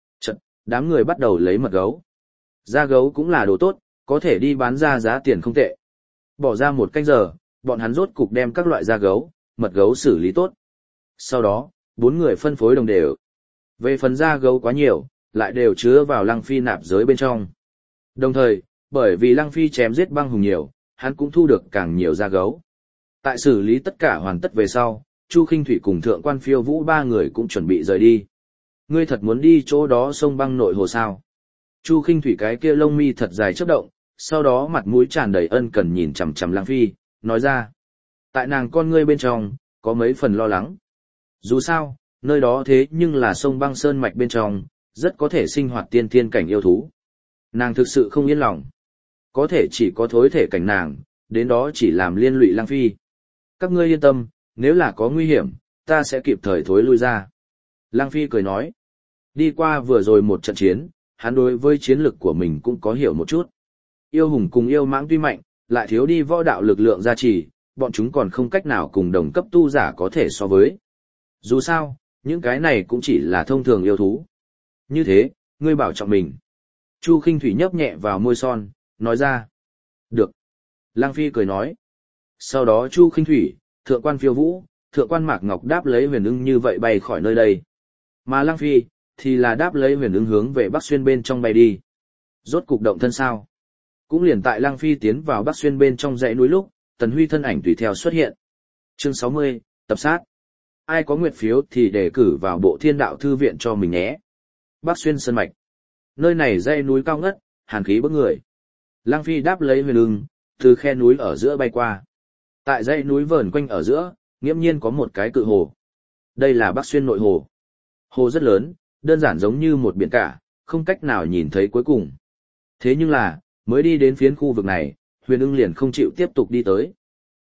Đám người bắt đầu lấy mật gấu. Da gấu cũng là đồ tốt, có thể đi bán ra giá tiền không tệ. Bỏ ra 1 canh giờ, bọn hắn rốt cục đem các loại da gấu, mật gấu xử lý tốt. Sau đó, 4 người phân phối đồng đều. Về phần da gấu quá nhiều, lại đều chứa vào Lăng Phi nạp giới bên trong. Đồng thời, bởi vì Lăng Phi chém giết băng hùng nhiều, hắn cũng thu được càng nhiều da gấu. Tại xử lý tất cả hoàn tất về sau, Chu Khinh Thủy cùng Thượng quan Phiêu Vũ 3 người cũng chuẩn bị rời đi. Ngươi thật muốn đi chỗ đó sông băng nội hồ sao? Chu Khinh Thủy cái kia lông mi thật dài chớp động, sau đó mặt mũi tràn đầy ân cần nhìn chằm chằm Lăng Phi, nói ra. Tại nàng con ngươi bên trong, có mấy phần lo lắng. Dù sao, nơi đó thế nhưng là sông băng sơn mạch bên trong, rất có thể sinh hoạt tiên thiên cảnh yêu thú. Nàng thực sự không yên lòng. Có thể chỉ có thối thể cảnh nàng, đến đó chỉ làm liên lụy Lăng Phi. Các ngươi yên tâm, nếu là có nguy hiểm, ta sẽ kịp thời thối lui ra. Lăng Phi cười nói. Đi qua vừa rồi một trận chiến, hắn đối với chiến lực của mình cũng có hiểu một chút. Yêu hùng cùng yêu mãng tuy mạnh, lại thiếu đi võ đạo lực lượng gia trì, bọn chúng còn không cách nào cùng đồng cấp tu giả có thể so với. Dù sao, những cái này cũng chỉ là thông thường yêu thú. Như thế, ngươi bảo trọng mình. Chu Khinh Thủy nhấp nhẹ vào môi son, nói ra. Được. Lăng Phi cười nói. Sau đó Chu Khinh Thủy, Thượng quan Phiêu Vũ, Thượng quan Mạc Ngọc đáp lấy Huyền Ưng như vậy bay khỏi nơi đây. Mà Lăng Phi, thì là đáp lấy Huyền Ưng hướng về Bắc Xuyên bên trong bay đi. Rốt cục động thân sao. Cũng liền tại Lăng Phi tiến vào Bắc Xuyên bên trong dãy núi lúc, Tần Huy thân ảnh tùy theo xuất hiện. Chương 60, tập sát. Ai có nguyện phiếu thì đề cử vào Bộ Thiên Đạo Thư Viện cho mình nhé. Bắc Xuyên Sơn Mạch. Nơi này dãy núi cao ngất, hàn khí bức người. Lăng Phi đáp lấy Huyền Ưng, từ khe núi ở giữa bay qua. Tại dãy núi vờn quanh ở giữa, nghiễm nhiên có một cái cự hồ. Đây là Bắc Xuyên nội hồ. Hồ rất lớn, đơn giản giống như một biển cả, không cách nào nhìn thấy cuối cùng. Thế nhưng là, mới đi đến phiến khu vực này, Huyền Ưng liền không chịu tiếp tục đi tới.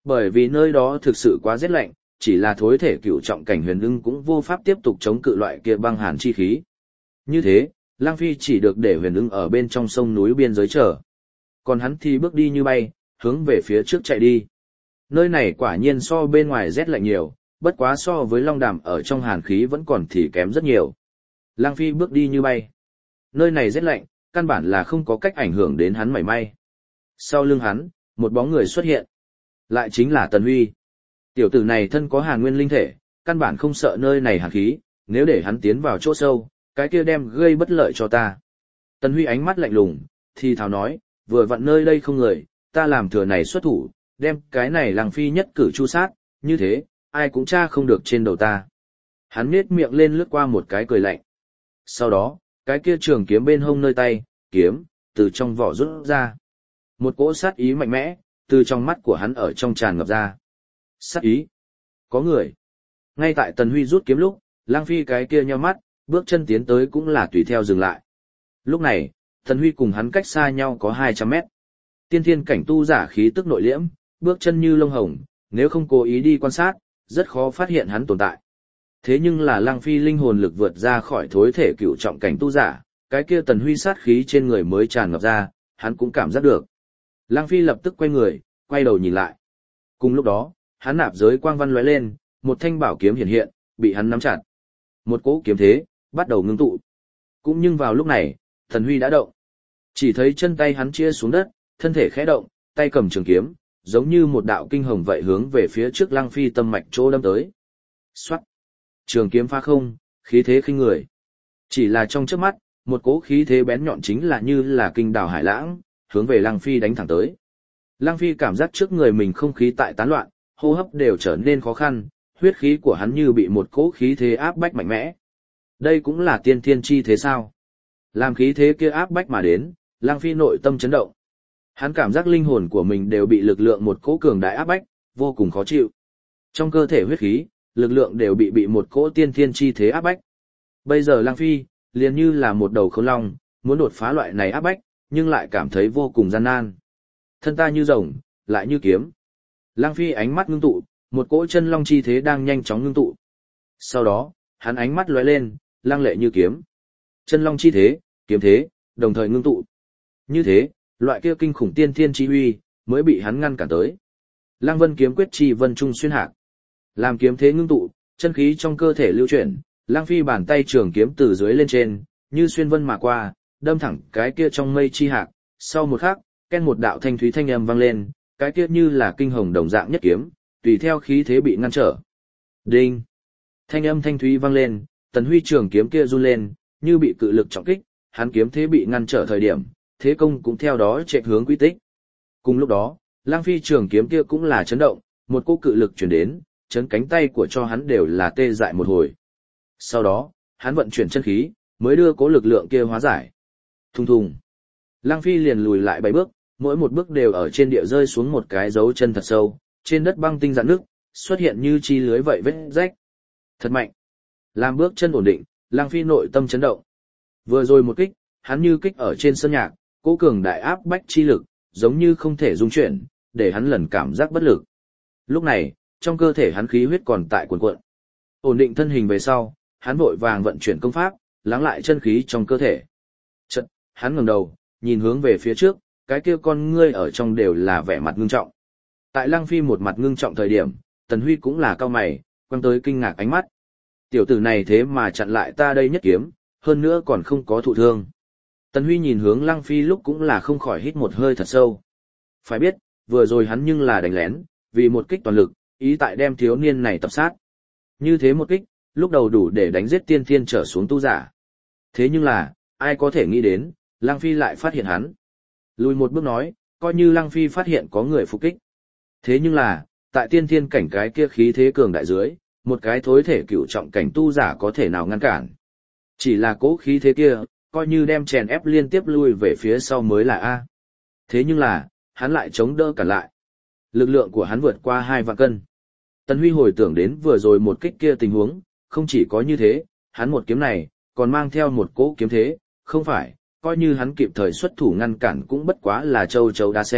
Bởi vì nơi đó thực sự quá rét lạnh, chỉ là thối thể cựu trọng cảnh huyền ưng cũng vô pháp tiếp tục chống cự loại kia băng hàn chi khí. Như thế, Lang Phi chỉ được để huyền ưng ở bên trong sông núi biên giới chờ. Còn hắn thì bước đi như bay, hướng về phía trước chạy đi. Nơi này quả nhiên so bên ngoài rét lạnh nhiều, bất quá so với Long Đàm ở trong hàn khí vẫn còn thì kém rất nhiều. Lang Phi bước đi như bay. Nơi này rét lạnh, căn bản là không có cách ảnh hưởng đến hắn mảy may. Sau lưng hắn, một bóng người xuất hiện. Lại chính là Tần Huy. Tiểu tử này thân có hàn nguyên linh thể, căn bản không sợ nơi này hàn khí, nếu để hắn tiến vào chỗ sâu, cái kia đem gây bất lợi cho ta. Tần Huy ánh mắt lạnh lùng, thì thào nói, vừa vặn nơi đây không người, ta làm thừa này xuất thủ, đem cái này Lang Phi nhất cử chu sát, như thế, ai cũng tra không được trên đầu ta. Hắn nhếch miệng lên lướt qua một cái cười lạnh. Sau đó, cái kia trường kiếm bên hông nơi tay, kiếm, từ trong vỏ rút ra. Một cỗ sát ý mạnh mẽ, từ trong mắt của hắn ở trong tràn ngập ra. Sát ý. Có người. Ngay tại Tần Huy rút kiếm lúc, Lang Phi cái kia nheo mắt, bước chân tiến tới cũng là tùy theo dừng lại. Lúc này, Tần Huy cùng hắn cách xa nhau có 200 mét. Tiên thiên cảnh tu giả khí tức nội liễm, bước chân như lông hồng, nếu không cố ý đi quan sát, rất khó phát hiện hắn tồn tại. Thế nhưng là Lang Phi linh hồn lực vượt ra khỏi thối thể cựu trọng cảnh tu giả, cái kia Tần Huy sát khí trên người mới tràn ngập ra, hắn cũng cảm giác được. Lang Phi lập tức quay người, quay đầu nhìn lại. Cùng lúc đó, hắn nạp giới quang văn lóe lên, một thanh bảo kiếm hiện hiện, bị hắn nắm chặt. Một cỗ kiếm thế bắt đầu ngưng tụ. Cũng nhưng vào lúc này, Tần Huy đã động. Chỉ thấy chân tay hắn chia xuống đất, thân thể khẽ động, tay cầm trường kiếm, giống như một đạo kinh hồng vậy hướng về phía trước Lang Phi tâm mạch chỗ đâm tới. Soát. Trường kiếm phá không, khí thế khinh người. Chỉ là trong chớp mắt, một cỗ khí thế bén nhọn chính là như là kinh đảo hải lãng, hướng về Lang Phi đánh thẳng tới. Lang Phi cảm giác trước người mình không khí tại tán loạn, hô hấp đều trở nên khó khăn, huyết khí của hắn như bị một cỗ khí thế áp bách mạnh mẽ. Đây cũng là tiên thiên chi thế sao? Làm khí thế kia áp bách mà đến, Lang Phi nội tâm chấn động. Hắn cảm giác linh hồn của mình đều bị lực lượng một cỗ cường đại áp bách, vô cùng khó chịu. Trong cơ thể huyết khí, lực lượng đều bị một cỗ tiên thiên chi thế áp bách. Bây giờ Lang Phi, liền như là một đầu khôn long, muốn đột phá loại này áp bách, nhưng lại cảm thấy vô cùng gian nan. Thân ta như rồng, lại như kiếm. Lang Phi ánh mắt ngưng tụ, một cỗ chân long chi thế đang nhanh chóng ngưng tụ. Sau đó, hắn ánh mắt lóe lên, lăng lệ như kiếm. Chân long chi thế, kiếm thế, đồng thời ngưng tụ. Như thế, loại kia kinh khủng tiên thiên chi uy mới bị hắn ngăn cản tới. Lang Vân kiếm quyết chi vân trung xuyên hạc. Làm kiếm thế ngưng tụ, chân khí trong cơ thể lưu chuyển, Lang Phi bàn tay trường kiếm từ dưới lên trên, như xuyên vân mà qua, đâm thẳng cái kia trong mây chi hạc. Sau một khắc, ken một đạo thanh thúy thanh âm vang lên, cái kia như là kinh hồng đồng dạng nhất kiếm, tùy theo khí thế bị ngăn trở. Đinh! Thanh âm thanh thúy vang lên, Tần Huy trường kiếm kia run lên, như bị cự lực trọng kích, hắn kiếm thế bị ngăn trở thời điểm, thế công cũng theo đó chạy hướng quy tích. Cùng lúc đó, Lang Phi trường kiếm kia cũng là chấn động, một cỗ cự lực truyền đến, chấn cánh tay của cho hắn đều là tê dại một hồi. Sau đó, hắn vận chuyển chân khí, mới đưa cỗ lực lượng kia hóa giải. Thùng thùng. Lang Phi liền lùi lại 7 bước, mỗi một bước đều ở trên địa rơi xuống một cái dấu chân thật sâu, trên đất băng tinh rạn nước, xuất hiện như chi lưới vậy vết rách. Thật mạnh. Làm bước chân ổn định, Lang Phi nội tâm chấn động. Vừa rồi một kích, hắn như kích ở trên sân nhạc, cỗ cường đại áp bách chi lực, giống như không thể dung chuyển, để hắn lần cảm giác bất lực. Lúc này, trong cơ thể hắn khí huyết còn tại cuồn cuộn. Ổn định thân hình về sau, hắn vội vàng vận chuyển công pháp, lắng lại chân khí trong cơ thể. Chợt, hắn ngẩng đầu, nhìn hướng về phía trước, cái kia con ngươi ở trong đều là vẻ mặt ngưng trọng. Tại Lang Phi một mặt ngưng trọng thời điểm, Tần Huy cũng là cau mày, quăng tới kinh ngạc ánh mắt. Tiểu tử này thế mà chặn lại ta đây nhất kiếm, hơn nữa còn không có thụ thương. Tần Huy nhìn hướng Lang Phi lúc cũng là không khỏi hít một hơi thật sâu. Phải biết, vừa rồi hắn nhưng là đánh lén, vì một kích toàn lực, ý tại đem thiếu niên này tập sát. Như thế một kích, lúc đầu đủ để đánh giết tiên thiên trở xuống tu giả. Thế nhưng là, ai có thể nghĩ đến, Lang Phi lại phát hiện hắn. Lùi một bước nói, coi như Lang Phi phát hiện có người phục kích. Thế nhưng là, tại tiên thiên cảnh cái kia khí thế cường đại dưới, một cái thối thể cựu trọng cảnh tu giả có thể nào ngăn cản. Chỉ là cố khí thế kia, coi như đem chèn ép liên tiếp lui về phía sau mới là A. Thế nhưng là, hắn lại chống đỡ cản lại. Lực lượng của hắn vượt qua 2 vạn cân. Tần Huy hồi tưởng đến vừa rồi một kích kia tình huống, không chỉ có như thế, hắn một kiếm này, còn mang theo một cỗ kiếm thế, không phải, coi như hắn kịp thời xuất thủ ngăn cản cũng bất quá là châu chấu đá xe,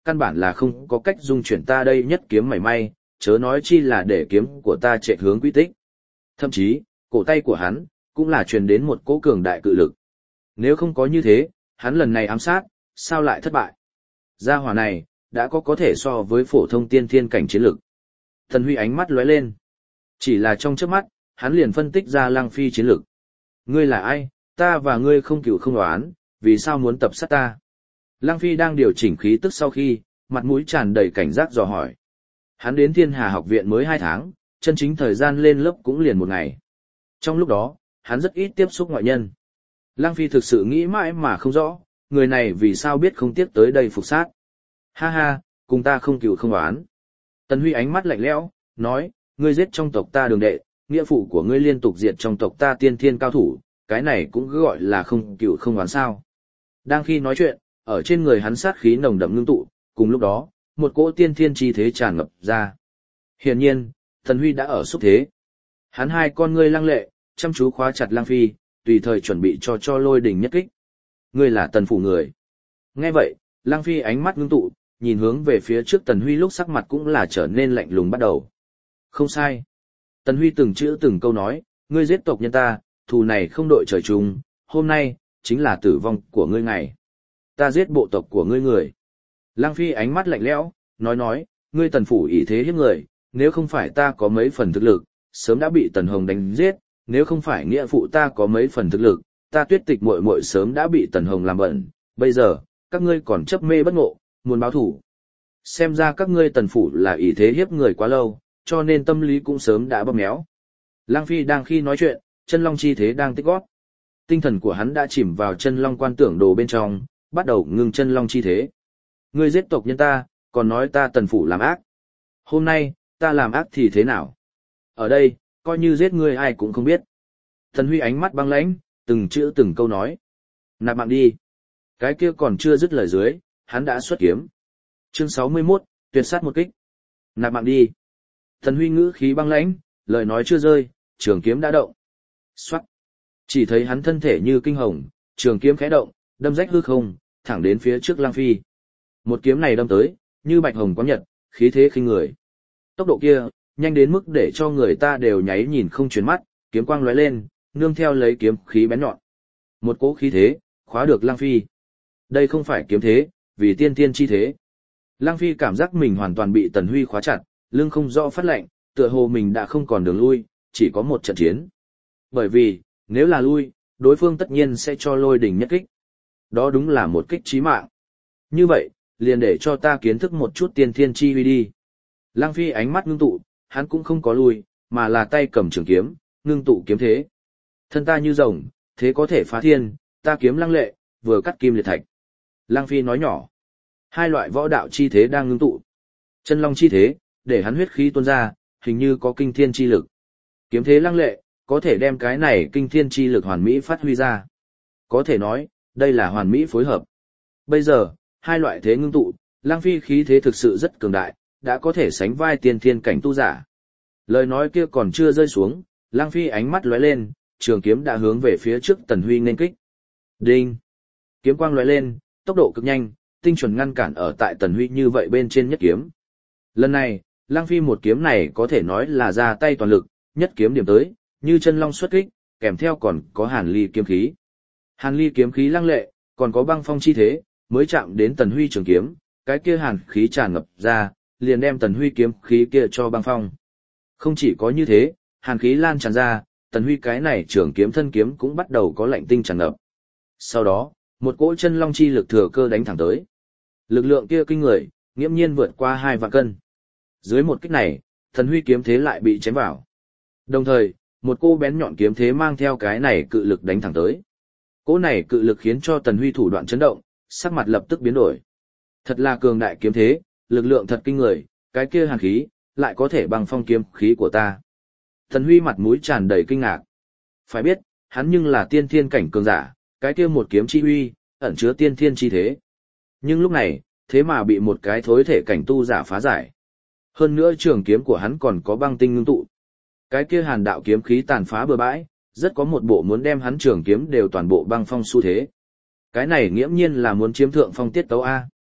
căn bản là không có cách dung chuyển ta đây nhất kiếm mảy may, chớ nói chi là để kiếm của ta chạy hướng quy tích. Thậm chí, cổ tay của hắn, cũng là truyền đến một cỗ cường đại cự lực. Nếu không có như thế, hắn lần này ám sát, sao lại thất bại? Gia hỏa này, đã có thể so với phổ thông tiên thiên cảnh chiến lực. Tần Huy ánh mắt lóe lên. Chỉ là trong chớp mắt, hắn liền phân tích ra Lăng Phi chiến lực. Ngươi là ai, ta và ngươi không cựu không đoán, vì sao muốn tập sát ta? Lăng Phi đang điều chỉnh khí tức sau khi, mặt mũi tràn đầy cảnh giác dò hỏi. Hắn đến Thiên Hà học viện mới 2 tháng, chân chính thời gian lên lớp cũng liền 1 ngày. Trong lúc đó, hắn rất ít tiếp xúc ngoại nhân. Lăng Phi thực sự nghĩ mãi mà không rõ, người này vì sao biết không tiếc tới đây phục sát. Ha ha, cùng ta không cựu không đoán. Tần Huy ánh mắt lạnh lẽo, nói, ngươi giết trong tộc ta đường đệ, nghĩa phụ của ngươi liên tục diệt trong tộc ta tiên thiên cao thủ, cái này cũng cứ gọi là không cựu không đoán sao. Đang khi nói chuyện, ở trên người hắn sát khí nồng đậm ngưng tụ, cùng lúc đó, một cỗ tiên thiên chi thế tràn ngập ra. Hiển nhiên, Tần Huy đã ở xúc thế. Hắn hai con ngươi lăng lệ, chăm chú khóa chặt Lăng Phi, tùy thời chuẩn bị cho lôi đỉnh nhất kích. Ngươi là Tần phủ người. Nghe vậy, Lăng Phi ánh mắt ngưng tụ, nhìn hướng về phía trước Tần Huy lúc sắc mặt cũng là trở nên lạnh lùng bắt đầu. Không sai. Tần Huy từng chữ từng câu nói, ngươi giết tộc nhân ta, thù này không đội trời chung, hôm nay, chính là tử vong của ngươi ngày. Ta giết bộ tộc của ngươi người. Lăng Phi ánh mắt lạnh lẽo, nói, ngươi Tần phủ ỷ thế hiếp người, nếu không phải ta có mấy phần thực lực, sớm đã bị Tần Hồng đánh giết, nếu không phải nghĩa phụ ta có mấy phần thực lực, ta Tuyết Tịch muội muội sớm đã bị Tần Hồng làm bẩn, bây giờ, các ngươi còn chấp mê bất ngộ, muốn báo thủ. Xem ra các ngươi Tần phủ là ỷ thế hiếp người quá lâu, cho nên tâm lý cũng sớm đã bóp méo. Lăng Phi đang khi nói chuyện, chân long chi thế đang tích gót. Tinh thần của hắn đã chìm vào chân long quan tưởng đồ bên trong, bắt đầu ngưng chân long chi thế. Ngươi giết tộc nhân ta, còn nói ta Tần phủ làm ác. Hôm nay, ta làm ác thì thế nào? Ở đây, coi như giết ngươi ai cũng không biết. Tần Huy ánh mắt băng lãnh, từng chữ từng câu nói. Nạp mạng đi. Cái kia còn chưa dứt lời dưới, hắn đã xuất kiếm. Chương 61, tuyệt sát một kích. Nạp mạng đi. Tần Huy ngữ khí băng lãnh, lời nói chưa rơi, trường kiếm đã động. Xoát. Chỉ thấy hắn thân thể như kinh hồng, trường kiếm khẽ động, đâm rách hư không, thẳng đến phía trước Lăng Phi. Một kiếm này đâm tới, như bạch hồng quang nhật, khí thế khinh người. Tốc độ kia, nhanh đến mức để cho người ta đều nháy nhìn không chuyển mắt, kiếm quang lóe lên, nương theo lấy kiếm khí bén nhọn. Một cỗ khí thế, khóa được Lăng Phi. Đây không phải kiếm thế, vì tiên tiên chi thế. Lăng Phi cảm giác mình hoàn toàn bị Tần Huy khóa chặt, lưng không rõ phát lạnh, tựa hồ mình đã không còn đường lui, chỉ có một trận chiến. Bởi vì, nếu là lui, đối phương tất nhiên sẽ cho lôi đỉnh nhất kích. Đó đúng là một kích chí mạng. Như vậy, liền để cho ta kiến thức một chút tiên thiên chi huy đi. Lăng Phi ánh mắt ngưng tụ, hắn cũng không có lui, mà là tay cầm trường kiếm, ngưng tụ kiếm thế. Thân ta như rồng, thế có thể phá thiên, ta kiếm lăng lệ, vừa cắt kim liệt thạch. Lăng Phi nói nhỏ. Hai loại võ đạo chi thế đang ngưng tụ. Chân long chi thế, để hắn huyết khí tuôn ra, hình như có kinh thiên chi lực. Kiếm thế lăng lệ, có thể đem cái này kinh thiên chi lực hoàn mỹ phát huy ra. Có thể nói, đây là hoàn mỹ phối hợp. Bây giờ, hai loại thế ngưng tụ, Lăng Phi khí thế thực sự rất cường đại, đã có thể sánh vai tiên thiên cảnh tu giả. Lời nói kia còn chưa rơi xuống, Lăng Phi ánh mắt lóe lên, trường kiếm đã hướng về phía trước Tần Huy nên kích. Đinh! Kiếm quang lóe lên, tốc độ cực nhanh, tinh chuẩn ngăn cản ở tại Tần Huy như vậy bên trên nhất kiếm. Lần này, Lăng Phi một kiếm này có thể nói là ra tay toàn lực, nhất kiếm điểm tới, như chân long xuất kích, kèm theo còn có hàn ly kiếm khí. Hàn ly kiếm khí lăng lệ, còn có băng phong chi thế, mới chạm đến Tần Huy trường kiếm, cái kia hàn khí tràn ngập ra, liền đem Tần Huy kiếm khí kia cho băng phong. Không chỉ có như thế, hàn khí lan tràn ra, Tần Huy cái này trường kiếm thân kiếm cũng bắt đầu có lạnh tinh tràn ngập. Sau đó, một cỗ chân long chi lực thừa cơ đánh thẳng tới. Lực lượng kia kinh người, nghiễm nhiên vượt qua 2 vạn cân. Dưới một kích này, Tần Huy kiếm thế lại bị chém vào. Đồng thời, một cô bén nhọn kiếm thế mang theo cái này cự lực đánh thẳng tới. Cỗ này cự lực khiến cho Tần Huy thủ đoạn chấn động, sắc mặt lập tức biến đổi. Thật là cường đại kiếm thế, lực lượng thật kinh người, cái kia hàn khí, lại có thể băng phong kiếm khí của ta. Tần Huy mặt mũi tràn đầy kinh ngạc. Phải biết, hắn nhưng là tiên thiên cảnh cường giả, cái kia một kiếm chi uy, ẩn chứa tiên thiên chi thế. Nhưng lúc này, thế mà bị một cái thối thể cảnh tu giả phá giải. Hơn nữa trường kiếm của hắn còn có băng tinh ngưng tụ. Cái kia hàn đạo kiếm khí tàn phá bừa bãi, rất có một bộ muốn đem hắn trường kiếm đều toàn bộ băng phong xu thế. Cái này nghiễm nhiên là muốn chiếm thượng phong tiết tấu A.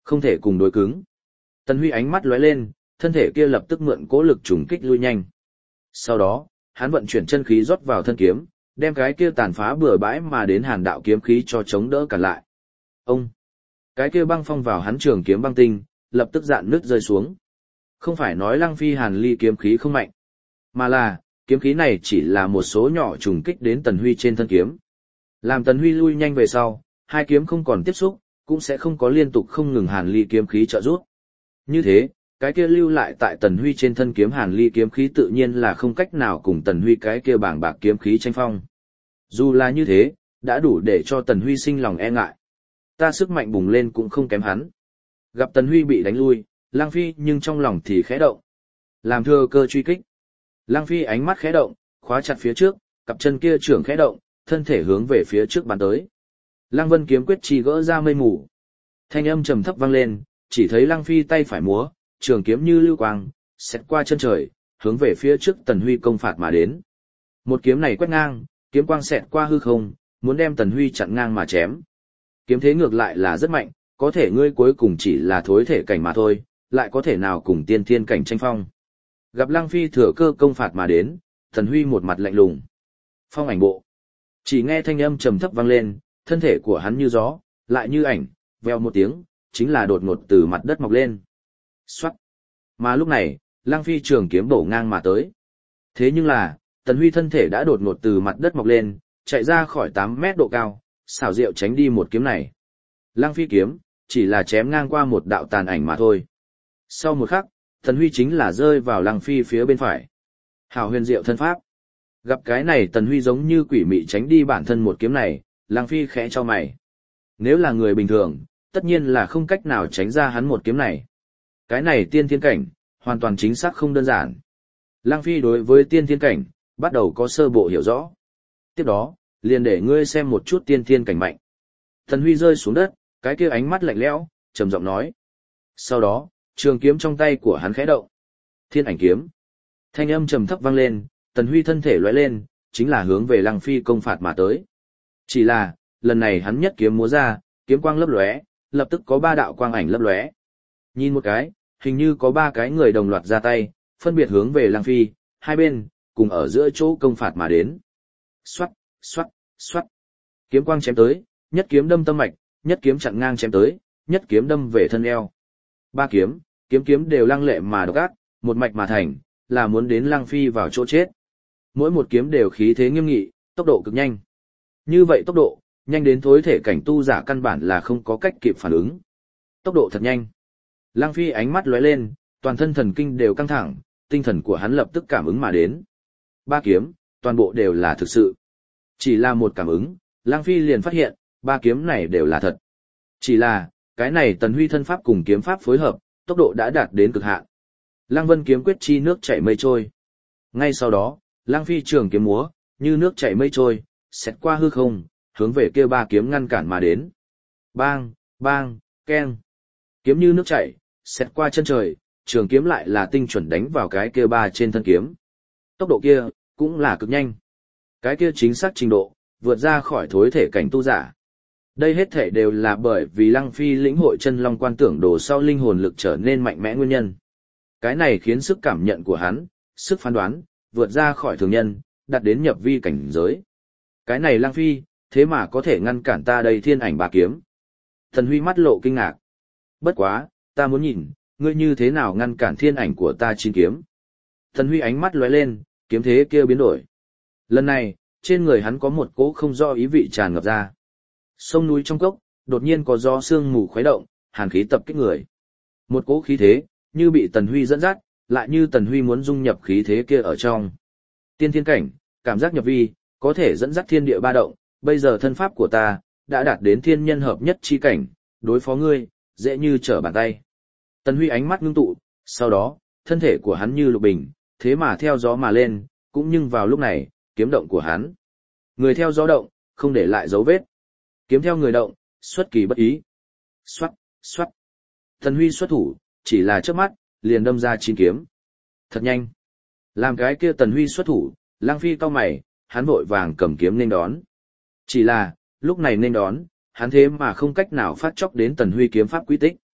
Không thể cùng đối cứng. Tần Huy ánh mắt lóe lên, thân thể kia lập tức mượn cố lực trùng kích lui nhanh. Sau đó, hắn vận chuyển chân khí rót vào thân kiếm, đem cái kia tàn phá bừa bãi mà đến hàn đạo kiếm khí cho chống đỡ cản lại. Ông! Cái kia băng phong vào hắn trường kiếm băng tinh, lập tức dạn nước rơi xuống. Không phải nói Lăng Phi Hàn Ly kiếm khí không mạnh, mà là, kiếm khí này chỉ là một số nhỏ trùng kích đến Tần Huy trên thân kiếm. Làm Tần Huy lui nhanh về sau, hai kiếm không còn tiếp xúc, cũng sẽ không có liên tục không ngừng Hàn Ly kiếm khí trợ giúp. Như thế, cái kia lưu lại tại Tần Huy trên thân kiếm Hàn Ly kiếm khí tự nhiên là không cách nào cùng Tần Huy cái kia bảng bạc kiếm khí tranh phong. Dù là như thế, đã đủ để cho Tần Huy sinh lòng e ngại. Ta sức mạnh bùng lên cũng không kém hắn. Gặp Tần Huy bị đánh lui, Lăng Phi nhưng trong lòng thì khẽ động. Làm thừa cơ truy kích. Lăng Phi ánh mắt khẽ động, khóa chặt phía trước, cặp chân kia trưởng khẽ động, thân thể hướng về phía trước bắn tới. Lăng Vân kiếm quyết chi gỡ ra mây mù. Thanh âm trầm thấp vang lên, chỉ thấy Lăng Phi tay phải múa, trường kiếm như lưu quang, xẹt qua chân trời, hướng về phía trước Tần Huy công phạt mà đến. Một kiếm này quét ngang, kiếm quang xẹt qua hư không, muốn đem Tần Huy chặn ngang mà chém. Kiếm thế ngược lại là rất mạnh, có thể ngươi cuối cùng chỉ là thối thể cảnh mà thôi, lại có thể nào cùng tiên thiên cảnh tranh phong. Gặp Lăng Phi thừa cơ công phạt mà đến, Tần Huy một mặt lạnh lùng. Phong ảnh bộ. Chỉ nghe thanh âm trầm thấp vang lên, thân thể của hắn như gió, lại như ảnh, veo một tiếng, chính là đột ngột từ mặt đất mọc lên. Xoát. Mà lúc này, Lăng Phi trường kiếm bổ ngang mà tới. Thế nhưng là, Tần Huy thân thể đã đột ngột từ mặt đất mọc lên, chạy ra khỏi 8 mét độ cao, xảo diệu tránh đi một kiếm này. Lăng Phi kiếm, chỉ là chém ngang qua một đạo tàn ảnh mà thôi. Sau một khắc, Tần Huy chính là rơi vào Lăng Phi phía bên phải. Hảo huyền diệu thân pháp. Gặp cái này Tần Huy giống như quỷ mị tránh đi bản thân một kiếm này, Lăng Phi khẽ cho mày. Nếu là người bình thường, tất nhiên là không cách nào tránh ra hắn một kiếm này. Cái này tiên thiên cảnh, hoàn toàn chính xác không đơn giản. Lăng Phi đối với tiên thiên cảnh, bắt đầu có sơ bộ hiểu rõ. Tiếp đó, liền để ngươi xem một chút tiên thiên cảnh mạnh. Tần Huy rơi xuống đất, cái kia ánh mắt lạnh lẽo, trầm giọng nói. Sau đó, trường kiếm trong tay của hắn khẽ động. Thiên ảnh kiếm. Thanh âm trầm thấp vang lên, Tần Huy thân thể lóe lên, chính là hướng về Lăng Phi công phạt mà tới. Chỉ là, lần này hắn nhất kiếm múa ra, kiếm quang lấp lóe, lập tức có 3 đạo quang ảnh lấp lóe. Nhìn một cái, hình như có 3 cái người đồng loạt ra tay, phân biệt hướng về Lăng Phi, hai bên, cùng ở giữa chỗ công phạt mà đến. Xoát, xoát, xoát. Kiếm quang chém tới, nhất kiếm đâm tâm mạch, nhất kiếm chặn ngang chém tới, nhất kiếm đâm về thân eo. 3 kiếm, kiếm đều lăng lệ mà độc ác, một mạch mà thành, là muốn đến Lăng Phi vào chỗ chết. Mỗi một kiếm đều khí thế nghiêm nghị, tốc độ cực nhanh. Như vậy tốc độ, nhanh đến thối thể cảnh tu giả căn bản là không có cách kịp phản ứng. Tốc độ thật nhanh. Lăng Phi ánh mắt lóe lên, toàn thân thần kinh đều căng thẳng, tinh thần của hắn lập tức cảm ứng mà đến. 3 kiếm, toàn bộ đều là thực sự. Chỉ là một cảm ứng, Lăng Phi liền phát hiện, 3 kiếm này đều là thật. Chỉ là, cái này Tần Huy thân pháp cùng kiếm pháp phối hợp, tốc độ đã đạt đến cực hạn. Lăng Vân kiếm quyết chi nước chảy mây trôi. Ngay sau đó, Lăng Phi trường kiếm múa, như nước chảy mây trôi, xẹt qua hư không, hướng về kia 3 kiếm ngăn cản mà đến. Bang, bang, keng. Kiếm như nước chảy, xẹt qua chân trời, trường kiếm lại là tinh chuẩn đánh vào cái kia 3 trên thân kiếm. Tốc độ kia, cũng là cực nhanh. Cái kia chính xác trình độ, vượt ra khỏi thối thể cảnh tu giả. Đây hết thể đều là bởi vì Lăng Phi lĩnh hội chân long quan tưởng đồ sau linh hồn lực trở nên mạnh mẽ nguyên nhân. Cái này khiến sức cảm nhận của hắn, sức phán đoán, vượt ra khỏi thường nhân, đạt đến nhập vi cảnh giới. Cái này Lăng Phi, thế mà có thể ngăn cản ta đây thiên ảnh 3 kiếm. Thần Huy mắt lộ kinh ngạc. Bất quá, ta muốn nhìn, ngươi như thế nào ngăn cản thiên ảnh của ta 9 kiếm. Thần Huy ánh mắt lóe lên, kiếm thế kia biến đổi. Lần này, trên người hắn có một cỗ không rõ ý vị tràn ngập ra. Sông núi trong cốc, đột nhiên có gió sương mù khuấy động, hàn khí tập kích người. Một cỗ khí thế, như bị Tần Huy dẫn dắt, lại như Tần Huy muốn dung nhập khí thế kia ở trong. Tiên thiên cảnh, cảm giác nhập vi, có thể dẫn dắt thiên địa ba động, bây giờ thân pháp của ta, đã đạt đến thiên nhân hợp nhất chi cảnh, đối phó ngươi, dễ như trở bàn tay. Tần Huy ánh mắt ngưng tụ, sau đó, thân thể của hắn như lục bình, thế mà theo gió mà lên, cũng nhưng vào lúc này, kiếm động của hắn. Người theo gió động, không để lại dấu vết. Kiếm theo người động, xuất kỳ bất ý. Xoát, xoát. Tần Huy xuất thủ, chỉ là trước mắt, liền đâm ra 9 kiếm. Thật nhanh. Làm cái kia Tần Huy xuất thủ, Lăng Phi cau mày, hắn vội vàng cầm kiếm nên đón. Chỉ là, lúc này nên đón, hắn thế mà không cách nào phát chóc đến Tần Huy kiếm pháp quy tích.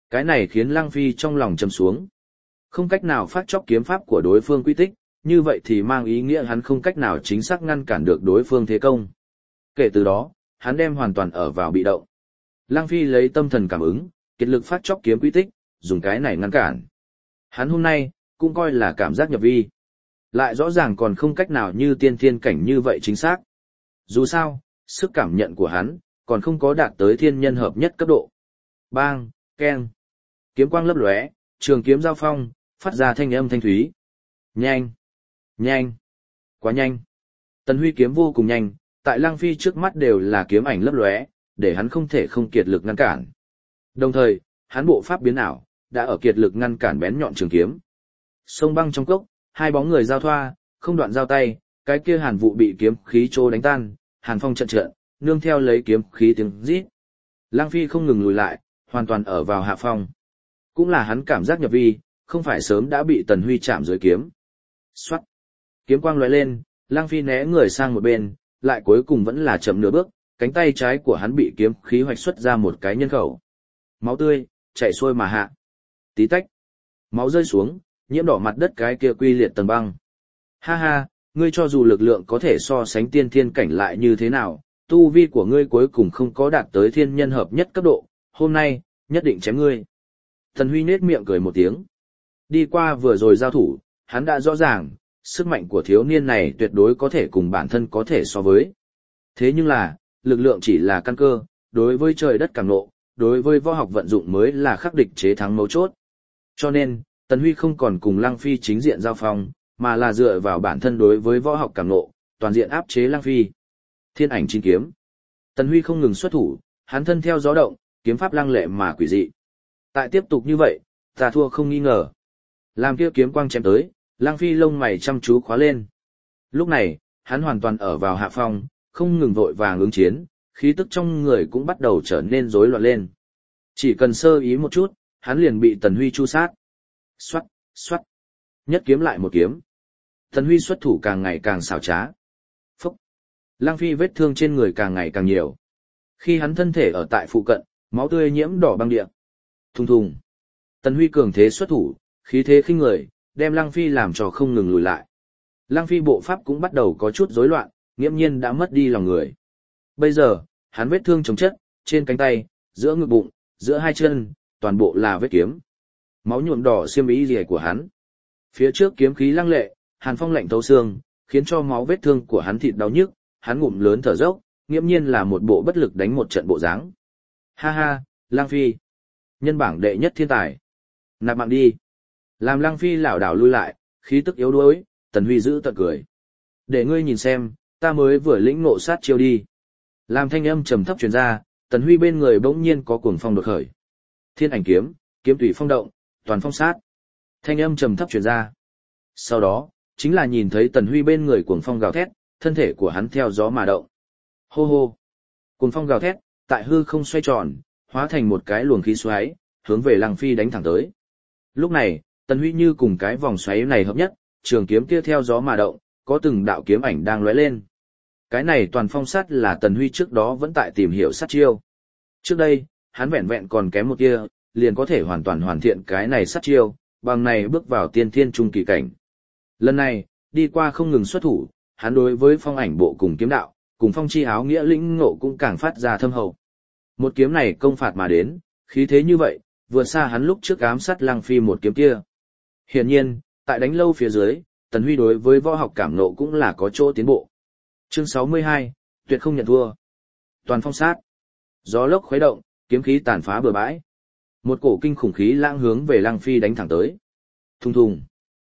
Cái này khiến Lăng Phi trong lòng trầm xuống. Không cách nào phát chóc kiếm pháp của đối phương quy tích, như vậy thì mang ý nghĩa hắn không cách nào chính xác ngăn cản được đối phương thế công. Kể từ đó, hắn đem hoàn toàn ở vào bị động. Lăng Phi lấy tâm thần cảm ứng, kiệt lực phát chóc kiếm quy tích, dùng cái này ngăn cản. Hắn hôm nay, cũng coi là cảm giác nhập vi. Lại rõ ràng còn không cách nào như tiên thiên cảnh như vậy chính xác. Dù sao, sức cảm nhận của hắn, còn không có đạt tới thiên nhân hợp nhất cấp độ. Bang, keng. Kiếm quang lấp lóe, trường kiếm giao phong, phát ra thanh âm thanh thúy. Nhanh, nhanh, quá nhanh. Tần Huy kiếm vô cùng nhanh, tại Lăng Phi trước mắt đều là kiếm ảnh lấp lóe, để hắn không thể không kiệt lực ngăn cản. Đồng thời, hắn bộ pháp biến ảo, đã ở kiệt lực ngăn cản bén nhọn trường kiếm. Sông băng trong cốc, hai bóng người giao thoa, không đoạn giao tay, cái kia Hàn Vụ bị kiếm khí trô đánh tan, Hàn Phong trận trận, nương theo lấy kiếm khí tiếng rít. Lăng Phi không ngừng lùi lại, hoàn toàn ở vào hạ phong. Cũng là hắn cảm giác nhập vi, không phải sớm đã bị Tần Huy chạm dưới kiếm. Xoát. Kiếm quang lóe lên, Lăng Phi né người sang một bên, lại cuối cùng vẫn là chậm nửa bước, cánh tay trái của hắn bị kiếm khí hoạch xuất ra một cái nhân khẩu. Máu tươi chảy xuôi mà hạ. Tí tách. Máu rơi xuống, nhiễm đỏ mặt đất cái kia quy liệt tầng băng. Ha ha, ngươi cho dù lực lượng có thể so sánh tiên thiên cảnh lại như thế nào, tu vi của ngươi cuối cùng không có đạt tới thiên nhân hợp nhất cấp độ, hôm nay, nhất định chém ngươi. Tần Huy nết miệng cười một tiếng. Đi qua vừa rồi giao thủ, hắn đã rõ ràng, sức mạnh của thiếu niên này tuyệt đối có thể cùng bản thân có thể so với. Thế nhưng là, lực lượng chỉ là căn cơ, đối với trời đất càng nộ, đối với võ học vận dụng mới là khắc địch chế thắng mấu chốt. Cho nên, Tần Huy không còn cùng Lăng Phi chính diện giao phong, mà là dựa vào bản thân đối với võ học càng nộ, toàn diện áp chế Lăng Phi. Thiên ảnh chín kiếm. Tần Huy không ngừng xuất thủ, hắn thân theo gió động, kiếm pháp lăng lệ mà quỷ dị. Tại tiếp tục như vậy, ta thua không nghi ngờ. Làm kia kiếm quang chém tới, Lăng Phi lông mày chăm chú khóa lên. Lúc này, hắn hoàn toàn ở vào hạ phong, không ngừng vội vàng ứng chiến, khí tức trong người cũng bắt đầu trở nên rối loạn lên. Chỉ cần sơ ý một chút, hắn liền bị Tần Huy chu sát. Xoát, xoát. Nhất kiếm lại một kiếm. Tần Huy xuất thủ càng ngày càng xảo trá. Phúc. Lăng Phi vết thương trên người càng ngày càng nhiều. Khi hắn thân thể ở tại phụ cận, máu tươi nhiễm đỏ băng địa. Thùng thùng. Tần Huy cường thế xuất thủ, khí thế khinh người, đem Lăng Phi làm cho không ngừng lùi lại. Lăng Phi bộ pháp cũng bắt đầu có chút rối loạn, nghiễm nhiên đã mất đi lòng người. Bây giờ, hắn vết thương chồng chất, trên cánh tay, giữa ngực bụng, giữa hai chân, toàn bộ là vết kiếm. Máu nhuộm đỏ xiêm y liề của hắn. Phía trước kiếm khí lăng lệ, hàn phong lạnh thấu xương, khiến cho máu vết thương của hắn thịt đau nhức, hắn ngụm lớn thở dốc, nghiễm nhiên là một bộ bất lực đánh một trận bộ dáng. Ha ha, Lăng Phi, nhân bảng đệ nhất thiên tài. Nạp mạng đi. Làm Lăng Phi lảo đảo lui lại, khí tức yếu đuối, Tần Huy giữ tận cười. Để ngươi nhìn xem, ta mới vừa lĩnh ngộ sát chiêu đi. Làm thanh âm trầm thấp truyền ra, Tần Huy bên người bỗng nhiên có cuồng phong đột khởi. Thiên ảnh kiếm, kiếm tùy phong động, toàn phong sát. Thanh âm trầm thấp truyền ra. Sau đó, chính là nhìn thấy Tần Huy bên người cuồng phong gào thét, thân thể của hắn theo gió mà động. Hô hô. Cuồng phong gào thét, tại hư không xoay tròn, hóa thành một cái luồng khí xoáy, hướng về Lăng Phi đánh thẳng tới. Lúc này, Tần Huy như cùng cái vòng xoáy này hợp nhất, trường kiếm kia theo gió mà động, có từng đạo kiếm ảnh đang lóe lên. Cái này toàn phong sát là Tần Huy trước đó vẫn tại tìm hiểu sát chiêu. Trước đây, hắn vẹn vẹn còn kém một tia, liền có thể hoàn toàn hoàn thiện cái này sát chiêu, bằng này bước vào tiên thiên trung kỳ cảnh. Lần này, đi qua không ngừng xuất thủ, hắn đối với phong ảnh bộ cùng kiếm đạo, cùng phong chi áo nghĩa lĩnh ngộ cũng càng phát ra thâm hậu. Một kiếm này công phạt mà đến, khí thế như vậy, vượt xa hắn lúc trước ám sát Lăng Phi một kiếm kia. Hiển nhiên, tại đánh lâu phía dưới, Tần Huy đối với võ học cảm nộ cũng là có chỗ tiến bộ. Chương 62, tuyệt không nhận thua. Toàn phong sát. Gió lốc khuấy động, kiếm khí tàn phá bừa bãi. Một cổ kinh khủng khí lãng hướng về Lăng Phi đánh thẳng tới. Thùng thùng.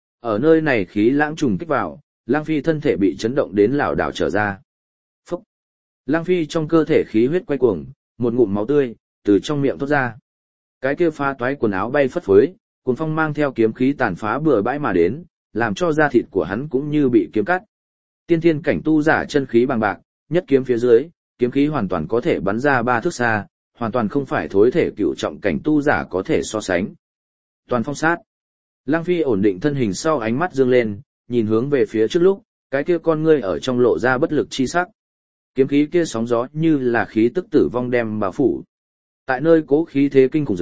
Ở nơi này khí lãng trùng kích vào, Lăng Phi thân thể bị chấn động đến lảo đảo trở ra. Phúc. Lăng Phi trong cơ thể khí huyết quay cuồng, một ngụm máu tươi từ trong miệng thoát ra. Cái kia phá toái quần áo bay phất phới, cuồng phong mang theo kiếm khí tàn phá bừa bãi mà đến, làm cho da thịt của hắn cũng như bị kiếm cắt. Tiên thiên cảnh tu giả chân khí bằng bạc, nhất kiếm phía dưới, kiếm khí hoàn toàn có thể bắn ra 3 thước xa, hoàn toàn không phải thối thể cựu trọng cảnh tu giả có thể so sánh. Toàn phong sát. Lăng Phi ổn định thân hình sau ánh mắt dương lên, nhìn hướng về phía trước lúc, cái kia con ngươi ở trong lộ ra bất lực chi sắc. Kiếm khí kia sóng gió như là khí tức tử vong đem bao phủ. Tại nơi cố khí thế kinh khủng dưới,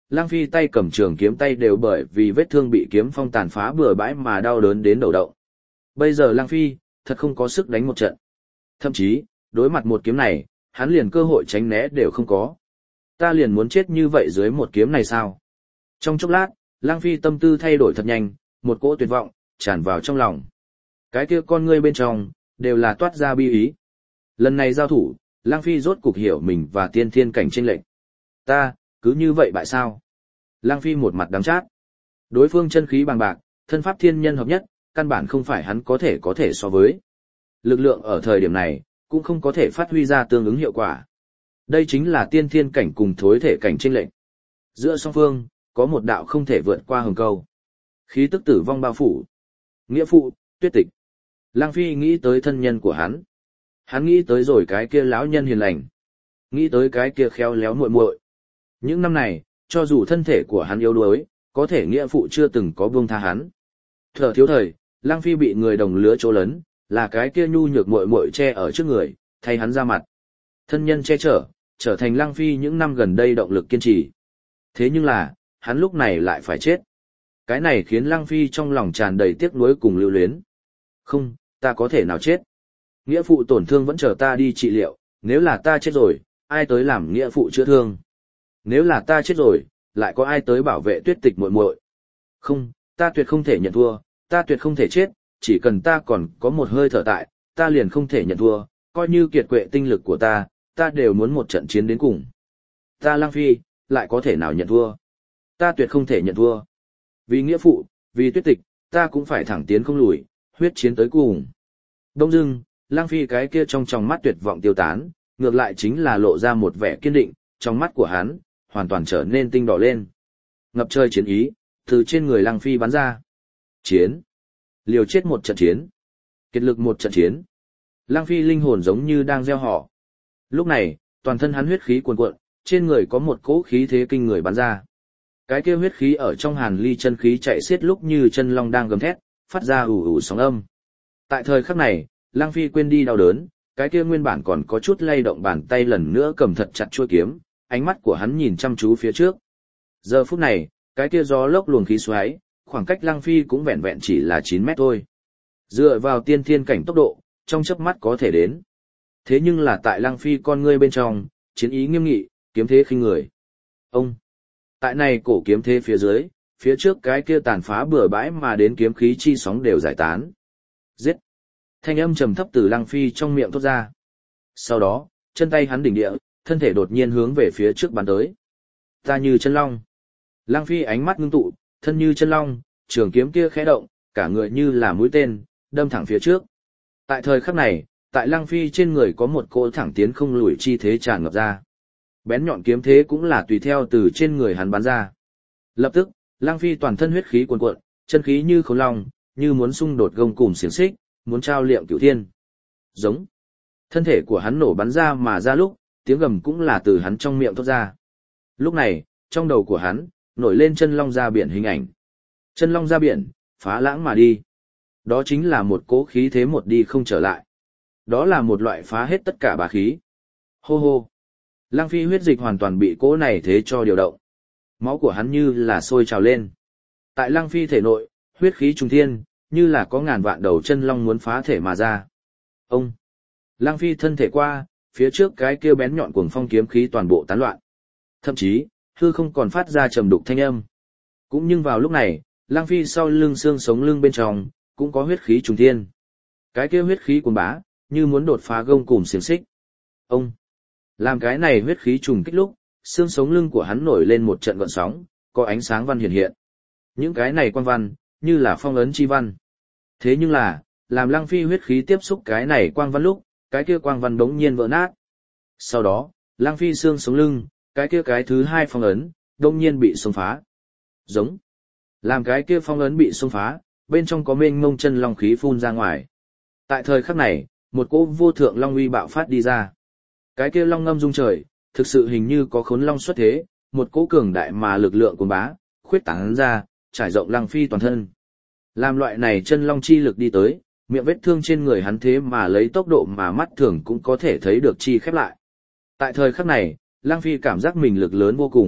Lăng Phi tay cầm trường kiếm tay đều bởi vì vết thương bị kiếm phong tàn phá bừa bãi mà đau đớn đến đầu động. Bây giờ Lăng Phi, thật không có sức đánh một trận. Thậm chí, đối mặt một kiếm này, hắn liền cơ hội tránh né đều không có. Ta liền muốn chết như vậy dưới một kiếm này sao? Trong chốc lát, Lăng Phi tâm tư thay đổi thật nhanh, một cỗ tuyệt vọng, tràn vào trong lòng. Cái kia con ngươi bên trong, đều là toát ra bi ý. Lần này giao thủ, Lăng Phi rốt cục hiểu mình và tiên thiên cảnh chênh lệch. Ta, cứ như vậy bại sao? Lăng Phi một mặt đắng chát. Đối phương chân khí bằng bạc, thân pháp thiên nhân hợp nhất, căn bản không phải hắn có thể so với. Lực lượng ở thời điểm này, cũng không có thể phát huy ra tương ứng hiệu quả. Đây chính là tiên thiên cảnh cùng thối thể cảnh chênh lệch. Giữa song phương, có một đạo không thể vượt qua hừng câu. Khí tức tử vong bao phủ. Nghĩa phụ, Tuyết Tịch. Lăng Phi nghĩ tới thân nhân của hắn. Hắn nghĩ tới rồi cái kia lão nhân hiền lành. Nghĩ tới cái kia khéo léo muội muội. Những năm này, cho dù thân thể của hắn yếu đuối, có thể nghĩa phụ chưa từng có buông tha hắn. Thở thiếu thời, Lăng Phi bị người đồng lứa chỗ lấn, là cái kia nhu nhược muội muội che ở trước người, thay hắn ra mặt. Thân nhân che chở, trở thành Lăng Phi những năm gần đây động lực kiên trì. Thế nhưng là, hắn lúc này lại phải chết. Cái này khiến Lăng Phi trong lòng tràn đầy tiếc nuối cùng lưu luyến. Không, ta có thể nào chết. Nghĩa phụ tổn thương vẫn chờ ta đi trị liệu, nếu là ta chết rồi, ai tới làm nghĩa phụ chữa thương? Nếu là ta chết rồi, lại có ai tới bảo vệ Tuyết Tịch muội muội? Không, ta tuyệt không thể nhận thua, ta tuyệt không thể chết, chỉ cần ta còn có một hơi thở tại, ta liền không thể nhận thua, coi như kiệt quệ tinh lực của ta đều muốn một trận chiến đến cùng. Ta Lăng Phi, lại có thể nào nhận thua? Ta tuyệt không thể nhận thua. Vì nghĩa phụ, vì Tuyết Tịch, ta cũng phải thẳng tiến không lùi, huyết chiến tới cùng. Đông dưng, Lăng Phi cái kia trong tròng mắt tuyệt vọng tiêu tán, ngược lại chính là lộ ra một vẻ kiên định, trong mắt của hắn, hoàn toàn trở nên tinh đỏ lên. Ngập trời chiến ý, từ trên người Lăng Phi bắn ra. Chiến. Liều chết một trận chiến. Kiệt lực một trận chiến. Lăng Phi linh hồn giống như đang gieo họ. Lúc này, toàn thân hắn huyết khí cuồn cuộn, trên người có một cỗ khí thế kinh người bắn ra. Cái kia huyết khí ở trong hàn ly chân khí chạy xiết lúc như chân long đang gầm thét, phát ra ù ù sóng âm. Tại thời khắc này, Lăng Phi quên đi đau đớn, cái kia nguyên bản còn có chút lay động bàn tay lần nữa cầm thật chặt chuôi kiếm, ánh mắt của hắn nhìn chăm chú phía trước. Giờ phút này, cái kia gió lốc luồng khí xoáy, khoảng cách Lăng Phi cũng vẹn vẹn chỉ là 9 mét thôi. Dựa vào tiên thiên cảnh tốc độ, trong chớp mắt có thể đến. Thế nhưng là tại Lăng Phi con ngươi bên trong, chiến ý nghiêm nghị, kiếm thế khinh người. Ông! Tại này cổ kiếm thế phía trước cái kia tàn phá bừa bãi mà đến kiếm khí chi sóng đều giải tán. Giết! Thanh âm trầm thấp từ Lăng Phi trong miệng thốt ra. Sau đó, chân tay hắn đỉnh địa, thân thể đột nhiên hướng về phía trước bắn tới. Ta như chân long. Lăng Phi ánh mắt ngưng tụ, thân như chân long, trường kiếm kia khẽ động, cả người như là mũi tên, đâm thẳng phía trước. Tại thời khắc này, tại Lăng Phi trên người có một cỗ thẳng tiến không lùi chi thế tràn ngập ra. Bén nhọn kiếm thế cũng là tùy theo từ trên người hắn bắn ra. Lập tức, Lăng Phi toàn thân huyết khí cuồn cuộn, chân khí như khổng long, như muốn xung đột gông cùm xiềng xích, muốn trao liệm cửu thiên. Giống. Thân thể của hắn nổ bắn ra mà ra lúc, tiếng gầm cũng là từ hắn trong miệng thốt ra. Lúc này, trong đầu của hắn, nổi lên chân long ra biển hình ảnh. Chân long ra biển, phá lãng mà đi. Đó chính là một cỗ khí thế một đi không trở lại. Đó là một loại phá hết tất cả bá khí. Hô hô. Lăng Phi huyết dịch hoàn toàn bị cỗ này thế cho điều động. Máu của hắn như là sôi trào lên. Tại Lăng Phi thể nội, huyết khí trùng thiên, như là có ngàn vạn đầu chân long muốn phá thể mà ra. Ông! Lăng Phi thân thể qua, phía trước cái kia bén nhọn cuồng phong kiếm khí toàn bộ tán loạn. Thậm chí, hư không còn phát ra trầm đục thanh âm. Cũng nhưng vào lúc này, Lăng Phi sau lưng xương sống lưng bên trong, cũng có huyết khí trùng thiên. Cái kia huyết khí cuồng bá, như muốn đột phá gông cùm xiềng xích. Ông! Làm cái này huyết khí trùng kích lúc, xương sống lưng của hắn nổi lên một trận gợn sóng, có ánh sáng văn hiện hiện. Những cái này quang văn, như là phong ấn chi văn. Thế nhưng là, làm Lăng Phi huyết khí tiếp xúc cái này quang văn lúc, cái kia quang văn đống nhiên vỡ nát. Sau đó, Lăng Phi xương sống lưng, cái kia cái thứ hai phong ấn, đống nhiên bị xông phá. Giống. Làm cái kia phong ấn bị xông phá, bên trong có mênh mông chân long khí phun ra ngoài. Tại thời khắc này, một cỗ vô thượng long uy bạo phát đi ra. Cái kia long ngâm rung trời, thực sự hình như có khốn long xuất thế, một cỗ cường đại mà lực lượng cuồng bá, khuyết tán ra, trải rộng Lăng Phi toàn thân. Làm loại này chân long chi lực đi tới, miệng vết thương trên người hắn thế mà lấy tốc độ mà mắt thường cũng có thể thấy được chi khép lại. Tại thời khắc này, Lăng Phi cảm giác mình lực lớn vô cùng,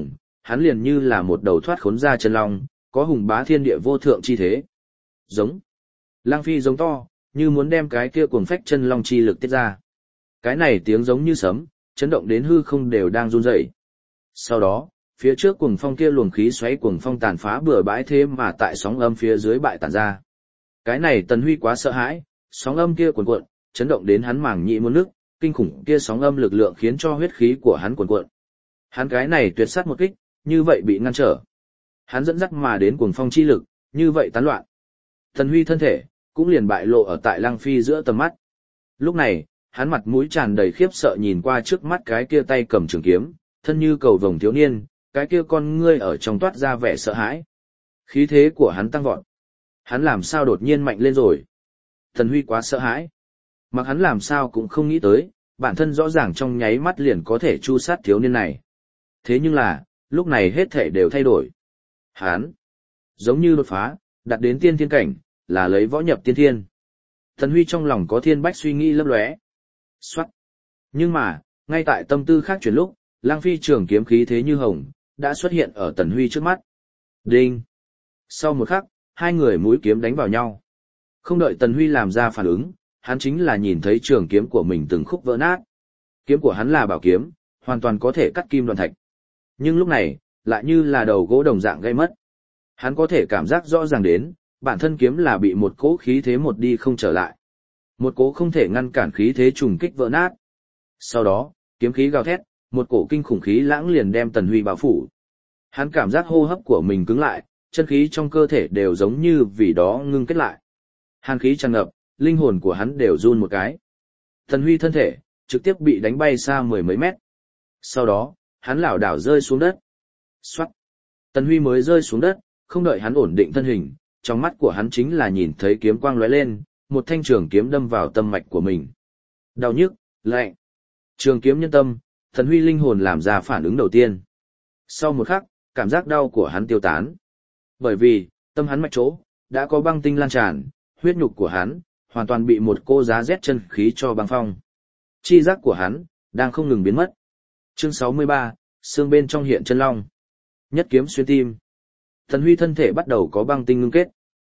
hắn liền như là một đầu thoát khốn ra chân long, có hùng bá thiên địa vô thượng chi thế. Giống. Lăng Phi giống to, như muốn đem cái kia cuồng phách chân long chi lực tiết ra. Cái này tiếng giống như sấm, chấn động đến hư không đều đang run rẩy. Sau đó, phía trước cuồng phong kia luồng khí xoáy cuồng phong tàn phá bừa bãi thế mà tại sóng âm phía dưới bại tàn ra. Cái này Tần Huy quá sợ hãi, sóng âm kia cuồn cuộn, chấn động đến hắn màng nhĩ muốn nứt, kinh khủng kia sóng âm lực lượng khiến cho huyết khí của hắn cuồn cuộn. Hắn cái này tuyệt sát một kích, như vậy bị ngăn trở. Hắn dẫn dắt mà đến cuồng phong chi lực, như vậy tán loạn. Tần Huy thân thể cũng liền bại lộ ở tại Lăng Phi giữa tầm mắt. Lúc này, hắn mặt mũi tràn đầy khiếp sợ nhìn qua trước mắt cái kia tay cầm trường kiếm, thân như cầu vồng thiếu niên, cái kia con ngươi ở trong toát ra vẻ sợ hãi. Khí thế của hắn tăng vọt. Hắn làm sao đột nhiên mạnh lên rồi? Tần Huy quá sợ hãi. Mặc hắn làm sao cũng không nghĩ tới, bản thân rõ ràng trong nháy mắt liền có thể chu sát thiếu niên này. Thế nhưng là, lúc này hết thể đều thay đổi. Hắn, giống như đột phá, đạt đến tiên thiên cảnh, là lấy võ nhập tiên thiên. Tần Huy trong lòng có thiên bách suy nghĩ lấp lóe. Xoát. Nhưng mà, ngay tại tâm tư khác chuyển lúc, Lăng Phi trường kiếm khí thế như hồng, đã xuất hiện ở Tần Huy trước mắt. Đinh. Sau một khắc, hai người mũi kiếm đánh vào nhau. Không đợi Tần Huy làm ra phản ứng, hắn chính là nhìn thấy trường kiếm của mình từng khúc vỡ nát. Kiếm của hắn là bảo kiếm, hoàn toàn có thể cắt kim đoạn thạch. Nhưng lúc này, lại như là đầu gỗ đồng dạng gây mất. Hắn có thể cảm giác rõ ràng đến, bản thân kiếm là bị một cỗ khí thế một đi không trở lại. Một cỗ không thể ngăn cản khí thế trùng kích vỡ nát. Sau đó, kiếm khí gào thét, một cổ kinh khủng khí lãng liền đem Tần Huy bao phủ. Hắn cảm giác hô hấp của mình cứng lại, chân khí trong cơ thể đều giống như vì đó ngưng kết lại. Hàn khí tràn ngập, linh hồn của hắn đều run một cái. Tần Huy thân thể trực tiếp bị đánh bay xa mười mấy mét. Sau đó, hắn lảo đảo rơi xuống đất. Xoát. Tần Huy mới rơi xuống đất, không đợi hắn ổn định thân hình, trong mắt của hắn chính là nhìn thấy kiếm quang lóe lên, một thanh trường kiếm đâm vào tâm mạch của mình. Đau nhức, lạnh. Trường kiếm nhân tâm, Tần Huy linh hồn làm ra phản ứng đầu tiên. Sau một khắc, cảm giác đau của hắn tiêu tán. Bởi vì, tâm hắn mạch chỗ, đã có băng tinh lan tràn, huyết nhục của hắn, hoàn toàn bị một cô giá rét chân khí cho băng phong. Chi giác của hắn, đang không ngừng biến mất. Chương 63, xương bên trong hiện chân long. Nhất kiếm xuyên tim. Tần Huy thân thể bắt đầu có băng tinh ngưng kết.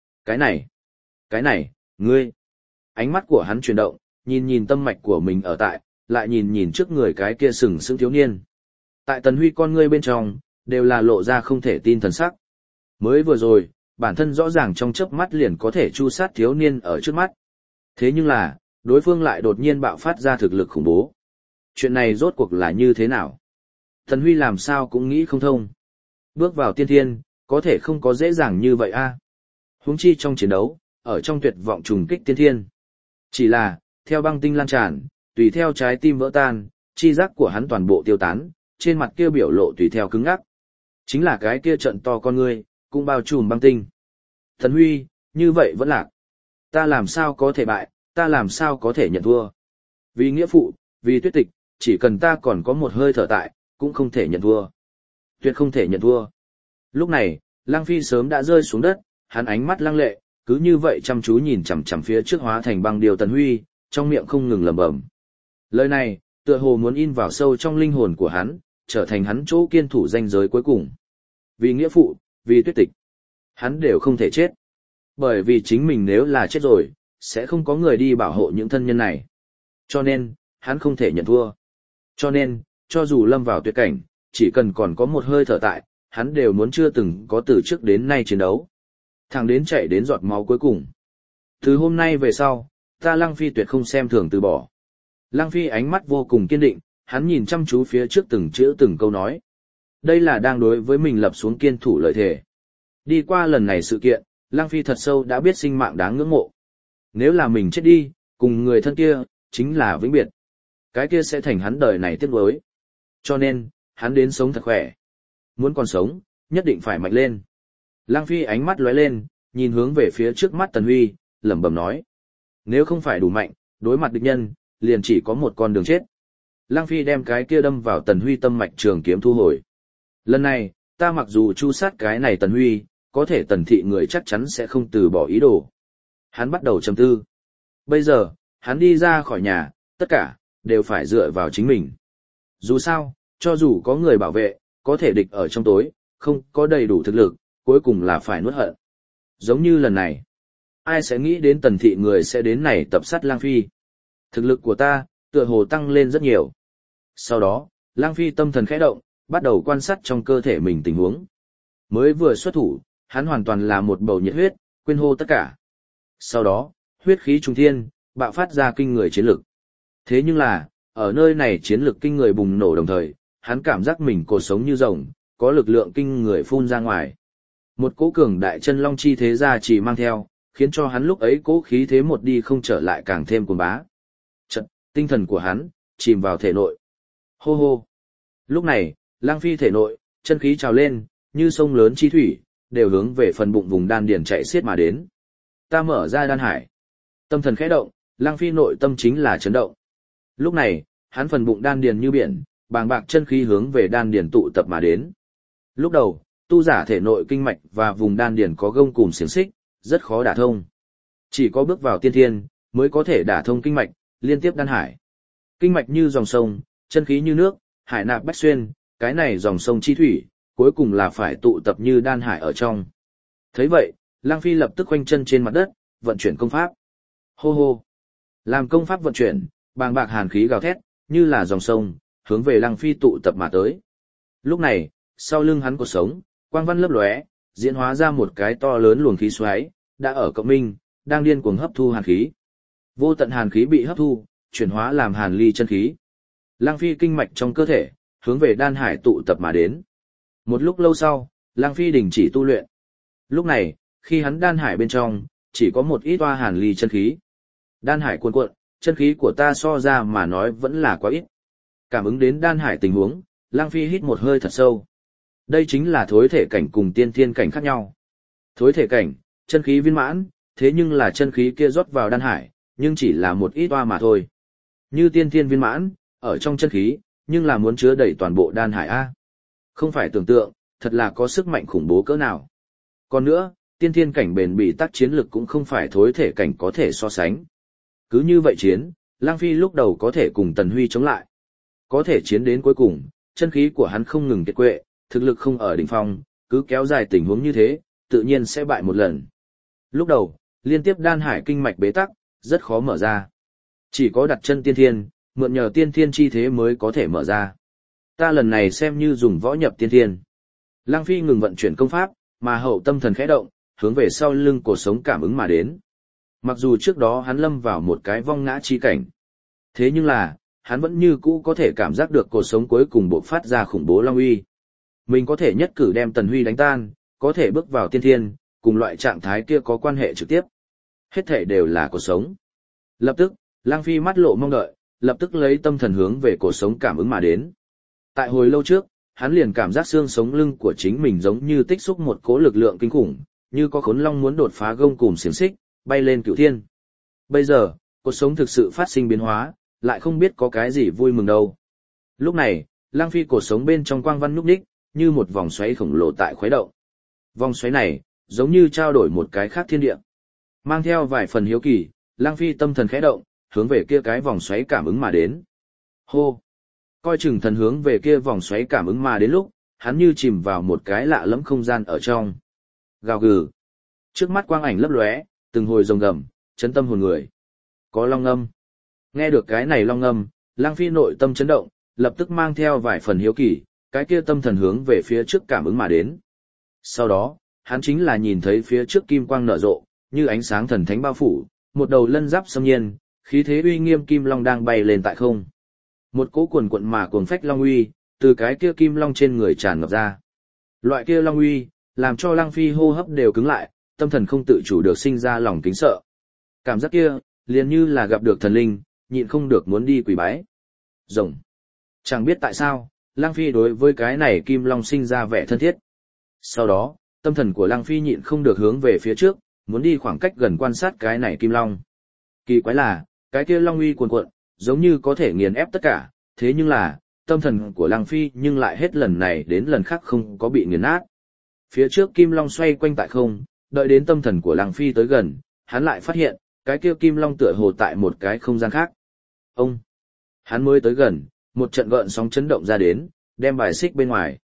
Cái này, ngươi. Ánh mắt của hắn chuyển động, nhìn nhìn tâm mạch của mình ở tại, lại nhìn nhìn trước người cái kia sừng sững thiếu niên. Tại Tần Huy con ngươi bên trong, đều là lộ ra không thể tin thần sắc. Mới vừa rồi, bản thân rõ ràng trong chớp mắt liền có thể chu sát thiếu niên ở trước mắt. Thế nhưng là, đối phương lại đột nhiên bạo phát ra thực lực khủng bố. Chuyện này rốt cuộc là như thế nào? Tần Huy làm sao cũng nghĩ không thông. Bước vào tiên thiên, có thể không có dễ dàng như vậy a. Huống chi trong chiến đấu, ở trong tuyệt vọng trùng kích tiên thiên. Chỉ là, theo băng tinh lan tràn, tùy theo trái tim vỡ tan, chi giác của hắn toàn bộ tiêu tán, trên mặt kia biểu lộ tùy theo cứng ngắc. Chính là cái kia trận to con ngươi, cũng bao trùm băng tinh. Tần Huy, như vậy vẫn lạc. Ta làm sao có thể bại, ta làm sao có thể nhận thua. Vì nghĩa phụ, vì Tuyết Tịch, chỉ cần ta còn có một hơi thở tại, cũng không thể nhận thua. Tuyệt không thể nhận thua. Lúc này, Lăng Phi sớm đã rơi xuống đất, hắn ánh mắt lăng lệ, cứ như vậy chăm chú nhìn chằm chằm phía trước hóa thành băng điều Tần Huy, trong miệng không ngừng lẩm bẩm. Lời này, tựa hồ muốn in vào sâu trong linh hồn của hắn, trở thành hắn chỗ kiên thủ ranh giới cuối cùng. Vì nghĩa phụ, vì Tuyết Tịch, hắn đều không thể chết. Bởi vì chính mình nếu là chết rồi, sẽ không có người đi bảo hộ những thân nhân này. Cho nên, hắn không thể nhận thua. Cho nên, cho dù lâm vào tuyệt cảnh, chỉ cần còn có một hơi thở tại, hắn đều muốn chưa từng có từ trước đến nay chiến đấu. Thẳng đến chạy đến giọt máu cuối cùng. Từ hôm nay về sau, ta Lăng Phi tuyệt không xem thường từ bỏ. Lăng Phi ánh mắt vô cùng kiên định, hắn nhìn chăm chú phía trước từng chữ từng câu nói. Đây là đang đối với mình lập xuống kiên thủ lợi thề. Đi qua lần này sự kiện, Lăng Phi thật sâu đã biết sinh mạng đáng ngưỡng mộ. Nếu là mình chết đi, cùng người thân kia, chính là vĩnh biệt. Cái kia sẽ thành hắn đời này tiếc nuối. Cho nên, hắn đến sống thật khỏe. Muốn còn sống, nhất định phải mạnh lên. Lăng Phi ánh mắt lóe lên, nhìn hướng về phía trước mắt Tần Huy, lẩm bẩm nói. Nếu không phải đủ mạnh, đối mặt địch nhân, liền chỉ có một con đường chết. Lăng Phi đem cái kia đâm vào Tần Huy tâm mạch trường kiếm thu hồi. Lần này, ta mặc dù chu sát cái này Tần Huy, có thể Tần thị người chắc chắn sẽ không từ bỏ ý đồ. Hắn bắt đầu trầm tư. Bây giờ, hắn đi ra khỏi nhà, tất cả, đều phải dựa vào chính mình. Dù sao, cho dù có người bảo vệ, có thể địch ở trong tối, không có đầy đủ thực lực, cuối cùng là phải nuốt hận. Giống như lần này, ai sẽ nghĩ đến Tần thị người sẽ đến này tập sát Lang Phi. Thực lực của ta, tựa hồ tăng lên rất nhiều. Sau đó, Lang Phi tâm thần khẽ động, bắt đầu quan sát trong cơ thể mình tình huống. Mới vừa xuất thủ, hắn hoàn toàn là một bầu nhiệt huyết, quên hô tất cả. Sau đó, huyết khí trung thiên, bạo phát ra kinh người chiến lực. Thế nhưng là, ở nơi này chiến lực kinh người bùng nổ đồng thời, hắn cảm giác mình cột sống như rồng, có lực lượng kinh người phun ra ngoài. Một cỗ cường đại chân long chi thế ra chỉ mang theo, khiến cho hắn lúc ấy cỗ khí thế một đi không trở lại càng thêm cuồng bá. Chợt, tinh thần của hắn chìm vào thể nội. Hô hô. Lúc này, Lang Phi thể nội, chân khí trào lên, như sông lớn chi thủy, đều hướng về phần bụng vùng đan điền chạy xiết mà đến. Ta mở ra đan hải. Tâm thần khẽ động, Lang Phi nội tâm chính là chấn động. Lúc này, hắn phần bụng đan điền như biển, bàng bạc chân khí hướng về đan điền tụ tập mà đến. Lúc đầu, tu giả thể nội kinh mạch và vùng đan điền có gông cùm xiềng xích, rất khó đả thông. Chỉ có bước vào tiên thiên, mới có thể đả thông kinh mạch, liên tiếp đan hải. Kinh mạch như dòng sông, chân khí như nước, hải nạp bách xuyên, cái này dòng sông chi thủy, cuối cùng là phải tụ tập như đan hải ở trong. Thấy vậy, Lang Phi lập tức khoanh chân trên mặt đất, vận chuyển công pháp. Hô hô. Làm công pháp vận chuyển, bàng bạc hàn khí gào thét, như là dòng sông, hướng về Lang Phi tụ tập mà tới. Lúc này, sau lưng hắn cột sống, quang văn lấp lóe, diễn hóa ra một cái to lớn luồng khí xoáy, đã ở cộng minh, đang điên cuồng hấp thu hàn khí. Vô tận hàn khí bị hấp thu, chuyển hóa làm hàn ly chân khí. Lang Phi kinh mạch trong cơ thể, hướng về đan hải tụ tập mà đến. Một lúc lâu sau, Lang Phi đình chỉ tu luyện. Lúc này, khi hắn đan hải bên trong, chỉ có một ít toa hàn ly chân khí. Đan hải cuồn cuộn, chân khí của ta so ra mà nói vẫn là quá ít. Cảm ứng đến đan hải tình huống, Lang Phi hít một hơi thật sâu. Đây chính là thối thể cảnh cùng tiên thiên cảnh khác nhau. Thối thể cảnh, chân khí viên mãn, thế nhưng là chân khí kia rót vào đan hải, nhưng chỉ là một ít toa mà thôi. Như tiên thiên viên mãn, ở trong chân khí, nhưng là muốn chứa đầy toàn bộ đan hải A. Không phải tưởng tượng, thật là có sức mạnh khủng bố cỡ nào. Còn nữa, tiên thiên cảnh bền bỉ tác chiến lực cũng không phải thối thể cảnh có thể so sánh. Cứ như vậy chiến, Lang Phi lúc đầu có thể cùng Tần Huy chống lại. Có thể chiến đến cuối cùng, chân khí của hắn không ngừng kiệt quệ, thực lực không ở đỉnh phong, cứ kéo dài tình huống như thế, tự nhiên sẽ bại một lần. Lúc đầu, liên tiếp đan hải kinh mạch bế tắc, rất khó mở ra. Chỉ có đặt chân tiên thiên, mượn nhờ tiên thiên chi thế mới có thể mở ra. Ta lần này xem như dùng võ nhập tiên thiên. Lang Phi ngừng vận chuyển công pháp, mà hậu tâm thần khẽ động, hướng về sau lưng cổ sống cảm ứng mà đến. Mặc dù trước đó hắn lâm vào một cái vong ngã chi cảnh. Thế nhưng là, hắn vẫn như cũ có thể cảm giác được cổ sống cuối cùng bộc phát ra khủng bố long uy. Mình có thể nhất cử đem Tần Huy đánh tan, có thể bước vào tiên thiên, cùng loại trạng thái kia có quan hệ trực tiếp. Hết thể đều là cổ sống. Lập tức, Lang Phi mắt lộ mong đợi, lập tức lấy tâm thần hướng về cổ sống cảm ứng mà đến. Tại hồi lâu trước, hắn liền cảm giác xương sống lưng của chính mình giống như tích xúc một cỗ lực lượng kinh khủng, như có khốn long muốn đột phá gông cùm xiềng xích, bay lên cửu thiên. Bây giờ, cột sống thực sự phát sinh biến hóa, lại không biết có cái gì vui mừng đâu. Lúc này, Lang Phi cột sống bên trong quang văn nhúc nhích, như một vòng xoáy khổng lồ tại khuấy động. Vòng xoáy này, giống như trao đổi một cái khác thiên địa. Mang theo vài phần hiếu kỳ, Lang Phi tâm thần khẽ động, hướng về kia cái vòng xoáy cảm ứng mà đến. Hô! Coi chừng thần hướng về kia vòng xoáy cảm ứng mà đến lúc, hắn như chìm vào một cái lạ lẫm không gian ở trong. Gào gừ! Trước mắt quang ảnh lấp lóe, từng hồi rồng gầm, chấn tâm hồn người. Có long ngâm. Nghe được cái này long ngâm, Lang Phi nội tâm chấn động, lập tức mang theo vài phần hiếu kỳ, cái kia tâm thần hướng về phía trước cảm ứng mà đến. Sau đó, hắn chính là nhìn thấy phía trước kim quang nở rộ, như ánh sáng thần thánh bao phủ, một đầu lân giáp xâm nhiên, khí thế uy nghiêm kim long đang bay lên tại không. Một cỗ cuồn cuộn mà cuồng phách long uy, từ cái kia kim long trên người tràn ngập ra. Loại kia long uy, làm cho Lang Phi hô hấp đều cứng lại, tâm thần không tự chủ được sinh ra lòng kính sợ. Cảm giác kia, liền như là gặp được thần linh, nhịn không được muốn đi quỳ bái. Rồng. Chẳng biết tại sao, Lang Phi đối với cái này kim long sinh ra vẻ thân thiết. Sau đó, tâm thần của Lang Phi nhịn không được hướng về phía trước, muốn đi khoảng cách gần quan sát cái này kim long. Kỳ quái là, cái kia long uy cuồn cuộn, giống như có thể nghiền ép tất cả, thế nhưng là, tâm thần của Lang Phi nhưng lại hết lần này đến lần khác không có bị nghiền nát. Phía trước kim long xoay quanh tại không, đợi đến tâm thần của Lang Phi tới gần, hắn lại phát hiện, cái kia kim long tựa hồ tại một cái không gian khác. Ông! Hắn mới tới gần, một trận gợn sóng chấn động ra đến, đem bài xích bên ngoài.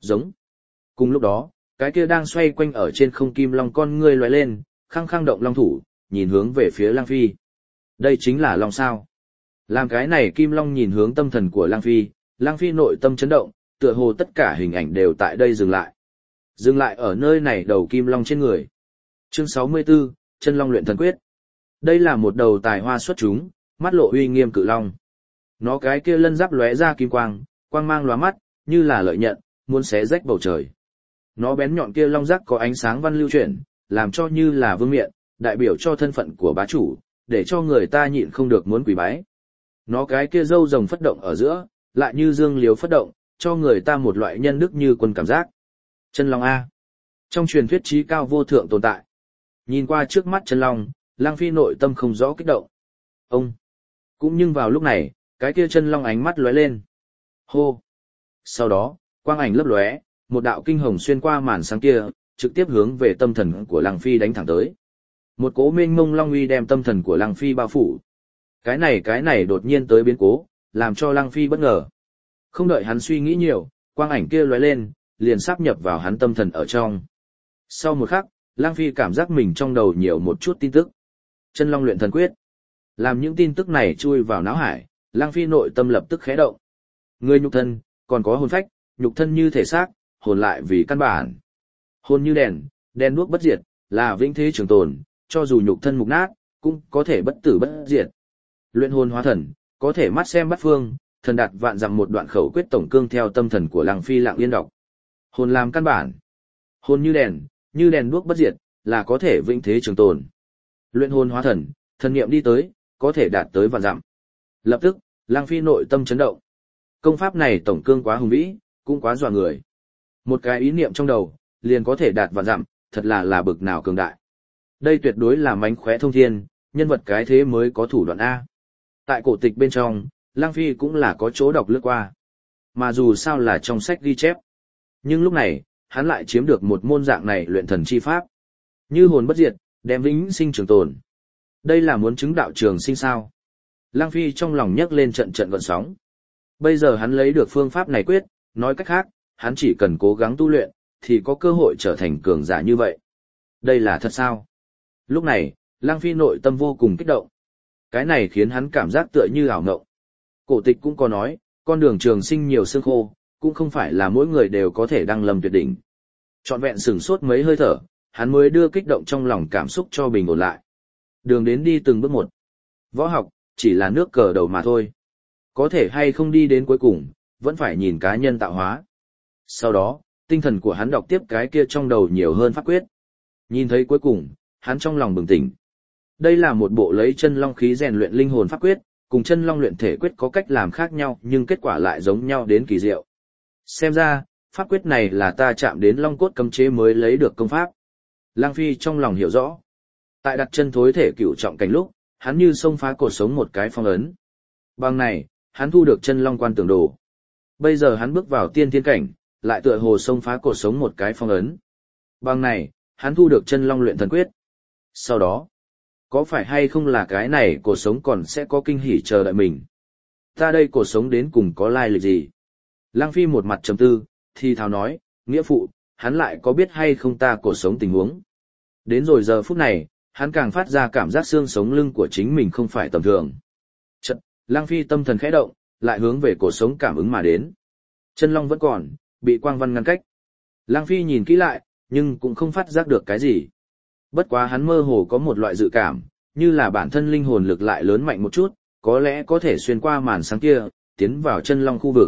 giống. Cùng lúc đó, cái kia đang xoay quanh ở trên không kim long con ngươi lóe lên, khăng khăng động long thủ, nhìn hướng về phía Lang Phi. Đây chính là long sao. Làm cái này kim long nhìn hướng tâm thần của Lang Phi nội tâm chấn động, tựa hồ tất cả hình ảnh đều tại đây dừng lại. Dừng lại ở nơi này đầu kim long trên người. Chương 64, Chân Long Luyện Thần Quyết. Đây là một đầu tài hoa xuất chúng, mắt lộ uy nghiêm cự long. Nó cái kia lân giáp lóe ra kim quang, quang mang lóa mắt, như là lợi nhận, muốn xé rách bầu trời. Nó bén nhọn kia long giác có ánh sáng văn lưu chuyển, làm cho như là vương miện, đại biểu cho thân phận của bá chủ, để cho người ta nhịn không được muốn quỳ bái. Nó cái kia râu rồng phất động ở giữa, lại như dương liếu phất động, cho người ta một loại nhân đức như quân cảm giác. Chân long A. Trong truyền thuyết trí cao vô thượng tồn tại. Nhìn qua trước mắt chân long, Lang Phi nội tâm không rõ kích động. Ông. Cũng nhưng vào lúc này, cái kia chân long ánh mắt lóe lên. Hô. Sau đó, quang ảnh lấp lóe, một đạo kinh hồng xuyên qua màn sáng kia, trực tiếp hướng về tâm thần của Lang Phi đánh thẳng tới. Một cỗ mênh mông long uy đem tâm thần của Lang Phi bao phủ. Cái này đột nhiên tới biến cố, làm cho Lang Phi bất ngờ. Không đợi hắn suy nghĩ nhiều, quang ảnh kia lóe lên, liền sáp nhập vào hắn tâm thần ở trong. Sau một khắc, Lang Phi cảm giác mình trong đầu nhiều một chút tin tức. Chân Long Luyện Thần Quyết. Làm những tin tức này chui vào não hải, Lang Phi nội tâm lập tức khẽ động. Người nhục thân, còn có hồn phách, nhục thân như thể xác, hồn lại vì căn bản. Hồn như đèn, đèn đuốc bất diệt, là vĩnh thế trường tồn, cho dù nhục thân mục nát, cũng có thể bất tử bất diệt. Luyện hồn hóa thần, có thể mắt xem bắt phương, thần đạt vạn dặm một đoạn khẩu quyết tổng cương theo tâm thần của Lang Phi lặng yên đọc. Hồn làm căn bản. Hồn như đèn đuốc bất diệt, là có thể vĩnh thế trường tồn. Luyện hồn hóa thần, thần niệm đi tới, có thể đạt tới vạn dặm. Lập tức, Lang Phi nội tâm chấn động. Công pháp này tổng cương quá hùng vĩ, cũng quá dọa người. Một cái ý niệm trong đầu, liền có thể đạt vạn dặm, thật là bực nào cường đại. Đây tuyệt đối là mánh khóe thông thiên, nhân vật cái thế mới có thủ đoạn A. Tại cổ tịch bên trong, Lang Phi cũng là có chỗ đọc lướt qua. Mà dù sao là trong sách ghi chép. Nhưng lúc này, hắn lại chiếm được một môn dạng này luyện thần chi pháp. Như hồn bất diệt, đem vĩnh sinh trường tồn. Đây là muốn chứng đạo trường sinh sao. Lang Phi trong lòng nhấc lên trận trận gợn sóng. Bây giờ hắn lấy được phương pháp này quyết, nói cách khác, hắn chỉ cần cố gắng tu luyện, thì có cơ hội trở thành cường giả như vậy. Đây là thật sao? Lúc này, Lang Phi nội tâm vô cùng kích động. Cái này khiến hắn cảm giác tựa như ảo ngộng. Cổ tịch cũng có nói, con đường trường sinh nhiều xương khô, cũng không phải là mỗi người đều có thể đăng lâm tuyệt đỉnh. Trọn vẹn sửng sốt mấy hơi thở, hắn mới đưa kích động trong lòng cảm xúc cho bình ổn lại. Đường đến đi từng bước một. Võ học, chỉ là nước cờ đầu mà thôi. Có thể hay không đi đến cuối cùng, vẫn phải nhìn cá nhân tạo hóa. Sau đó, tinh thần của hắn đọc tiếp cái kia trong đầu nhiều hơn pháp quyết. Nhìn thấy cuối cùng, hắn trong lòng bừng tỉnh. Đây là một bộ lấy chân long khí rèn luyện linh hồn pháp quyết, cùng chân long luyện thể quyết có cách làm khác nhau nhưng kết quả lại giống nhau đến kỳ diệu. Xem ra, pháp quyết này là ta chạm đến long cốt cấm chế mới lấy được công pháp. Lang Phi trong lòng hiểu rõ. Tại đặt chân thối thể cửu trọng cảnh lúc, hắn như xông phá cột sống một cái phong ấn. Bằng này, hắn thu được chân long quan tưởng đồ. Bây giờ hắn bước vào tiên thiên cảnh, lại tựa hồ xông phá cột sống một cái phong ấn. Bằng này, hắn thu được chân long luyện thần quyết. Sau đó, có phải hay không là cái này cột sống còn sẽ có kinh hỉ chờ đợi mình? Ta đây cột sống đến cùng có lai lịch gì? Lang Phi một mặt trầm tư, thì thào nói, nghĩa phụ, hắn lại có biết hay không ta cột sống tình huống? Đến rồi giờ phút này, hắn càng phát ra cảm giác xương sống lưng của chính mình không phải tầm thường. Chợt, Lang Phi tâm thần khẽ động, lại hướng về cột sống cảm ứng mà đến. Chân long vẫn còn, bị quang văn ngăn cách. Lang Phi nhìn kỹ lại, nhưng cũng không phát giác được cái gì. Bất quá hắn mơ hồ có một loại dự cảm, như là bản thân linh hồn lực lại lớn mạnh một chút, có lẽ có thể xuyên qua màn sáng kia, tiến vào chân long khu vực.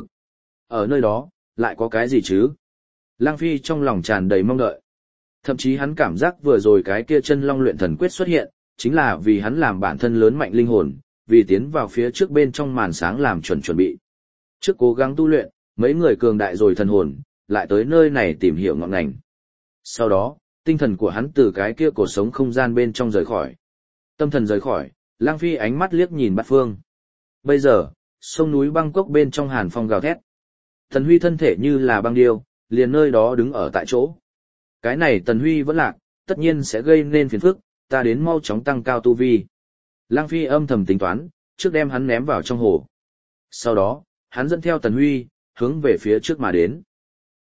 Ở nơi đó, lại có cái gì chứ? Lang Phi trong lòng tràn đầy mong đợi. Thậm chí hắn cảm giác vừa rồi cái kia chân long luyện thần quyết xuất hiện, chính là vì hắn làm bản thân lớn mạnh linh hồn, vì tiến vào phía trước bên trong màn sáng làm chuẩn bị. Trước cố gắng tu luyện, mấy người cường đại rồi thần hồn, lại tới nơi này tìm hiểu ngọn ngành. Sau đó, tinh thần của hắn từ cái kia cổ sống không gian bên trong rời khỏi. Tâm thần rời khỏi, Lang Phi ánh mắt liếc nhìn bát phương. Bây giờ, sông núi Bangkok bên trong hàn phong gào thét. Tần Huy thân thể như là băng điêu, liền nơi đó đứng ở tại chỗ. Cái này Tần Huy vẫn lạc, tất nhiên sẽ gây nên phiền phức, ta đến mau chóng tăng cao tu vi. Lang Phi âm thầm tính toán, trước đem hắn ném vào trong hồ. Sau đó, hắn dẫn theo Tần Huy, hướng về phía trước mà đến.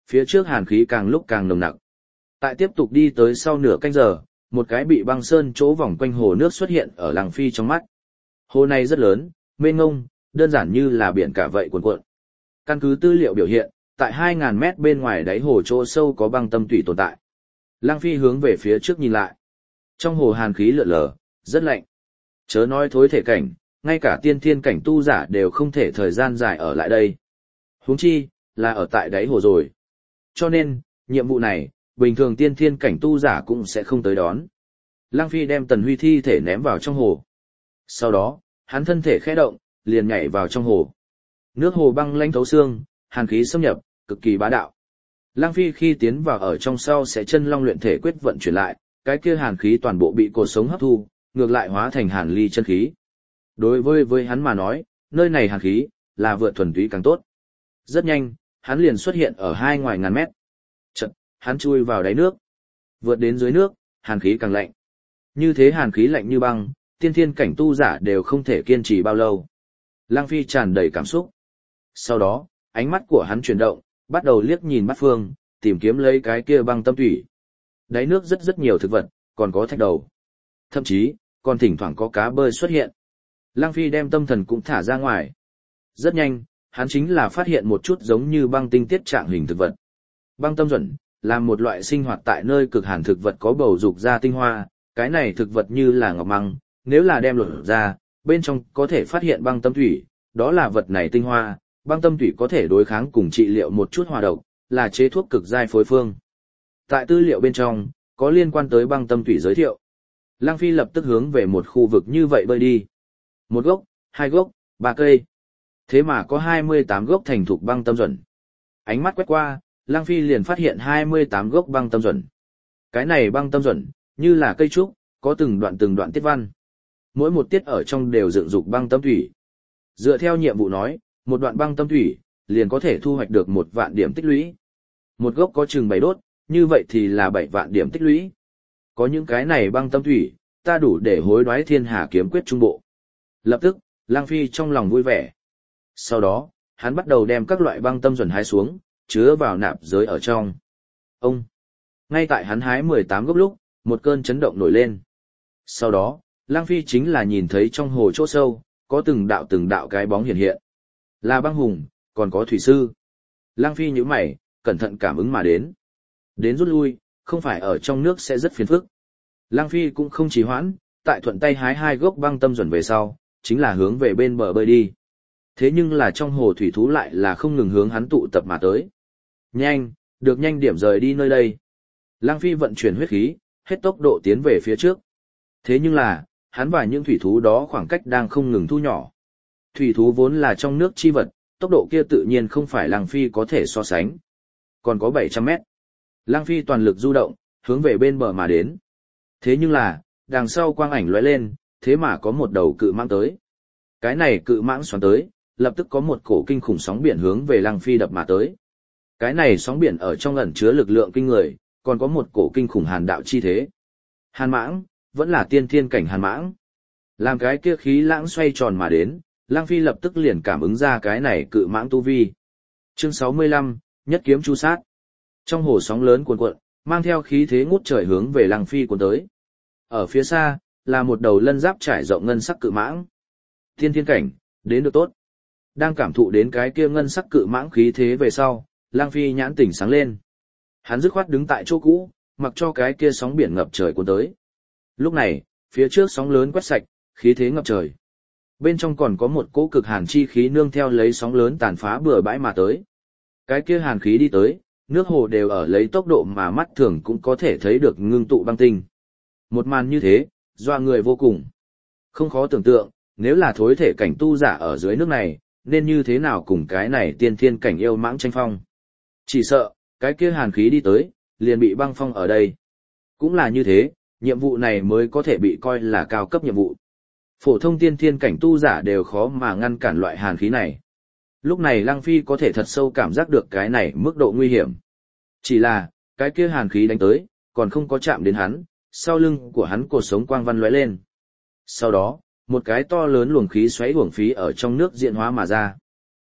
Phía trước hàn khí càng lúc càng nồng nặc. Tại tiếp tục đi tới sau nửa canh giờ, một cái bị băng sơn chỗ vòng quanh hồ nước xuất hiện ở Lăng Phi trong mắt. Hồ này rất lớn, mênh mông, đơn giản như là biển cả vậy cuồn cuộn. Căn cứ tư liệu biểu hiện, tại 2.000 mét bên ngoài đáy hồ chỗ sâu có băng tâm thủy tồn tại. Lăng Phi hướng về phía trước nhìn lại. Trong hồ hàn khí lượn lờ, rất lạnh. Chớ nói thối thể cảnh, ngay cả tiên thiên cảnh tu giả đều không thể thời gian dài ở lại đây. Huống chi, là ở tại đáy hồ rồi. Cho nên, nhiệm vụ này, bình thường tiên thiên cảnh tu giả cũng sẽ không tới đón. Lăng Phi đem Tần Huy thi thể ném vào trong hồ. Sau đó, hắn thân thể khẽ động, liền nhảy vào trong hồ. Nước hồ băng lãnh thấu xương, hàn khí xâm nhập, cực kỳ bá đạo. Lăng Phi khi tiến vào ở trong sau sẽ chân long luyện thể quyết vận chuyển lại, cái kia hàn khí toàn bộ bị cột sống hấp thu, ngược lại hóa thành hàn ly chân khí. Đối với hắn mà nói, nơi này hàn khí, là vượt thuần túy càng tốt. Rất nhanh, hắn liền xuất hiện ở hai ngoài ngàn mét. Chật, hắn chui vào đáy nước. Vượt đến dưới nước, hàn khí càng lạnh. Như thế hàn khí lạnh như băng, tiên thiên cảnh tu giả đều không thể kiên trì bao lâu. Lăng Phi tràn đầy cảm xúc. Sau đó, ánh mắt của hắn chuyển động, bắt đầu liếc nhìn bát phương, tìm kiếm lấy cái kia băng tâm thủy. Đáy nước rất nhiều thực vật, còn có thạch đầu. Thậm chí, còn thỉnh thoảng có cá bơi xuất hiện. Lăng Phi đem tâm thần cũng thả ra ngoài. Rất nhanh, hắn chính là phát hiện một chút giống như băng tinh tiết trạng hình thực vật. Băng tâm duẩn là một loại sinh hoạt tại nơi cực hàn thực vật có bầu dục ra tinh hoa, cái này thực vật như là ngọc măng, nếu là đem lột ra, bên trong có thể phát hiện băng tâm thủy, đó là vật này tinh hoa, băng tâm thủy có thể đối kháng cùng trị liệu một chút hỏa độc, là chế thuốc cực giai phối phương. Tại tư liệu bên trong, có liên quan tới băng tâm thủy giới thiệu. Lăng Phi lập tức hướng về một khu vực như vậy bơi đi. Một gốc, hai gốc, ba cây. Thế mà có 28 gốc thành thục băng tâm duẩn. Ánh mắt quét qua, Lăng Phi liền phát hiện 28 gốc băng tâm duẩn. Cái này băng tâm duẩn, như là cây trúc, có từng đoạn tiết văn. Mỗi một tiết ở trong đều dựng dục băng tâm thủy. Dựa theo nhiệm vụ nói, một đoạn băng tâm thủy, liền có thể thu hoạch được 1 vạn điểm tích lũy. Một gốc có chừng 7 đốt, như vậy thì là 7 vạn điểm tích lũy. Có những cái này băng tâm thủy, ta đủ để hối đoái thiên hà kiếm quyết trung bộ. Lập tức, Lăng Phi trong lòng vui vẻ. Sau đó, hắn bắt đầu đem các loại băng tâm duẩn hái xuống, chứa vào nạp giới ở trong. Ông! Ngay tại hắn hái 18 gốc lúc, một cơn chấn động nổi lên. Sau đó, Lăng Phi chính là nhìn thấy trong hồ chỗ sâu, có từng đạo cái bóng hiện hiện. Là băng hùng, còn có thủy sư. Lăng Phi nhíu mày, cẩn thận cảm ứng mà đến. Đến rút lui, không phải ở trong nước sẽ rất phiền phức. Lăng Phi cũng không trì hoãn, tại thuận tay hái 2 gốc băng tâm duẩn về sau, chính là hướng về bên bờ bơi đi. Thế nhưng là trong hồ thủy thú lại là không ngừng hướng hắn tụ tập mà tới. Nhanh, được nhanh điểm rời đi nơi đây. Lăng Phi vận chuyển huyết khí, hết tốc độ tiến về phía trước. Thế nhưng là, hắn và những thủy thú đó khoảng cách đang không ngừng thu nhỏ. Thủy thú vốn là trong nước chi vật, tốc độ kia tự nhiên không phải Lăng Phi có thể so sánh. Còn có 700 mét. Lăng Phi toàn lực du động, hướng về bên bờ mà đến. Thế nhưng là, đằng sau quang ảnh lóe lên, thế mà có một đầu cự mãng tới. Cái này cự mãng xoắn tới, lập tức có một cổ kinh khủng sóng biển hướng về Lăng Phi đập mà tới. Cái này sóng biển ở trong ẩn chứa lực lượng kinh người, còn có một cổ kinh khủng hàn đạo chi thế. Hàn mãng, vẫn là tiên thiên cảnh hàn mãng. Làm cái kia khí lãng xoay tròn mà đến, Lăng Phi lập tức liền cảm ứng ra cái này cự mãng tu vi. Chương 65, nhất kiếm chu sát. Trong hồ sóng lớn cuồn cuộn, mang theo khí thế ngút trời hướng về Lăng Phi cuốn tới. Ở phía xa, là một đầu lân giáp trải rộng ngân sắc cự mãng. Tiên thiên cảnh, đến được tốt. Đang cảm thụ đến cái kia ngân sắc cự mãng khí thế về sau, Lăng Phi nhãn tỉnh sáng lên. Hắn dứt khoát đứng tại chỗ cũ, mặc cho cái kia sóng biển ngập trời cuốn tới. Lúc này, phía trước sóng lớn quét sạch, khí thế ngập trời. Bên trong còn có một cỗ cực hàn chi khí nương theo lấy sóng lớn tàn phá bừa bãi mà tới. Cái kia hàn khí đi tới, nước hồ đều ở lấy tốc độ mà mắt thường cũng có thể thấy được ngưng tụ băng tinh. Một màn như thế, doa người vô cùng. Không khó tưởng tượng, nếu là thối thể cảnh tu giả ở dưới nước này, nên như thế nào cùng cái này tiên thiên cảnh yêu mãng tranh phong. Chỉ sợ, cái kia hàn khí đi tới, liền bị băng phong ở đây. Cũng là như thế, nhiệm vụ này mới có thể bị coi là cao cấp nhiệm vụ. Phổ thông tiên thiên cảnh tu giả đều khó mà ngăn cản loại hàn khí này. Lúc này Lăng Phi có thể thật sâu cảm giác được cái này mức độ nguy hiểm. Chỉ là, cái kia hàn khí đánh tới, còn không có chạm đến hắn, sau lưng của hắn cột sống quang văn lóe lên. Sau đó, một cái to lớn luồng khí xoáy uổng phí ở trong nước diễn hóa mà ra. Chật,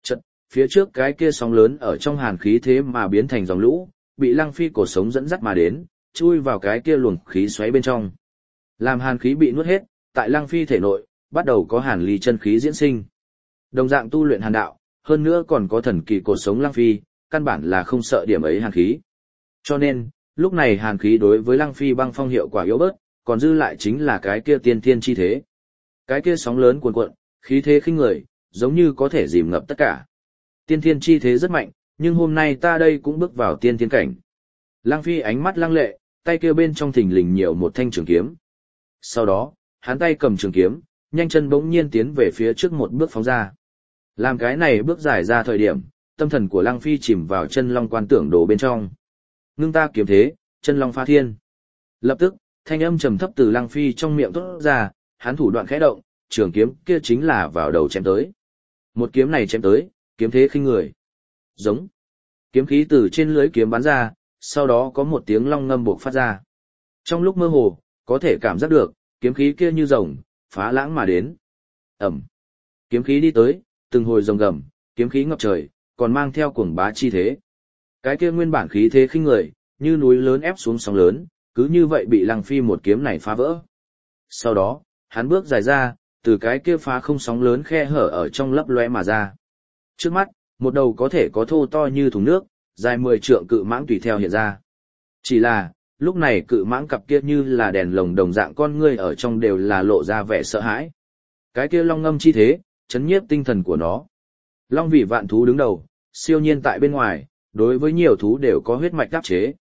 phía trước cái kia sóng lớn ở trong hàn khí thế mà biến thành dòng lũ, bị Lăng Phi cổ sống dẫn dắt mà đến, chui vào cái kia luồng khí xoáy bên trong. Làm hàn khí bị nuốt hết, tại Lăng Phi thể nội, bắt đầu có hàn ly chân khí diễn sinh. Đồng dạng tu luyện hàn đạo, hơn nữa còn có thần kỳ cột sống Lăng Phi, căn bản là không sợ điểm ấy hàn khí. Cho nên, lúc này hàn khí đối với Lăng Phi băng phong hiệu quả yếu bớt, còn dư lại chính là cái kia tiên thiên chi thế. Cái kia sóng lớn cuồn cuộn, khí thế khinh người, giống như có thể dìm ngập tất cả. Tiên thiên chi thế rất mạnh, nhưng hôm nay ta đây cũng bước vào tiên thiên cảnh. Lăng Phi ánh mắt lăng lệ, tay kia bên trong thình lình nhiều một thanh trường kiếm. Sau đó, hắn tay cầm trường kiếm, nhanh chân bỗng nhiên tiến về phía trước một bước phóng ra. Làm cái này bước dài ra thời điểm, tâm thần của Lăng Phi chìm vào chân long quan tưởng đồ bên trong. Ngưng ta kiếm thế, chân long phá thiên. Lập tức, thanh âm trầm thấp từ Lăng Phi trong miệng thốt ra, hắn thủ đoạn khẽ động, trường kiếm kia chính là vào đầu chém tới. Một kiếm này chém tới, kiếm thế khinh người. Giống. Kiếm khí từ trên lưới kiếm bắn ra, sau đó có một tiếng long ngâm buộc phát ra. Trong lúc mơ hồ, có thể cảm giác được, kiếm khí kia như rồng, phá lãng mà đến. Ẩm. Kiếm khí đi tới, từng hồi rồng gầm, kiếm khí ngập trời, còn mang theo cuồng bá chi thế. Cái kia nguyên bản khí thế khinh người, như núi lớn ép xuống sóng lớn, cứ như vậy bị Lăng Phi một kiếm này phá vỡ. Sau đó, hắn bước dài ra, từ cái kia phá không sóng lớn khe hở ở trong lấp lóe mà ra. Trước mắt, một đầu có thể có thô to như thùng nước, dài 10 trượng cự mãng tùy theo hiện ra. Chỉ là, lúc này cự mãng cặp kia như là đèn lồng đồng dạng con ngươi ở trong đều là lộ ra vẻ sợ hãi. Cái kia long ngâm chi thế, chấn nhiếp tinh thần của nó. Long vị vạn thú đứng đầu, siêu nhiên tại bên ngoài, đối với nhiều thú đều có huyết mạch đáp chế.